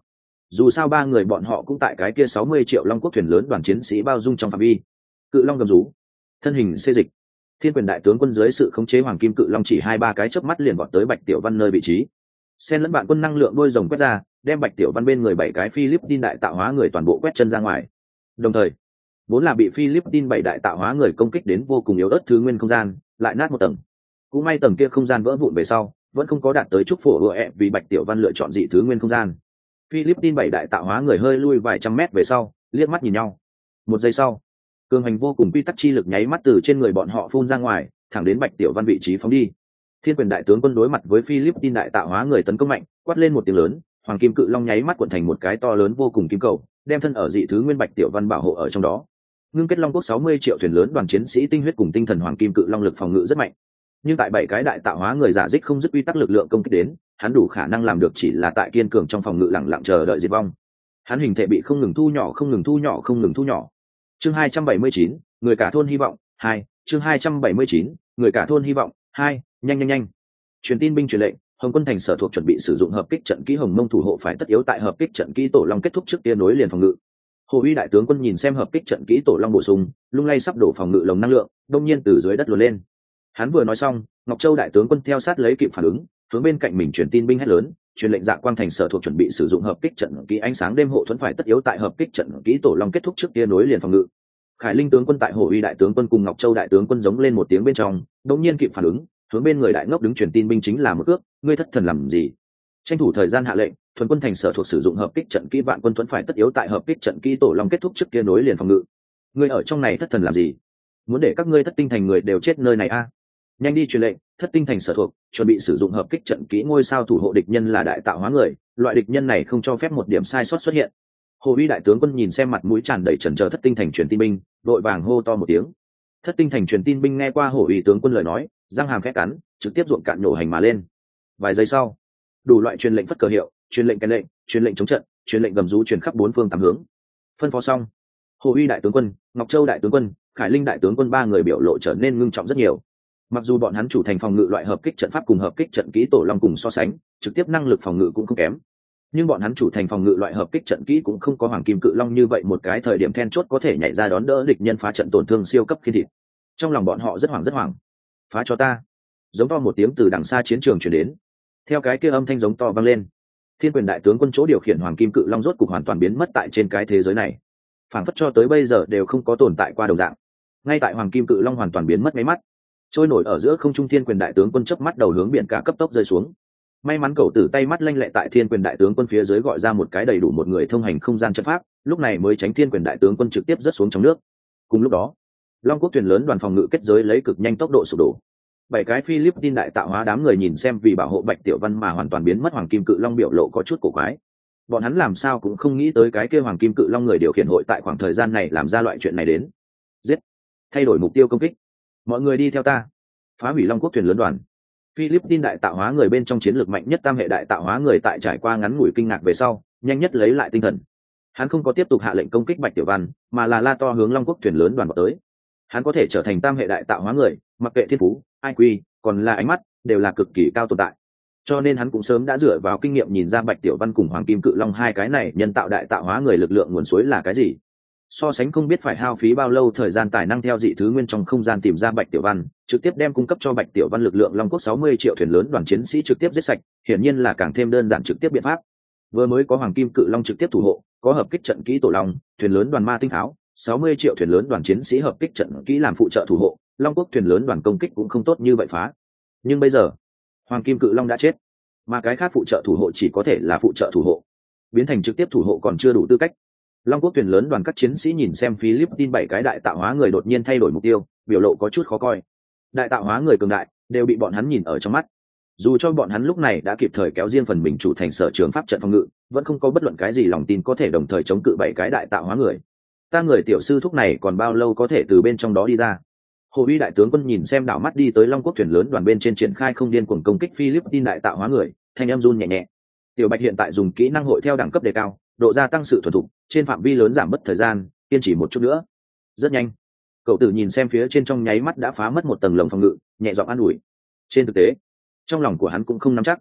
Speaker 1: dù sao ba người bọn họ cũng tại cái kia sáu mươi triệu long quốc thuyền lớn đoàn chiến sĩ bao dung trong phạm vi. Cự long gầm rú, thân hình xê dịch, thiên quyền đại tướng quân dưới sự khống chế hoàng kim cự long chỉ hai ba cái chớp mắt liền vọt tới Bạch Tiểu Văn nơi vị trí. Xen lẫn bạn quân năng lượng đôi rồng quét ra, đem Bạch Tiểu Văn bên người bảy cái Philippines đại tạo hóa người toàn bộ quét chân ra ngoài. Đồng thời, vốn là bị Philippines bảy đại tạo hóa người công kích đến vô cùng yếu ớt thứ nguyên không gian, lại nát một tầng. Cũng may tầng kia không gian vỡ vụn về sau, vẫn không có đạt tới chúc phổ ưa ẹ vì Bạch Tiểu Văn lựa chọn dị thứ nguyên không gian. Philippines bảy đại tạo hóa người hơi lui vài trăm mét về sau, liếc mắt nhìn nhau. Một giây sau, cường hành vô cùng quy tắc chi lực nháy mắt từ trên người bọn họ phun ra ngoài, thẳng đến Bạch Tiểu Văn vị trí phóng đi. Thiên quyền đại tướng quân đối mặt với Philippines đại tạo hóa người tấn công mạnh, quát lên một tiếng lớn, hoàng kim cự long nháy mắt cuộn thành một cái to lớn vô cùng kim cầu, đem thân ở dị thứ nguyên Bạch Tiểu Văn bảo hộ ở trong đó. Ngưng kết long quốc sáu mươi triệu thuyền lớn đoàn chiến sĩ tinh huyết cùng tinh thần hoàng kim cự long lực phòng ngự rất mạnh, nhưng tại bảy cái đại tạo hóa người giả dích không dứt quy tắc lực lượng công kích đến, hắn đủ khả năng làm được chỉ là tại kiên cường trong phòng ngự lặng lặng chờ đợi diệt vong. Hắn hình thể bị không ngừng thu nhỏ không ngừng thu nhỏ không ngừng thu nhỏ. Chương hai trăm bảy mươi chín, người cả thôn hy vọng hai. Chương hai trăm bảy mươi chín, người cả thôn hy vọng hai. Nhanh nhanh nhanh. Truyền tin binh truyền lệnh, Hồng quân thành sở thuộc chuẩn bị sử dụng hợp kích trận kỹ Hồng Mông thủ hộ phải tất yếu tại hợp kích trận kỹ tổ long kết thúc trước tiên nối liền phòng ngự. Hồ Uy đại tướng quân nhìn xem hợp kích trận kỹ tổ long bổ sung, lung lay sắp đổ phòng ngự lồng năng lượng, đông nhiên từ dưới đất luồn lên. Hắn vừa nói xong, Ngọc Châu đại tướng quân theo sát lấy kịp phản ứng, hướng bên cạnh mình truyền tin binh hét lớn, truyền lệnh Dạ Quang thành sở thuộc chuẩn bị sử dụng hợp kích trận kỹ ánh sáng đêm hộ thuẫn phải tất yếu tại hợp kích trận kỹ tổ long kết thúc trước tiên nối liền phòng ngự. Khải Linh tướng quân tại Hồ Uy đại tướng quân cùng Ngọc Châu đại tướng quân giống lên một tiếng bên trong, đột nhiên kịp phản ứng, hướng bên người đại ngốc đứng truyền tin binh chính là một ước, ngươi thất thần làm gì? Tranh thủ thời gian hạ lệnh, thuần quân thành sở thuộc sử dụng hợp kích trận kỹ vạn quân thuẫn phải tất yếu tại hợp kích trận kỹ tổ long kết thúc trước kia nối liền phòng ngự. Ngươi ở trong này thất thần làm gì? Muốn để các ngươi thất tinh thành người đều chết nơi này a? À? Nhanh đi truyền lệnh, thất tinh thành sở thuộc chuẩn bị sử dụng hợp kích trận kỹ ngôi sao thủ hộ địch nhân là đại tạo hóa người, loại địch nhân này không cho phép một điểm sai sót xuất hiện. Hồ Uy đại tướng quân nhìn xem mặt mũi tràn đầy chần chờ thất tinh thành truyền tin binh, đội vàng hô to một tiếng. Thất tinh thành truyền tin binh nghe qua Hồ Uy tướng quân lời nói, răng hàm khẽ cắn, trực tiếp ruộng cạn nhổ hành mà lên. Vài giây sau, đủ loại truyền lệnh phất cờ hiệu, truyền lệnh cái lệnh, truyền lệnh chống trận, truyền lệnh gầm rú truyền khắp bốn phương tám hướng. Phân phó xong, Hồ Uy đại tướng quân, Ngọc Châu đại tướng quân, Khải Linh đại tướng quân ba người biểu lộ trở nên ngưng trọng rất nhiều. Mặc dù bọn hắn chủ thành phòng ngự loại hợp kích trận pháp cùng hợp kích trận kỹ tổ long cùng so sánh, trực tiếp năng lực phòng ngự cũng không kém, nhưng bọn hắn chủ thành phòng ngự loại hợp kích trận kỹ cũng không có hoàng kim cự long như vậy một cái thời điểm then chốt có thể nhảy ra đón đỡ địch nhân phá trận tổn thương siêu cấp khi thịt. Trong lòng bọn họ rất hoảng rất hoảng. Phá cho ta! Giống to một tiếng từ đằng xa chiến trường truyền đến. Theo cái kia âm thanh giống to vang lên, thiên quyền đại tướng quân chỗ điều khiển hoàng kim cự long rốt cục hoàn toàn biến mất tại trên cái thế giới này, phảng phất cho tới bây giờ đều không có tồn tại qua đồng dạng. Ngay tại hoàng kim cự long hoàn toàn biến mất mấy mắt, trôi nổi ở giữa không trung thiên quyền đại tướng quân chớp mắt đầu hướng biển cả cấp tốc rơi xuống. May mắn cậu tử tay mắt lanh lẹ tại thiên quyền đại tướng quân phía dưới gọi ra một cái đầy đủ một người thông hành không gian trận pháp, lúc này mới tránh thiên quyền đại tướng quân trực tiếp rớt xuống trong nước. Cùng lúc đó, long quốc thuyền lớn đoàn phòng ngự kết giới lấy cực nhanh tốc độ sụp đổ. Bảy cái Philippines đại tạo hóa đám người nhìn xem vì bảo hộ Bạch Tiểu Văn mà hoàn toàn biến mất hoàng kim cự long biểu lộ có chút cổ quái. Bọn hắn làm sao cũng không nghĩ tới cái kia hoàng kim cự long người điều khiển hội tại khoảng thời gian này làm ra loại chuyện này đến. Giết! Thay đổi mục tiêu công kích. Mọi người đi theo ta. Phá hủy long quốc thuyền lớn đoàn. Philippines đại tạo hóa người bên trong chiến lược mạnh nhất tam hệ đại tạo hóa người tại trải qua ngắn ngủi kinh ngạc về sau, nhanh nhất lấy lại tinh thần. Hắn không có tiếp tục hạ lệnh công kích Bạch Tiểu Văn, mà là la to hướng long quốc thuyền lớn đoàn vào tới. Hắn có thể trở thành tam hệ đại tạo hóa người, mặc kệ thiên phú, ai quy, còn là ánh mắt, đều là cực kỳ cao tồn tại. Cho nên hắn cũng sớm đã dựa vào kinh nghiệm nhìn ra Bạch Tiểu Văn cùng Hoàng Kim Cự Long hai cái này nhân tạo đại tạo hóa người lực lượng nguồn suối là cái gì. So sánh không biết phải hao phí bao lâu thời gian tài năng theo dị thứ nguyên trong không gian tìm ra Bạch Tiểu Văn, trực tiếp đem cung cấp cho Bạch Tiểu Văn lực lượng Long Quốc sáu mươi triệu thuyền lớn đoàn chiến sĩ trực tiếp giết sạch, hiển nhiên là càng thêm đơn giản trực tiếp biện pháp. Vừa mới có Hoàng Kim Cự Long trực tiếp thủ hộ, có hợp kích trận kỹ tổ long, thuyền lớn đoàn ma tinh tháo, sáu mươi triệu thuyền lớn đoàn chiến sĩ hợp kích trận kỹ làm phụ trợ thủ hộ, Long Quốc thuyền lớn đoàn công kích cũng không tốt như vậy phá. Nhưng bây giờ, Hoàng Kim Cự Long đã chết, mà cái khác phụ trợ thủ hộ chỉ có thể là phụ trợ thủ hộ, biến thành trực tiếp thủ hộ còn chưa đủ tư cách. Long Quốc thuyền lớn đoàn các chiến sĩ nhìn xem Philippines bảy cái đại tạo hóa người đột nhiên thay đổi mục tiêu, biểu lộ có chút khó coi. Đại tạo hóa người cường đại đều bị bọn hắn nhìn ở trong mắt. Dù cho bọn hắn lúc này đã kịp thời kéo riêng phần mình chủ thành sở trường pháp trận phòng ngự, vẫn không có bất luận cái gì lòng tin có thể đồng thời chống cự bảy cái đại tạo hóa người. Ta người tiểu sư thúc này còn bao lâu có thể từ bên trong đó đi ra? Hồ Uy đại tướng quân nhìn xem đảo mắt đi tới Long Quốc thuyền lớn đoàn bên trên triển khai không điên cuồng công kích Philippines đại tạo hóa người, thanh em run nhẹ nhẹ. Tiểu Bạch hiện tại dùng kỹ năng hội theo đẳng cấp đề cao, độ gia tăng sự thuần thục, trên phạm vi lớn giảm mất thời gian, kiên trì một chút nữa. Rất nhanh. Cậu tử nhìn xem phía trên trong nháy mắt đã phá mất một tầng lồng phòng ngự, nhẹ giọng an ủi. Trên thực tế, trong lòng của hắn cũng không nắm chắc.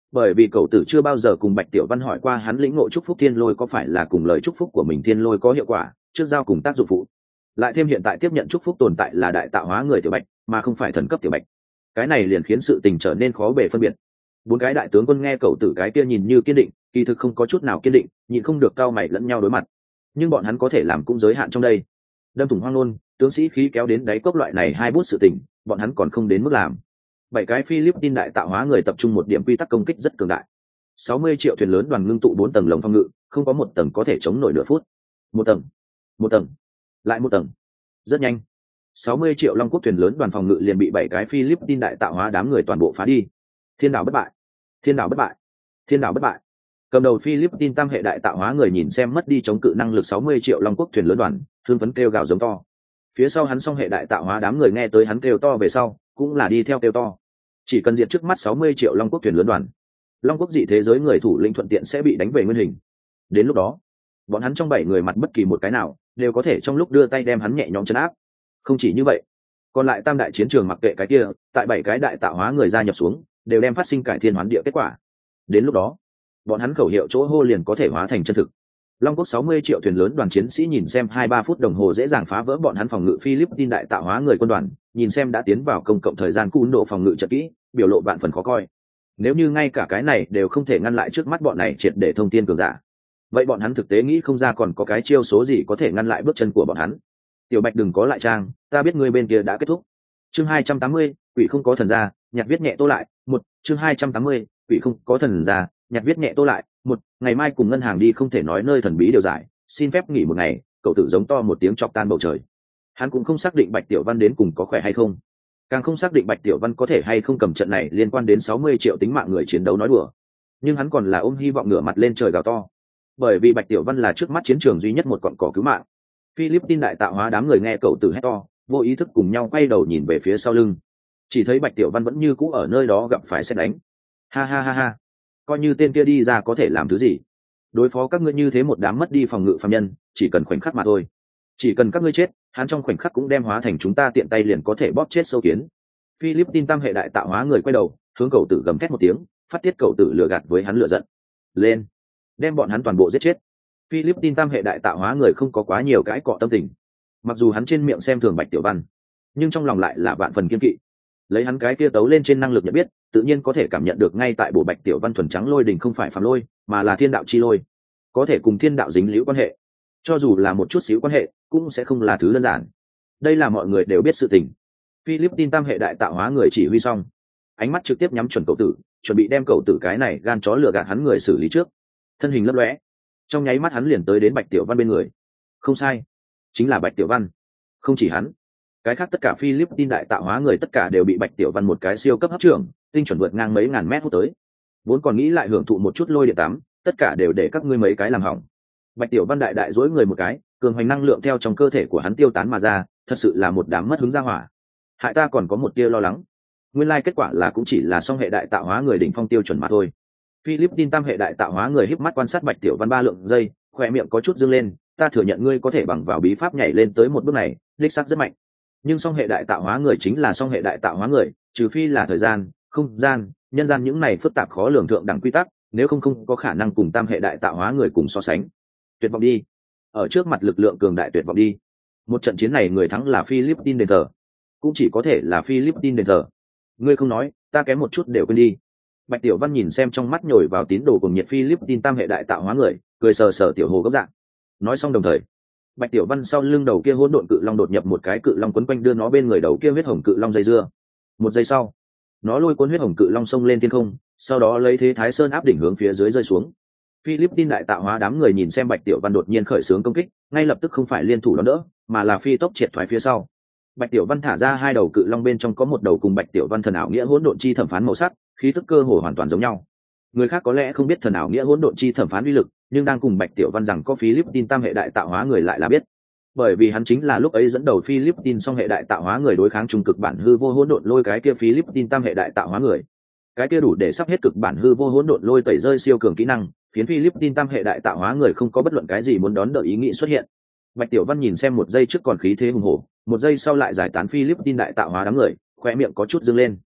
Speaker 1: bởi vì cậu tử chưa bao giờ cùng Bạch Tiểu Văn hỏi qua hắn lĩnh ngộ chúc phúc thiên lôi có phải là cùng lời chúc phúc của mình thiên lôi có hiệu quả trước giao cùng tác dụng phụ, lại thêm hiện tại tiếp nhận chúc phúc tồn tại là đại tạo hóa người Tiểu Bạch mà không phải thần cấp Tiểu Bạch, cái này liền khiến sự tình trở nên khó bề phân biệt. Bốn cái đại tướng quân nghe cậu tử cái kia nhìn như kiên định, kỳ thực không có chút nào kiên định, nhịn không được cao mày lẫn nhau đối mặt. Nhưng bọn hắn có thể làm cũng giới hạn trong đây. Đâm thủng hoang nôn, tướng sĩ khí kéo đến đáy cốc loại này hai bút sự tình, bọn hắn còn không đến mức làm. Bảy cái Philippines đại tạo hóa người tập trung một điểm quy tắc công kích rất cường đại. sáu mươi triệu thuyền lớn đoàn ngưng tụ bốn tầng lồng phòng ngự, không có một tầng có thể chống nổi nửa phút. Một tầng, một tầng, lại một tầng. Rất nhanh, sáu mươi triệu long quốc thuyền lớn đoàn phòng ngự liền bị bảy cái Philippines đại tạo hóa đám người toàn bộ phá đi. Thiên đảo bất bại, thiên đảo bất bại, thiên đảo bất bại. Cầm đầu Philippines tam hệ đại tạo hóa người nhìn xem mất đi chống cự năng lực sáu mươi triệu long quốc thuyền lớn đoàn, thương phấn kêu gào giống to. Phía sau hắn song hệ đại tạo hóa đám người nghe tới hắn kêu to về sau, cũng là đi theo kêu to. Chỉ cần diệt trước mắt sáu mươi triệu long quốc thuyền lớn đoàn, long quốc dị thế giới người thủ lĩnh thuận tiện sẽ bị đánh về nguyên hình. Đến lúc đó, bọn hắn trong bảy người mặt bất kỳ một cái nào đều có thể trong lúc đưa tay đem hắn nhẹ nhõm chấn áp. Không chỉ như vậy, còn lại tam đại chiến trường mặc kệ cái kia, tại bảy cái đại tạo hóa người gia nhập xuống, đều đem phát sinh cải thiên hoán địa kết quả. Đến lúc đó, bọn hắn khẩu hiệu chỗ hô liền có thể hóa thành chân thực. Long quốc sáu mươi triệu thuyền lớn đoàn chiến sĩ nhìn xem hai ba phút đồng hồ dễ dàng phá vỡ bọn hắn phòng ngự Philippines đại tạo hóa người quân đoàn, nhìn xem đã tiến vào công cộng thời gian cún độ phòng ngự chật kỹ, biểu lộ vạn phần khó coi. Nếu như ngay cả cái này đều không thể ngăn lại trước mắt bọn này triệt để thông tin cường giả, vậy bọn hắn thực tế nghĩ không ra còn có cái chiêu số gì có thể ngăn lại bước chân của bọn hắn. Tiểu Bạch đừng có lại trang, ta biết ngươi bên kia đã kết thúc. Chương hai trăm tám mươi, quỷ không có thần gia, nhạc viết nhẹ tô lại, một, chương hai trăm tám mươi, quỷ không có thần gia, nhạc viết nhẹ tô lại, một, ngày mai cùng ngân hàng đi không thể nói nơi thần bí điều giải, xin phép nghỉ một ngày, cậu tự giống to một tiếng chọc tan bầu trời. Hắn cũng không xác định Bạch Tiểu Văn đến cùng có khỏe hay không, càng không xác định Bạch Tiểu Văn có thể hay không cầm trận này liên quan đến sáu mươi triệu tính mạng người chiến đấu nói đùa. Nhưng hắn còn là ôm hy vọng ngửa mặt lên trời gào to, bởi vì Bạch Tiểu Văn là trước mắt chiến trường duy nhất một cọn cỏ cứu mạng. Philippines đại tạo hóa đám người nghe cậu tử hét to, vô ý thức cùng nhau quay đầu nhìn về phía sau lưng, chỉ thấy Bạch Tiểu Văn vẫn như cũ ở nơi đó gặp phải sét đánh. Ha ha ha ha, coi như tên kia đi ra có thể làm thứ gì, đối phó các ngươi như thế một đám mất đi phòng ngự phàm nhân, chỉ cần khoảnh khắc mà thôi. Chỉ cần các ngươi chết, hắn trong khoảnh khắc cũng đem hóa thành chúng ta tiện tay liền có thể bóp chết sâu kiến. Philippines tam hệ đại tạo hóa người quay đầu hướng cậu tử gầm thét một tiếng, phát tiết cậu tử lừa gạt với hắn lửa giận. Lên, đem bọn hắn toàn bộ giết chết. Philippines tam hệ đại tạo hóa người không có quá nhiều cãi cọ tâm tình, mặc dù hắn trên miệng xem thường Bạch Tiểu Văn, nhưng trong lòng lại là vạn phần kiên kỵ. Lấy hắn cái kia tấu lên trên năng lực nhận biết, tự nhiên có thể cảm nhận được ngay tại bộ Bạch Tiểu Văn thuần trắng lôi đình không phải phàm lôi, mà là thiên đạo chi lôi, có thể cùng thiên đạo dính liễu quan hệ. Cho dù là một chút xíu quan hệ, cũng sẽ không là thứ đơn giản. Đây là mọi người đều biết sự tình. Philippines tam hệ đại tạo hóa người chỉ huy xong, ánh mắt trực tiếp nhắm chuẩn cậu tử, chuẩn bị đem cậu tử cái này gan chó lừa gạt hắn người xử lý trước. Thân hình lấp lóe, trong nháy mắt hắn liền tới đến Bạch Tiểu Văn bên người. Không sai, chính là Bạch Tiểu Văn. Không chỉ hắn, cái khác tất cả Philippines đại tạo hóa người tất cả đều bị Bạch Tiểu Văn một cái siêu cấp hấp trưởng, tinh chuẩn vượt ngang mấy ngàn mét hút tới. Vốn còn nghĩ lại hưởng thụ một chút lôi điện tắm, tất cả đều để các ngươi mấy cái làm hỏng. Bạch Tiểu Văn đại đại dối người một cái, cường hoành năng lượng theo trong cơ thể của hắn tiêu tán mà ra, thật sự là một đám mất hứng ra hỏa. Hại ta còn có một tia lo lắng. Nguyên lai kết quả là cũng chỉ là song hệ đại tạo hóa người đỉnh phong tiêu chuẩn mà thôi. Philippines tam hệ đại tạo hóa người híp mắt quan sát Bạch Tiểu Văn ba lượng giây, khóe miệng có chút dương lên, ta thừa nhận ngươi có thể bằng vào bí pháp nhảy lên tới một bước này, đích xác rất mạnh. Nhưng song hệ đại tạo hóa người chính là song hệ đại tạo hóa người, trừ phi là thời gian, không gian, nhân gian những này phức tạp khó lường thượng đẳng quy tắc, nếu không không có khả năng cùng tam hệ đại tạo hóa người cùng so sánh. Tuyệt vọng đi, ở trước mặt lực lượng cường đại tuyệt vọng đi. Một trận chiến này người thắng là Philippines đền thờ, cũng chỉ có thể là Philippines đền thờ. Ngươi không nói, ta kém một chút đều quên đi. Bạch Tiểu Văn nhìn xem trong mắt nhồi vào tín đồ cùng nhiệt Philippines tam hệ đại tạo hóa người, cười sờ sờ tiểu hồ gấp dạng. Nói xong đồng thời, Bạch Tiểu Văn sau lưng đầu kia hỗn độn cự long đột nhập một cái cự long quấn quanh đưa nó bên người đầu kia huyết hồng cự long dây dưa. Một giây sau, nó lôi cuốn huyết hồng cự long xông lên thiên không, sau đó lấy thế Thái Sơn áp đỉnh hướng phía dưới rơi xuống. Philippines đại tạo hóa đám người nhìn xem Bạch Tiểu Văn đột nhiên khởi xướng công kích, ngay lập tức không phải liên thủ đón đỡ, mà là phi tốc triệt thoái phía sau. Bạch Tiểu Văn thả ra hai đầu cự long bên trong có một đầu cùng Bạch Tiểu Văn thần ảo nghĩa hỗn độn chi thẩm phán màu sắc, khí tức cơ hồ hoàn toàn giống nhau. Người khác có lẽ không biết thần ảo nghĩa hỗn độn chi thẩm phán uy lực, nhưng đang cùng Bạch Tiểu Văn rằng có Philippines tam hệ đại tạo hóa người lại là biết, bởi vì hắn chính là lúc ấy dẫn đầu Philippines song hệ đại tạo hóa người đối kháng trung cực bản hư vô hỗn độn lôi cái kia Philippines tam hệ đại tạo hóa người. Cái kia đủ để sắp hết cực bản hư vô hỗn độn lôi tẩy rơi siêu cường kỹ năng, khiến Philippines tam hệ đại tạo hóa người không có bất luận cái gì muốn đón đợi ý nghĩ xuất hiện. Bạch Tiểu Văn nhìn xem một giây trước còn khí thế hùng hổ, một giây sau lại giải tán Philippines đại tạo hóa đám người, khóe miệng có chút dương lên.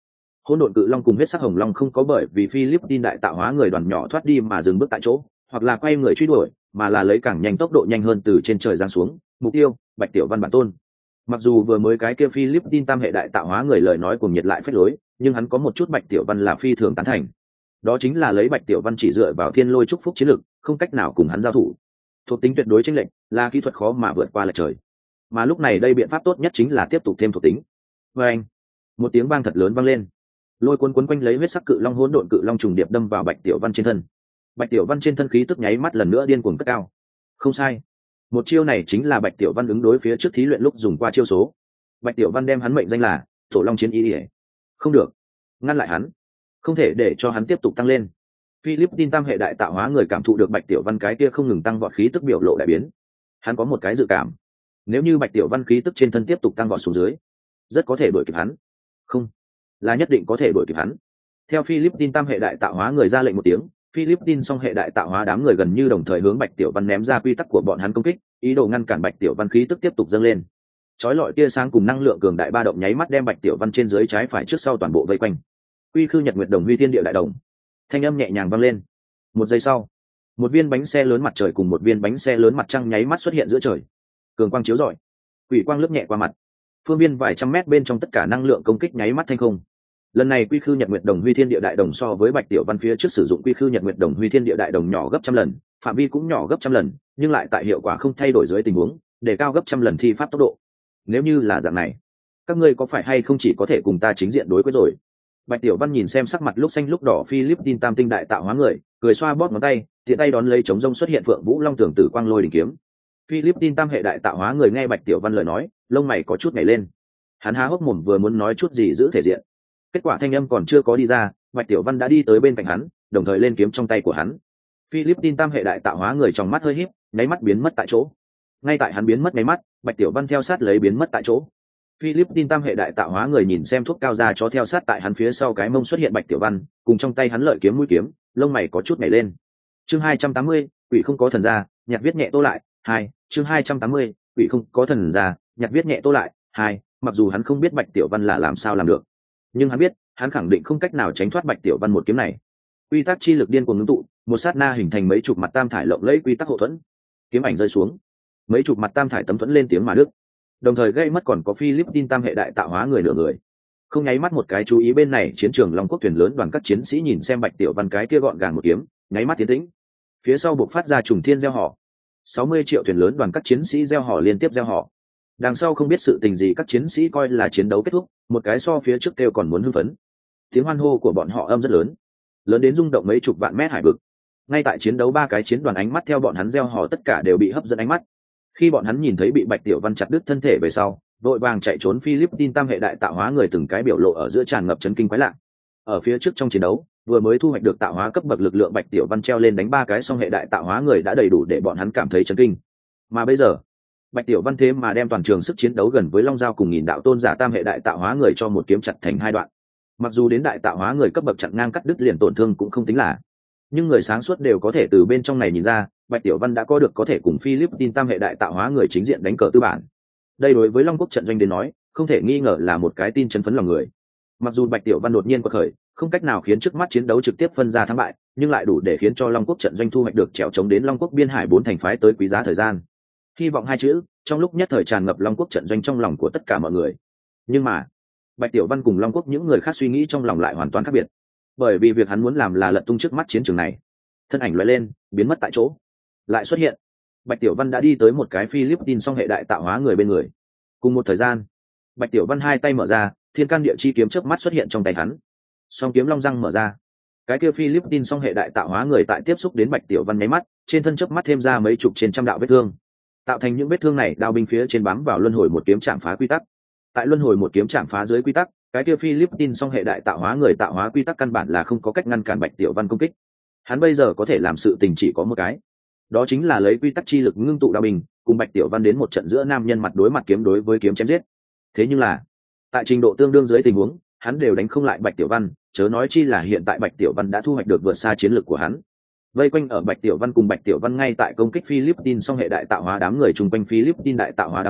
Speaker 1: Hỗn độn cự long cùng huyết sắc hồng long không có bởi vì Philippines đại tạo hóa người đoàn nhỏ thoát đi mà dừng bước tại chỗ, hoặc là quay người truy đuổi, mà là lấy càng nhanh tốc độ nhanh hơn từ trên trời giáng xuống, mục tiêu, Bạch Tiểu Văn bản tôn. Mặc dù vừa mới cái kia Philippines tam hệ đại tạo hóa người lời nói cùng nhiệt lại phách lối, nhưng hắn có một chút Bạch Tiểu Văn là phi thường tán thành. Đó chính là lấy Bạch Tiểu Văn chỉ dựa vào thiên lôi chúc phúc chiến lực, không cách nào cùng hắn giao thủ. Thuộc tính tuyệt đối chênh lệch, là kỹ thuật khó mà vượt qua lệch trời. Mà lúc này đây biện pháp tốt nhất chính là tiếp tục thêm thuộc tính. Và anh, một tiếng vang thật lớn vang lên, lôi cuốn cuốn quanh lấy huyết sắc cự long hỗn độn cự long trùng điệp đâm vào Bạch Tiểu Văn trên thân. Bạch Tiểu Văn trên thân khí tức nháy mắt lần nữa điên cuồng cất cao. Không sai, một chiêu này chính là Bạch Tiểu Văn ứng đối phía trước thí luyện lúc dùng qua chiêu số. Bạch Tiểu Văn đem hắn mệnh danh là Tổ Long Chiến Ý ỉa. Không được, ngăn lại hắn, không thể để cho hắn tiếp tục tăng lên. Philippines tam hệ đại tạo hóa người cảm thụ được Bạch Tiểu Văn cái kia không ngừng tăng vọt khí tức biểu lộ đại biến. Hắn có một cái dự cảm, nếu như Bạch Tiểu Văn khí tức trên thân tiếp tục tăng vọt xuống dưới, rất có thể đuổi kịp hắn. Không, là nhất định có thể đuổi kịp hắn. Theo Philippines tam hệ đại tạo hóa người ra lệnh một tiếng, Philippines song hệ đại tạo hóa đám người gần như đồng thời hướng Bạch Tiểu Văn ném ra quy tắc của bọn hắn công kích, ý đồ ngăn cản Bạch Tiểu Văn khí tức tiếp tục dâng lên. Chói lọi tia sáng cùng năng lượng cường đại ba động nháy mắt đem Bạch Tiểu Văn trên dưới trái phải trước sau toàn bộ vây quanh. Quy khư nhật nguyệt đồng huy thiên địa đại đồng, thanh âm nhẹ nhàng vang lên. Một giây sau, một viên bánh xe lớn mặt trời cùng một viên bánh xe lớn mặt trăng nháy mắt xuất hiện giữa trời. Cường quang chiếu rọi, quỷ quang lướt nhẹ qua mặt, phương viên vài trăm mét bên trong tất cả năng lượng công kích nháy mắt thanh không. Lần này quy khư nhật nguyệt đồng huy thiên địa đại đồng so với Bạch Tiểu Văn phía trước sử dụng quy khư nhật nguyệt đồng huy thiên địa đại đồng nhỏ gấp trăm lần, phạm vi cũng nhỏ gấp trăm lần, nhưng lại tại hiệu quả không thay đổi dưới tình huống để cao gấp trăm lần thi pháp tốc độ. Nếu như là dạng này, các ngươi có phải hay không chỉ có thể cùng ta chính diện đối quyết rồi? Bạch Tiểu Văn nhìn xem sắc mặt lúc xanh lúc đỏ Philippines tam tinh đại tạo hóa người, cười xoa bóp ngón tay, tiện tay đón lấy chống rông xuất hiện Phượng Vũ Long Tưởng Tử Quang Lôi đỉnh kiếm. Philippines tam hệ đại tạo hóa người nghe Bạch Tiểu Văn lời nói, lông mày có chút nhảy lên. Hắn há hốc mồm vừa muốn nói chút gì giữ thể diện, kết quả thanh âm còn chưa có đi ra, Bạch Tiểu Văn đã đi tới bên cạnh hắn, đồng thời lên kiếm trong tay của hắn. Philippines tam hệ đại tạo hóa người trong mắt hơi híp, nháy mắt biến mất tại chỗ. Ngay tại hắn biến mất nháy mắt, Bạch Tiểu Văn theo sát lấy biến mất tại chỗ. Philippines tam hệ đại tạo hóa người nhìn xem thuốc cao ra chó theo sát tại hắn phía sau cái mông xuất hiện Bạch Tiểu Văn, cùng trong tay hắn lợi kiếm mũi kiếm, lông mày có chút nhảy lên. Chương hai trăm tám mươi, quỷ không có thần gia, nhạc viết nhẹ tô lại, hai, chương hai trăm tám mươi, quỷ không có thần gia, nhạc viết nhẹ tô lại, hai, mặc dù hắn không biết Bạch Tiểu Văn là làm sao làm được, nhưng hắn biết, hắn khẳng định không cách nào tránh thoát Bạch Tiểu Văn một kiếm này. Quy tắc chi lực điên cuồng ngưng tụ, một sát na hình thành mấy chục mặt tam thải lộng lẫy quy tắc hộ thuẫn. Kiếm ảnh rơi xuống, mấy chục mặt tam thải tấm thuẫn lên tiếng mà đứt, đồng thời gây mất còn có Philippines tam hệ đại tạo hóa người nửa người. Không nháy mắt một cái chú ý bên này, chiến trường Long Quốc thuyền lớn đoàn các chiến sĩ nhìn xem Bạch Tiểu Văn cái kia gọn gàng một kiếm, nháy mắt tiến tĩnh. Phía sau buộc phát ra trùng thiên gieo họ. sáu mươi triệu thuyền lớn đoàn các chiến sĩ gieo họ liên tiếp gieo họ. Đằng sau không biết sự tình gì, các chiến sĩ coi là chiến đấu kết thúc, một cái so phía trước kêu còn muốn hưng phấn. Tiếng hoan hô của bọn họ âm rất lớn, lớn đến rung động mấy chục vạn mét hải vực. Ngay tại chiến đấu, ba cái chiến đoàn ánh mắt theo bọn hắn gieo họ tất cả đều bị hấp dẫn ánh mắt. Khi bọn hắn nhìn thấy bị Bạch Tiểu Văn chặt đứt thân thể về sau, vội vàng chạy trốn Philippines tam hệ đại tạo hóa người từng cái biểu lộ ở giữa tràn ngập chấn kinh quái lạ. Ở phía trước trong chiến đấu, vừa mới thu hoạch được tạo hóa cấp bậc lực lượng Bạch Tiểu Văn treo lên đánh ba cái song hệ đại tạo hóa người đã đầy đủ để bọn hắn cảm thấy chấn kinh. Mà bây giờ, Bạch Tiểu Văn thế mà đem toàn trường sức chiến đấu gần với Long Giao cùng nghìn đạo tôn giả tam hệ đại tạo hóa người cho một kiếm chặt thành hai đoạn. Mặc dù đến đại tạo hóa người cấp bậc chặn ngang cắt đứt liền tổn thương cũng không tính là, nhưng người sáng suốt đều có thể từ bên trong này nhìn ra, Bạch Tiểu Văn đã có được có thể cùng Philippines tam hệ đại tạo hóa người chính diện đánh cờ tư bản. Đây đối với Long Quốc trận doanh đến nói, không thể nghi ngờ là một cái tin chấn phấn lòng người. Mặc dù Bạch Tiểu Văn đột nhiên quật khởi, không cách nào khiến trước mắt chiến đấu trực tiếp phân ra thắng bại, nhưng lại đủ để khiến cho Long Quốc trận doanh thu hoạch được trèo chống đến Long Quốc biên hải bốn thành phái tới quý giá thời gian. Hy vọng hai chữ trong lúc nhất thời tràn ngập Long Quốc trận doanh trong lòng của tất cả mọi người. Nhưng mà Bạch Tiểu Văn cùng Long Quốc những người khác suy nghĩ trong lòng lại hoàn toàn khác biệt, bởi vì việc hắn muốn làm là lật tung trước mắt chiến trường này. Thân ảnh lóe lên, biến mất tại chỗ, lại xuất hiện. Bạch Tiểu Văn đã đi tới một cái Philippines song hệ đại tạo hóa người bên người. Cùng một thời gian, Bạch Tiểu Văn hai tay mở ra, thiên can địa chi kiếm chớp mắt xuất hiện trong tay hắn. Song kiếm long răng mở ra, cái kia Philippines song hệ đại tạo hóa người tại tiếp xúc đến Bạch Tiểu Văn nháy mắt, trên thân chớp mắt thêm ra mấy chục trên trăm đạo vết thương, tạo thành những vết thương này đao binh phía trên bám vào luân hồi một kiếm chạm phá quy tắc. Tại luân hồi một kiếm chạm phá dưới quy tắc, cái kia Philippines song hệ đại tạo hóa người tạo hóa quy tắc căn bản là không có cách ngăn cản Bạch Tiểu Văn công kích. Hắn bây giờ có thể làm sự tình chỉ có một cái, đó chính là lấy quy tắc chi lực ngưng tụ đao binh, cùng Bạch Tiểu Văn đến một trận giữa nam nhân mặt đối mặt kiếm đối với kiếm chém giết. Thế nhưng là, tại trình độ tương đương dưới tình huống, hắn đều đánh không lại Bạch Tiểu Văn, chớ nói chi là hiện tại Bạch Tiểu Văn đã thu hoạch được vượt xa chiến lực của hắn. Vây quanh ở Bạch Tiểu Văn cùng Bạch Tiểu Văn ngay tại công kích Philippines song hệ đại tạo hóa đám người, chung quanh Philippines đại tạo hóa đám người,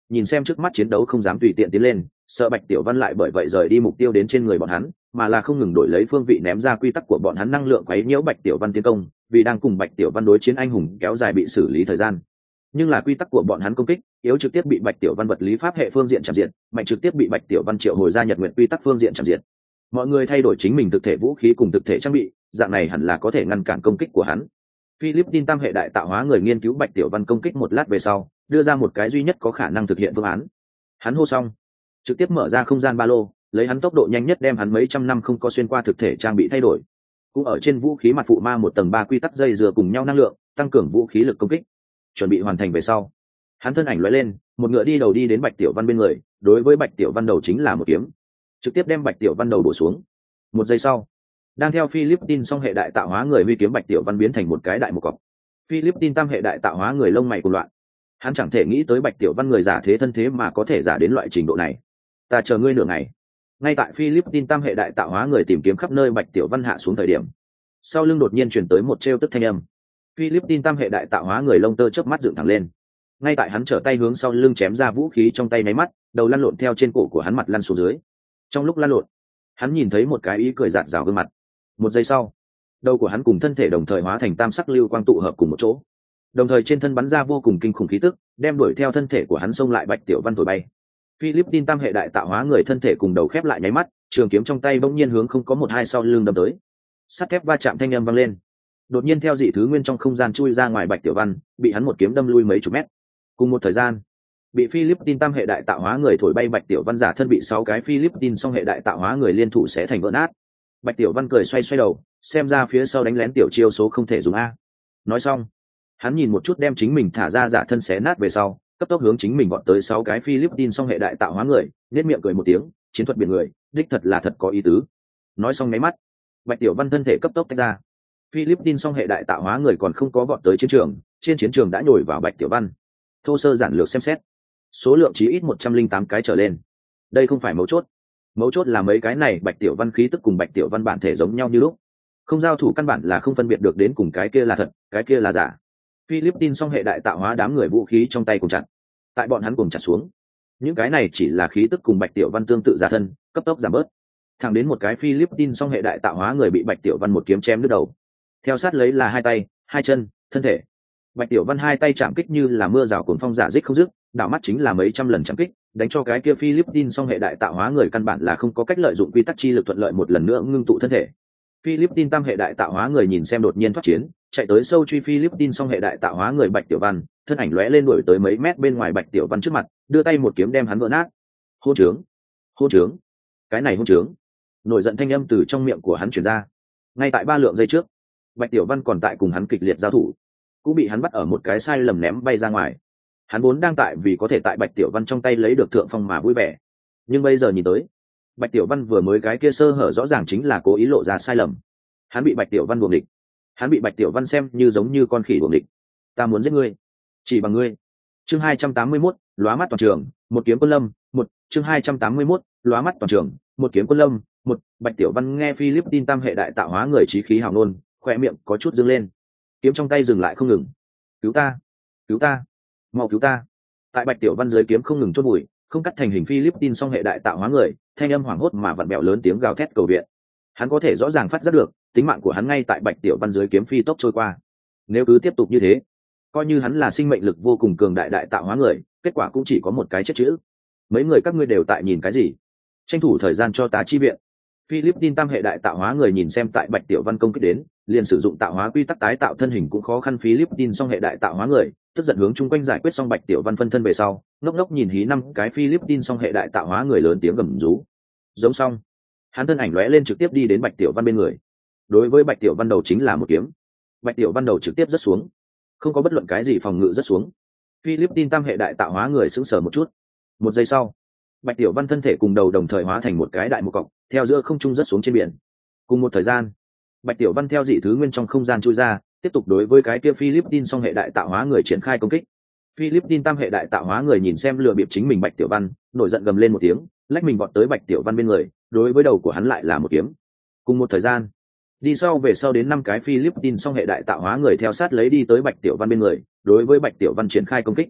Speaker 1: nhìn xem trước mắt chiến đấu không dám tùy tiện tiến lên, sợ Bạch Tiểu Văn lại bởi vậy rời đi mục tiêu đến trên người bọn hắn, mà là không ngừng đổi lấy phương vị ném ra quy tắc của bọn hắn năng lượng quấy nhiễu Bạch Tiểu Văn tiến công, vì đang cùng Bạch Tiểu Văn đối chiến anh hùng kéo dài bị xử lý thời gian. Nhưng là quy tắc của bọn hắn công kích, yếu trực tiếp bị Bạch Tiểu Văn vật lý pháp hệ phương diện chạm diệt, mạnh trực tiếp bị Bạch Tiểu Văn triệu hồi ra nhật nguyện quy tắc phương diện chạm diệt. Mọi người thay đổi chính mình thực thể vũ khí cùng thực thể trang bị, dạng này hẳn là có thể ngăn cản công kích của hắn. Philippines tam hệ đại tạo hóa người nghiên cứu Bạch Tiểu Văn công kích một lát về sau, đưa ra một cái duy nhất có khả năng thực hiện phương án. Hắn hô xong, trực tiếp mở ra không gian ba lô, lấy hắn tốc độ nhanh nhất đem hắn mấy trăm năm không có xuyên qua thực thể trang bị thay đổi. Cũng ở trên vũ khí mặt phụ ma một tầng ba quy tắc dây dừa cùng nhau năng lượng, tăng cường vũ khí lực công kích. Chuẩn bị hoàn thành về sau, hắn thân ảnh lóe lên, một ngựa đi đầu đi đến Bạch Tiểu Văn bên người, đối với Bạch Tiểu Văn đầu chính là một kiếm, trực tiếp đem Bạch Tiểu Văn đầu bổ xuống. Một giây sau, đang theo Philippines song hệ đại tạo hóa người huy kiếm Bạch Tiểu Văn biến thành một cái đại một cọc. Philippines tam hệ đại tạo hóa người lông mày cuồng loạn. Hắn chẳng thể nghĩ tới Bạch Tiểu Văn người giả thế thân thế mà có thể giả đến loại trình độ này. Ta chờ ngươi nửa ngày. Ngay tại Philippines tam hệ đại tạo hóa người tìm kiếm khắp nơi Bạch Tiểu Văn hạ xuống thời điểm, sau lưng đột nhiên truyền tới một trêu tức thanh âm. Philippines tam hệ đại tạo hóa người lông tơ chớp mắt dựng thẳng lên. Ngay tại hắn trở tay hướng sau lưng chém ra vũ khí trong tay nháy mắt, đầu lăn lộn theo trên cổ của hắn mặt lăn xuống dưới. Trong lúc lăn lộn, hắn nhìn thấy một cái ý cười rạng rào gương mặt. Một giây sau, đầu của hắn cùng thân thể đồng thời hóa thành tam sắc lưu quang tụ hợp cùng một chỗ, đồng thời trên thân bắn ra vô cùng kinh khủng khí tức, đem đuổi theo thân thể của hắn xông lại Bạch Tiểu Văn thổi bay. Philippines tam hệ đại tạo hóa người thân thể cùng đầu khép lại nháy mắt, trường kiếm trong tay bỗng nhiên hướng không có một hai sau lưng đâm tới. Sắt thép va chạm thanh âm vang lên. Đột nhiên theo dị thứ nguyên trong không gian chui ra ngoài Bạch Tiểu Văn, bị hắn một kiếm đâm lui mấy chục mét. Cùng một thời gian, bị Philippines tam hệ đại tạo hóa người thổi bay Bạch Tiểu Văn giả thân bị sáu cái Philippines song hệ đại tạo hóa người liên thủ xé thành vỡ nát. Bạch Tiểu Văn cười xoay xoay đầu, xem ra phía sau đánh lén tiểu chiêu số không thể dùng a. Nói xong, hắn nhìn một chút đem chính mình thả ra giả thân xé nát về sau, cấp tốc hướng chính mình vọt tới sáu cái Philippines song hệ đại tạo hóa người, nhếch miệng cười một tiếng, chiến thuật biển người, đích thật là thật có ý tứ. Nói xong mấy mắt, Bạch Tiểu Văn thân thể cấp tốc tách ra. Philippines song hệ đại tạo hóa người còn không có vọt tới chiến trường, trên chiến trường đã nhồi vào Bạch Tiểu Văn. Thô sơ giản lược xem xét, số lượng chí ít một trăm linh tám cái trở lên. Đây không phải mấu chốt, mấu chốt là mấy cái này Bạch Tiểu Văn khí tức cùng Bạch Tiểu Văn bản thể giống nhau như lúc, không giao thủ căn bản là không phân biệt được đến cùng cái kia là thật, cái kia là giả. Philippines song hệ đại tạo hóa đám người vũ khí trong tay cùng chặt, tại bọn hắn cùng chặt xuống, những cái này chỉ là khí tức cùng Bạch Tiểu Văn tương tự giả thân, cấp tốc giảm bớt, thẳng đến một cái Philippines song hệ đại tạo hóa người bị Bạch Tiểu Văn một kiếm chém đứt đầu. Theo sát lấy là hai tay, hai chân, thân thể. Bạch Tiểu Văn hai tay chạm kích như là mưa rào cuồng phong giả dích không dứt, đảo mắt chính là mấy trăm lần chạm kích, đánh cho cái kia Philippines song hệ đại tạo hóa người căn bản là không có cách lợi dụng quy tắc chi lực thuận lợi một lần nữa ngưng tụ thân thể. Philippines tam hệ đại tạo hóa người nhìn xem đột nhiên thoát chiến, chạy tới sâu truy Philippines song hệ đại tạo hóa người Bạch Tiểu Văn, thân ảnh lóe lên đuổi tới mấy mét bên ngoài Bạch Tiểu Văn trước mặt, đưa tay một kiếm đem hắn vỡ nát. Hôn trướng, hôn trướng, cái này hôn trướng. Nổi giận thanh âm từ trong miệng của hắn truyền ra. Ngay tại ba lượng giây trước, Bạch Tiểu Văn còn tại cùng hắn kịch liệt giao thủ, cũng bị hắn bắt ở một cái sai lầm ném bay ra ngoài. Hắn vốn đang tại vì có thể tại Bạch Tiểu Văn trong tay lấy được thượng phong mà vui vẻ, nhưng bây giờ nhìn tới, Bạch Tiểu Văn vừa mới cái kia sơ hở rõ ràng chính là cố ý lộ ra sai lầm. Hắn bị Bạch Tiểu Văn đuổi địch, hắn bị Bạch Tiểu Văn xem như giống như con khỉ đuổi địch. Ta muốn giết ngươi, chỉ bằng ngươi. Chương hai trăm tám mươi mốt, lóa mắt toàn trường, một kiếm quân lâm, một. Chương hai trăm tám mươi mốt, lóa mắt toàn trường, một kiếm quân lâm, một. Bạch Tiểu Văn nghe Philippines tam hệ đại tạo hóa người chí khí hào ngôn, khóe miệng có chút dương lên, kiếm trong tay dừng lại không ngừng. Cứu ta, cứu ta, mau cứu ta. Tại Bạch Tiểu Văn dưới kiếm không ngừng chốt bụi, không cắt thành hình Philippines song hệ đại tạo hóa người, thanh âm hoảng hốt mà vặn bẹo lớn tiếng gào thét cầu viện. Hắn có thể rõ ràng phát giác được, tính mạng của hắn ngay tại Bạch Tiểu Văn dưới kiếm phi tốc trôi qua. Nếu cứ tiếp tục như thế, coi như hắn là sinh mệnh lực vô cùng cường đại đại tạo hóa người, kết quả cũng chỉ có một cái chết chữ. Mấy người các ngươi đều tại nhìn cái gì? Tranh thủ thời gian cho tá chi viện. Philippines tam hệ đại tạo hóa người nhìn xem tại Bạch Tiểu Văn công kích đến, liền sử dụng tạo hóa quy tắc tái tạo thân hình cũng khó khăn. Philippines song hệ đại tạo hóa người tức giận hướng chung quanh giải quyết xong Bạch Tiểu Văn phân thân về sau, ngốc ngốc nhìn hí năm cái Philippines song hệ đại tạo hóa người lớn tiếng gầm rú. Giống xong, hắn thân ảnh lóe lên trực tiếp đi đến Bạch Tiểu Văn bên người. Đối với Bạch Tiểu Văn đầu chính là một kiếm. Bạch Tiểu Văn đầu trực tiếp rớt xuống, không có bất luận cái gì phòng ngự rớt xuống. Philippines tam hệ đại tạo hóa người sững sờ một chút. Một giây sau, Bạch Tiểu Văn thân thể cùng đầu đồng thời hóa thành một cái đại một cọc, theo giữa không trung rớt xuống trên biển. Cùng một thời gian, Bạch Tiểu Văn theo dị thứ nguyên trong không gian chui ra, tiếp tục đối với cái kia Philippines song hệ đại tạo hóa người triển khai công kích. Philippines tam hệ đại tạo hóa người nhìn xem lừa bịp chính mình Bạch Tiểu Văn, nổi giận gầm lên một tiếng, lách mình vọt tới Bạch Tiểu Văn bên người, đối với đầu của hắn lại là một kiếm. Cùng một thời gian, đi sau về sau đến năm cái Philippines song hệ đại tạo hóa người theo sát lấy đi tới Bạch Tiểu Văn bên người, đối với Bạch Tiểu Văn triển khai công kích.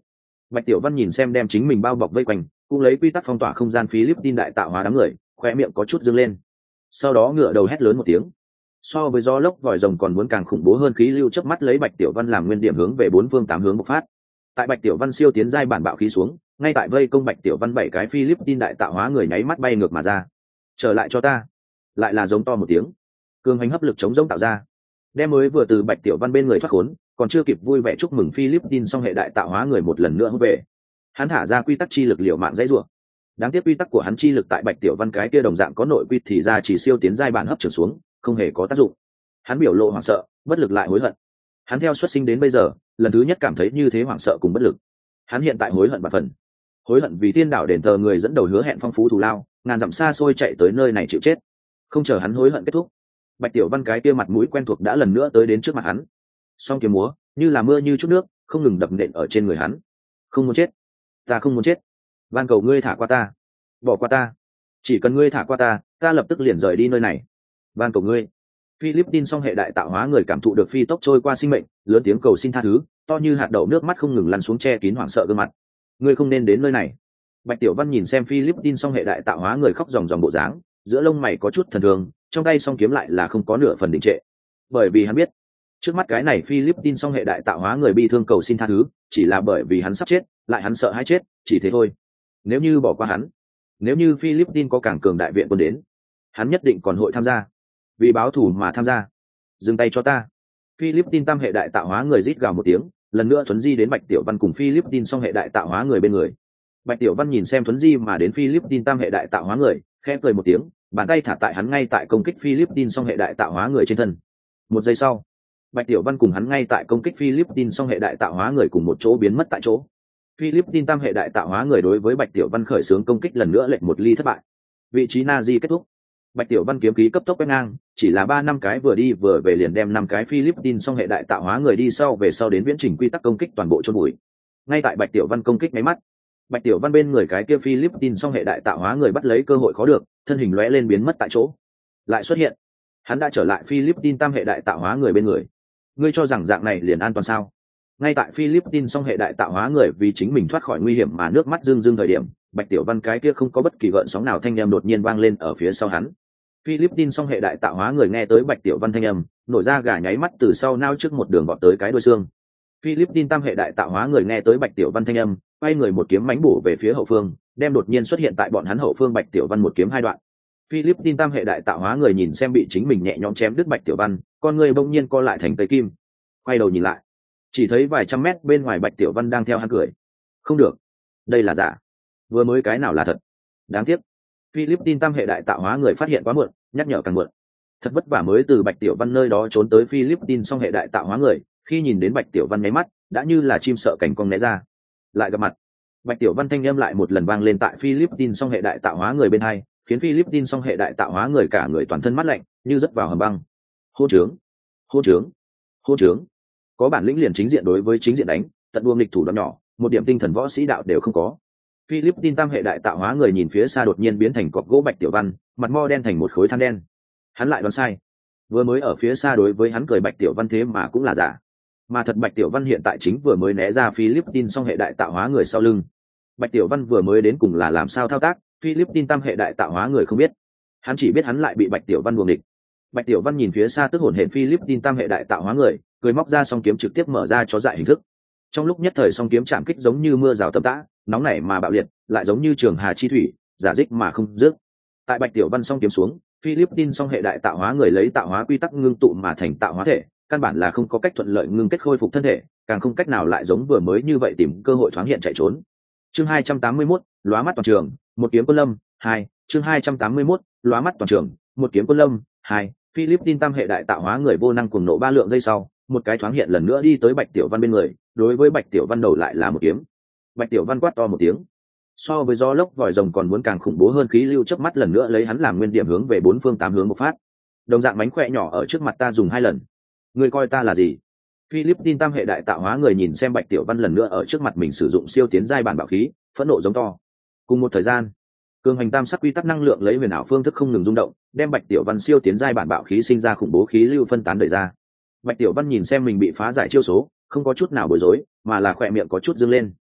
Speaker 1: Bạch Tiểu Văn nhìn xem đem chính mình bao bọc vây quanh, cũng lấy quy tắc phong tỏa không gian Philippines đại tạo hóa đám người, khoe miệng có chút dương lên. Sau đó ngửa đầu hét lớn một tiếng. So với gió lốc vòi rồng còn muốn càng khủng bố hơn khí lưu chớp mắt lấy Bạch Tiểu Văn làm nguyên điểm hướng về bốn phương tám hướng bộc phát. Tại Bạch Tiểu Văn siêu tiến giai bản bạo khí xuống, ngay tại vây công Bạch Tiểu Văn bảy cái Philippines đại tạo hóa người nháy mắt bay ngược mà ra. Trở lại cho ta. Lại là giống to một tiếng. Cường hành hấp lực chống rông tạo ra, đem mới vừa từ Bạch Tiểu Văn bên người thoát khốn, còn chưa kịp vui vẻ chúc mừng Philippines song hệ đại tạo hóa người một lần nữa hút về. Hắn thả ra quy tắc chi lực liều mạng dãy rủa. Đáng tiếc quy tắc của hắn chi lực tại Bạch Tiểu Văn cái kia đồng dạng có nội quy thì ra chỉ siêu tiến giai bản hấp trở xuống, không hề có tác dụng. Hắn biểu lộ hoảng sợ, bất lực lại hối hận. Hắn theo xuất sinh đến bây giờ, lần thứ nhất cảm thấy như thế hoảng sợ cùng bất lực. Hắn hiện tại hối hận bạt phần. Hối hận vì tiên đảo đền thờ người dẫn đầu hứa hẹn phong phú thù lao, ngàn dặm xa xôi chạy tới nơi này chịu chết. Không chờ hắn hối hận kết thúc, Bạch Tiểu Văn cái kia mặt mũi quen thuộc đã lần nữa tới đến trước mặt hắn. Song kiếm múa, như là mưa như chút nước, không ngừng đập nện ở trên người hắn. Không muốn chết, ta không muốn chết. Van cầu ngươi thả qua ta, bỏ qua ta. Chỉ cần ngươi thả qua ta, ta lập tức liền rời đi nơi này. Van cầu ngươi. Philippines song hệ đại tạo hóa người cảm thụ được phi tốc trôi qua sinh mệnh, lớn tiếng cầu xin tha thứ, to như hạt đậu nước mắt không ngừng lăn xuống che kín hoảng sợ gương mặt. Ngươi không nên đến nơi này. Bạch Tiểu Văn nhìn xem Philippines song hệ đại tạo hóa người khóc ròng ròng bộ dáng, giữa lông mày có chút thần thường, trong tay song kiếm lại là không có nửa phần đình trệ. Bởi vì hắn biết, trước mắt cái này Philippines song hệ đại tạo hóa người bi thương cầu xin tha thứ, chỉ là bởi vì hắn sắp chết, lại hắn sợ hãi chết, chỉ thế thôi. Nếu như bỏ qua hắn, nếu như Philippines có càng cường đại viện quân đến, hắn nhất định còn hội tham gia. Vì báo thù mà tham gia. Dừng tay cho ta. Philippines tam hệ đại tạo hóa người rít gào một tiếng, lần nữa thuấn di đến Bạch Tiểu Văn cùng Philippines song hệ đại tạo hóa người bên người. Bạch Tiểu Văn nhìn xem thuấn di mà đến Philippines tam hệ đại tạo hóa người, khẽ cười một tiếng, bàn tay thả tại hắn ngay tại công kích Philippines song hệ đại tạo hóa người trên thân. Một giây sau, Bạch Tiểu Văn cùng hắn ngay tại công kích Philippines song hệ đại tạo hóa người cùng một chỗ biến mất tại chỗ. Philippines tam hệ đại tạo hóa người đối với Bạch Tiểu Văn khởi xướng công kích lần nữa lệnh một ly thất bại. Vị trí Nazi kết thúc. Bạch Tiểu Văn kiếm khí cấp tốc quét ngang, chỉ là ba năm cái vừa đi vừa về liền đem năm cái Philippines song hệ đại tạo hóa người đi sau về sau đến viễn trình quy tắc công kích toàn bộ chôn bụi. Ngay tại Bạch Tiểu Văn công kích máy mắt, Bạch Tiểu Văn bên người cái kia Philippines song hệ đại tạo hóa người bắt lấy cơ hội khó được, thân hình lóe lên biến mất tại chỗ. Lại xuất hiện, hắn đã trở lại Philippines tam hệ đại tạo hóa người bên người. Ngươi cho rằng dạng này liền an toàn sao? Ngay tại Philippines song hệ đại tạo hóa người vì chính mình thoát khỏi nguy hiểm mà nước mắt rưng rưng thời điểm, Bạch Tiểu Văn cái kia không có bất kỳ gợn sóng nào thanh âm đột nhiên vang lên ở phía sau hắn. Philippines song hệ đại tạo hóa người nghe tới Bạch Tiểu Văn thanh âm, nổi ra gà nháy mắt từ sau nao trước một đường vọt tới cái đuôi xương. Philippines tam hệ đại tạo hóa người nghe tới Bạch Tiểu Văn thanh âm, quay người một kiếm mãnh bổ về phía hậu phương, đem đột nhiên xuất hiện tại bọn hắn hậu phương Bạch Tiểu Văn một kiếm hai đoạn. Philippines tam hệ đại tạo hóa người nhìn xem bị chính mình nhẹ nhõm chém đứt Bạch Tiểu Văn, con người bỗng nhiên co lại thành tây kim. Quay đầu nhìn lại, chỉ thấy vài trăm mét bên ngoài Bạch Tiểu Văn đang theo hắn cười. Không được, đây là giả. Vừa mới cái nào là thật? Đáng tiếc, Philippines tam hệ đại tạo hóa người phát hiện quá muộn, nhắc nhở càng muộn. Thật vất vả mới từ Bạch Tiểu Văn nơi đó trốn tới Philippines song hệ đại tạo hóa người, khi nhìn đến Bạch Tiểu Văn nháy mắt, đã như là chim sợ cảnh cong né ra. Lại gặp mặt, Bạch Tiểu Văn thanh âm lại một lần vang lên tại Philippines song hệ đại tạo hóa người bên hai, khiến Philippines song hệ đại tạo hóa người cả người toàn thân mát lạnh, như rớt vào hầm băng. Hô trướng, hô trướng, hô trướng. Có bản lĩnh liền chính diện đối với chính diện đánh, tận đua nghịch thủ đoạn nhỏ, một điểm tinh thần võ sĩ đạo đều không có. Philippines tam hệ đại tạo hóa người nhìn phía xa đột nhiên biến thành cọc gỗ Bạch Tiểu Văn, mặt mo đen thành một khối than đen. Hắn lại đoán sai. Vừa mới ở phía xa đối với hắn cười Bạch Tiểu Văn thế mà cũng là giả. Mà thật Bạch Tiểu Văn hiện tại chính vừa mới né ra Philippines song hệ đại tạo hóa người sau lưng. Bạch Tiểu Văn vừa mới đến cùng là làm sao thao tác, Philippines tam hệ đại tạo hóa người không biết. Hắn chỉ biết hắn lại bị Bạch Tiểu Văn buồng địch. Bạch Tiểu Văn nhìn phía xa tức hổn hển Philippines tam hệ đại tạo hóa người, cười móc ra song kiếm trực tiếp mở ra cho dại hình thức. Trong lúc nhất thời song kiếm chạm kích giống như mưa rào tầm tã, nóng nảy mà bạo liệt, lại giống như trường hà chi thủy, giả dích mà không dứt. Tại Bạch Tiểu Văn song kiếm xuống, Philippines song hệ đại tạo hóa người lấy tạo hóa quy tắc ngưng tụ mà thành tạo hóa thể, căn bản là không có cách thuận lợi ngưng kết khôi phục thân thể, càng không cách nào lại giống vừa mới như vậy tìm cơ hội thoáng hiện chạy trốn. Chương hai trăm tám mươi mốt, lóa mắt toàn trường, một kiếm quân lâm, hai, chương hai trăm tám mươi mốt, lóa mắt toàn trường, một kiếm quân lâm, hai. Philippines tam hệ đại tạo hóa người vô năng cuồng nộ ba lượng giây sau, một cái thoáng hiện lần nữa đi tới Bạch Tiểu Văn bên người, đối với Bạch Tiểu Văn đầu lại là một kiếm. Bạch Tiểu Văn quát to một tiếng. So với gió lốc vòi rồng còn muốn càng khủng bố hơn khí lưu chớp mắt lần nữa lấy hắn làm nguyên điểm hướng về bốn phương tám hướng một phát. Đồng dạng mánh khỏe nhỏ ở trước mặt ta dùng hai lần. Ngươi coi ta là gì? Philippines tam hệ đại tạo hóa người nhìn xem Bạch Tiểu Văn lần nữa ở trước mặt mình sử dụng siêu tiến giai bản bảo khí, phẫn nộ giống to. Cùng một thời gian, cường hành tam sắc quy tắc năng lượng lấy huyền ảo phương thức không ngừng rung động, đem Bạch Tiểu Văn siêu tiến giai bản bạo khí sinh ra khủng bố khí lưu phân tán đẩy ra. Bạch Tiểu Văn nhìn xem mình bị phá giải chiêu số, không có chút nào bối rối, mà là khỏe miệng có chút dương lên.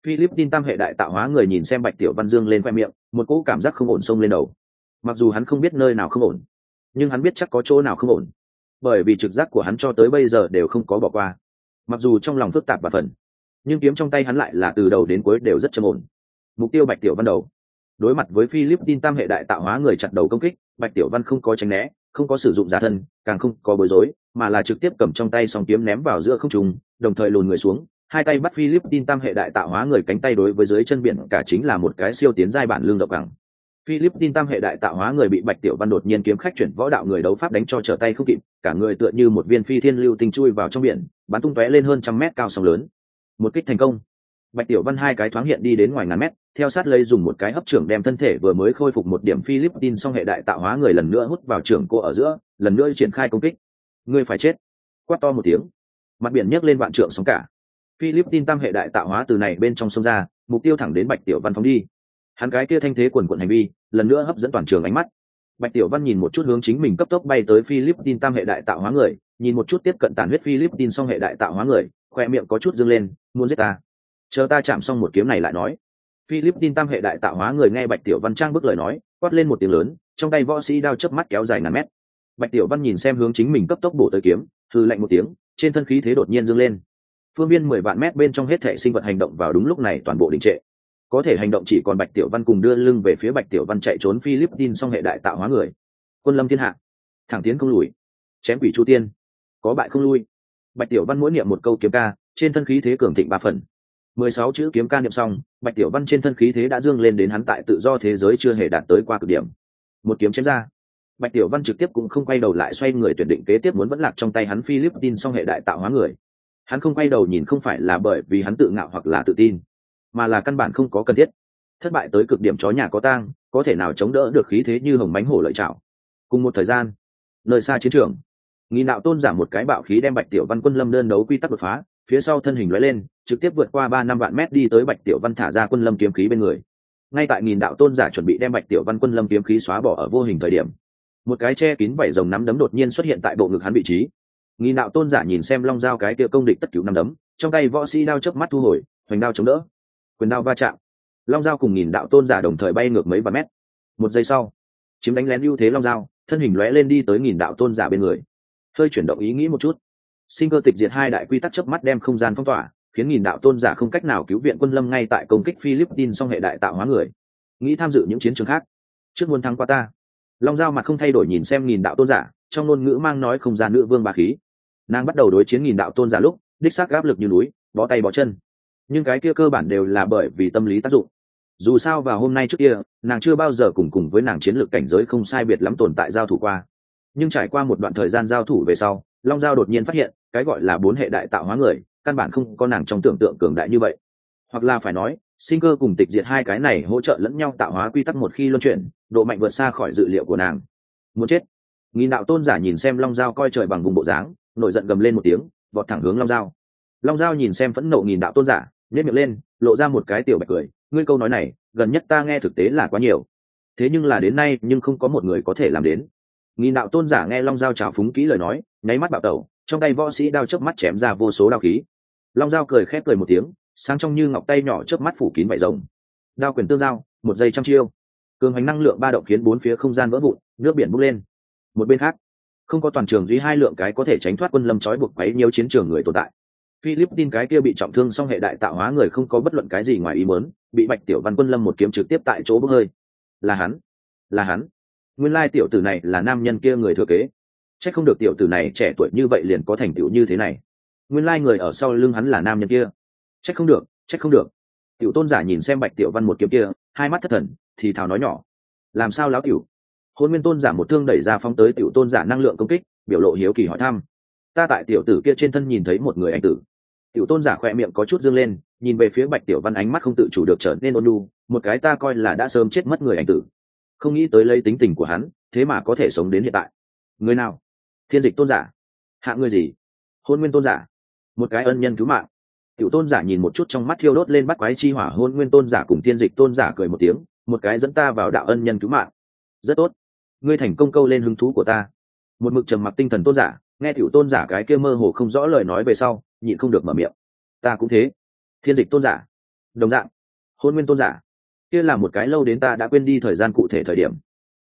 Speaker 1: Philippines tam hệ đại tạo hóa người nhìn xem Bạch Tiểu Văn dương lên khoe miệng, một cỗ cảm giác không ổn xông lên đầu. Mặc dù hắn không biết nơi nào không ổn, nhưng hắn biết chắc có chỗ nào không ổn, bởi vì trực giác của hắn cho tới bây giờ đều không có bỏ qua. Mặc dù trong lòng phức tạp và phần, nhưng kiếm trong tay hắn lại là từ đầu đến cuối đều rất trầm ổn. Mục tiêu Bạch Tiểu Văn đầu. Đối mặt với Philippines tam hệ đại tạo hóa người chặt đầu công kích, Bạch Tiểu Văn không có tránh né, không có sử dụng giả thân, càng không có bối rối, mà là trực tiếp cầm trong tay song kiếm ném vào giữa không trung, đồng thời lùn người xuống, hai tay bắt Philippines tam hệ đại tạo hóa người cánh tay đối với dưới chân biển cả chính là một cái siêu tiến giai bản lương rộng cẳng. Philippines tam hệ đại tạo hóa người bị Bạch Tiểu Văn đột nhiên kiếm khách chuyển võ đạo người đấu pháp đánh cho trở tay không kịp, cả người tựa như một viên phi thiên lưu tinh chui vào trong biển, bắn tung tóe lên hơn trăm mét cao sóng lớn. Một kích thành công. Bạch Tiểu Văn hai cái thoáng hiện đi đến ngoài ngàn mét, theo sát lấy dùng một cái hấp trưởng đem thân thể vừa mới khôi phục một điểm Philippines song hệ đại tạo hóa người lần nữa hút vào trưởng cô ở giữa, lần nữa triển khai công kích. Ngươi phải chết! Quát to một tiếng, mặt biển nhấc lên vạn trượng sóng cả. Philippines tam hệ đại tạo hóa từ này bên trong sông ra, mục tiêu thẳng đến Bạch Tiểu Văn phóng đi. Hắn cái kia thanh thế quần quần hành vi, lần nữa hấp dẫn toàn trường ánh mắt. Bạch Tiểu Văn nhìn một chút hướng chính mình cấp tốc bay tới Philippines tam hệ đại tạo hóa người, nhìn một chút tiếp cận tàn huyết Philippines song hệ đại tạo hóa người, khoe miệng có chút dương lên, muốn giết ta. Chờ ta chạm xong một kiếm này lại nói. Philippines tam hệ đại tạo hóa người nghe Bạch Tiểu Văn trang bức lời nói, quát lên một tiếng lớn, trong tay võ sĩ đao chớp mắt kéo dài ngàn mét. Bạch Tiểu Văn nhìn xem hướng chính mình cấp tốc bổ tới kiếm, hừ lạnh một tiếng, trên thân khí thế đột nhiên dâng lên. Phương viên mười vạn mét bên trong hết thảy sinh vật hành động vào đúng lúc này toàn bộ đình trệ. Có thể hành động chỉ còn Bạch Tiểu Văn cùng đưa lưng về phía Bạch Tiểu Văn chạy trốn Philippines song hệ đại tạo hóa người. Quân lâm thiên hạ, thẳng tiến không lùi, chém quỷ chu tiên, có bại không lui. Bạch Tiểu Văn mỗi niệm một câu kiếm ca, trên thân khí thế cường thịnh ba phần. Mười sáu chữ kiếm ca niệm xong, Bạch Tiểu Văn trên thân khí thế đã dương lên đến hắn tại tự do thế giới chưa hề đạt tới qua cực điểm. Một kiếm chém ra, Bạch Tiểu Văn trực tiếp cũng không quay đầu lại xoay người tuyển định kế tiếp muốn vẫn lạc trong tay hắn Philippines song hệ đại tạo hóa người. Hắn không quay đầu nhìn không phải là bởi vì hắn tự ngạo hoặc là tự tin, mà là căn bản không có cần thiết. Thất bại tới cực điểm chó nhà có tang, có thể nào chống đỡ được khí thế như hồng mánh hổ lợi chảo. Cùng một thời gian, nơi xa chiến trường, nghìn đạo tôn giả một cái bạo khí đem Bạch Tiểu Văn quân lâm đơn đấu quy tắc đột phá, phía sau thân hình lóe lên, trực tiếp vượt qua ba năm vạn mét đi tới Bạch Tiểu Văn thả ra quân lâm kiếm khí bên người. Ngay tại nghìn đạo tôn giả chuẩn bị đem Bạch Tiểu Văn quân lâm kiếm khí xóa bỏ ở vô hình thời điểm, một cái che kín vảy rồng nắm đấm đột nhiên xuất hiện tại bộ ngực hắn vị trí. Nghìn đạo tôn giả nhìn xem long dao cái kia công địch tất cứu nắm đấm, trong tay võ sĩ đao chớp mắt thu hồi, hoành đao chống đỡ, quyền đao va chạm, long dao cùng nghìn đạo tôn giả đồng thời bay ngược mấy vạn mét. Một giây sau, chiếm đánh lén ưu thế long dao thân hình lóe lên đi tới nghìn đạo tôn giả bên người, hơi chuyển động ý nghĩ một chút, sinh cơ tịch diệt hai đại quy tắc chớp mắt đem không gian phong tỏa, khiến nghìn đạo tôn giả không cách nào cứu viện quân lâm ngay tại công kích Philippines song hệ đại tạo hóa người. Nghĩ tham dự những chiến trường khác, trước muốn thắng qua ta. Long dao mặt không thay đổi nhìn xem nghìn đạo tôn giả, trong ngôn ngữ mang nói không gian nữ vương ba khí. Nàng bắt đầu đối chiến nghìn đạo tôn giả lúc, đích xác áp lực như núi, bó tay bó chân. Nhưng cái kia cơ bản đều là bởi vì tâm lý tác dụng. Dù sao vào hôm nay trước kia, nàng chưa bao giờ cùng cùng với nàng chiến lược cảnh giới không sai biệt lắm tồn tại giao thủ qua. Nhưng trải qua một đoạn thời gian giao thủ về sau, Long Giao đột nhiên phát hiện, cái gọi là bốn hệ đại tạo hóa người, căn bản không có nàng trong tưởng tượng cường đại như vậy. Hoặc là phải nói, sinh cơ cùng tịch diệt hai cái này hỗ trợ lẫn nhau tạo hóa quy tắc một khi luân chuyển, độ mạnh vượt xa khỏi dự liệu của nàng. Muốn chết. Nghìn đạo tôn giả nhìn xem Long Giao coi trời bằng vùng bộ dáng, nổi giận gầm lên một tiếng, vọt thẳng hướng Long Giao. Long Giao nhìn xem phẫn nộ nghìn đạo tôn giả, nhếch miệng lên, lộ ra một cái tiểu bạch cười, ngươi câu nói này, gần nhất ta nghe thực tế là quá nhiều. Thế nhưng là đến nay nhưng không có một người có thể làm đến. Nghìn đạo tôn giả nghe Long Giao trào phúng kỹ lời nói, nháy mắt bạo tẩu, trong tay võ sĩ đao chớp mắt chém ra vô số đao khí. Long Giao cười khép cười một tiếng, sáng trong như ngọc tay nhỏ chớp mắt phủ kín vảy rồng. Đao quyền tương giao, một giây trăm chiêu. Cường hành năng lượng ba động khiến bốn phía không gian vỡ vụn, nước biển bốc lên. Một bên khác, không có toàn trường duy hai lượng cái có thể tránh thoát quân lâm trói buộc quấy nhiều chiến trường người tồn tại. Philippines cái kia bị trọng thương song hệ đại tạo hóa người không có bất luận cái gì ngoài ý muốn, bị Bạch Tiểu Văn quân lâm một kiếm trực tiếp tại chỗ bốc hơi. Là hắn, là hắn. Nguyên lai tiểu tử này là nam nhân kia người thừa kế. Chắc không được tiểu tử này trẻ tuổi như vậy liền có thành tựu như thế này. Nguyên lai người ở sau lưng hắn là nam nhân kia. Chắc không được, chắc không được. Tiểu tôn giả nhìn xem Bạch Tiểu Văn một kiếm kia, hai mắt thất thần, thì thào nói nhỏ. Làm sao láo tiểu? Hôn Nguyên tôn giả một thương đẩy ra phóng tới tiểu tôn giả năng lượng công kích, biểu lộ hiếu kỳ hỏi thăm. Ta tại tiểu tử kia trên thân nhìn thấy một người ảnh tử. Tiểu tôn giả khỏe miệng có chút dương lên, nhìn về phía Bạch Tiểu Văn ánh mắt không tự chủ được trở nên ôn nhu, một cái ta coi là đã sớm chết mất người ảnh tử. Không nghĩ tới lấy tính tình của hắn, thế mà có thể sống đến hiện tại. Người nào? Thiên Dịch tôn giả. Hạ người gì? Hôn Nguyên tôn giả. Một cái ân nhân cứu mạng. Tiểu tôn giả nhìn một chút trong mắt thiêu đốt lên bắt quái chi hỏa, Hôn Nguyên tôn giả cùng Thiên Dịch tôn giả cười một tiếng, một cái dẫn ta vào đạo ân nhân cứu mạng. Rất tốt, ngươi thành công câu lên hứng thú của ta. Một mực trầm mặc tinh thần tôn giả, nghe tiểu tôn giả cái kia mơ hồ không rõ lời nói về sau, nhịn không được mở miệng. Ta cũng thế. Thiên Dịch tôn giả. đồng dạng hôn nguyên tôn giả kia là một cái lâu đến ta đã quên đi thời gian cụ thể thời điểm